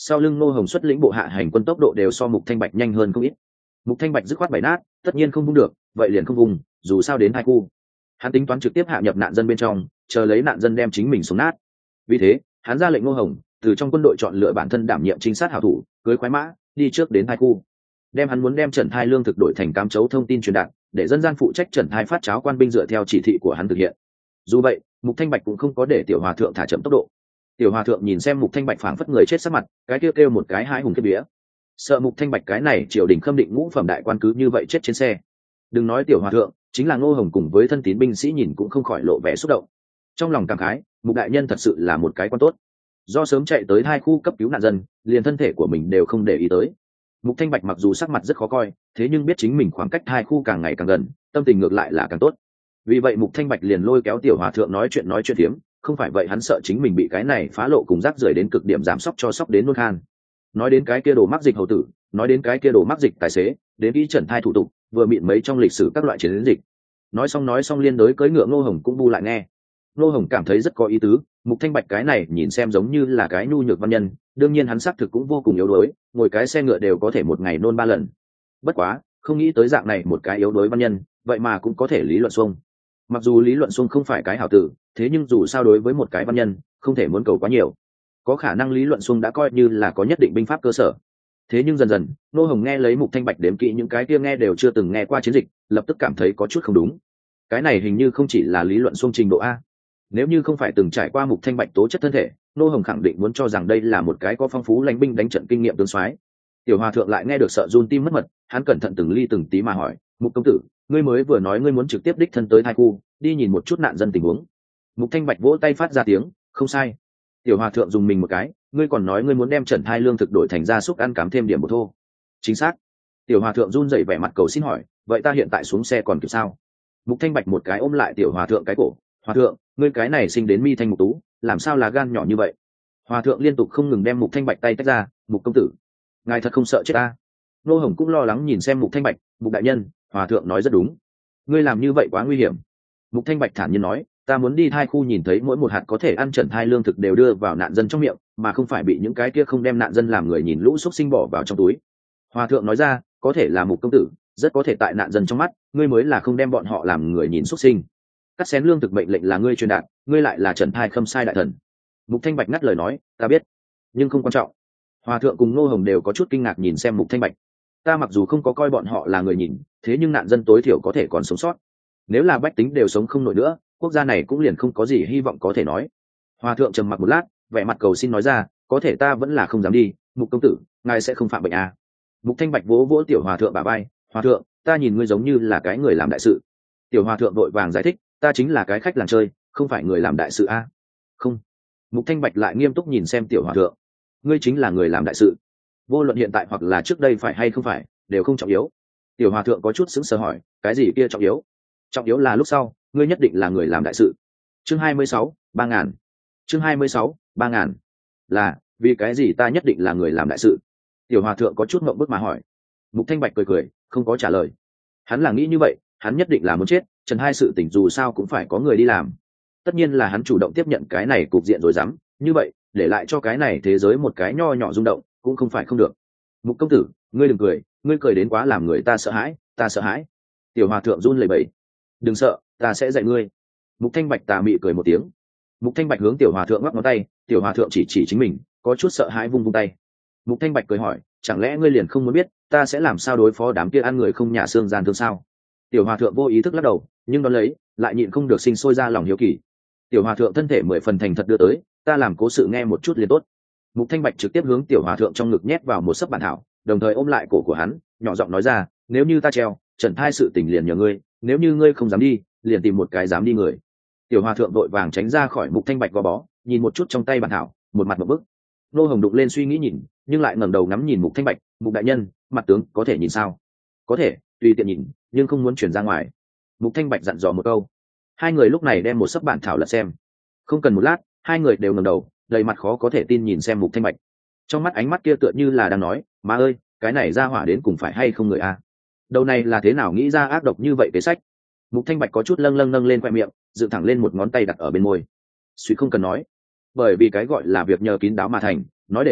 sau lưng ngô hồng xuất lĩnh bộ hạ hành quân tốc độ đều so mục thanh bạch nhanh hơn không ít. Mục thanh bạch dứt khoát bày nát, tất nhiên không vung được vậy liền không vùng, dù sao đến hai khu. Hắn tính toán trực tiếp hạ nhập nạn dân bên trong, chờ lấy nạn dân đem chính mình sống nát. Vì thế hắn ra lệnh ngô hồng từ trong quân đội chọn lựa bản thân đảm nhiệm trinh sát hảo thủ, cưới khoái mã đi trước đến hai khu, đem hắn muốn đem Trần Thai lương thực đổi thành cám chấu thông tin truyền đạt, để dân gian phụ trách Trần Thai phát cháo quan binh dựa theo chỉ thị của hắn thực hiện. Dù vậy mục thanh bạch cũng không có để tiểu hòa thượng thả chậm tốc độ. Tiểu hòa thượng nhìn xem mục thanh bạch phảng phất người chết sắc mặt, cái kêu kêu một cái hai hùng kết vía, sợ mục thanh bạch cái này triều đình khâm định ngũ phẩm đại quan cứ như vậy chết trên xe. Đừng nói tiểu hòa thượng, chính là ngô hồng cùng với thân tín binh sĩ nhìn cũng không khỏi lộ vẻ xúc động. Trong lòng cảm khái, mục đại nhân thật sự là một cái quan tốt, do sớm chạy tới hai khu cấp cứu nạn dân, liền thân thể của mình đều không để ý tới. Mục thanh bạch mặc dù sắc mặt rất khó coi, thế nhưng biết chính mình khoảng cách hai khu càng ngày càng gần, tâm tình ngược lại là càng tốt. Vì vậy mục thanh bạch liền lôi kéo tiểu hòa thượng nói chuyện nói chuyện tiếm, không phải vậy hắn sợ chính mình bị cái này phá lộ cùng rác rưởi đến cực điểm giảm sóc cho sóc đến nôn khan. Nói đến cái kia đồ mắc dịch hầu tử, nói đến cái kia đồ mắc dịch tài xế, đến kỹ Trần Thai thủ tục vừa mịn mấy trong lịch sử các loại chiến dịch. Nói xong nói xong liên đối cưỡi ngựa ngô hồng cũng bu lại nghe. Ngô hồng cảm thấy rất có ý tứ, mục thanh bạch cái này nhìn xem giống như là cái nhu nhược văn nhân, đương nhiên hắn xác thực cũng vô cùng yếu đuối, ngồi cái xe ngựa đều có thể một ngày nôn ba lần. Bất quá không nghĩ tới dạng này một cái yếu đuối văn nhân vậy mà cũng có thể lý luận xuông. Mặc dù lý luận xuông không phải cái hảo tử, thế nhưng dù sao đối với một cái văn nhân không thể muốn cầu quá nhiều, có khả năng lý luận xuông đã coi như là có nhất định binh pháp cơ sở. Thế nhưng dần dần Ngô hồng nghe lấy mục thanh bạch đếm kỹ những cái kia nghe đều chưa từng nghe qua chiến dịch, lập tức cảm thấy có chút không đúng. Cái này hình như không chỉ là lý luận xuông trình độ a. Nếu như không phải từng trải qua mục thanh bạch tố chất thân thể, Ngô hồng khẳng định muốn cho rằng đây là một cái có phong phú lãnh binh đánh trận kinh nghiệm tướng soái. Tiểu hòa thượng lại nghe được sợ run tim mất mật, hắn cẩn thận từng ly từng tí mà hỏi, mục công tử, ngươi mới vừa nói ngươi muốn trực tiếp đích thân tới thai khu đi nhìn một chút nạn dân tình huống. Mục thanh bạch vỗ tay phát ra tiếng, không sai. Tiểu hòa thượng dùng mình một cái, ngươi còn nói ngươi muốn đem Trần Thai lương thực đổi thành gia súc ăn cám thêm điểm một thô. Chính xác. Tiểu hòa thượng run rẩy vẻ mặt cầu xin hỏi, vậy ta hiện tại xuống xe còn kịp sao? Mục thanh bạch một cái ôm lại tiểu hòa thượng cái cổ, hòa thượng, ngươi cái này sinh đến mi thanh mục tú, làm sao là gan nhỏ như vậy? Hòa thượng liên tục không ngừng đem mục thanh bạch tay tách ra, mục công tử, ngài thật không sợ chết ta? Nô hồng cũng lo lắng nhìn xem mục thanh bạch, mục đại nhân, hòa thượng nói rất đúng, ngươi làm như vậy quá nguy hiểm. Mục thanh bạch thản nhiên nói, ta muốn đi thai khu nhìn thấy mỗi một hạt có thể ăn Trần Thai lương thực đều đưa vào nạn dân trong miệng, mà không phải bị những cái kia không đem nạn dân làm người nhìn lũ xúc sinh bỏ vào trong túi. Hòa thượng nói ra, có thể là mục công tử, rất có thể tại nạn dân trong mắt ngươi mới là không đem bọn họ làm người nhìn xúc sinh. Cắt xén lương thực mệnh lệnh là ngươi truyền đạt, ngươi lại là Trần Thai khâm sai đại thần. Mục thanh bạch ngắt lời nói, ta biết, nhưng không quan trọng. Hòa thượng cùng Ngô hồng đều có chút kinh ngạc nhìn xem mục thanh bạch. Ta mặc dù không có coi bọn họ là người nhìn, thế nhưng nạn dân tối thiểu có thể còn sống sót. Nếu là bách tính đều sống không nổi nữa, quốc gia này cũng liền không có gì hy vọng có thể nói. Hòa thượng trầm mặc một lát, vẻ mặt cầu xin nói ra, có thể ta vẫn là không dám đi, mục công tử, ngài sẽ không phạm bệnh à? Mục thanh bạch vỗ vỗ tiểu hòa thượng bả vai, hòa thượng, ta nhìn ngươi giống như là cái người làm đại sự. Tiểu hòa thượng vội vàng giải thích, ta chính là cái khách làng chơi, không phải người làm đại sự a. À? Không. Mục thanh bạch lại nghiêm túc nhìn xem tiểu hòa thượng, ngươi chính là người làm đại sự, vô luận hiện tại hoặc là trước đây phải hay không phải đều không trọng yếu. Tiểu hòa thượng có chút sững sờ hỏi, cái gì kia trọng yếu? Trọng yếu là lúc sau ngươi nhất định là người làm đại sự. Chương hai mươi sáu, ba ngàn. Chương hai mươi sáu, ba ngàn. Là vì cái gì ta nhất định là người làm đại sự? Tiểu hòa thượng có chút ngượng bức mà hỏi. Mục thanh bạch cười cười, không có trả lời. Hắn là nghĩ như vậy, hắn nhất định là muốn chết, Trần Hai sự tình dù sao cũng phải có người đi làm. Tất nhiên là hắn chủ động tiếp nhận cái này cục diện rồi dám, như vậy để lại cho cái này thế giới một cái nho nhỏ rung động cũng không phải không được. Mục công tử, ngươi đừng cười, ngươi cười đến quá làm người ta sợ hãi, ta sợ hãi. Tiểu hòa thượng run lẩy bẩy, đừng sợ, ta sẽ dạy ngươi. Mục thanh bạch tà mị cười một tiếng. Mục thanh bạch hướng tiểu hòa thượng ngoắc ngón tay, tiểu hòa thượng chỉ chỉ chính mình, có chút sợ hãi vung vung tay. Mục thanh bạch cười hỏi, chẳng lẽ ngươi liền không muốn biết ta sẽ làm sao đối phó đám kia ăn người không nhà xương gian thương sao? Tiểu hòa thượng vô ý thức lắc đầu, nhưng đón lấy lại nhịn không được sinh sôi ra lòng hiếu kỳ. Tiểu hòa thượng thân thể mười phần thành thật đưa tới, ta làm cố sự nghe một chút liền tốt. Mục thanh bạch trực tiếp hướng tiểu hòa thượng trong ngực nhét vào một sấp bản thảo, đồng thời ôm lại cổ của hắn, nhỏ giọng nói ra, nếu như ta treo Trần Thai sự tình liền nhờ ngươi, nếu như ngươi không dám đi liền tìm một cái dám đi người. Tiểu hòa thượng đội vàng tránh ra khỏi mục thanh bạch gò bó, nhìn một chút trong tay bản thảo, một mặt một bức. Nô hồng đụng lên suy nghĩ nhìn, nhưng lại ngẩng đầu ngắm nhìn mục thanh bạch, mục đại nhân, mặt tướng có thể nhìn sao? Có thể, tùy tiện nhìn, nhưng không muốn chuyển ra ngoài. Mục thanh bạch dặn dò một câu. Hai người lúc này đem một sấp bản thảo lật xem. Không cần một lát, hai người đều ngẩng đầu, đầy mặt khó có thể tin nhìn xem mục thanh bạch. Trong mắt ánh mắt kia tựa như là đang nói, má ơi, cái này ra hỏa đến cùng phải hay không người a? Đầu này là thế nào nghĩ ra ác độc như vậy kế sách? Mục thanh bạch có chút lâng lâng nâng lên khoe miệng, dựng thẳng lên một ngón tay đặt ở bên môi. Suy không cần nói, bởi vì cái gọi là việc nhờ kín đáo mà thành, nói để thất bại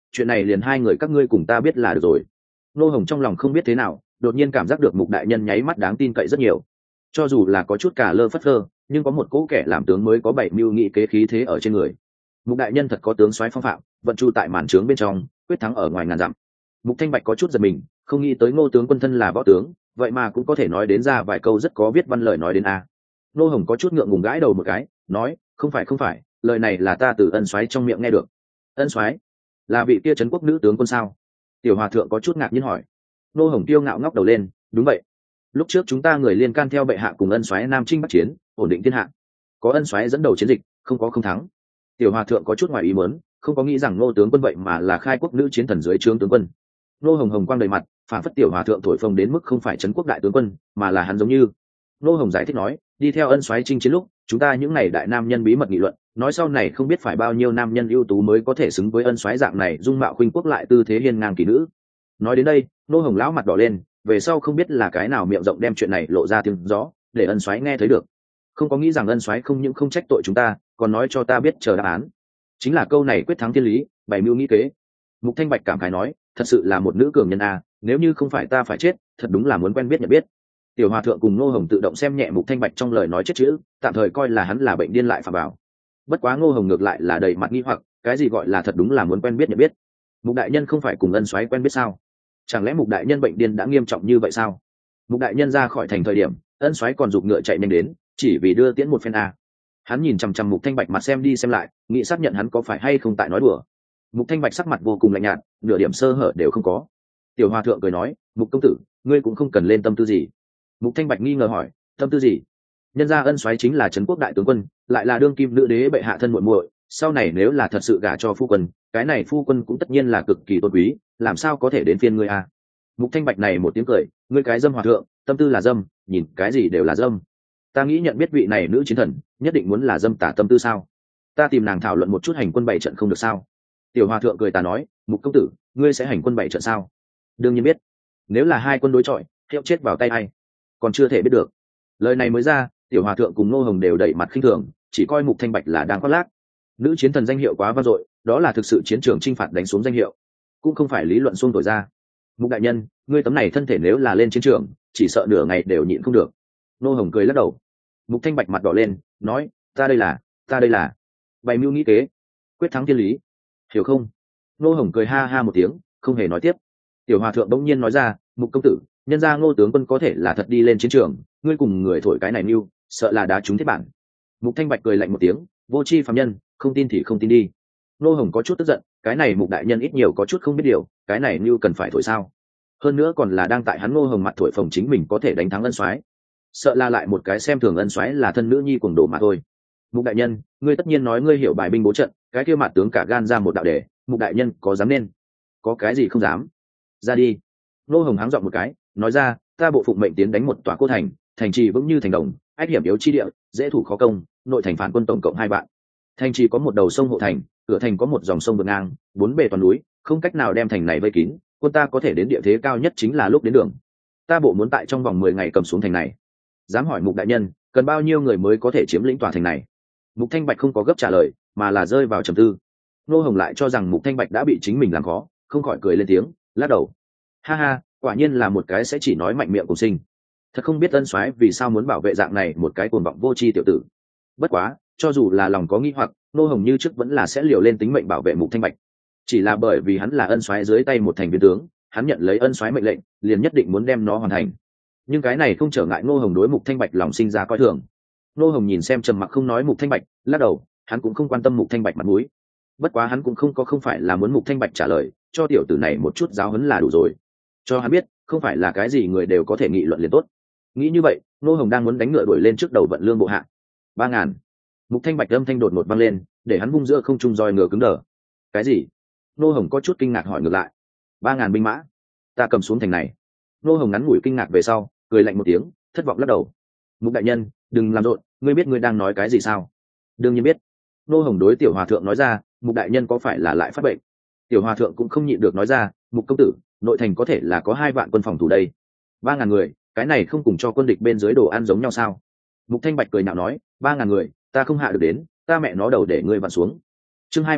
chuyện này liền hai người các ngươi cùng ta biết là được rồi. Nô Hồng trong lòng không biết thế nào, đột nhiên cảm giác được Mục đại nhân nháy mắt đáng tin cậy rất nhiều. Cho dù là có chút cả lơ phất lơ, nhưng có một cỗ kẻ làm tướng mới có bảy mưu nghị kế khí thế ở trên người. Mục đại nhân thật có tướng soái phong phạm, vận chu tại màn trướng bên trong, quyết thắng ở ngoài ngàn dặm. Mục Thanh Bạch có chút giật mình, không nghĩ tới Ngô tướng quân thân là võ tướng, vậy mà cũng có thể nói đến ra vài câu rất có viết văn lời nói đến a. Nô Hồng có chút ngượng ngùng gãi đầu một cái, nói, không phải không phải, lời này là ta từ Ân soái trong miệng nghe được. Ân soái là vị kia trấn quốc nữ tướng quân sao? Tiểu hòa thượng có chút ngạc nhiên hỏi. Nô Hồng tiêu ngạo ngóc đầu lên, đúng vậy. Lúc trước chúng ta người liên can theo bệ hạ cùng Ân soái nam chinh bắc chiến, ổn định thiên hạ. Có Ân soái dẫn đầu chiến dịch, không có không thắng. Tiểu hòa thượng có chút ngoài ý muốn, không có nghĩ rằng Nô tướng quân vậy mà là khai quốc nữ chiến thần dưới trướng tướng quân. Nô Hồng hồng quang đầy mặt, phản phất tiểu hòa thượng thổi phồng đến mức không phải trấn quốc đại tướng quân, mà là hắn giống như. Nô Hồng giải thích nói, đi theo Ân soái chinh chiến lúc, chúng ta những này đại nam nhân bí mật nghị luận, nói sau này không biết phải bao nhiêu nam nhân ưu tú mới có thể xứng với Ân soái dạng này dung mạo khuynh quốc lại tư thế hiên ngang kỳ nữ. Nói đến đây, Nô Hồng lão mặt đỏ lên, về sau không biết là cái nào miệng rộng đem chuyện này lộ ra tiếng gió, để Ân soái nghe thấy được. Không có nghĩ rằng Ân soái không những không trách tội chúng ta, còn nói cho ta biết chờ đáp án. Chính là câu này quyết thắng thiên lý, bày mưu nghĩ kế. Mục Thanh Bạch cảm khái nói, thật sự là một nữ cường nhân a, nếu như không phải ta phải chết, thật đúng là muốn quen biết nhận biết. Tiểu hòa thượng cùng Ngô Hồng tự động xem nhẹ Mục Thanh Bạch trong lời nói chết chữ, tạm thời coi là hắn là bệnh điên lại phạm vào. Bất quá Ngô Hồng ngược lại là đầy mặt nghi hoặc, cái gì gọi là thật đúng là muốn quen biết nhận biết. Mục đại nhân không phải cùng Ân soái quen biết sao? Chẳng lẽ Mục đại nhân bệnh điên đã nghiêm trọng như vậy sao? Mục đại nhân ra khỏi thành thời điểm, Ân soái còn giục ngựa chạy nhanh đến, chỉ vì đưa tiễn một phen a. Hắn nhìn chằm chằm Mục Thanh Bạch mặt xem đi xem lại, nghĩ xác nhận hắn có phải hay không tại nói đùa. Mục Thanh Bạch sắc mặt vô cùng lạnh nhạt, nửa điểm sơ hở đều không có. Tiểu hòa thượng cười nói, Mục công tử, ngươi cũng không cần lên tâm tư gì. Mục Thanh Bạch nghi ngờ hỏi, tâm tư gì? Nhân gia Ân soái chính là trấn quốc đại tướng quân, lại là đương kim nữ đế bệ hạ thân muội muội, sau này nếu là thật sự gả cho phu quân, cái này phu quân cũng tất nhiên là cực kỳ tôn quý, làm sao có thể đến phiên ngươi a? Mục Thanh Bạch này một tiếng cười, ngươi cái dâm hòa thượng, tâm tư là dâm, nhìn cái gì đều là dâm. Ta nghĩ nhận biết vị này nữ chiến thần, nhất định muốn là dâm tả tâm tư sao? Ta tìm nàng thảo luận một chút hành quân bảy trận không được sao? Tiểu hòa thượng cười ta nói, Mục công tử, ngươi sẽ hành quân bảy trận sao? Đương nhiên biết. Nếu là hai quân đối chọi, hiệu chết vào tay ai? Còn chưa thể biết được. Lời này mới ra, tiểu hòa thượng cùng Ngô Hồng đều đẩy mặt khinh thường, chỉ coi Mục Thanh Bạch là đang khoác lác. Nữ chiến thần danh hiệu quá vang dội, đó là thực sự chiến trường chinh phạt đánh xuống danh hiệu, cũng không phải lý luận xuông thổi ra. Mục đại nhân, ngươi tấm này thân thể nếu là lên chiến trường, chỉ sợ nửa ngày đều nhịn không được. Ngô Hồng cười lắc đầu. Mục Thanh Bạch mặt đỏ lên, nói, ta đây là, ta đây là bày mưu nghĩ kế, quyết thắng thiên lý, hiểu không? Ngô Hồng cười ha ha một tiếng, không hề nói tiếp. Tiểu hòa thượng bỗng nhiên nói ra, Mục công tử, nhân ra Ngô tướng quân có thể là thật đi lên chiến trường, ngươi cùng người thổi cái này mưu, sợ là đá trúng thiết bản. Mục Thanh Bạch cười lạnh một tiếng, vô tri phàm nhân, không tin thì không tin đi. Ngô Hồng có chút tức giận, cái này Mục đại nhân ít nhiều có chút không biết điều, cái này mưu cần phải thổi sao? Hơn nữa còn là đang tại hắn Ngô Hồng mặt thổi phồng chính mình có thể đánh thắng Ân soái, sợ là lại một cái xem thường Ân soái là thân nữ nhi cuồng đồ mà thôi. Mục đại nhân, ngươi tất nhiên nói ngươi hiểu bài binh bố trận, cái kia mặt tướng cả gan ra một đạo đề, Mục đại nhân có dám nên? Có cái gì không dám? Ra đi. Ngô Hồng háng giọng một cái, nói ra, ta bộ phụng mệnh tiến đánh một tòa cô thành, thành trì vững như thành đồng, ách hiểm yếu chi địa, dễ thủ khó công, nội thành phản quân tổng cộng hai vạn. Thành trì có một đầu sông hộ thành, cửa thành có một dòng sông vượt ngang, bốn bề toàn núi, không cách nào đem thành này vây kín, quân ta có thể đến địa thế cao nhất chính là lúc đến đường. Ta bộ muốn tại trong vòng mười ngày cầm xuống thành này. Dám hỏi Mục đại nhân, cần bao nhiêu người mới có thể chiếm lĩnh tòa thành này? Mục Thanh Bạch không có gấp trả lời, mà là rơi vào trầm tư. Ngô Hồng lại cho rằng Mục Thanh Bạch đã bị chính mình làm khó, không khỏi cười lên tiếng, lắc đầu. Ha ha, quả nhiên là một cái sẽ chỉ nói mạnh miệng cùng sinh. Thật không biết Ân soái vì sao muốn bảo vệ dạng này một cái cuồng vọng vô tri tiểu tử. Bất quá, cho dù là lòng có nghi hoặc, Ngô Hồng như trước vẫn là sẽ liều lên tính mệnh bảo vệ Mục Thanh Bạch. Chỉ là bởi vì hắn là Ân soái dưới tay một thành viên tướng, hắn nhận lấy Ân soái mệnh lệnh, liền nhất định muốn đem nó hoàn thành. Nhưng cái này không trở ngại Ngô Hồng đối Mục Thanh Bạch lòng sinh ra coi thường. Ngô Hồng nhìn xem trầm mặc không nói Mục Thanh Bạch, lắc đầu, hắn cũng không quan tâm Mục Thanh Bạch mặt mũi. Bất quá hắn cũng không có không phải là muốn Mục Thanh Bạch trả lời, cho tiểu tử này một chút giáo huấn là đủ rồi. Cho hắn biết, không phải là cái gì người đều có thể nghị luận liền tốt. Nghĩ như vậy, Ngô Hồng đang muốn đánh ngựa đuổi lên trước đầu vận lương bộ hạ. Ba ngàn. Mục Thanh Bạch âm thanh đột ngột vang lên, để hắn vung giữa không trung roi ngựa cứng đờ. Cái gì? Ngô Hồng có chút kinh ngạc hỏi ngược lại. Ba ngàn binh mã, ta cầm xuống thành này. Ngô Hồng ngắn ngủi kinh ngạc về sau, cười lạnh một tiếng, thất vọng lắc đầu. Mục đại nhân, đừng làm rộn, ngươi biết ngươi đang nói cái gì sao? Đương nhiên biết. Ngô Hồng đối tiểu hòa thượng nói ra, Mục đại nhân có phải là lại phát bệnh? Tiểu hòa thượng cũng không nhịn được nói ra, Mục công tử, nội thành có thể là có hai vạn quân phòng thủ đây. Ba ngàn người, cái này không cùng cho quân địch bên dưới đồ ăn giống nhau sao? Mục Thanh Bạch cười nhạo nói, ba ngàn người, ta không hạ được đến, ta mẹ nó đầu để ngươi vặn xuống. Chương hai mươi bảy,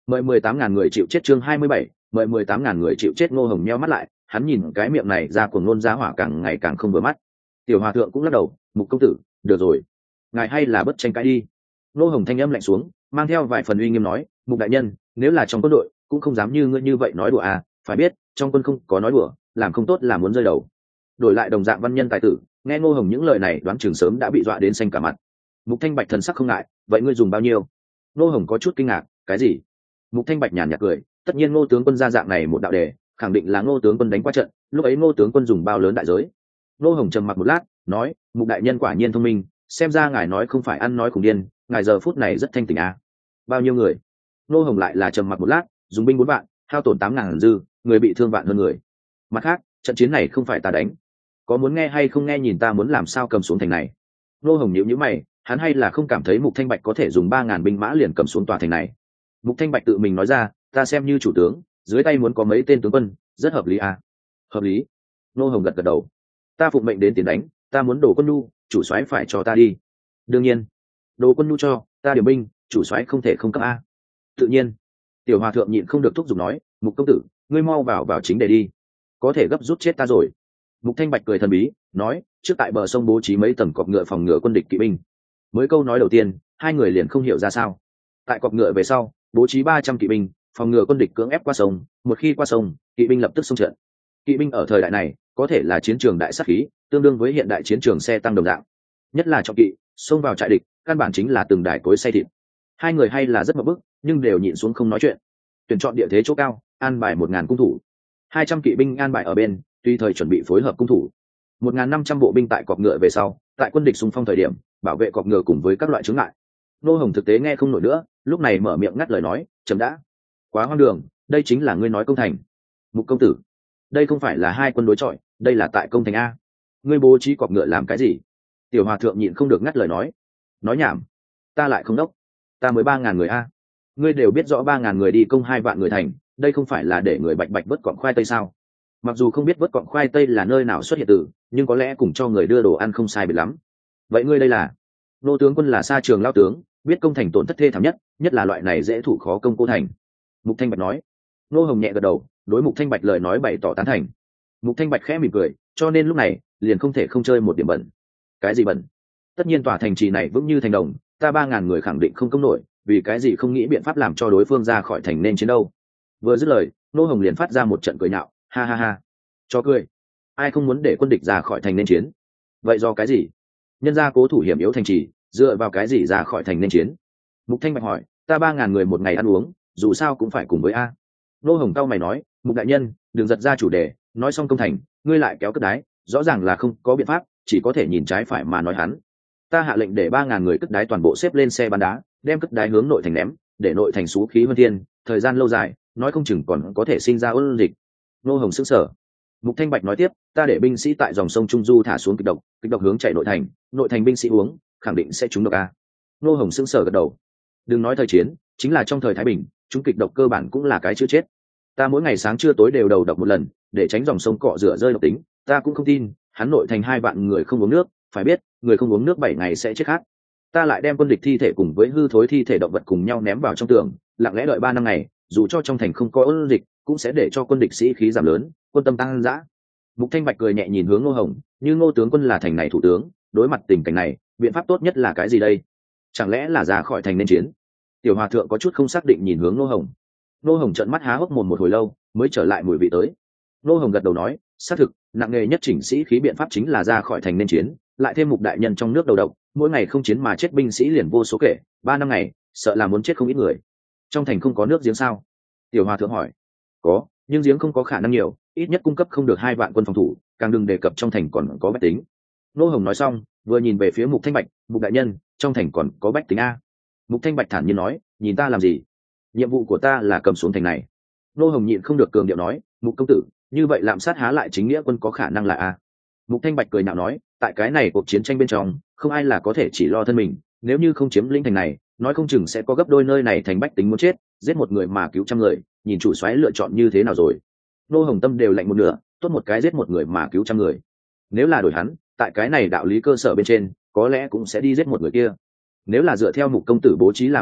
mời mười tám ngàn người chịu chết chương hai mươi bảy, mời mười tám ngàn người chịu chết. Ngô Hồng nheo mắt lại, hắn nhìn cái miệng này ra cuồng ngôn ra hỏa càng ngày càng không vừa mắt. Tiểu hòa thượng cũng lắc đầu, Mục công tử, được rồi, ngài hay là bất tranh cãi đi. Ngô Hồng thanh âm lạnh xuống, mang theo vài phần uy nghiêm nói, Mục đại nhân, nếu là trong quân đội cũng không dám như ngươi như vậy nói đùa à, phải biết trong quân không có nói đùa, làm không tốt là muốn rơi đầu. Đổi lại đồng dạng văn nhân tài tử, nghe Ngô Hồng những lời này đoán chừng sớm đã bị dọa đến xanh cả mặt. Mục Thanh Bạch thần sắc không ngại, vậy ngươi dùng bao nhiêu? Ngô Hồng có chút kinh ngạc, cái gì? Mục Thanh Bạch nhàn nhạt cười, tất nhiên Ngô tướng quân ra dạng này một đạo đề, khẳng định là Ngô tướng quân đánh qua trận, lúc ấy Ngô tướng quân dùng bao lớn đại giới. Ngô Hồng trầm mặc một lát, nói, Mục đại nhân quả nhiên thông minh, xem ra ngài nói không phải ăn nói khủng điên, ngài giờ phút này rất thanh tỉnh à? Bao nhiêu người? Ngô Hồng lại là trầm mặc một lát, dùng binh bốn vạn, hao tổn tám ngàn dư, người bị thương vạn hơn người. Mặt khác, trận chiến này không phải ta đánh, có muốn nghe hay không nghe nhìn ta muốn làm sao cầm xuống thành này. Ngô Hồng nhíu nhíu mày, hắn hay là không cảm thấy Mục Thanh Bạch có thể dùng ba ngàn binh mã liền cầm xuống tòa thành này. Mục Thanh Bạch tự mình nói ra, ta xem như chủ tướng, dưới tay muốn có mấy tên tướng quân, rất hợp lý à? Hợp lý. Ngô Hồng gật gật đầu. Ta phụng mệnh đến tiền đánh, ta muốn đổ quân nhu, chủ soái phải cho ta đi. Đương nhiên. Đồ quân nhu cho, ta điều binh, chủ soái không thể không cấp a. Tự nhiên. Tiểu hòa thượng nhịn không được thúc giục nói, Mục công tử, ngươi mau vào vào chính đề đi, có thể gấp rút chết ta rồi. Mục Thanh Bạch cười thần bí, nói, trước tại bờ sông bố trí mấy tầng cọp ngựa phòng ngựa quân địch kỵ binh. Mới câu nói đầu tiên, hai người liền không hiểu ra sao. Tại cọp ngựa về sau, bố trí ba trăm kỵ binh, phòng ngựa quân địch cưỡng ép qua sông, một khi qua sông, kỵ binh lập tức xông trận. Kỵ binh ở thời đại này, có thể là chiến trường đại sát khí, tương đương với hiện đại chiến trường xe tăng đồng dạng. Nhất là trọng kỵ, xông vào trại địch, căn bản chính là từng đài cối xay thịt. Hai người hay là rất mập bức, nhưng đều nhịn xuống không nói chuyện. Tuyển chọn địa thế chỗ cao, an bài một ngàn cung thủ, hai trăm kỵ binh an bài ở bên, tùy thời chuẩn bị phối hợp cung thủ. Một ngàn năm trăm bộ binh tại cọp ngựa về sau, tại quân địch xung phong thời điểm, bảo vệ cọp ngựa cùng với các loại chướng ngại. Nô Hồng thực tế nghe không nổi nữa, lúc này mở miệng ngắt lời nói, chấm đã, quá hoang đường, đây chính là ngươi nói công thành. Mục công tử, đây không phải là hai quân đối chọi, đây là tại công thành a. Ngươi bố trí cọp ngựa làm cái gì? Tiểu hòa thượng nhịn không được ngắt lời nói, nói nhảm, ta lại không đốc, ta mới ba ngàn người a. Ngươi đều biết rõ ba ngàn người đi công hai vạn người thành, đây không phải là để người bạch bạch vớt cọng khoai tây sao? Mặc dù không biết vớt cọng khoai tây là nơi nào xuất hiện từ, nhưng có lẽ cùng cho người đưa đồ ăn không sai biệt lắm. Vậy ngươi đây là? Nô tướng quân là xa trường lao tướng, biết công thành tổn thất thê thảm nhất, nhất là loại này dễ thủ khó công cô thành. Mục Thanh Bạch nói. Nô Hồng nhẹ gật đầu, đối Mục Thanh Bạch lời nói bày tỏ tán thành. Mục Thanh Bạch khẽ mỉm cười, cho nên lúc này liền không thể không chơi một điểm bẩn. Cái gì bẩn? Tất nhiên tòa thành trì này vững như thành đồng, ta ba ngàn người khẳng định không công nổi, vì cái gì không nghĩ biện pháp làm cho đối phương ra khỏi thành nên chiến đâu? Vừa dứt lời, Nô Hồng liền phát ra một trận cười nhạo, ha ha ha, cho cười. Ai không muốn để quân địch ra khỏi thành nên chiến? Vậy do cái gì? Nhân gia cố thủ hiểm yếu thành trì, dựa vào cái gì ra khỏi thành nên chiến? Mục Thanh Bạch hỏi, ta ba ngàn người một ngày ăn uống, dù sao cũng phải cùng với a. Nô Hồng cao mày nói, Mục đại nhân, đừng giật ra chủ đề, nói xong công thành, ngươi lại kéo cất đái, rõ ràng là không có biện pháp, chỉ có thể nhìn trái phải mà nói hắn. Ta hạ lệnh để ba ngàn người cất đái toàn bộ xếp lên xe bắn đá, đem cất đái hướng nội thành ném, để nội thành xú khí hơn thiên, thời gian lâu dài, nói không chừng còn có thể sinh ra ôn dịch. Nô Hồng sững sờ. Mục Thanh Bạch nói tiếp, ta để binh sĩ tại dòng sông Trung Du thả xuống kịch độc, kịch độc hướng chạy nội thành, nội thành binh sĩ uống, khẳng định sẽ trúng độc a. Nô Hồng sững sờ gật đầu. Đừng nói thời chiến, chính là trong thời thái bình, chúng kịch độc cơ bản cũng là cái chữa chết. Ta mỗi ngày sáng trưa tối đều đầu độc một lần, để tránh dòng sông cọ rửa rơi độc tính, ta cũng không tin, hắn nội thành hai vạn người không uống nước, phải biết, người không uống nước bảy ngày sẽ chết khát. Ta lại đem quân địch thi thể cùng với hư thối thi thể động vật cùng nhau ném vào trong tường, lặng lẽ đợi ba năm ngày, dù cho trong thành không có ôn dịch, cũng sẽ để cho quân địch sĩ khí giảm lớn, quân tâm tăng dã. Mục Thanh Bạch cười nhẹ nhìn hướng Ngô Hồng, như Ngô tướng quân là thành này thủ tướng, đối mặt tình cảnh này, biện pháp tốt nhất là cái gì đây? Chẳng lẽ là ra khỏi thành nên chiến? Tiểu hòa thượng có chút không xác định nhìn hướng Ngô Hồng. Ngô Hồng trợn mắt há hốc mồm một hồi lâu, mới trở lại mùi vị tới. Ngô Hồng gật đầu nói, xác thực, nặng nghề nhất chỉnh sĩ khí biện pháp chính là ra khỏi thành nên chiến, lại thêm Mục đại nhân trong nước đầu độc, mỗi ngày không chiến mà chết binh sĩ liền vô số kể, ba năm ngày, sợ là muốn chết không ít người. Trong thành không có nước giếng sao? Tiểu hòa thượng hỏi. Có, nhưng giếng không có khả năng nhiều, ít nhất cung cấp không được hai vạn quân phòng thủ, càng đừng đề cập trong thành còn có bách tính. Ngô Hồng nói xong, vừa nhìn về phía Mục Thanh Bạch, Mục đại nhân, trong thành còn có bách tính a. Mục Thanh Bạch thản nhiên nói, nhìn ta làm gì? Nhiệm vụ của ta là cầm xuống thành này. Ngô Hồng nhịn không được cường điệu nói, Mục công tử, như vậy lạm sát há lại chính nghĩa quân có khả năng là a? Mục Thanh Bạch cười nhạo nói, tại cái này cuộc chiến tranh bên trong, không ai là có thể chỉ lo thân mình, nếu như không chiếm lĩnh thành này, nói không chừng sẽ có gấp đôi nơi này thành bách tính muốn chết, giết một người mà cứu trăm người, nhìn chủ soái lựa chọn như thế nào rồi. Nô Hồng tâm đều lạnh một nửa, tốt một cái giết một người mà cứu trăm người. Nếu là đổi hắn, tại cái này đạo lý cơ sở bên trên, có lẽ cũng sẽ đi giết một người kia. Nếu là dựa theo Mục công tử bố trí làm như vậy,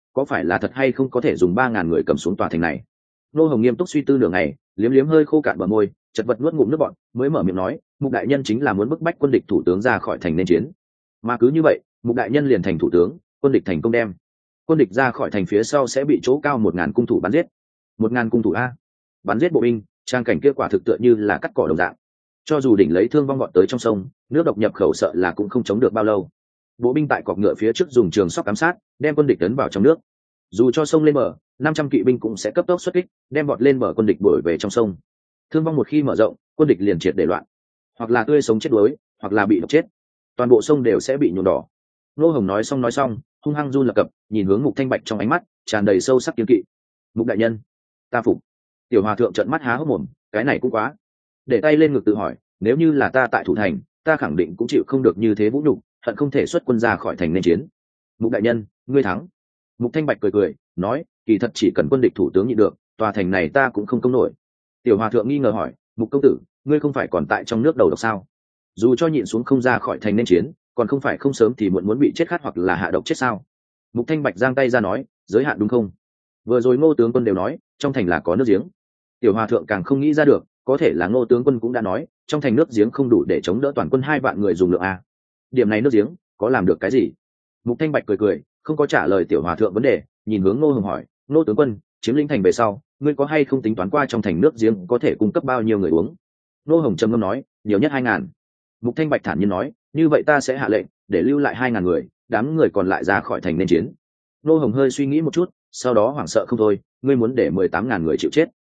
có phải là thật hay không có thể dùng ba ngàn người cầm xuống tòa thành này? Ngô Hồng nghiêm túc suy tư nửa ngày, liếm liếm hơi khô cạn bờ môi, chật vật nuốt ngụm nước bọt, mới mở miệng nói, Mục đại nhân chính là muốn bức bách quân địch thủ tướng ra khỏi thành nên chiến. Mà cứ như vậy, Mục đại nhân liền thành thủ tướng, quân địch thành công đem. Quân địch ra khỏi thành phía sau sẽ bị chỗ cao một ngàn cung thủ bắn giết. Một ngàn cung thủ a, bắn giết bộ binh, trang cảnh kia quả thực tựa như là cắt cỏ đồng dạng. Cho dù đỉnh lấy thương vong gọn tới trong sông, nước độc nhập khẩu sợ là cũng không chống được bao lâu. Bộ binh tại cọc ngựa phía trước dùng trường sóc cắm sát, đem quân địch tấn vào trong nước. Dù cho sông lên bờ, năm trăm kỵ binh cũng sẽ cấp tốc xuất kích, đem bọt lên bờ quân địch đuổi về trong sông. Thương vong một khi mở rộng, quân địch liền triệt để loạn, hoặc là tươi sống chết đuối, hoặc là bị độc chết, toàn bộ sông đều sẽ bị nhuộm đỏ. Nô Hồng nói xong nói xong, hung hăng run lập cập, nhìn hướng Mục Thanh Bạch trong ánh mắt tràn đầy sâu sắc kiên kỵ. Mục đại nhân, ta phục. Tiểu hòa thượng trợn mắt há hốc mồm, cái này cũng quá. Để tay lên ngực tự hỏi, nếu như là ta tại thủ thành, ta khẳng định cũng chịu không được như thế vũ nhục, hận không thể xuất quân ra khỏi thành nên chiến. Mục đại nhân, ngươi thắng. Mục Thanh Bạch cười cười, nói, kỳ thật chỉ cần quân địch thủ tướng nhịn được, tòa thành này ta cũng không công nổi. Tiểu hòa thượng nghi ngờ hỏi, Mục công tử, ngươi không phải còn tại trong nước đầu độc sao? Dù cho nhịn xuống không ra khỏi thành nên chiến, còn không phải không sớm thì muộn muốn bị chết khát hoặc là hạ độc chết sao? Mục Thanh Bạch giang tay ra nói, giới hạn đúng không? Vừa rồi Ngô tướng quân đều nói, trong thành là có nước giếng. Tiểu hòa thượng càng không nghĩ ra được, có thể là Ngô tướng quân cũng đã nói, trong thành nước giếng không đủ để chống đỡ toàn quân hai vạn người dùng lượng a. Điểm này nước giếng có làm được cái gì? Mục Thanh Bạch cười cười, không có trả lời tiểu hòa thượng vấn đề, nhìn hướng Ngô Hồng hỏi, Ngô tướng quân, chiếm lĩnh thành về sau, ngươi có hay không tính toán qua trong thành nước giếng có thể cung cấp bao nhiêu người uống? Ngô Hồng trầm ngâm nói, nhiều nhất hai ngàn. Mục Thanh Bạch thản nhiên nói, như vậy ta sẽ hạ lệnh để lưu lại hai ngàn người, đám người còn lại ra khỏi thành nên chiến. Ngô Hồng hơi suy nghĩ một chút, sau đó hoảng sợ không thôi, ngươi muốn để mười tám ngàn người chịu chết?